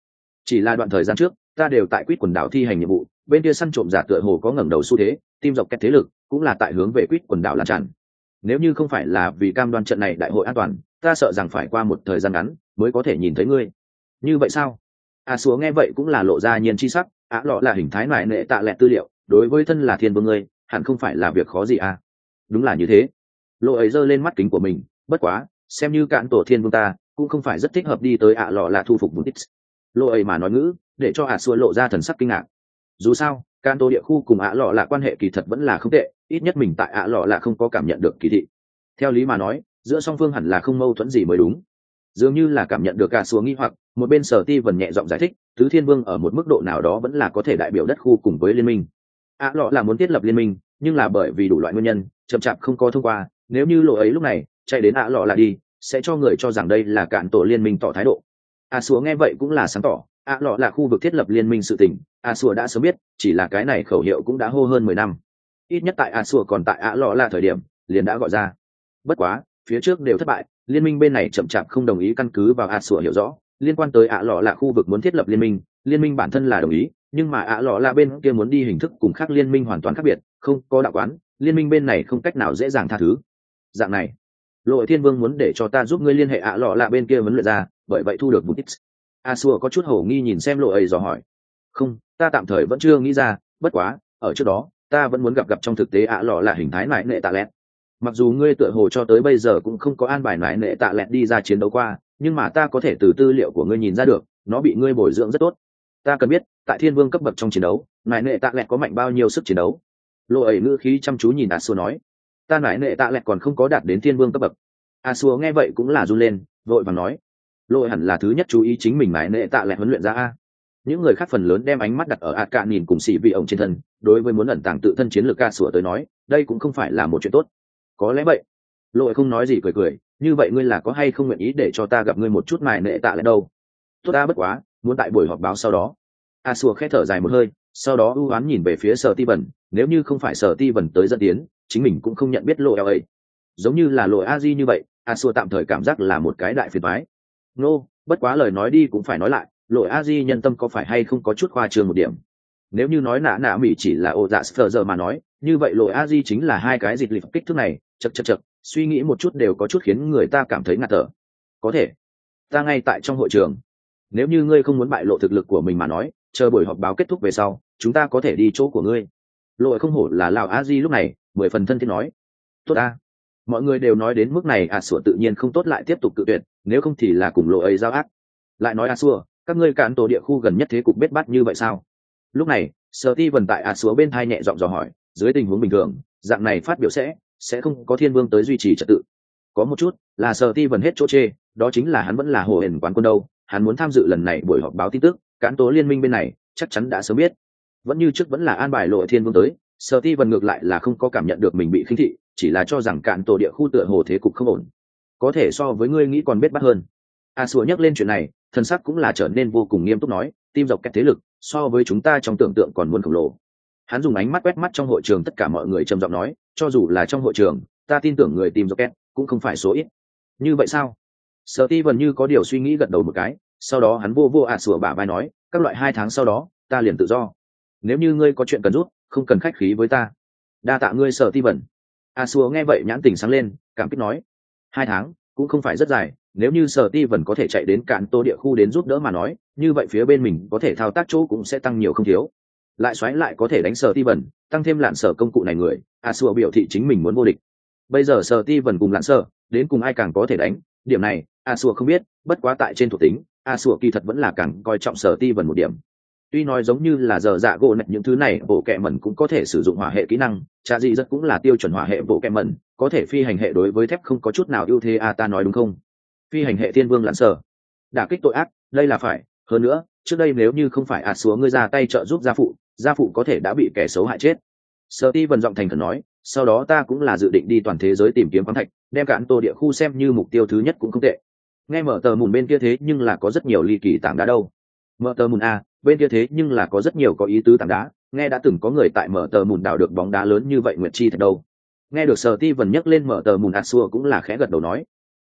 Chỉ là đoạn thời gian trước ta đều tại quýt quần đảo thi hành nhiệm vụ, bên kia săn trộm giả tựa hồ có ngẩng đầu xu thế, tim dọc kẹt thế lực cũng là tại hướng về quýt quần đảo lan tràn. Nếu như không phải là vì cam đoan trận này đại hội an toàn, ta sợ rằng phải qua một thời gian ngắn mới có thể nhìn thấy ngươi. Như vậy sao? À xúa nghe vậy cũng là lộ ra nhiên chi sắc, á lọ là hình thái nại nệ tạ lẹt tư liệu, đối với thân là thiên vương ngươi hẳn không phải là việc khó gì à? Đúng là như thế. Lộ ấy giơ lên mắt kính của mình, bất quá xem như cạn tổ thiên vương ta cũng không phải rất thích hợp đi tới ạ lọ là thu phục vùng tích. Lộ ấy mà nói ngữ để cho ạ xua lộ ra thần sắc kinh ngạc. Dù sao cạn tổ địa khu cùng ạ lọ là quan hệ kỳ thật vẫn là không tệ, ít nhất mình tại ạ lọ là không có cảm nhận được kỳ thị. Theo lý mà nói giữa song phương hẳn là không mâu thuẫn gì mới đúng. Dường như là cảm nhận được ạ xua nghi hoặc, một bên Sở Ti Vân nhẹ giọng giải thích, tứ thiên vương ở một mức độ nào đó vẫn là có thể đại biểu đất khu cùng với liên minh. ạ lọ là muốn thiết lập liên minh, nhưng là bởi vì đủ loại nguyên nhân chậm chạp không có thông qua. Nếu như lộ ấy lúc này chạy đến ạ lọ là đi, sẽ cho người cho rằng đây là cạn tổ liên minh tỏ thái độ. A Xúa nghe vậy cũng là sáng tỏ, ạ lọ là khu vực thiết lập liên minh sự tình, A Xúa đã sớm biết, chỉ là cái này khẩu hiệu cũng đã hô hơn mười năm. Ít nhất tại A Xúa còn tại ạ lọ là thời điểm, liền đã gọi ra. Bất quá, phía trước đều thất bại, liên minh bên này chậm chạp không đồng ý căn cứ vào A Xúa hiểu rõ, liên quan tới ạ lọ là khu vực muốn thiết lập liên minh, liên minh bản thân là đồng ý, nhưng mà ạ lọ là bên kia muốn đi hình thức cùng khác liên minh hoàn toàn khác biệt, không có đạo quán, liên minh bên này không cách nào dễ dàng tha thứ. Dạng này Lộ Thiên Vương muốn để cho ta giúp ngươi liên hệ ạ lọ lạ bên kia vấn luyện ra, bởi vậy thu được một ít. A Xua có chút hổ nghi nhìn xem Lộ ấy dò hỏi. Không, ta tạm thời vẫn chưa nghĩ ra, bất quá, ở trước đó, ta vẫn muốn gặp gặp trong thực tế ạ lọ là hình thái nại nệ tạ lẹt. Mặc dù ngươi tựa hồ cho tới bây giờ cũng không có an bài nại nệ tạ lẹt đi ra chiến đấu qua, nhưng mà ta có thể từ tư liệu của ngươi nhìn ra được, nó bị ngươi bồi dưỡng rất tốt. Ta cần biết, tại Thiên Vương cấp bậc trong chiến đấu, nại nệ tạ lẹt có mạnh bao nhiêu sức chiến đấu. Lộ ấy ngữ khí chăm chú nhìn A Xua nói. Ta nại nệ tạ lẹt còn không có đạt đến Thiên Vương cấp bậc. A Xua nghe vậy cũng là run lên, vội vàng nói. Lộ hẳn là thứ nhất chú ý chính mình nại nệ tạ lẹt huấn luyện ra a. Những người khác phần lớn đem ánh mắt đặt ở ạt cạn nhìn cùng xì vị ổng trên thân, đối với muốn ẩn tàng tự thân chiến lược A Xua tới nói, đây cũng không phải là một chuyện tốt. Có lẽ vậy. Lộ không nói gì cười cười, như vậy ngươi là có hay không nguyện ý để cho ta gặp ngươi một chút nại nệ tạ lẹt đâu? Tốt ta bất quá, muốn tại buổi họp báo sau đó. A Xua khẽ thở dài một hơi, sau đó ưu ám nhìn về phía Sở Ti Vân, nếu như không phải Sở Ti Vân tới dẫn tiến, chính mình cũng không nhận biết Lộ ấy. Giống như là Lộ A Di như vậy, A Xua tạm thời cảm giác là một cái đại phiền toái. Nô, bất quá lời nói đi cũng phải nói lại, Lộ A Di nhân tâm có phải hay không có chút khoa trương một điểm. Nếu như nói nã nã mỹ chỉ là ô dạ sờ giờ mà nói, như vậy Lộ A Di chính là hai cái dịch lịch kích thước này, chậc chậc chậc, suy nghĩ một chút đều có chút khiến người ta cảm thấy ngạt thở. Có thể, ta ngay tại trong hội trường. Nếu như ngươi không muốn bại lộ thực lực của mình mà nói, chờ buổi họp báo kết thúc về sau, chúng ta có thể đi chỗ của ngươi. Lộ không hổ là Lão A Di lúc này, mười phần thân thiết nói. Tốt a. Mọi người đều nói đến mức này, A Xua tự nhiên không tốt lại tiếp tục cự tuyệt, nếu không thì là cùng Lộ ấy giao ác. Lại nói A Xua, các ngươi cản tổ địa khu gần nhất thế cục bết bát như vậy sao? Lúc này, Sở Ti Vân tại A Xua bên thai nhẹ giọng dò hỏi, dưới tình huống bình thường, dạng này phát biểu sẽ sẽ không có Thiên Vương tới duy trì trật tự. Có một chút là Sở Ti Vân hết chỗ chê, đó chính là hắn vẫn là hồ hển quán quân đâu, hắn muốn tham dự lần này buổi họp báo tin tức, cản tổ liên minh bên này chắc chắn đã sớm biết. Vẫn như trước vẫn là an bài Lộ Thiên Vương tới, Sở Ti Vân ngược lại là không có cảm nhận được mình bị khinh thị, chỉ là cho rằng cạn tổ địa khu tựa hồ thế cục không ổn, có thể so với ngươi nghĩ còn biết bắt hơn. A Xua nhắc lên chuyện này, thân sắc cũng là trở nên vô cùng nghiêm túc nói, tim dọc kẹt thế lực so với chúng ta trong tưởng tượng còn muôn khổng lồ. Hắn dùng ánh mắt quét mắt trong hội trường tất cả mọi người trầm giọng nói, cho dù là trong hội trường, ta tin tưởng người tim dọc kẹt cũng không phải số ít. Như vậy sao? Sở Ti Vân như có điều suy nghĩ gật đầu một cái, sau đó hắn vô vô A Xua bả vai nói, các loại hai tháng sau đó, ta liền tự do. Nếu như ngươi có chuyện cần giúp, không cần khách khí với ta. Đa tạ ngươi Sở Ti Vân. A Xua nghe vậy nhãn tình sáng lên, cảm kích nói, hai tháng cũng không phải rất dài, nếu như Sở Ti Vân có thể chạy đến cạn tô địa khu đến giúp đỡ mà nói, như vậy phía bên mình có thể thao tác chỗ cũng sẽ tăng nhiều không thiếu. Lại xoáy lại có thể đánh Sở Ti Vân, tăng thêm lạn sở công cụ này người, A Xua biểu thị chính mình muốn vô địch. Bây giờ Sở Ti Vân cùng lạn sở, đến cùng ai càng có thể đánh, điểm này A Xua không biết, bất quá tại trên thuộc tính, A Xua kỳ thật vẫn là càng coi trọng Sở Ti Vân một điểm. Tuy nói giống như là giờ dạ gỗ nạch những thứ này bộ kẹ mẩn cũng có thể sử dụng hỏa hệ kỹ năng, cha gì rất cũng là tiêu chuẩn hỏa hệ bộ kẹ mẩn, có thể phi hành hệ đối với thép không có chút nào ưu thế. À ta nói đúng không? Phi hành hệ thiên vương lãn sở, đả kích tội ác, đây là phải. Hơn nữa, trước đây nếu như không phải ạt xuống ngươi ra tay trợ giúp gia phụ, gia phụ có thể đã bị kẻ xấu hại chết. Sở Ti Vân giọng thành khẩn nói, sau đó ta cũng là dự định đi toàn thế giới tìm kiếm khoáng thạch, đem cạn tô địa khu xem như mục tiêu thứ nhất cũng không tệ. Nghe mở tờ mùn bên kia thế nhưng là có rất nhiều ly kỳ tảng đá đâu. Mở tờ mùn a, bên kia thế nhưng là có rất nhiều có ý tứ tảng đá, nghe đã từng có người tại mở tờ mùn đào được bóng đá lớn như vậy nguyệt chi thật đâu. Nghe được Sở Ti Vân nhắc lên mở tờ mùn ạt xua cũng là khẽ gật đầu nói,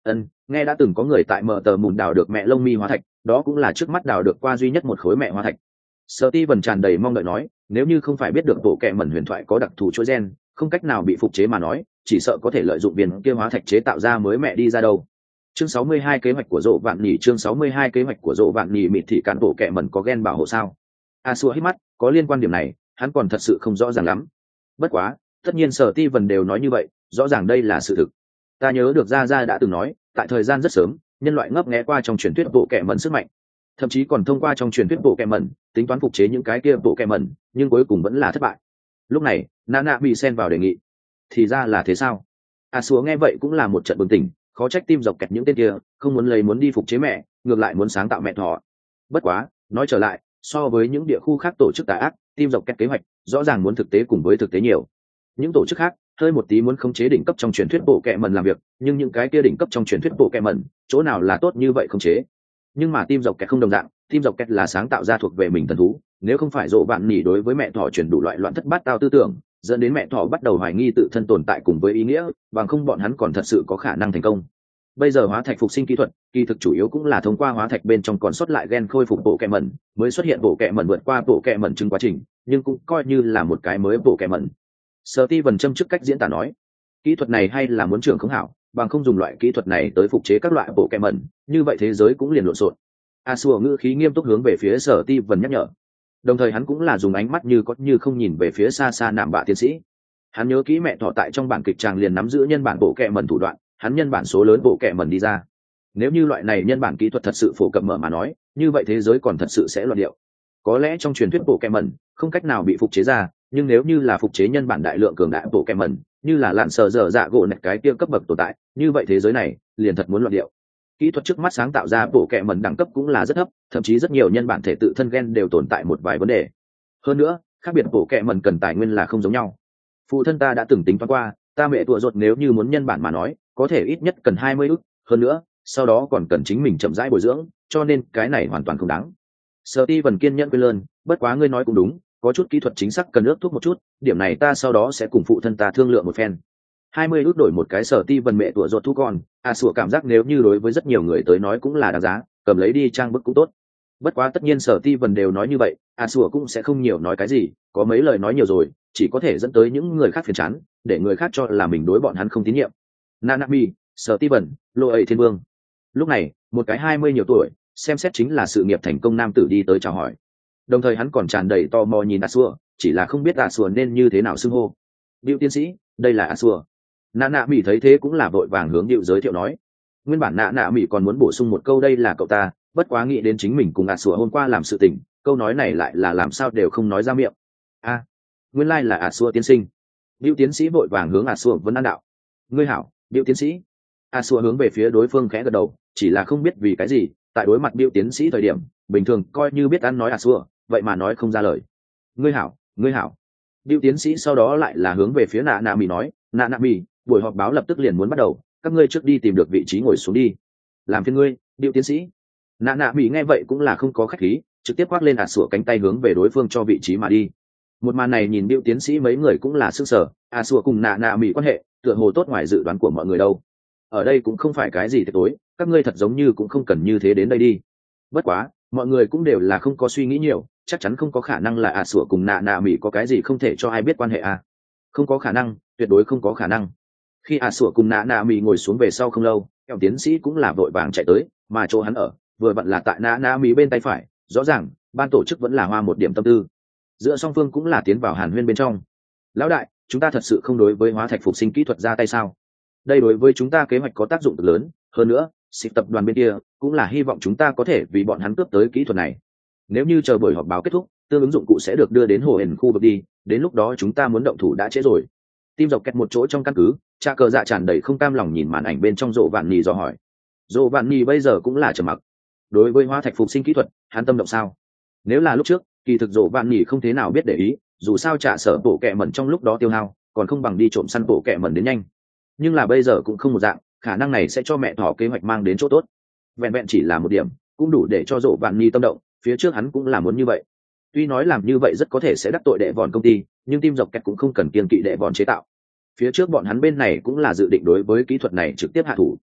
Ân, nghe đã từng có người tại mở tờ mùn đào được mẹ lông mi hóa thạch, đó cũng là trước mắt đào được qua duy nhất một khối mẹ hóa thạch. Steven tràn đầy mong đợi nói, nếu như không phải biết được bộ kệ mẩn huyền thoại có đặc thù chuỗi gen, không cách nào bị phục chế mà nói, chỉ sợ có thể lợi dụng viên kia hóa thạch chế tạo ra mới mẹ đi ra đâu. Chương sáu mươi hai kế hoạch của Dỗ Vạn Nhỉ, chương sáu mươi hai kế hoạch của Dỗ Vạn Nhỉ mịt thị cản bộ kệ mẩn có gen bảo hộ sao? Asua hít mắt, có liên quan điểm này, hắn còn thật sự không rõ ràng lắm. Bất quá, tất nhiên Steven đều nói như vậy, rõ ràng đây là sự thực. Ta nhớ được Gia Gia đã từng nói, tại thời gian rất sớm, nhân loại ngấp nghé qua trong truyền thuyết bộ kệ mẩn sức mạnh, thậm chí còn thông qua trong truyền thuyết bộ kệ mẩn tính toán phục chế những cái kia bộ kệ mẩn, nhưng cuối cùng vẫn là thất bại. Lúc này, Nana bị xen vào đề nghị. Thì ra là thế sao? Asua nghe vậy cũng là một trận bừng tỉnh, khó trách tim dọc kẹt những tên kia không muốn lấy muốn đi phục chế mẹ, ngược lại muốn sáng tạo mẹ thỏ. Bất quá, nói trở lại, so với những địa khu khác tổ chức tà ác, tim dọc kẹt kế hoạch rõ ràng muốn thực tế cùng với thực tế nhiều. Những tổ chức khác hơi một tí muốn khống chế đỉnh cấp trong truyền thuyết bộ kệ mẩn làm việc, nhưng những cái kia đỉnh cấp trong truyền thuyết bộ kệ mẩn chỗ nào là tốt như vậy khống chế. Nhưng mà tim dọc kẹt không đồng dạng, tim dọc kẹt là sáng tạo ra thuộc về mình thần thú, nếu không phải Dỗ Vạn Nhỉ đối với mẹ thỏ truyền đủ loại loạn thất bát tao tư tưởng, dẫn đến mẹ thỏ bắt đầu hoài nghi tự thân tồn tại cùng với ý nghĩa, bằng không bọn hắn còn thật sự có khả năng thành công. Bây giờ hóa thạch phục sinh kỹ thuật, kỳ thực chủ yếu cũng là thông qua hóa thạch bên trong còn sót lại gen khôi phục bộ kệ mẩn, mới xuất hiện bộ kệ mẩn vượt qua bộ kệ mẩn chứng quá trình, nhưng cũng coi như là một cái mới bộ kệ mẩn. Steven châm trước cách diễn tả nói, kỹ thuật này hay là muốn trưởng không hảo, bằng không dùng loại kỹ thuật này tới phục chế các loại bộ kệ mẩn, như vậy thế giới cũng liền lộn xộn. Asua ngữ khí nghiêm túc hướng về phía Steven nhắc nhở. Đồng thời hắn cũng là dùng ánh mắt như có như không nhìn về phía xa xa nạm bạ tiến sĩ. Hắn nhớ kỹ mẹ thọ tại trong bản kịch tràng liền nắm giữ nhân bản bộ kệ mẩn thủ đoạn, hắn nhân bản số lớn bộ kệ mẩn đi ra. Nếu như loại này nhân bản kỹ thuật thật sự phổ cập mở mà nói, như vậy thế giới còn thật sự sẽ loạn điệu. Có lẽ trong truyền thuyết bộ kệ mẩn không cách nào bị phục chế ra, nhưng nếu như là phục chế nhân bản đại lượng cường đại bộ kệ mẩn, như là lạn sờ dở dạ gỗ nẹt cái kia cấp bậc tồn tại, như vậy thế giới này liền thật muốn loạn điệu. Kỹ thuật trước mắt sáng tạo ra bộ kệ mẩn đẳng cấp cũng là rất thấp, thậm chí rất nhiều nhân bản thể tự thân gen đều tồn tại một vài vấn đề. Hơn nữa, khác biệt bộ kệ mẩn cần tài nguyên là không giống nhau. Phụ thân ta đã từng tính toán qua, ta mẹ tụa ruột nếu như muốn nhân bản mà nói, có thể ít nhất cần hai mươi ức, hơn nữa, sau đó còn cần chính mình chậm rãi bồi dưỡng, cho nên cái này hoàn toàn không đáng. Steven kiên nhẫn quên lơn, bất quá ngươi nói cũng đúng, có chút kỹ thuật chính xác cần ước thúc một chút, điểm này ta sau đó sẽ cùng phụ thân ta thương lượng một phen. hai mươi ước đổi một cái Steven mẹ tụa ruột thu con, à sủa cảm giác nếu như đối với rất nhiều người tới nói cũng là đáng giá, cầm lấy đi trang bức cũng tốt. Bất quá tất nhiên Steven đều nói như vậy, à sủa cũng sẽ không nhiều nói cái gì, có mấy lời nói nhiều rồi, chỉ có thể dẫn tới những người khác phiền chán, để người khác cho là mình đối bọn hắn không tín nhiệm. Nanami, Steven, Lô ấy Thiên Vương. Lúc này, một cái hai mươi nhiều tuổi, xem xét chính là sự nghiệp thành công nam tử đi tới chào hỏi. Đồng thời hắn còn tràn đầy tò mò nhìn Asua, chỉ là không biết Asua nên như thế nào xưng hô. Diệu tiến sĩ, đây là Asua. Nana Mỹ thấy thế cũng là vội vàng hướng Diệu giới thiệu nói. Nguyên bản Nana Mỹ còn muốn bổ sung một câu đây là cậu ta, bất quá nghĩ đến chính mình cùng Asua hôm qua làm sự tình, câu nói này lại là làm sao đều không nói ra miệng. A, à, nguyên lai like là Asua tiến sinh. Diệu tiến sĩ vội vàng hướng Asua vấn an đạo. Ngươi hảo, Diệu tiến sĩ. Asua hướng về phía đối phương khẽ gật đầu, chỉ là không biết vì cái gì, tại đối mặt Diệu tiến sĩ thời điểm, bình thường coi như biết ăn nói Asua, vậy mà nói không ra lời. Ngươi hảo, ngươi hảo. Diệu tiến sĩ sau đó lại là hướng về phía Nana Mỹ nói, Nana Mỹ, buổi họp báo lập tức liền muốn bắt đầu, các ngươi trước đi tìm được vị trí ngồi xuống đi. Làm phiền ngươi, Diệu tiến sĩ. Nana Mỹ nghe vậy cũng là không có khách khí, trực tiếp quát lên Asua cánh tay hướng về đối phương cho vị trí mà đi. Một màn này nhìn Diệu tiến sĩ mấy người cũng là sững sờ, Asua cùng Nana Mỹ quan hệ tựa hồ tốt ngoài dự đoán của mọi người đâu. Ở đây cũng không phải cái gì tiệc tối, các ngươi thật giống như cũng không cần như thế đến đây đi. Bất quá, mọi người cũng đều là không có suy nghĩ nhiều, chắc chắn không có khả năng là à sủa cùng nạ nạ mỹ có cái gì không thể cho ai biết quan hệ à. Không có khả năng, tuyệt đối không có khả năng. Khi à sủa cùng nạ nạ mỹ ngồi xuống về sau không lâu, kẹo tiến sĩ cũng là vội vàng chạy tới, mà chỗ hắn ở vừa vặn là tại nạ nạ mỹ bên tay phải, rõ ràng ban tổ chức vẫn là hoa một điểm tâm tư. Giữa song phương cũng là tiến vào hàn huyên bên trong. Lão đại, chúng ta thật sự không đối với hóa thạch phục sinh kỹ thuật ra tay sao? Đây đối với chúng ta kế hoạch có tác dụng cực lớn, hơn nữa xịt tập đoàn bên kia cũng là hy vọng chúng ta có thể vì bọn hắn cướp tới kỹ thuật này. Nếu như chờ buổi họp báo kết thúc, tương ứng dụng cụ sẽ được đưa đến hồ hển khu vực đi, đến lúc đó chúng ta muốn động thủ đã trễ rồi. Tim dọc kẹt một chỗ trong căn cứ, cha cờ dạ tràn đầy không cam lòng nhìn màn ảnh bên trong Dỗ Vạn Nỉ dò hỏi. Dỗ Vạn Nỉ bây giờ cũng là trầm mặc. Đối với hóa thạch phục sinh kỹ thuật, hắn tâm động sao? Nếu là lúc trước, kỳ thực Dỗ Vạn Nỉ không thế nào biết để ý, dù sao trả sở bộ kẹ mẩn trong lúc đó tiêu hao, còn không bằng đi trộm săn bộ kẹ mẩn đến nhanh. Nhưng là bây giờ cũng không một dạng, khả năng này sẽ cho mẹ thỏ kế hoạch mang đến chỗ tốt. Vẹn vẹn chỉ là một điểm, cũng đủ để cho Dỗ Vạn Nỉ tâm động, phía trước hắn cũng là muốn như vậy. Tuy nói làm như vậy rất có thể sẽ đắc tội đệ vòn công ty, nhưng tim dọc kẹt cũng không cần kiêng kỵ đệ vòn chế tạo. Phía trước bọn hắn bên này cũng là dự định đối với kỹ thuật này trực tiếp hạ thủ.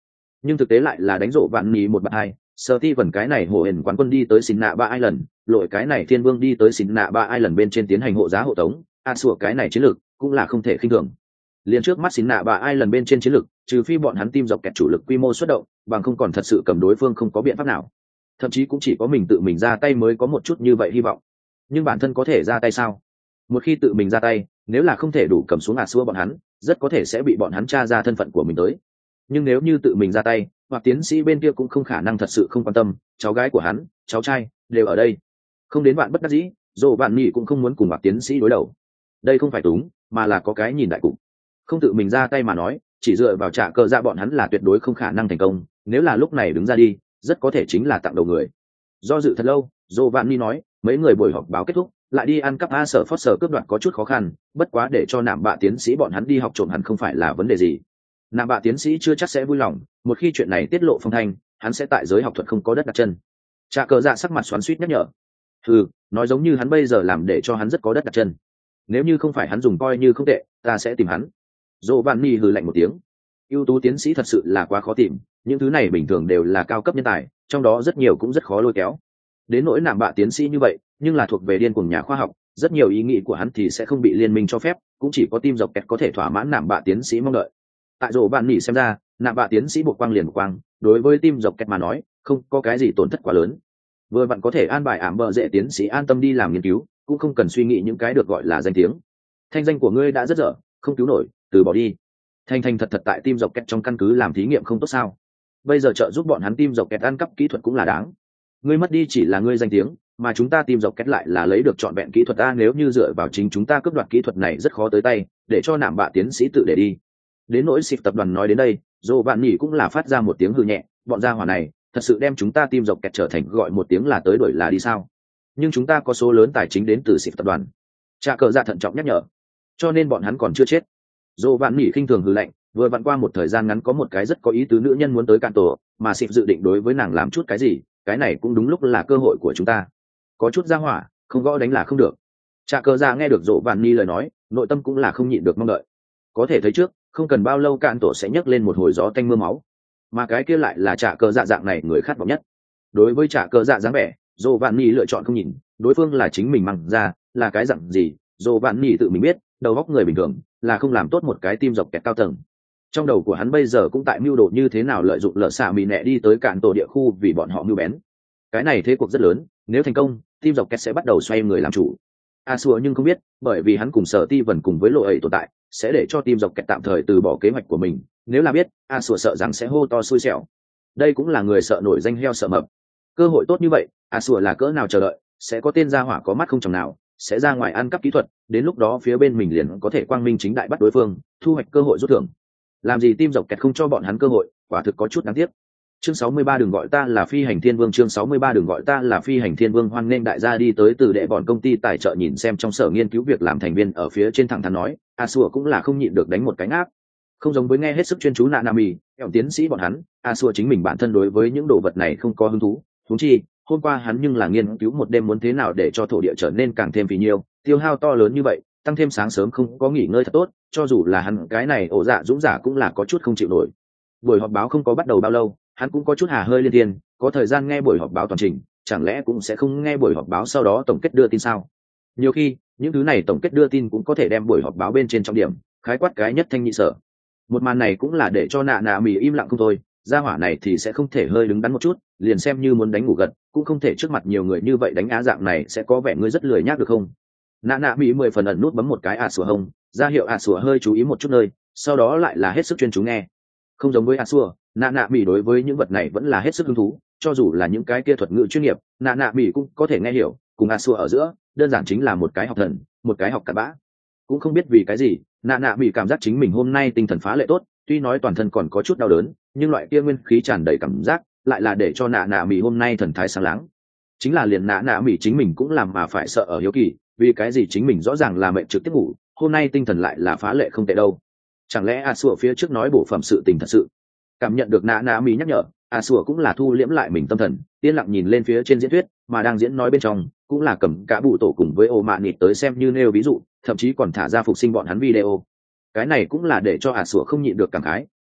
nhưng thực tế lại là đánh rộ vạn nhì một bạt hai. Sở Ti vần cái này hộ hình quán quân đi tới xin nạ ba Island, lội cái này thiên vương đi tới xin nạ ba Island bên trên tiến hành hộ giá hộ tống, a sủa cái này chiến lược cũng là không thể khinh thường. Liên trước mắt xin nạ ba Island bên trên chiến lược, trừ phi bọn hắn team dọc kẹt chủ lực quy mô xuất động, bằng không còn thật sự cầm đối phương không có biện pháp nào. Thậm chí cũng chỉ có mình tự mình ra tay mới có một chút như vậy hy vọng. Nhưng bản thân có thể ra tay sao? Một khi tự mình ra tay, nếu là không thể đủ cầm xuống a sủa bọn hắn, rất có thể sẽ bị bọn hắn tra ra thân phận của mình tới. Nhưng nếu như tự mình ra tay, hoặc tiến sĩ bên kia cũng không khả năng thật sự không quan tâm, cháu gái của hắn, cháu trai đều ở đây, không đến bạn bất đắc dĩ, dù bạn nhỉ cũng không muốn cùng hoặc tiến sĩ đối đầu. Đây không phải túng, mà là có cái nhìn đại cục. Không tự mình ra tay mà nói, chỉ dựa vào trả cờ dạ bọn hắn là tuyệt đối không khả năng thành công. Nếu là lúc này đứng ra đi, rất có thể chính là tặng đầu người. Do dự thật lâu, dù bạn nhỉ nói, mấy người buổi họp báo kết thúc, lại đi ăn cắp a sở phót sở cướp đoạt có chút khó khăn, bất quá để cho nạm bạ tiến sĩ bọn hắn đi học trộm hẳn không phải là vấn đề gì. Nạm bạ tiến sĩ chưa chắc sẽ vui lòng, một khi chuyện này tiết lộ phong thanh, hắn sẽ tại giới học thuật không có đất đặt chân. Trả cờ dạ sắc mặt xoắn xuýt nhắc nhở. Ừ, nói giống như hắn bây giờ làm để cho hắn rất có đất đặt chân. Nếu như không phải hắn dùng coi như không tệ, ta sẽ tìm hắn. Dỗ Vạn Nhi hừ lạnh một tiếng. Ưu tú tiến sĩ thật sự là quá khó tìm, những thứ này bình thường đều là cao cấp nhân tài, trong đó rất nhiều cũng rất khó lôi kéo. Đến nỗi nạm bạ tiến sĩ như vậy, nhưng là thuộc về điên cuồng nhà khoa học, rất nhiều ý nghĩ của hắn thì sẽ không bị liên minh cho phép, cũng chỉ có team dọc kẹt có thể thỏa mãn nạm bạ tiến sĩ mong đợi. Tại Dỗ Vạn Nhi xem ra, nạm bạ tiến sĩ một quang liền một quang, đối với team dọc kẹt mà nói, không có cái gì tổn thất quá lớn. Vừa vặn có thể an bài ảm bợ dễ tiến sĩ an tâm đi làm nghiên cứu, cũng không cần suy nghĩ những cái được gọi là danh tiếng. Thanh danh của ngươi đã rất dở, không cứu nổi, từ bỏ đi. Thanh Thanh thật thật tại team dọc kẹt trong căn cứ làm thí nghiệm không tốt sao? Bây giờ trợ giúp bọn hắn team dọc kẹt ăn cắp kỹ thuật cũng là đáng. Ngươi mất đi chỉ là ngươi danh tiếng, mà chúng ta team dọc kẹt lại là lấy được trọn vẹn kỹ thuật. Ta nếu như dựa vào chính chúng ta cướp đoạt kỹ thuật này rất khó tới tay, để cho nạm bạ tiến sĩ tự để đi. Đến nỗi xịp tập đoàn nói đến đây, Dỗ Vạn Nhỉ cũng là phát ra một tiếng hư nhẹ, bọn gia hỏa này thật sự đem chúng ta team dọc kẹt trở thành gọi một tiếng là tới đuổi là đi sao? Nhưng chúng ta có số lớn tài chính đến từ xịp tập đoàn. Trả cờ dạ thận trọng nhắc nhở, cho nên bọn hắn còn chưa chết. Dỗ Vạn Nhỉ khinh thường hừ lạnh, vừa vặn qua một thời gian ngắn có một cái rất có ý tứ nữ nhân muốn tới cạn tổ, mà xịp dự định đối với nàng làm chút cái gì, cái này cũng đúng lúc là cơ hội của chúng ta. Có chút gia hỏa, không gõ đánh là không được. Trả cờ dạ nghe được Dỗ Vạn Nhỉ lời nói, nội tâm cũng là không nhịn được mong đợi. Có thể thấy trước, không cần bao lâu cạn tổ sẽ nhấc lên một hồi gió tanh mưa máu, mà cái kia lại là trả cờ dạ dạng này người khát vọng nhất. Đối với trả cờ dạ dáng vẻ, Dỗ Vạn Nhỉ lựa chọn không nhìn, đối phương là chính mình mang ra, là cái dạng gì, Dỗ Vạn Nhỉ tự mình biết, đầu óc người bình thường là không làm tốt một cái team dọc kẹt cao tầng. Trong đầu của hắn bây giờ cũng tại mưu đồ như thế nào lợi dụng lở xạ mì nẹ đi tới cạn tổ địa khu vì bọn họ mưu bén. Cái này thế cuộc rất lớn, nếu thành công, team dọc kẹt sẽ bắt đầu xoay người làm chủ. A Sùa nhưng không biết, bởi vì hắn cùng Sở Ti vần cùng với lộ ấy tồn tại, sẽ để cho team dọc kẹt tạm thời từ bỏ kế hoạch của mình. Nếu là biết, A Sùa sợ rằng sẽ hô to xui xẻo. Đây cũng là người sợ nổi danh heo sợ mập. Cơ hội tốt như vậy, A Sùa là cỡ nào chờ đợi, sẽ có tên gia hỏa có mắt không chồng nào, sẽ ra ngoài ăn cắp kỹ thuật, đến lúc đó phía bên mình liền có thể quang minh chính đại bắt đối phương, thu hoạch cơ hội rút thưởng. Làm gì team dọc kẹt không cho bọn hắn cơ hội, quả thực có chút đáng tiếc. Chương sáu mươi ba đừng gọi ta là phi hành thiên vương. Chương sáu mươi ba đừng gọi ta là phi hành thiên vương. Hoan nghênh đại gia đi tới từ đệ bọn công ty tài trợ nhìn xem trong sở nghiên cứu việc làm thành viên ở phía trên thẳng thắn nói, A Sùa cũng là không nhịn được đánh một cái áp. Không giống với nghe hết sức chuyên chú nạ Nami, kẹo tiến sĩ bọn hắn, A Sùa chính mình bản thân đối với những đồ vật này không có hứng thú. Huống chi, hôm qua hắn nhưng là nghiên cứu một đêm muốn thế nào để cho thổ địa trở nên càng thêm phì nhiêu, tiêu hao to lớn như vậy, tăng thêm sáng sớm không có nghỉ ngơi thật tốt, cho dù là hắn cái này ổ dạ dũng giả cũng là có chút không chịu nổi. Buổi họp báo không có bắt đầu bao lâu, hắn cũng có chút hà hơi liên thiên, có thời gian nghe buổi họp báo toàn trình, chẳng lẽ cũng sẽ không nghe buổi họp báo sau đó tổng kết đưa tin sao? Nhiều khi, những thứ này tổng kết đưa tin cũng có thể đem buổi họp báo bên trên trọng điểm, khái quát cái nhất thanh nhị sở. Một màn này cũng là để cho nạ nạ mì im lặng không thôi, gia hỏa này thì sẽ không thể hơi đứng đắn một chút, liền xem như muốn đánh ngủ gật, cũng không thể trước mặt nhiều người như vậy đánh á dạng này sẽ có vẻ ngươi rất lười nhác được không? Nạ nạ mì mười phần ẩn nút bấm một cái à sủa hông, ra hiệu à sủa hơi chú ý một chút nơi, sau đó lại là hết sức chuyên chú nghe. Không giống với à sủa, nạ nạ mì đối với những vật này vẫn là hết sức hứng thú, cho dù là những cái kia thuật ngữ chuyên nghiệp, nạ nạ mì cũng có thể nghe hiểu, cùng à sủa ở giữa, đơn giản chính là một cái học thần, một cái học cặn bã. Cũng không biết vì cái gì, nạ nạ mì cảm giác chính mình hôm nay tinh thần phá lệ tốt, tuy nói toàn thân còn có chút đau đớn, nhưng loại kia nguyên khí tràn đầy cảm giác, lại là để cho nạ nạ mì hôm nay thần thái sáng láng. Chính là liền nạ nạ mì chính mình cũng làm mà phải sợ ở hiếu kỳ, vì cái gì chính mình rõ ràng là mệnh trực tiếp ngủ, hôm nay tinh thần lại là phá lệ không tệ đâu. Chẳng lẽ a sủa phía trước nói bổ phẩm sự tình thật sự? Cảm nhận được nạ nạ mì nhắc nhở, a sủa cũng là thu liễm lại mình tâm thần, yên lặng nhìn lên phía trên diễn thuyết mà đang diễn nói bên trong, cũng là cầm cả bụ tổ cùng với ô mạ nịt tới xem như nêu ví dụ, thậm chí còn thả ra phục sinh bọn hắn video. Cái này cũng là để cho a sủa không nhịn được cảm khái,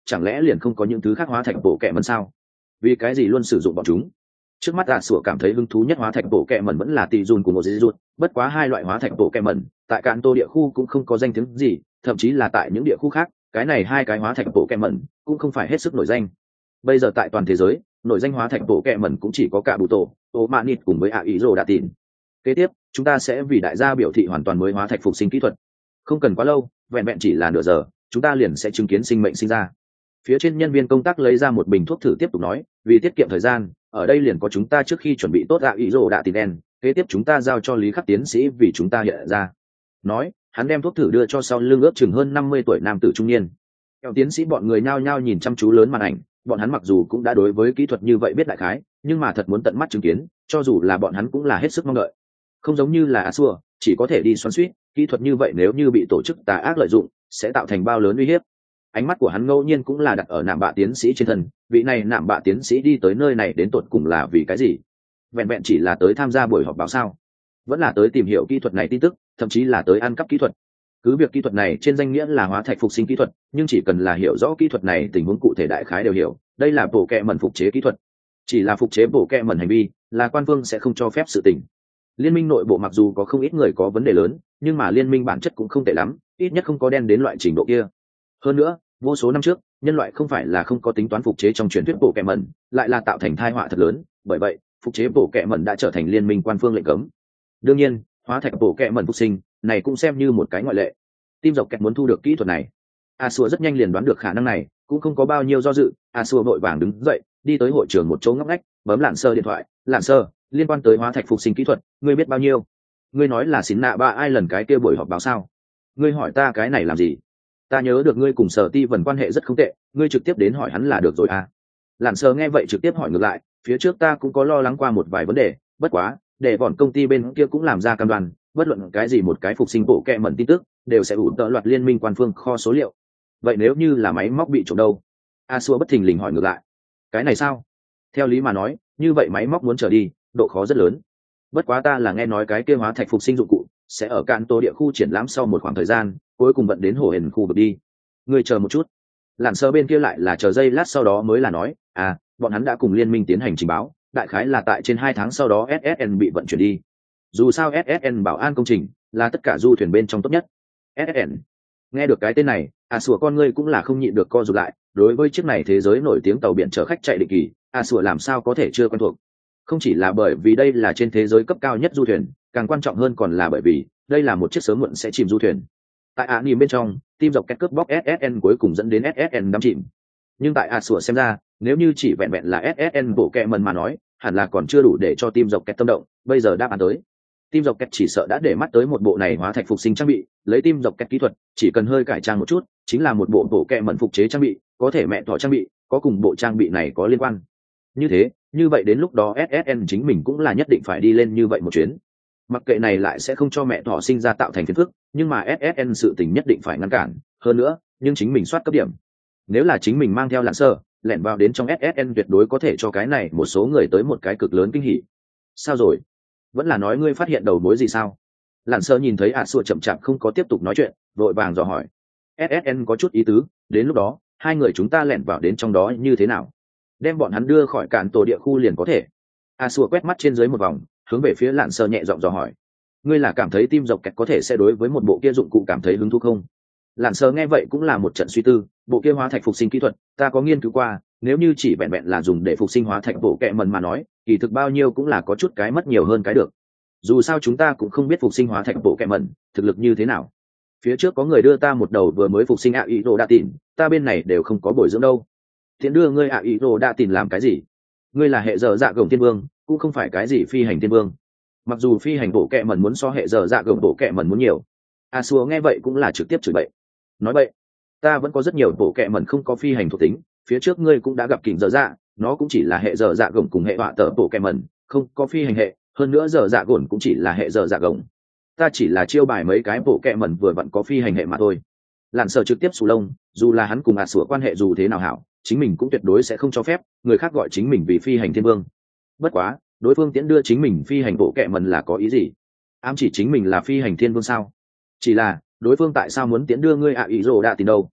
chẳng lẽ liền không có những thứ khác hóa thạch bộ kẹ mẩn sao? Vì cái gì luôn sử dụng bọn chúng? Trước mắt ạ sủa cảm thấy hứng thú nhất hóa thạch bộ kẹ mẩn vẫn là tỷ dùn của một dĩ ruột, bất quá hai loại hóa thạch bộ kẹ mẩn tại cạn tô địa khu cũng không có danh tiếng gì, thậm chí là tại những địa khu khác cái này hai cái hóa thạch bộ kẹ mẩn cũng không phải hết sức nổi danh. Bây giờ tại toàn thế giới nổi danh hóa thạch bộ kẹ mẩn cũng chỉ có cả bụ tổ ô mạ nịt cùng với ạ ý rồ đạ tìn. Kế tiếp chúng ta sẽ vì đại gia biểu thị hoàn toàn mới hóa thạch phục sinh kỹ thuật. Không cần quá lâu, vẹn vẹn chỉ là nửa giờ chúng ta liền sẽ chứng kiến sinh mệnh sinh ra. Phía trên nhân viên công tác lấy ra một bình thuốc thử tiếp tục nói, vì tiết kiệm thời gian ở đây liền có chúng ta trước khi chuẩn bị tốt ạ ý rồ đạ tìn đen, kế tiếp chúng ta giao cho lý khắc tiến sĩ vì chúng ta hiện ra. Nói hắn đem thuốc thử đưa cho sau lưng ước chừng hơn năm mươi tuổi nam tử trung niên. Theo tiến sĩ bọn người nhao nhao nhìn chăm chú lớn màn ảnh, bọn hắn mặc dù cũng đã đối với kỹ thuật như vậy biết đại khái, nhưng mà thật muốn tận mắt chứng kiến, cho dù là bọn hắn cũng là hết sức mong đợi. Không giống như là Asua, chỉ có thể đi xoắn xuýt, kỹ thuật như vậy nếu như bị tổ chức tà ác lợi dụng, sẽ tạo thành bao lớn uy hiếp. Ánh mắt của hắn ngẫu nhiên cũng là đặt ở nạm bạ tiến sĩ trên thân, vị này nạm bạ tiến sĩ đi tới nơi này đến tột cùng là vì cái gì? Vẹn vẹn chỉ là tới tham gia buổi họp báo sao? Vẫn là tới tìm hiểu kỹ thuật này tin tức, thậm chí là tới ăn cắp kỹ thuật. Cứ việc kỹ thuật này trên danh nghĩa là hóa thạch phục sinh kỹ thuật, nhưng chỉ cần là hiểu rõ kỹ thuật này tình huống cụ thể đại khái đều hiểu, đây là bộ kệ mẩn phục chế kỹ thuật. Chỉ là phục chế bộ kệ mẩn hành vi, là quan vương sẽ không cho phép sự tình. Liên minh nội bộ mặc dù có không ít người có vấn đề lớn, nhưng mà liên minh bản chất cũng không tệ lắm, ít nhất không có đen đến loại trình độ kia. Hơn nữa, vô số năm trước, nhân loại không phải là không có tính toán phục chế trong truyền thuyết bộ kệ mẩn, lại là tạo thành tai họa thật lớn, bởi vậy, phục chế bộ kệ mẩn đã trở thành liên minh quan phương lệnh cấm. Đương nhiên, hóa thạch bộ kệ mẩn phục sinh, này cũng xem như một cái ngoại lệ. Tim dọc kẹt muốn thu được kỹ thuật này. Asua rất nhanh liền đoán được khả năng này, cũng không có bao nhiêu do dự, Asua vội vàng đứng dậy, đi tới hội trường một chỗ ngóc ngách, bấm lạn sơ điện thoại, "Lạn sơ, liên quan tới hóa thạch phục sinh kỹ thuật, ngươi biết bao nhiêu?" "Ngươi nói là xín nạ ba ai lần cái kia buổi họp báo sao? Ngươi hỏi ta cái này làm gì? Ta nhớ được ngươi cùng Sở Ti Vân quan hệ rất không tệ, ngươi trực tiếp đến hỏi hắn là được rồi à?" Lạn sơ nghe vậy trực tiếp hỏi ngược lại, "Phía trước ta cũng có lo lắng qua một vài vấn đề, bất quá, để bọn công ty bên kia cũng làm ra cam đoan, bất luận cái gì một cái phục sinh bộ kệ mẩn tin tức đều sẽ ủ tợ loạt liên minh quan phương kho số liệu. Vậy nếu như là máy móc bị trộm đâu?" Asua bất thình lình hỏi ngược lại. "Cái này sao? Theo lý mà nói, như vậy máy móc muốn trở đi, độ khó rất lớn. Bất quá ta là nghe nói cái kia hóa thạch phục sinh dụng cụ sẽ ở cạn tô địa khu triển lãm sau một khoảng thời gian, cuối cùng vận đến hồ hển khu vực đi. Ngươi chờ một chút." Lạn sơ bên kia lại là chờ giây lát sau đó mới là nói, "À, bọn hắn đã cùng liên minh tiến hành trình báo, đại khái là tại trên hai tháng sau đó ét ét en bị vận chuyển đi. Dù sao ét ét en bảo an công trình là tất cả du thuyền bên trong tốt nhất." ét ét en. Nghe được cái tên này, à sủa con ngươi cũng là không nhịn được co rụt lại, đối với chiếc này thế giới nổi tiếng tàu biển chở khách chạy định kỳ, à sủa làm sao có thể chưa quen thuộc. Không chỉ là bởi vì đây là trên thế giới cấp cao nhất du thuyền, càng quan trọng hơn còn là bởi vì đây là một chiếc sớm muộn sẽ chìm du thuyền. Tại ạ nỉm bên trong, team dọc kẹt cướp bóc ét ét en cuối cùng dẫn đến ét ét en đắm chìm. Nhưng tại à sủa xem ra, nếu như chỉ vẹn vẹn là ét ét en bộ kẹ mần mà nói, hẳn là còn chưa đủ để cho team dọc kẹt tâm động, bây giờ đáp án tới. Team dọc kẹt chỉ sợ đã để mắt tới một bộ này hóa thạch phục sinh trang bị, lấy team dọc kẹt kỹ thuật, chỉ cần hơi cải trang một chút, chính là một bộ bộ kẹ mẩn phục chế trang bị, có thể mẹ thỏ trang bị, có cùng bộ trang bị này có liên quan. Như thế, như vậy đến lúc đó ét ét en chính mình cũng là nhất định phải đi lên như vậy một chuyến. Mặc kệ này lại sẽ không cho mẹ thỏ sinh ra tạo thành phiền phức, nhưng mà ét ét en sự tình nhất định phải ngăn cản, hơn nữa, nhưng chính mình soát cấp điểm. Nếu là chính mình mang theo lặn sơ, lẻn vào đến trong ét ét en tuyệt đối có thể cho cái này một số người tới một cái cực lớn kinh hỉ. Sao rồi? Vẫn là nói ngươi phát hiện đầu mối gì sao? Lặn sơ nhìn thấy ạ sủa chậm chạp không có tiếp tục nói chuyện, vội vàng dò hỏi. ét ét en có chút ý tứ, đến lúc đó, hai người chúng ta lẻn vào đến trong đó như thế nào? Đem bọn hắn đưa khỏi cạn tổ địa khu liền có thể. A Sủa quét mắt trên dưới một vòng, hướng về phía Lạn Sơ nhẹ giọng dò hỏi. Ngươi là cảm thấy tim dọc kẹt có thể sẽ đối với một bộ kia dụng cụ cảm thấy hứng thú không? Lạn Sơ nghe vậy cũng là một trận suy tư, bộ kia hóa thạch phục sinh kỹ thuật, ta có nghiên cứu qua, nếu như chỉ vẹn vẹn là dùng để phục sinh hóa thạch bộ kẹ mần mà nói, kỳ thực bao nhiêu cũng là có chút cái mất nhiều hơn cái được. Dù sao chúng ta cũng không biết phục sinh hóa thạch bộ kẹ mần thực lực như thế nào. Phía trước có người đưa ta một đầu vừa mới phục sinh ạ ý đồ đa tịn, ta bên này đều không có bồi dưỡng đâu. Thiện đưa ngươi ạ ý đồ đa tịn làm cái gì? Ngươi là hệ giờ dạ gồng thiên vương, cũng không phải cái gì phi hành thiên vương. Mặc dù phi hành bộ kẹ mẩn muốn so hệ giờ dạ gồng bộ kẹ mẩn muốn nhiều. A Sủa nghe vậy cũng là trực tiếp chửi bậy. Nói bậy, ta vẫn có rất nhiều bộ kẹ mẩn không có phi hành thuộc tính, phía trước ngươi cũng đã gặp kình giờ dạ, nó cũng chỉ là hệ giờ dạ gồng cùng hệ họa tờ bộ kẹ mẩn, không có phi hành hệ, hơn nữa giờ dạ gồn cũng chỉ là hệ giờ dạ gồng. Ta chỉ là chiêu bài mấy cái bộ kẹ mẩn vừa vặn có phi hành hệ mà thôi. Lặn Sơ trực tiếp sù lông, dù là hắn cùng A Sủa quan hệ dù thế nào hảo, chính mình cũng tuyệt đối sẽ không cho phép người khác gọi chính mình vì phi hành thiên vương. Bất quá, đối phương tiễn đưa chính mình phi hành bộ kệ mần là có ý gì? Ám chỉ chính mình là phi hành thiên vương sao? Chỉ là đối phương tại sao muốn tiễn đưa ngươi ạ ý rồ đa tin đâu?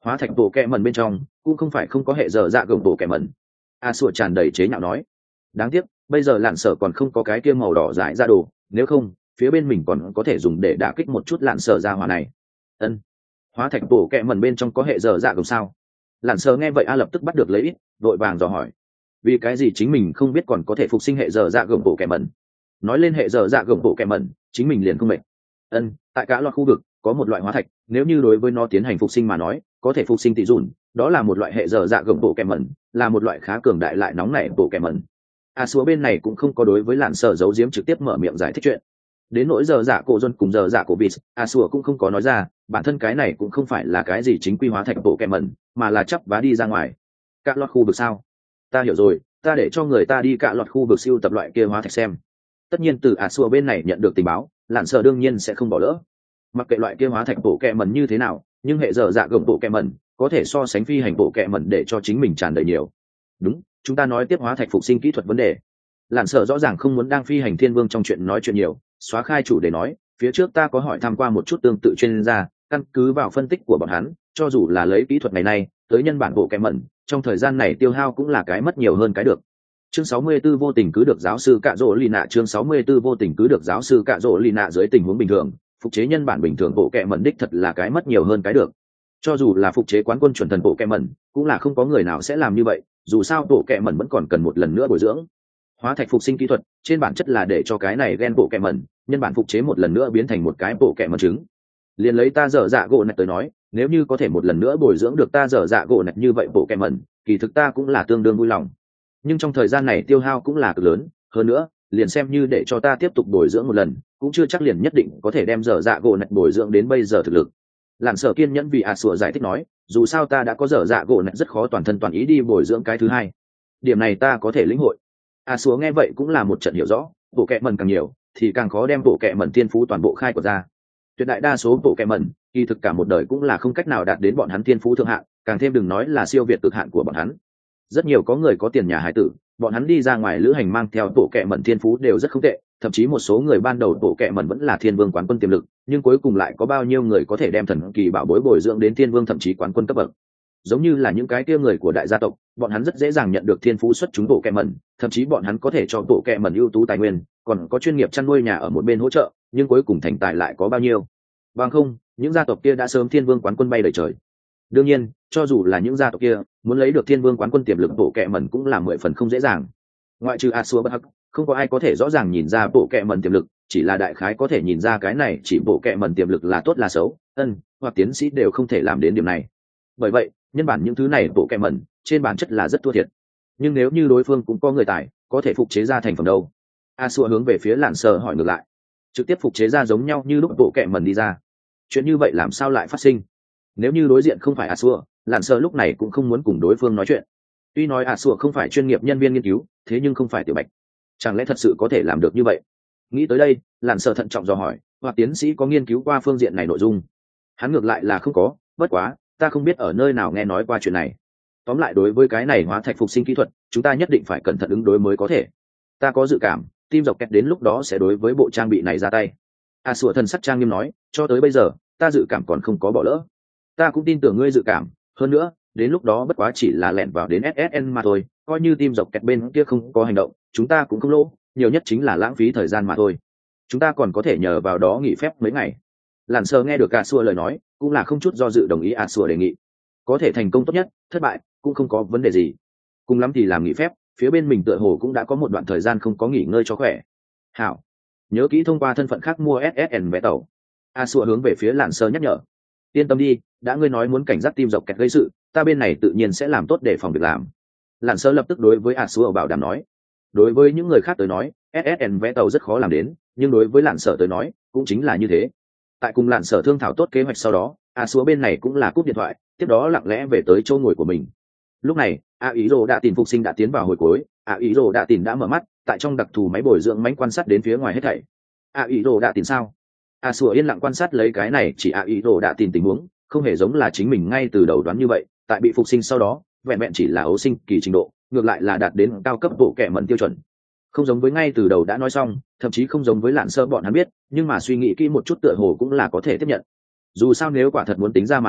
hóa thạch bộ kẹ mẩn bên trong cũng không phải không có hệ dở dạ gồng bộ kẹ mẩn. A sủa tràn đầy chế nhạo nói, đáng tiếc bây giờ lạn sở còn không có cái kia màu đỏ dại ra đồ, nếu không phía bên mình còn có thể dùng để đả kích một chút lạn sở ra hỏa này. Ân, hóa thạch bộ kẹ mẩn bên trong có hệ dở dạ gồng sao? Lạn sở nghe vậy A lập tức bắt được lấy ít, vội vàng dò hỏi, vì cái gì chính mình không biết còn có thể phục sinh hệ dở dạ gồng bộ kẹ mẩn. Nói lên hệ dở dạ gồng bộ kẹ mẩn, chính mình liền không mệt. Ân, tại cả loạt khu vực có một loại hóa thạch, nếu như đối với nó tiến hành phục sinh mà nói có thể phục sinh tỷ dùn, đó là một loại hệ dở dạ gồng bộ kẹ mẩn, là một loại khá cường đại lại nóng nảy bộ kẹ mẩn. A xúa bên này cũng không có đối với lạn sở giấu giếm trực tiếp mở miệng giải thích chuyện. Đến nỗi giờ dạ cổ dân cùng giờ dạ cổ vịt, A xúa cũng không có nói ra, bản thân cái này cũng không phải là cái gì chính quy hóa thạch bộ kẹ mẩn, mà là chấp vá đi ra ngoài. Cả loạt khu vực sao? Ta hiểu rồi, ta để cho người ta đi cả loạt khu vực siêu tập loại kia hóa thạch xem. Tất nhiên từ A xúa bên này nhận được tình báo, lạn sở đương nhiên sẽ không bỏ lỡ. Mặc kệ loại kia hóa thạch bộ kẹ mẩn như thế nào, nhưng hệ dở dạ gồng bộ kẹ mẩn có thể so sánh phi hành bộ kẹ mẩn để cho chính mình tràn đầy nhiều. Đúng, chúng ta nói tiếp hóa thạch phục sinh kỹ thuật vấn đề. Lạn sở rõ ràng không muốn đang phi hành thiên vương trong chuyện nói chuyện nhiều, xóa khai chủ để nói, phía trước ta có hỏi tham qua một chút tương tự chuyên gia, căn cứ vào phân tích của bọn hắn, cho dù là lấy kỹ thuật ngày nay tới nhân bản bộ kẹ mẩn, trong thời gian này tiêu hao cũng là cái mất nhiều hơn cái được. Chương sáu mươi 64 vô tình cứ được giáo sư Cạ Dỗ Lì Nạ chương sáu mươi 64 vô tình cứ được giáo sư Cạ Dỗ Lì Nạ dưới tình huống bình thường, phục chế nhân bản bình thường bộ kẹ mẩn đích thật là cái mất nhiều hơn cái được. Cho dù là phục chế quán quân chuẩn thần bộ kẹ mẩn, cũng là không có người nào sẽ làm như vậy, dù sao bộ kẹ mẩn vẫn còn cần một lần nữa bồi dưỡng. Hóa thạch phục sinh kỹ thuật trên bản chất là để cho cái này gen bộ kẹ mẩn nhân bản phục chế một lần nữa biến thành một cái bộ kẹ mẩn trứng. Liền lấy ta dở dạ gỗ nạch tới nói, nếu như có thể một lần nữa bồi dưỡng được ta dở dạ gỗ nạch như vậy bộ kẹ mẩn, kỳ thực ta cũng là tương đương vui lòng. Nhưng trong thời gian này tiêu hao cũng là cực lớn, hơn nữa liền xem như để cho ta tiếp tục bồi dưỡng một lần cũng chưa chắc liền nhất định có thể đem dở dạ gỗ nạch bồi dưỡng đến bây giờ thực lực. Lạn sở kiên nhẫn vì A sủa giải thích nói, dù sao ta đã có dở dạ gỗ nạch rất khó toàn thân toàn ý đi bồi dưỡng cái thứ hai, điểm này ta có thể lĩnh hội. A sủa nghe vậy cũng là một trận hiểu rõ, bộ kẹ mẩn càng nhiều thì càng khó đem bộ kẹ mẩn thiên phú toàn bộ khai của ra. Tuyệt đại đa số bộ kẹ mẩn kỳ thực cả một đời cũng là không cách nào đạt đến bọn hắn thiên phú thượng hạn, càng thêm đừng nói là siêu việt cực hạn của bọn hắn. Rất nhiều có người có tiền nhà hải tử, bọn hắn đi ra ngoài lữ hành mang theo bộ kẹ mẩn thiên phú đều rất không tệ, thậm chí một số người ban đầu bộ kẹ mẩn vẫn là thiên vương quán quân tiềm lực, nhưng cuối cùng lại có bao nhiêu người có thể đem thần kỳ bảo bối bồi dưỡng đến thiên vương thậm chí quán quân cấp bậc. Giống như là những cái kia người của đại gia tộc, bọn hắn rất dễ dàng nhận được thiên phú xuất chúng bộ kẹ mẩn, thậm chí bọn hắn có thể cho bộ kẹ mẩn ưu tú tài nguyên, còn có chuyên nghiệp chăn nuôi nhà ở một bên hỗ trợ, nhưng cuối cùng thành tài lại có bao nhiêu? Bằng không, những gia tộc kia đã sớm thiên vương quán quân bay đầy trời. Đương nhiên, cho dù là những gia tộc kia muốn lấy được thiên vương quán quân tiềm lực bộ kẹ mẩn cũng là mười phần không dễ dàng. Ngoại trừ A xúa bất hắc, không có ai có thể rõ ràng nhìn ra bộ kẹ mẩn tiềm lực, chỉ là đại khái có thể nhìn ra cái này chỉ bộ kẹ mẩn tiềm lực là tốt là xấu, ân, hoặc tiến sĩ đều không thể làm đến điểm này. Bởi vậy, nhân bản những thứ này bộ kẹ mẩn trên bản chất là rất thua thiệt. Nhưng nếu như đối phương cũng có người tài, có thể phục chế ra thành phẩm đâu? A xúa hướng về phía Lạn Sở hỏi ngược lại. Trực tiếp phục chế ra giống nhau như lúc bộ kẹ mẩn đi ra. Chuyện như vậy làm sao lại phát sinh? Nếu như đối diện không phải A xúa, Lạn Sở lúc này cũng không muốn cùng đối phương nói chuyện. Tuy nói A xúa không phải chuyên nghiệp nhân viên nghiên cứu, thế nhưng không phải tiểu bạch, chẳng lẽ thật sự có thể làm được như vậy? Nghĩ tới đây, Lạn Sở thận trọng dò hỏi, hoặc tiến sĩ có nghiên cứu qua phương diện này nội dung? Hắn ngược lại là không có, bất quá ta không biết ở nơi nào nghe nói qua chuyện này. Tóm lại đối với cái này hóa thạch phục sinh kỹ thuật, chúng ta nhất định phải cẩn thận ứng đối mới có thể. Ta có dự cảm, team dọc kẹt đến lúc đó sẽ đối với bộ trang bị này ra tay. A xúa thần sắc trang nghiêm nói, cho tới bây giờ ta dự cảm còn không có bỏ lỡ. Ta cũng tin tưởng ngươi dự cảm, hơn nữa đến lúc đó bất quá chỉ là lẻn vào đến ét ét en mà thôi, coi như team dọc kẹt bên kia không có hành động, chúng ta cũng không lỗ, nhiều nhất chính là lãng phí thời gian mà thôi. Chúng ta còn có thể nhờ vào đó nghỉ phép mấy ngày. Lạn Sở nghe được A xúa lời nói, cũng là không chút do dự đồng ý A xúa đề nghị. Có thể thành công tốt nhất, thất bại cũng không có vấn đề gì. Cùng lắm thì làm nghỉ phép, phía bên mình tựa hồ cũng đã có một đoạn thời gian không có nghỉ ngơi cho khỏe. Hảo, nhớ kỹ thông qua thân phận khác mua ét ét en vé tàu. A xúa hướng về phía Lạn Sở nhắc nhở. Yên tâm đi, đã ngươi nói muốn cảnh giác team dọc kẹt gây sự, ta bên này tự nhiên sẽ làm tốt để phòng việc làm. Lạn Sở lập tức đối với A xúa bảo đảm nói. Đối với những người khác tới nói, ét ét en vé tàu rất khó làm đến, nhưng đối với Lạn Sở tới nói cũng chính là như thế. Tại cùng Lạn Sở thương thảo tốt kế hoạch sau đó, A xúa bên này cũng là cúp điện thoại, tiếp đó lặng lẽ về tới chỗ ngồi của mình. Lúc này, A ý rồ đã tìm phục sinh đã tiến vào hồi cuối, A ý rồ đã tìm đã mở mắt, tại trong đặc thù máy bồi dưỡng máy quan sát đến phía ngoài hết thảy. A ý rồ đã tìm sao? A xúa yên lặng quan sát lấy cái này chỉ A ý rồ đã tìm tình huống, không hề giống là chính mình ngay từ đầu đoán như vậy, tại bị phục sinh sau đó, vẹn vẹn chỉ là ấu sinh kỳ trình độ, ngược lại là đạt đến cao cấp bộ kệ mẩn tiêu chuẩn. Không giống với ngay từ đầu đã nói xong, thậm chí không giống với Lạn Sở bọn hắn biết, nhưng mà suy nghĩ kỹ một chút tựa hồ cũng là có thể tiếp nhận. Dù sao nếu quả thật muốn tính ra mà nói,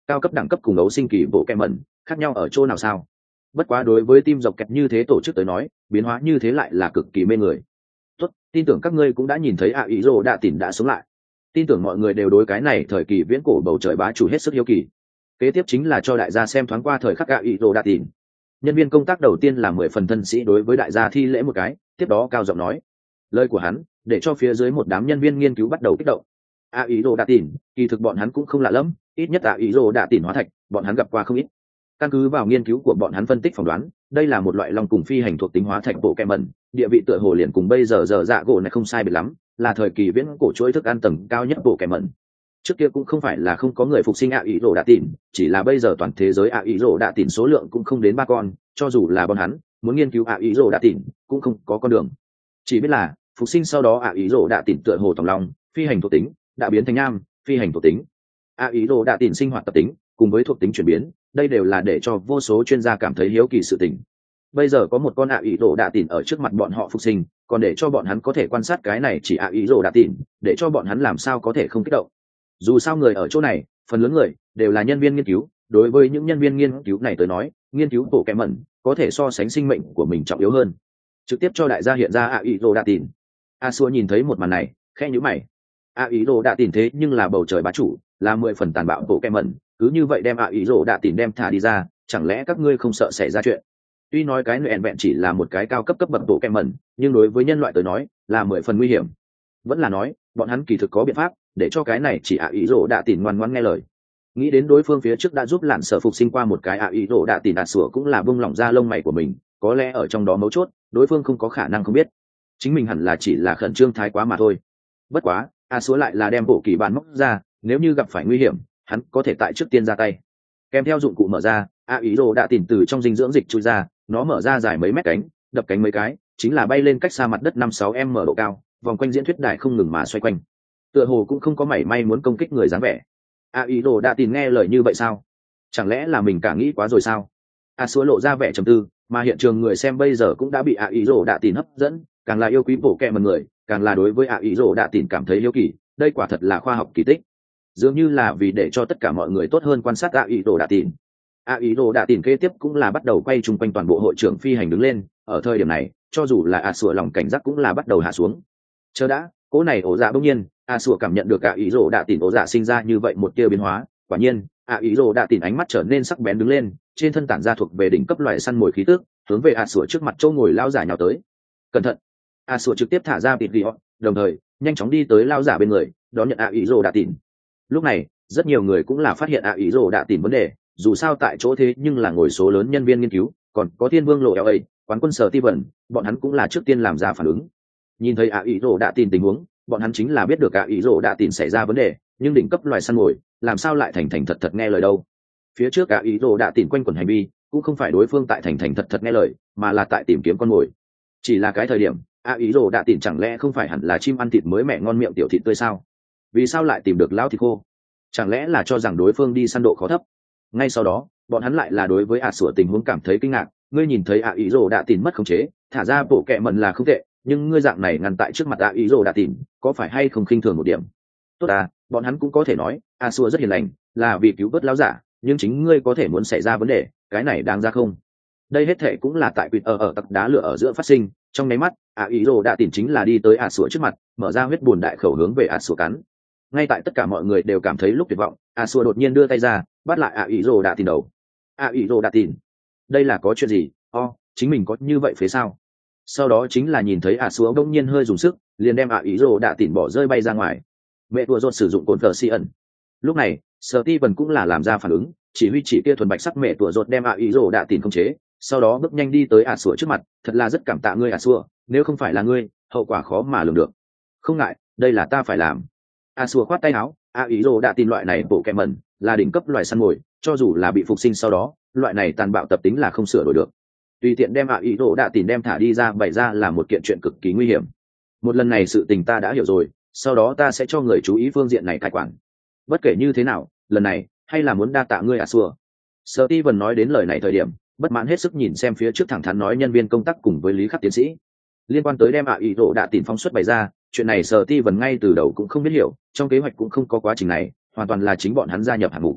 cao cấp đẳng cấp cùng ấu sinh kỳ bộ kẹ mẩn khác nhau ở chỗ nào sao? Bất quá đối với team dọc kẹt như thế tổ chức tới nói, biến hóa như thế lại là cực kỳ mê người. Tốt, tin tưởng các ngươi cũng đã nhìn thấy ạ ý rồ đạ tỉn đã sống lại. Tin tưởng mọi người đều đối cái này thời kỳ viễn cổ bầu trời bá chủ hết sức hiếu kỳ. Kế tiếp chính là cho đại gia xem thoáng qua thời khắc ạ ý rồ đạ tỉn. Nhân viên công tác đầu tiên là mười phần thân sĩ đối với đại gia thi lễ một cái, tiếp đó cao giọng nói lời của hắn để cho phía dưới một đám nhân viên nghiên cứu bắt đầu kích động. ạ ý rồ đạ tỉn, kỳ thực bọn hắn cũng không lạ lắm, ít nhất ạ ý rồ đạ tỉn hóa thạch bọn hắn gặp qua không ít. Căn cứ vào nghiên cứu của bọn hắn phân tích phỏng đoán, đây là một loại long cùng phi hành thuộc tính hóa thạch bộ kẹ mẩn, địa vị tựa hồ liền cùng bây giờ giờ dạ gỗ này không sai biệt lắm, là thời kỳ viễn cổ chuỗi thức ăn tầng cao nhất bộ kẹ mẩn. Trước kia cũng không phải là không có người phục sinh ạ ý rồ đạ tỉn, chỉ là bây giờ toàn thế giới ạ ý rồ đạ tỉn số lượng cũng không đến ba con, cho dù là bọn hắn muốn nghiên cứu ạ ý rồ đạ tỉn cũng không có con đường. Chỉ biết là phục sinh sau đó ạ ý rồ đạ tỉn tựa hồ tòng long, phi hành thuộc tính đã biến thành nham, phi hành thuộc tính. ạ ý rồ đạ tỉn sinh hoạt tập tính cùng với thuộc tính chuyển biến, đây đều là để cho vô số chuyên gia cảm thấy hiếu kỳ sự tình. Bây giờ có một con ạ ý rồ đạ tỉn ở trước mặt bọn họ phục sinh, còn để cho bọn hắn có thể quan sát cái này chỉ ạ ý rồ đạ tỉn, để cho bọn hắn làm sao có thể không kích động. Dù sao người ở chỗ này phần lớn người đều là nhân viên nghiên cứu, đối với những nhân viên nghiên cứu này tới nói, nghiên cứu bộ kẹ mẩn có thể so sánh sinh mệnh của mình trọng yếu hơn. Trực tiếp cho đại gia hiện ra ạ ý rồ đạ tỉn. A Xua nhìn thấy một màn này khẽ nhíu mày. ạ ý rồ đạ tỉn thế nhưng là bầu trời bá chủ, là mười phần tàn bạo bộ kẹ mẩn, cứ như vậy đem ạ ý rồ đạ tỉn đem thả đi ra, chẳng lẽ các ngươi không sợ xảy ra chuyện? Tuy nói cái nuyện vẹn chỉ là một cái cao cấp cấp bậc bộ kẹ mẩn, nhưng đối với nhân loại tới nói là mười phần nguy hiểm. Vẫn là nói bọn hắn kỳ thực có biện pháp để cho cái này chỉ ạ ý rồ đạ tỉn ngoan ngoãn nghe lời. Nghĩ đến đối phương phía trước đã giúp lạn sở phục sinh qua một cái ạ ý rồ đạ tỉn, A Xua cũng là bung lỏng ra lông mày của mình, có lẽ ở trong đó mấu chốt đối phương không có khả năng không biết, chính mình hẳn là chỉ là khẩn trương thái quá mà thôi. Bất quá A Xua lại là đem bộ kỳ bản móc ra, nếu như gặp phải nguy hiểm hắn có thể tại trước tiên ra tay. Kèm theo dụng cụ mở ra, ạ ý rồ đã tìm từ trong dinh dưỡng dịch chui ra, nó mở ra dài mấy mét cánh, đập cánh mấy cái chính là bay lên cách xa mặt đất năm sáu m độ cao, vòng quanh diễn thuyết đài không ngừng mà xoay quanh, tựa hồ cũng không có mảy may muốn công kích người dáng vẻ. ạ ý rồ đã tìm nghe lời như vậy sao? Chẳng lẽ là mình cả nghĩ quá rồi sao? A Xua lộ ra vẻ trầm tư, mà hiện trường người xem bây giờ cũng đã bị ạ ý rồ đã tìm hấp dẫn, càng là yêu quý bộ kẹ mẩn người càng là đối với ạ ý rồ đã tìm cảm thấy yêu kỳ. Đây quả thật là khoa học kỳ tích, dường như là vì để cho tất cả mọi người tốt hơn quan sát ạ ý rồ đã tìm. ạ ý rồ đã tìm kế tiếp cũng là bắt đầu quay chung quanh toàn bộ hội trưởng phi hành đứng lên. Ở thời điểm này cho dù là A Xua lòng cảnh giác cũng là bắt đầu hạ xuống. Chờ đã, cỗ này ổ dạ bỗng nhiên A Xua cảm nhận được ạ ý rồ đã tìm ổ dạ sinh ra như vậy một tia biến hóa. Quả nhiên ạ ý rồ đã tìm ánh mắt trở nên sắc bén đứng lên, trên thân tản ra thuộc về đỉnh cấp loài săn mồi khí tức, hướng về A Xua trước mặt châu ngồi lao giả nhào tới. Cẩn thận! A Xua trực tiếp thả ra bịt ghi họ, đồng thời nhanh chóng đi tới lao giả bên người đón nhận ạ ý rồ đã tìm. Lúc này rất nhiều người cũng là phát hiện ạ ý rồ đã tìm vấn đề, dù sao tại chỗ thế nhưng là ngồi số lớn nhân viên nghiên cứu, còn có thiên vương lộ eo ấy quán quân sở ti vần, bọn hắn cũng là trước tiên làm ra phản ứng. Nhìn thấy ạ ý rồ đã tìm tình huống, bọn hắn chính là biết được ạ ý rồ đã tìm xảy ra vấn đề, nhưng đỉnh cấp loài săn mồi làm sao lại thành thành thật thật nghe lời đâu. Phía trước ạ ý rồ đã tìm quanh quẩn hành vi cũng không phải đối phương tại thành thành thật thật nghe lời, mà là tại tìm kiếm con mồi. Chỉ là cái thời điểm ạ ý rồ đã tìm chẳng lẽ không phải hẳn là chim ăn thịt mới mẹ ngon miệng tiểu thịt tươi sao? Vì sao lại tìm được lão thịt khô? Chẳng lẽ là cho rằng đối phương đi săn độ khó thấp? Ngay sau đó bọn hắn lại là đối với ạ sủa tình huống cảm thấy kinh ngạc. Ngươi nhìn thấy ạ ý rồ đã tìm mất khống chế, thả ra bộ kẹ mẩn là không tệ, nhưng ngươi dạng này ngăn tại trước mặt ạ ý rồ đã tìm, có phải hay không khinh thường một điểm? Tốt à, bọn hắn cũng có thể nói ạ sủa rất hiền lành, là vì cứu vớt lão giả, nhưng chính ngươi có thể muốn xảy ra vấn đề, cái này đáng ra không? Đây hết thệ cũng là tại quỵt ở ở tặc đá lửa ở giữa phát sinh. Trong nháy mắt ạ ý rồ đã tìm chính là đi tới ạ sủa trước mặt, mở ra huyết bùn đại khẩu hướng về ạ sủa cắn. Ngay tại tất cả mọi người đều cảm thấy lúc tuyệt vọng, ạ sủa đột nhiên đưa tay ra bắt lại ạ ý rồ đã tìm đầu. ạ ý rồ đã tìm, đây là có chuyện gì? O, chính mình có như vậy phía sao? Sau đó chính là nhìn thấy ạ sủa đông nhiên hơi dùng sức, liền đem ạ ý rồ đã tìm bỏ rơi bay ra ngoài. Mẹ tua rột sử dụng cồn cờ si ẩn. Lúc này Steven cũng là làm ra phản ứng, chỉ huy chỉ kia thuần bạch sắc mẹ tua rột đem ạ ý rồ đã tìm khống chế, sau đó bước nhanh đi tới ạ sủa trước mặt. Thật là rất cảm tạ ngươi ạ sủa, nếu không phải là ngươi hậu quả khó mà lường được. Không ngại, đây là ta phải làm. ạ sủa khoát tay áo, ạ ý rồ đã tìm loại này bộ kẹ mẩn là đỉnh cấp loài săn mồi, cho dù là bị phục sinh sau đó loại này tàn bạo tập tính là không sửa đổi được. Tùy tiện đem ạ ý rồ đã tìm đem thả đi ra bày ra là một kiện chuyện cực kỳ nguy hiểm. Một lần này sự tình ta đã hiểu rồi, sau đó ta sẽ cho người chú ý phương diện này cai quản. Bất kể như thế nào, lần này hay là muốn đa tạ ngươi ạ sủa. Steven nói đến lời này thời điểm bất mãn hết sức nhìn xem phía trước thẳng thắn nói nhân viên công tác cùng với lý khắc tiến sĩ liên quan tới đem ạ ý rồ đã tìm phóng xuất bày ra chuyện này. Steven ngay từ đầu cũng không biết hiểu, trong kế hoạch cũng không có quá trình này, hoàn toàn là chính bọn hắn gia nhập hạng mục.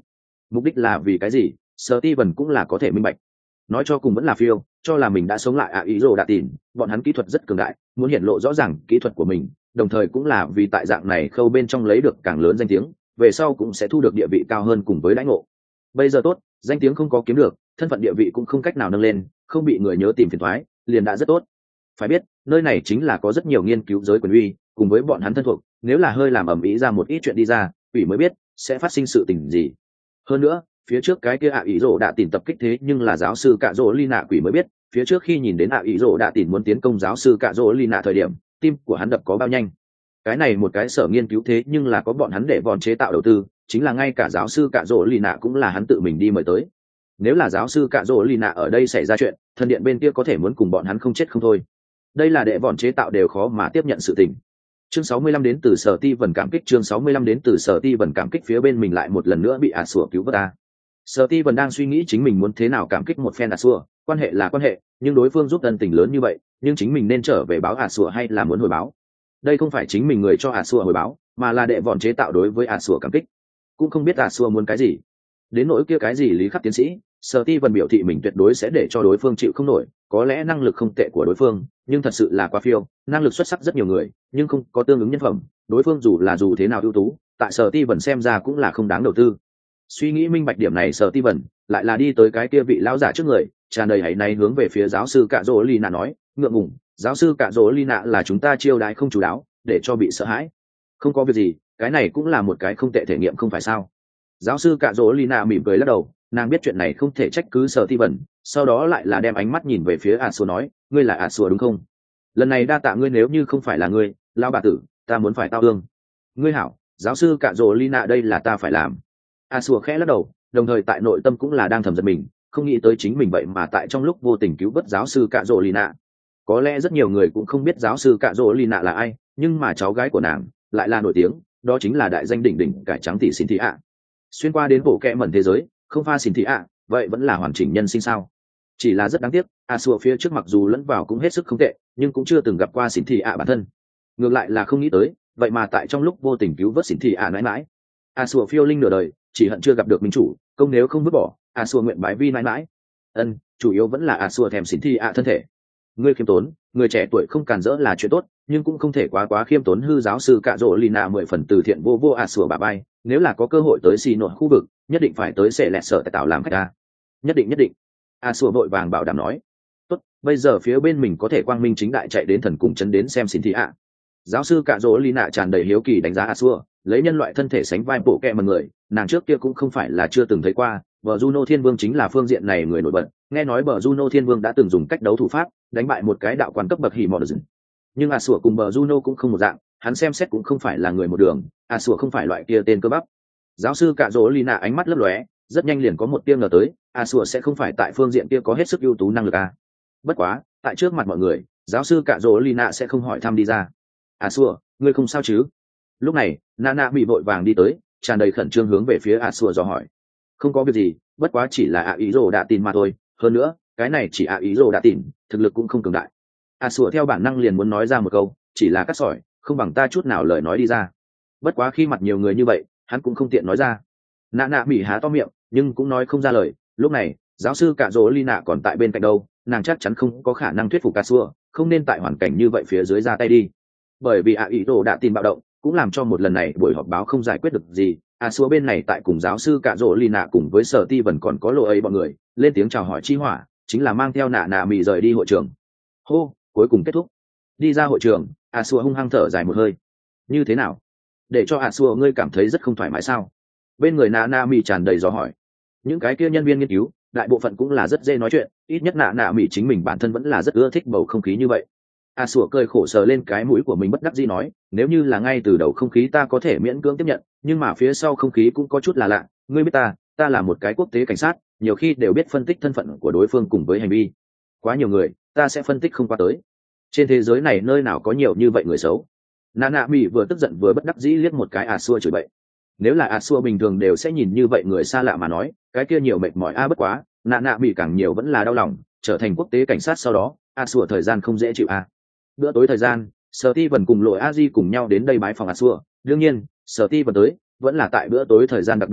mục đích là vì cái gì, Steven cũng là có thể minh bạch. Nói cho cùng vẫn là phiêu, cho là mình đã sống lại ạ ý rồ đã tìm, bọn hắn kỹ thuật rất cường đại, muốn hiện lộ rõ ràng kỹ thuật của mình, đồng thời cũng là vì tại dạng này khâu bên trong lấy được càng lớn danh tiếng, về sau cũng sẽ thu được địa vị cao hơn cùng với đãi ngộ. Bây giờ tốt, danh tiếng không có kiếm được, thân phận địa vị cũng không cách nào nâng lên, không bị người nhớ tìm phiền toái, liền đã rất tốt. Phải biết, nơi này chính là có rất nhiều nghiên cứu giới quyền uy, cùng với bọn hắn thân thuộc, nếu là hơi làm ầm ĩ ra một ít chuyện đi ra, ủy mới biết sẽ phát sinh sự tình gì. Hơn nữa, phía trước cái kia ạ ý rồ đã tìm tập kích thế nhưng là giáo sư cạ rỗ ly nạ quỷ mới biết, phía trước khi nhìn đến ạ ý rồ đã tìm muốn tiến công giáo sư cạ rỗ ly nạ thời điểm, tim của hắn đập có bao nhanh. Cái này một cái sở nghiên cứu thế nhưng là có bọn hắn để bọn chế tạo đầu tư, chính là ngay cả giáo sư cạ rỗ ly nạ cũng là hắn tự mình đi mời tới. Nếu là giáo sư cạ rỗ ly nạ ở đây xảy ra chuyện, thần điện bên kia có thể muốn cùng bọn hắn không chết không thôi. Đây là để bọn chế tạo đều khó mà tiếp nhận sự tình. Chương sáu mươi lăm đến từ Sở Ti Vân cảm kích, chương sáu mươi lăm đến từ Sở Ti Vân cảm kích, phía bên mình lại một lần nữa bị ả sủa cứu vớt ta. Sở Ti Vân đang suy nghĩ chính mình muốn thế nào cảm kích một phen ả sủa, quan hệ là quan hệ, nhưng đối phương giúp ân tình lớn như vậy, nhưng chính mình nên trở về báo ả sủa hay là muốn hồi báo? Đây không phải chính mình người cho ả sủa hồi báo, mà là đệ vọn chế tạo đối với ả sủa cảm kích. Cũng không biết ả sủa muốn cái gì. Đến nỗi kia cái gì lý khắc tiến sĩ, Sở Ti Vân biểu thị mình tuyệt đối sẽ để cho đối phương chịu không nổi, có lẽ năng lực không tệ của đối phương, nhưng thật sự là quá phiêu, năng lực xuất sắc rất nhiều người, nhưng không có tương ứng nhân phẩm, đối phương dù là dù thế nào ưu tú, tại Sở Ti Vân xem ra cũng là không đáng đầu tư. Suy nghĩ minh bạch điểm này, Sở Ti Vân lại là đi tới cái kia vị lão giả trước người, tràn đầy hãy náy hướng về phía giáo sư Cạ Dỗ Ly Nạ nói, ngượng ngùng, giáo sư Cạ Dỗ Ly Nạ là chúng ta chiêu đãi không chú đáo, để cho bị sợ hãi. Không có việc gì, cái này cũng là một cái không tệ thể nghiệm không phải sao? Giáo sư Cạ Dỗ Ly Nạ mỉm cười lắc đầu, nàng biết chuyện này không thể trách cứ Sở Ti Vân, sau đó lại là đem ánh mắt nhìn về phía a xua nói, ngươi là a xua đúng không? Lần này đa tạ ngươi, nếu như không phải là ngươi, lão bà tử, ta muốn phải tao thương. Ngươi hảo, giáo sư Cạ Dỗ Ly Nạ, đây là ta phải làm. A xua khẽ lắc đầu, đồng thời tại nội tâm cũng là đang thầm giận mình, không nghĩ tới chính mình vậy mà tại trong lúc vô tình cứu vớt giáo sư Cạ Dỗ Ly Nạ. Có lẽ rất nhiều người cũng không biết giáo sư Cạ Dỗ Ly Nạ là ai, nhưng mà cháu gái của nàng lại là nổi tiếng, đó chính là đại danh đỉnh đỉnh cải trắng tỷ xin thị ạ. Xuyên qua đến bộ kẽ mẩn thế giới, không pha xin thị ạ, vậy vẫn là hoàn chỉnh nhân sinh sao? Chỉ là rất đáng tiếc, a xua phía trước mặc dù lẫn vào cũng hết sức không tệ, nhưng cũng chưa từng gặp qua xin thị ạ bản thân. Ngược lại là không nghĩ tới, vậy mà tại trong lúc vô tình cứu vớt xin thị ạ mãi mãi. A xua phiêu linh nửa đời, chỉ hận chưa gặp được minh chủ, công nếu không vứt bỏ, a xua nguyện bái vi mãi mãi. Ân, chủ yếu vẫn là a xua thèm xin thị ạ thân thể. Ngươi khiêm tốn, người trẻ tuổi không càn rỡ là chuyện tốt, nhưng cũng không thể quá quá khiêm tốn. Hư giáo sư Cạ Dỗ Ly Nạ mười phần từ thiện vô vô a xua bà bay, nếu là có cơ hội tới xì nội khu vực, nhất định phải tới sẽ lẹt sợ tại tạo làm khách ta. Nhất định nhất định. A xua vội vàng bảo đảm nói. Tốt, bây giờ phía bên mình có thể quang minh chính đại chạy đến thần cùng chấn đến xem xin thị ạ. Giáo sư Cạ Dỗ Ly Nạ tràn đầy hiếu kỳ đánh giá a xua, lấy nhân loại thân thể sánh vai bộ kẹ mà người, nàng trước kia cũng không phải là chưa từng thấy qua. Bờ Juno Thiên Vương chính là phương diện này người nổi bật, nghe nói bờ Juno Thiên Vương đã từng dùng cách đấu thủ pháp đánh bại một cái đạo quan cấp bậc hỉ mọ dừng. Nhưng a xua cùng bờ Juno cũng không một dạng, hắn xem xét cũng không phải là người một đường, a xua không phải loại kia tên cơ bắp. Giáo sư Cạ Dỗ Ly Nạ ánh mắt lấp lóe, rất nhanh liền có một tia ngờ tới, a xua sẽ không phải tại phương diện kia có hết sức ưu tú năng lực à. Bất quá, tại trước mặt mọi người, giáo sư Cạ Dỗ Ly Nạ sẽ không hỏi thăm đi ra. A xua, ngươi không sao chứ? Lúc này, Nana bị vội vàng đi tới, tràn đầy khẩn trương hướng về phía a xua dò hỏi. Không có việc gì, bất quá chỉ là ạ ý rồ đã tin mà thôi, hơn nữa cái này chỉ ạ ý rồ đã tin, thực lực cũng không cường đại. A xua theo bản năng liền muốn nói ra một câu, chỉ là cắt sỏi, không bằng ta chút nào lời nói đi ra. Bất quá khi mặt nhiều người như vậy, hắn cũng không tiện nói ra. Nạ nạ bị há to miệng, nhưng cũng nói không ra lời. Lúc này giáo sư Cạ Dỗ Ly Nạ còn tại bên cạnh đâu, nàng chắc chắn không có khả năng thuyết phục a xua, không nên tại hoàn cảnh như vậy phía dưới ra tay đi. Bởi vì ạ ý rồ đã tin bạo động, cũng làm cho một lần này buổi họp báo không giải quyết được gì. A xua bên này tại cùng giáo sư Cạ Dỗ Ly Nạ cùng với Sở Ti Vân còn có lộ ấy bọn người lên tiếng chào hỏi chi hỏa, chính là mang theo nạ nạ mì rời đi hội trường. Hô, cuối cùng kết thúc. Đi ra hội trường, A xua hung hăng thở dài một hơi. Như thế nào? Để cho A xua ngươi cảm thấy rất không thoải mái sao? Bên người nạ nạ mì tràn đầy dò hỏi. Những cái kia nhân viên nghiên cứu, đại bộ phận cũng là rất dễ nói chuyện, ít nhất nạ nạ mì chính mình bản thân vẫn là rất ưa thích bầu không khí như vậy. A xua cười khổ sờ lên cái mũi của mình bất đắc dĩ nói, nếu như là ngay từ đầu không khí ta có thể miễn cưỡng tiếp nhận, nhưng mà phía sau không khí cũng có chút là lạ. Ngươi biết ta, ta là một cái quốc tế cảnh sát, nhiều khi đều biết phân tích thân phận của đối phương cùng với hành vi. Quá nhiều người, ta sẽ phân tích không qua tới. Trên thế giới này nơi nào có nhiều như vậy người xấu. Nạ nạ mì vừa tức giận vừa bất đắc dĩ liếc một cái A xua chửi bậy. Nếu là A xua bình thường đều sẽ nhìn như vậy người xa lạ mà nói, cái kia nhiều mệt mỏi a bất quá, nạ nạ mì càng nhiều vẫn là đau lòng, trở thành quốc tế cảnh sát sau đó, A xua thời gian không dễ chịu a. Bữa tối thời gian, Sở Ti Vân cùng Lội A Di cùng nhau đến đây bái phòng A xua, đương nhiên, Sở Ti Vân tới, vẫn là tại bữa tối thời gian đặc biệt tới,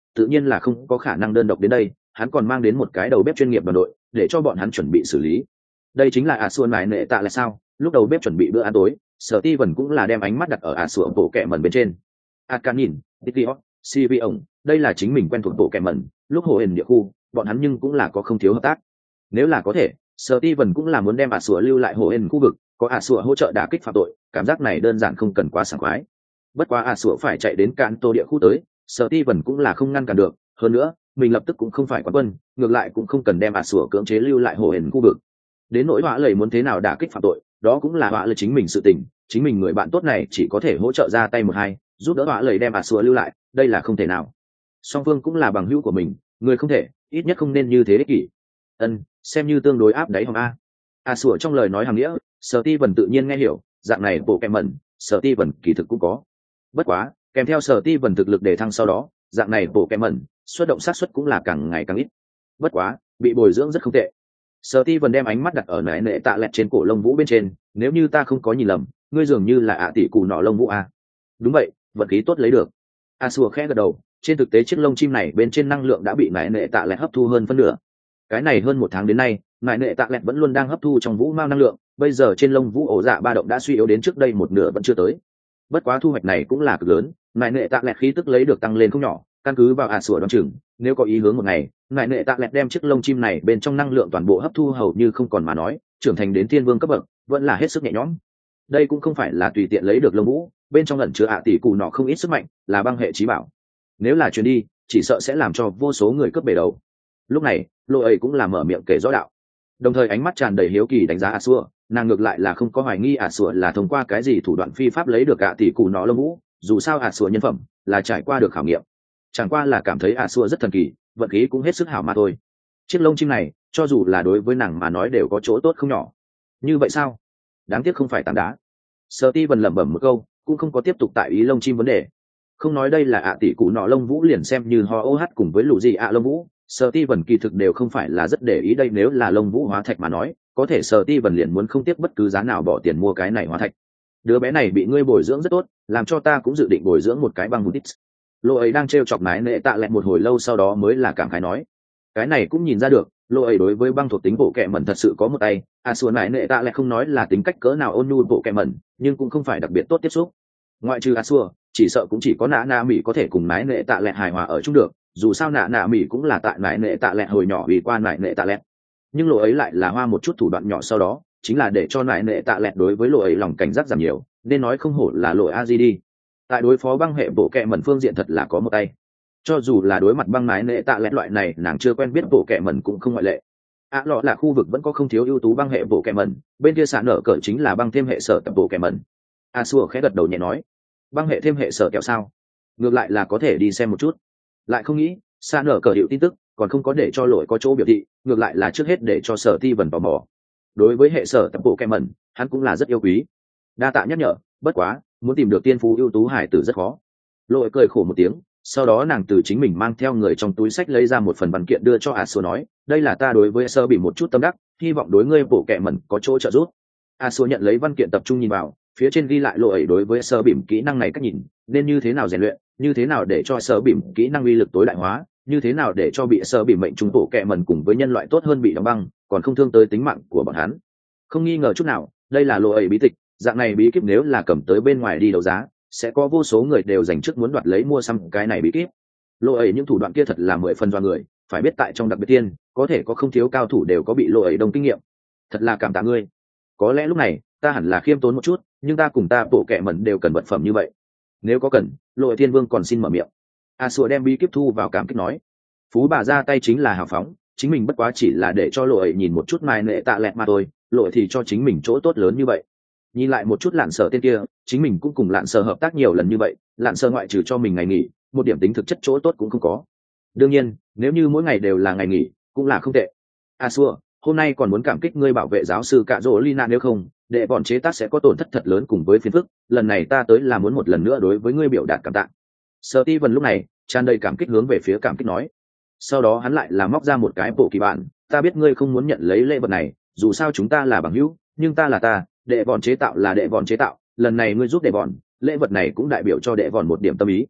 tự nhiên là không có khả năng đơn độc đến đây, hắn còn mang đến một cái đầu bếp chuyên nghiệp đoàn đội để cho bọn hắn chuẩn bị xử lý. Đây chính là ả xuân mải nệ tạ là sao? Lúc đầu bếp chuẩn bị bữa ăn tối, Sở Ti Vân cũng là đem ánh mắt đặt ở ả sủa bộ kẹ mẩn bên trên. Aka nhìn, Titiot, xê vê ổng, đây là chính mình quen thuộc bộ kẹ mẩn, lúc hồ hền địa khu, bọn hắn nhưng cũng là có không thiếu hợp tác. Nếu là có thể, Sở Ti Vân cũng là muốn đem ả sủa lưu lại hồ hền khu vực, có ả sủa hỗ trợ đả kích phạm tội, cảm giác này đơn giản không cần quá sảng khoái. Bất quá ả sủa phải chạy đến cạn tô địa khu tới, Sở Ti Vân cũng là không ngăn cản được, hơn nữa, mình lập tức cũng không phải quán quân, ngược lại cũng không cần đem ả sủa cưỡng chế lưu lại hồ hền khu vực. Đến nỗi họa lầy muốn thế nào đả kích phạm tội, đó cũng là họa lầy chính mình sự tình, chính mình người bạn tốt này chỉ có thể hỗ trợ ra tay một hai, giúp đỡ họa lầy đem ả sủa lưu lại, đây là không thể nào. Song phương cũng là bằng hữu của mình, người không thể, ít nhất không nên như thế ích kỷ. Ân, xem như tương đối áp đáy hòm a. Ả sủa trong lời nói hàng nghĩa, Sở Ti Vân tự nhiên nghe hiểu, dạng này bộ kẹm mẩn, Sở Ti Vân kỳ thực cũng có. Bất quá, kèm theo Sở Ti Vân thực lực để thăng sau đó, dạng này bộ kẹm mẩn, xuất động sát suất cũng là càng ngày càng ít. Bất quá, bị bồi dưỡng rất không tệ. Sở Ti Vân đem ánh mắt đặt ở nải nệ tạ lẹt trên cổ lông vũ bên trên, nếu như ta không có nhìn lầm, ngươi dường như là ạ tỷ cù nọ lông vũ a. Đúng vậy, vận khí tốt lấy được. A Sùa khẽ gật đầu, trên thực tế chiếc lông chim này bên trên năng lượng đã bị nải nệ tạ lẹt hấp thu hơn phân nửa. Cái này hơn một tháng đến nay, nải nệ tạ lẹt vẫn luôn đang hấp thu trong vũ mao năng lượng, bây giờ trên lông vũ ổ dạ ba động đã suy yếu đến trước đây một nửa vẫn chưa tới. Bất quá thu hoạch này cũng là cực lớn, nải nệ tạ lẹt khí tức lấy được tăng lên không nhỏ, căn cứ vào A Sùa đoán chừng, nếu có ý hướng một ngày, nải nệ tạ lẹt đem chiếc lông chim này bên trong năng lượng toàn bộ hấp thu hầu như không còn mà nói, trưởng thành đến thiên vương cấp bậc vẫn là hết sức nhẹ nhõm. Đây cũng không phải là tùy tiện lấy được lông vũ, bên trong ẩn chứa ạ tỷ cù nọ không ít sức mạnh, là băng hệ trí bảo. Nếu là chuyến đi, chỉ sợ sẽ làm cho vô số người cướp bể đầu. Lúc này, Lộ ấy cũng là mở miệng kể rõ đạo, đồng thời ánh mắt tràn đầy hiếu kỳ đánh giá A Sùa, nàng ngược lại là không có hoài nghi A Sùa là thông qua cái gì thủ đoạn phi pháp lấy được ạ tỷ cù nọ lông vũ, dù sao A Sùa nhân phẩm là trải qua được khảo nghiệm, chẳng qua là cảm thấy A Sùa rất thần kỳ, vận khí cũng hết sức hảo mà thôi. Chiếc lông chim này, cho dù là đối với nàng mà nói đều có chỗ tốt không nhỏ. Như vậy sao? Đáng tiếc không phải tảng đá. Sở Ti Vân lẩm bẩm một câu, cũng không có tiếp tục tại ý lông chim vấn đề. Không nói đây là ạ tỷ cụ nọ lông vũ liền xem như ho ô hát cùng với lũ gì ạ lông vũ, Sở Ti Vân kỳ thực đều không phải là rất để ý đây, nếu là lông vũ hóa thạch mà nói, có thể Sở Ti Vân liền muốn không tiếc bất cứ giá nào bỏ tiền mua cái này hóa thạch. Đứa bé này bị ngươi bồi dưỡng rất tốt, làm cho ta cũng dự định bồi dưỡng một cái băng hút. Lô ấy đang trêu chọc nái nệ tạ lẹt một hồi lâu sau đó mới là cảm khái nói, cái này cũng nhìn ra được, Lô ấy đối với băng thuộc tính bộ kệ mẩn thật sự có một tay. A Sùa nái nệ tạ lẹt không nói là tính cách cỡ nào ôn nhu bộ kệ mẩn, nhưng cũng không phải đặc biệt tốt tiếp xúc. Ngoại trừ A Sùa, chỉ sợ cũng chỉ có nã nạ mỹ có thể cùng nái nệ tạ lẹt hài hòa ở chung được, dù sao nã nạ mỹ cũng là tại nái nệ tạ lẹt hồi nhỏ vì qua nái nệ tạ lẹt. Nhưng Lô ấy lại là hoa một chút thủ đoạn nhỏ sau đó, chính là để cho nái nệ tạ lẹt đối với Lô ấy lòng cảnh giác giảm nhiều, nên nói không hổ là Lô a di đi. Tại đối phó băng hệ bộ kệ mẩn phương diện thật là có một tay, cho dù là đối mặt băng nái nệ tạ lẹt loại này nàng chưa quen biết bộ kệ mẩn cũng không ngoại lệ. ạ lọ là khu vực vẫn có không thiếu ưu tú băng hệ bộ kệ mẩn, bên kia xả nở cỡ chính là băng thêm hệ sở tập bộ kệ mẩn. A Sùa khẽ gật đầu nhẹ nói, băng hệ thêm hệ sở kẹo sao? Ngược lại là có thể đi xem một chút. Lại không nghĩ xả nở cỡ hiệu tin tức còn không có để cho lỗi có chỗ biểu thị, ngược lại là trước hết để cho Sở Ti Vân tò mò. Đối với hệ sở tập bộ kệ mẩn, hắn cũng là rất yêu quý. Đa tạ nhắc nhở, bất quá muốn tìm được tiên phú ưu tú hải tử rất khó. Lỗi cười khổ một tiếng, sau đó nàng từ chính mình mang theo người trong túi sách lấy ra một phần văn kiện đưa cho A Sùa nói, đây là ta đối với sơ bị một chút tâm đắc, hy vọng đối ngươi bổ kệ mẩn có chỗ trợ giúp. A Sùa nhận lấy văn kiện tập trung nhìn vào, phía trên ghi lại lộ ấy đối với sơ bỉm kỹ năng này cách nhìn, nên như thế nào rèn luyện, như thế nào để cho sơ bỉm kỹ năng uy lực tối đại hóa, như thế nào để cho bị sơ bỉm mệnh trùng bổ kệ mẩn cùng với nhân loại tốt hơn bị đóng băng, còn không thương tới tính mạng của bọn hắn. Không nghi ngờ chút nào, đây là lộ ấy bí tịch, dạng này bí kíp nếu là cầm tới bên ngoài đi đấu giá, sẽ có vô số người đều dành trước muốn đoạt lấy mua xăm cái này bí kíp. Lộ ấy những thủ đoạn kia thật là mười phần do người, phải biết tại trong đặc biệt tiên, có thể có không thiếu cao thủ đều có bị lộ ấy đồng kinh nghiệm. Thật là cảm tạ ngươi. Có lẽ lúc này, ta hẳn là khiêm tốn một chút, nhưng ta cùng ta bộ kệ mẩn đều cần vật phẩm như vậy. Nếu có cần, lộ ấy thiên vương còn xin mở miệng. A Sùa đem bí kíp thu vào cảm kích nói. Phú bà ra tay chính là hào phóng, chính mình bất quá chỉ là để cho lộ ấy nhìn một chút mai nệ tạ lẹt mà thôi, lộ ấy thì cho chính mình chỗ tốt lớn như vậy. Nhìn lại một chút lạn sở tên kia, chính mình cũng cùng lạn sở hợp tác nhiều lần như vậy, lạn sở ngoại trừ cho mình ngày nghỉ, một điểm tính thực chất chỗ tốt cũng không có. Đương nhiên, nếu như mỗi ngày đều là ngày nghỉ, cũng là không tệ. A Sùa, hôm nay còn muốn cảm kích ngươi bảo vệ giáo sư Cạ Dỗ Lina, nếu không, để bọn chế tác sẽ có tổn thất thật lớn cùng với phiền phức, lần này ta tới là muốn một lần nữa đối với ngươi biểu đạt cảm tạ. Sở Ti Vân lúc này tràn đầy cảm kích hướng về phía cảm kích nói. Sau đó hắn lại là móc ra một cái bộ kỳ bản, ta biết ngươi không muốn nhận lấy lễ vật này, dù sao chúng ta là bằng hữu, nhưng ta là ta, đệ bọn chế tạo là đệ bọn chế tạo, lần này ngươi giúp đệ bọn, lễ vật này cũng đại biểu cho đệ bọn một điểm tâm ý.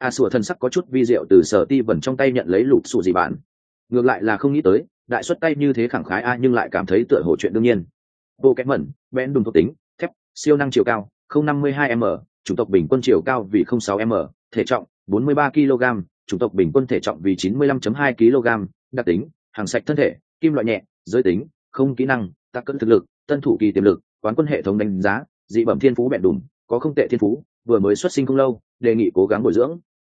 a sủa thân sắc có chút vi diệu từ sở ti vần trong tay nhận lấy lục xù gì bạn, ngược lại là không nghĩ tới đại xuất tay như thế khẳng khái a nhưng lại cảm thấy tựa hồ chuyện đương nhiên. Bộ kém mẩn bẽn đùm thuộc tính thép, siêu năng chiều cao không năm mươi hai m, chủng tộc bình quân chiều cao vì không sáu m, thể trọng bốn mươi ba ki lô gam, chủng tộc bình quân thể trọng vì chín mươi lăm phẩy hai ki lô gam, đặc tính hàng sạch thân thể, kim loại nhẹ, giới tính không, kỹ năng tác cận thực lực tân thủ kỳ tiềm lực, quán quân hệ thống đánh giá dị bẩm thiên phú bẹn đùm, có không tệ thiên phú, vừa mới xuất sinh không lâu, đề nghị cố gắng bồi dưỡng.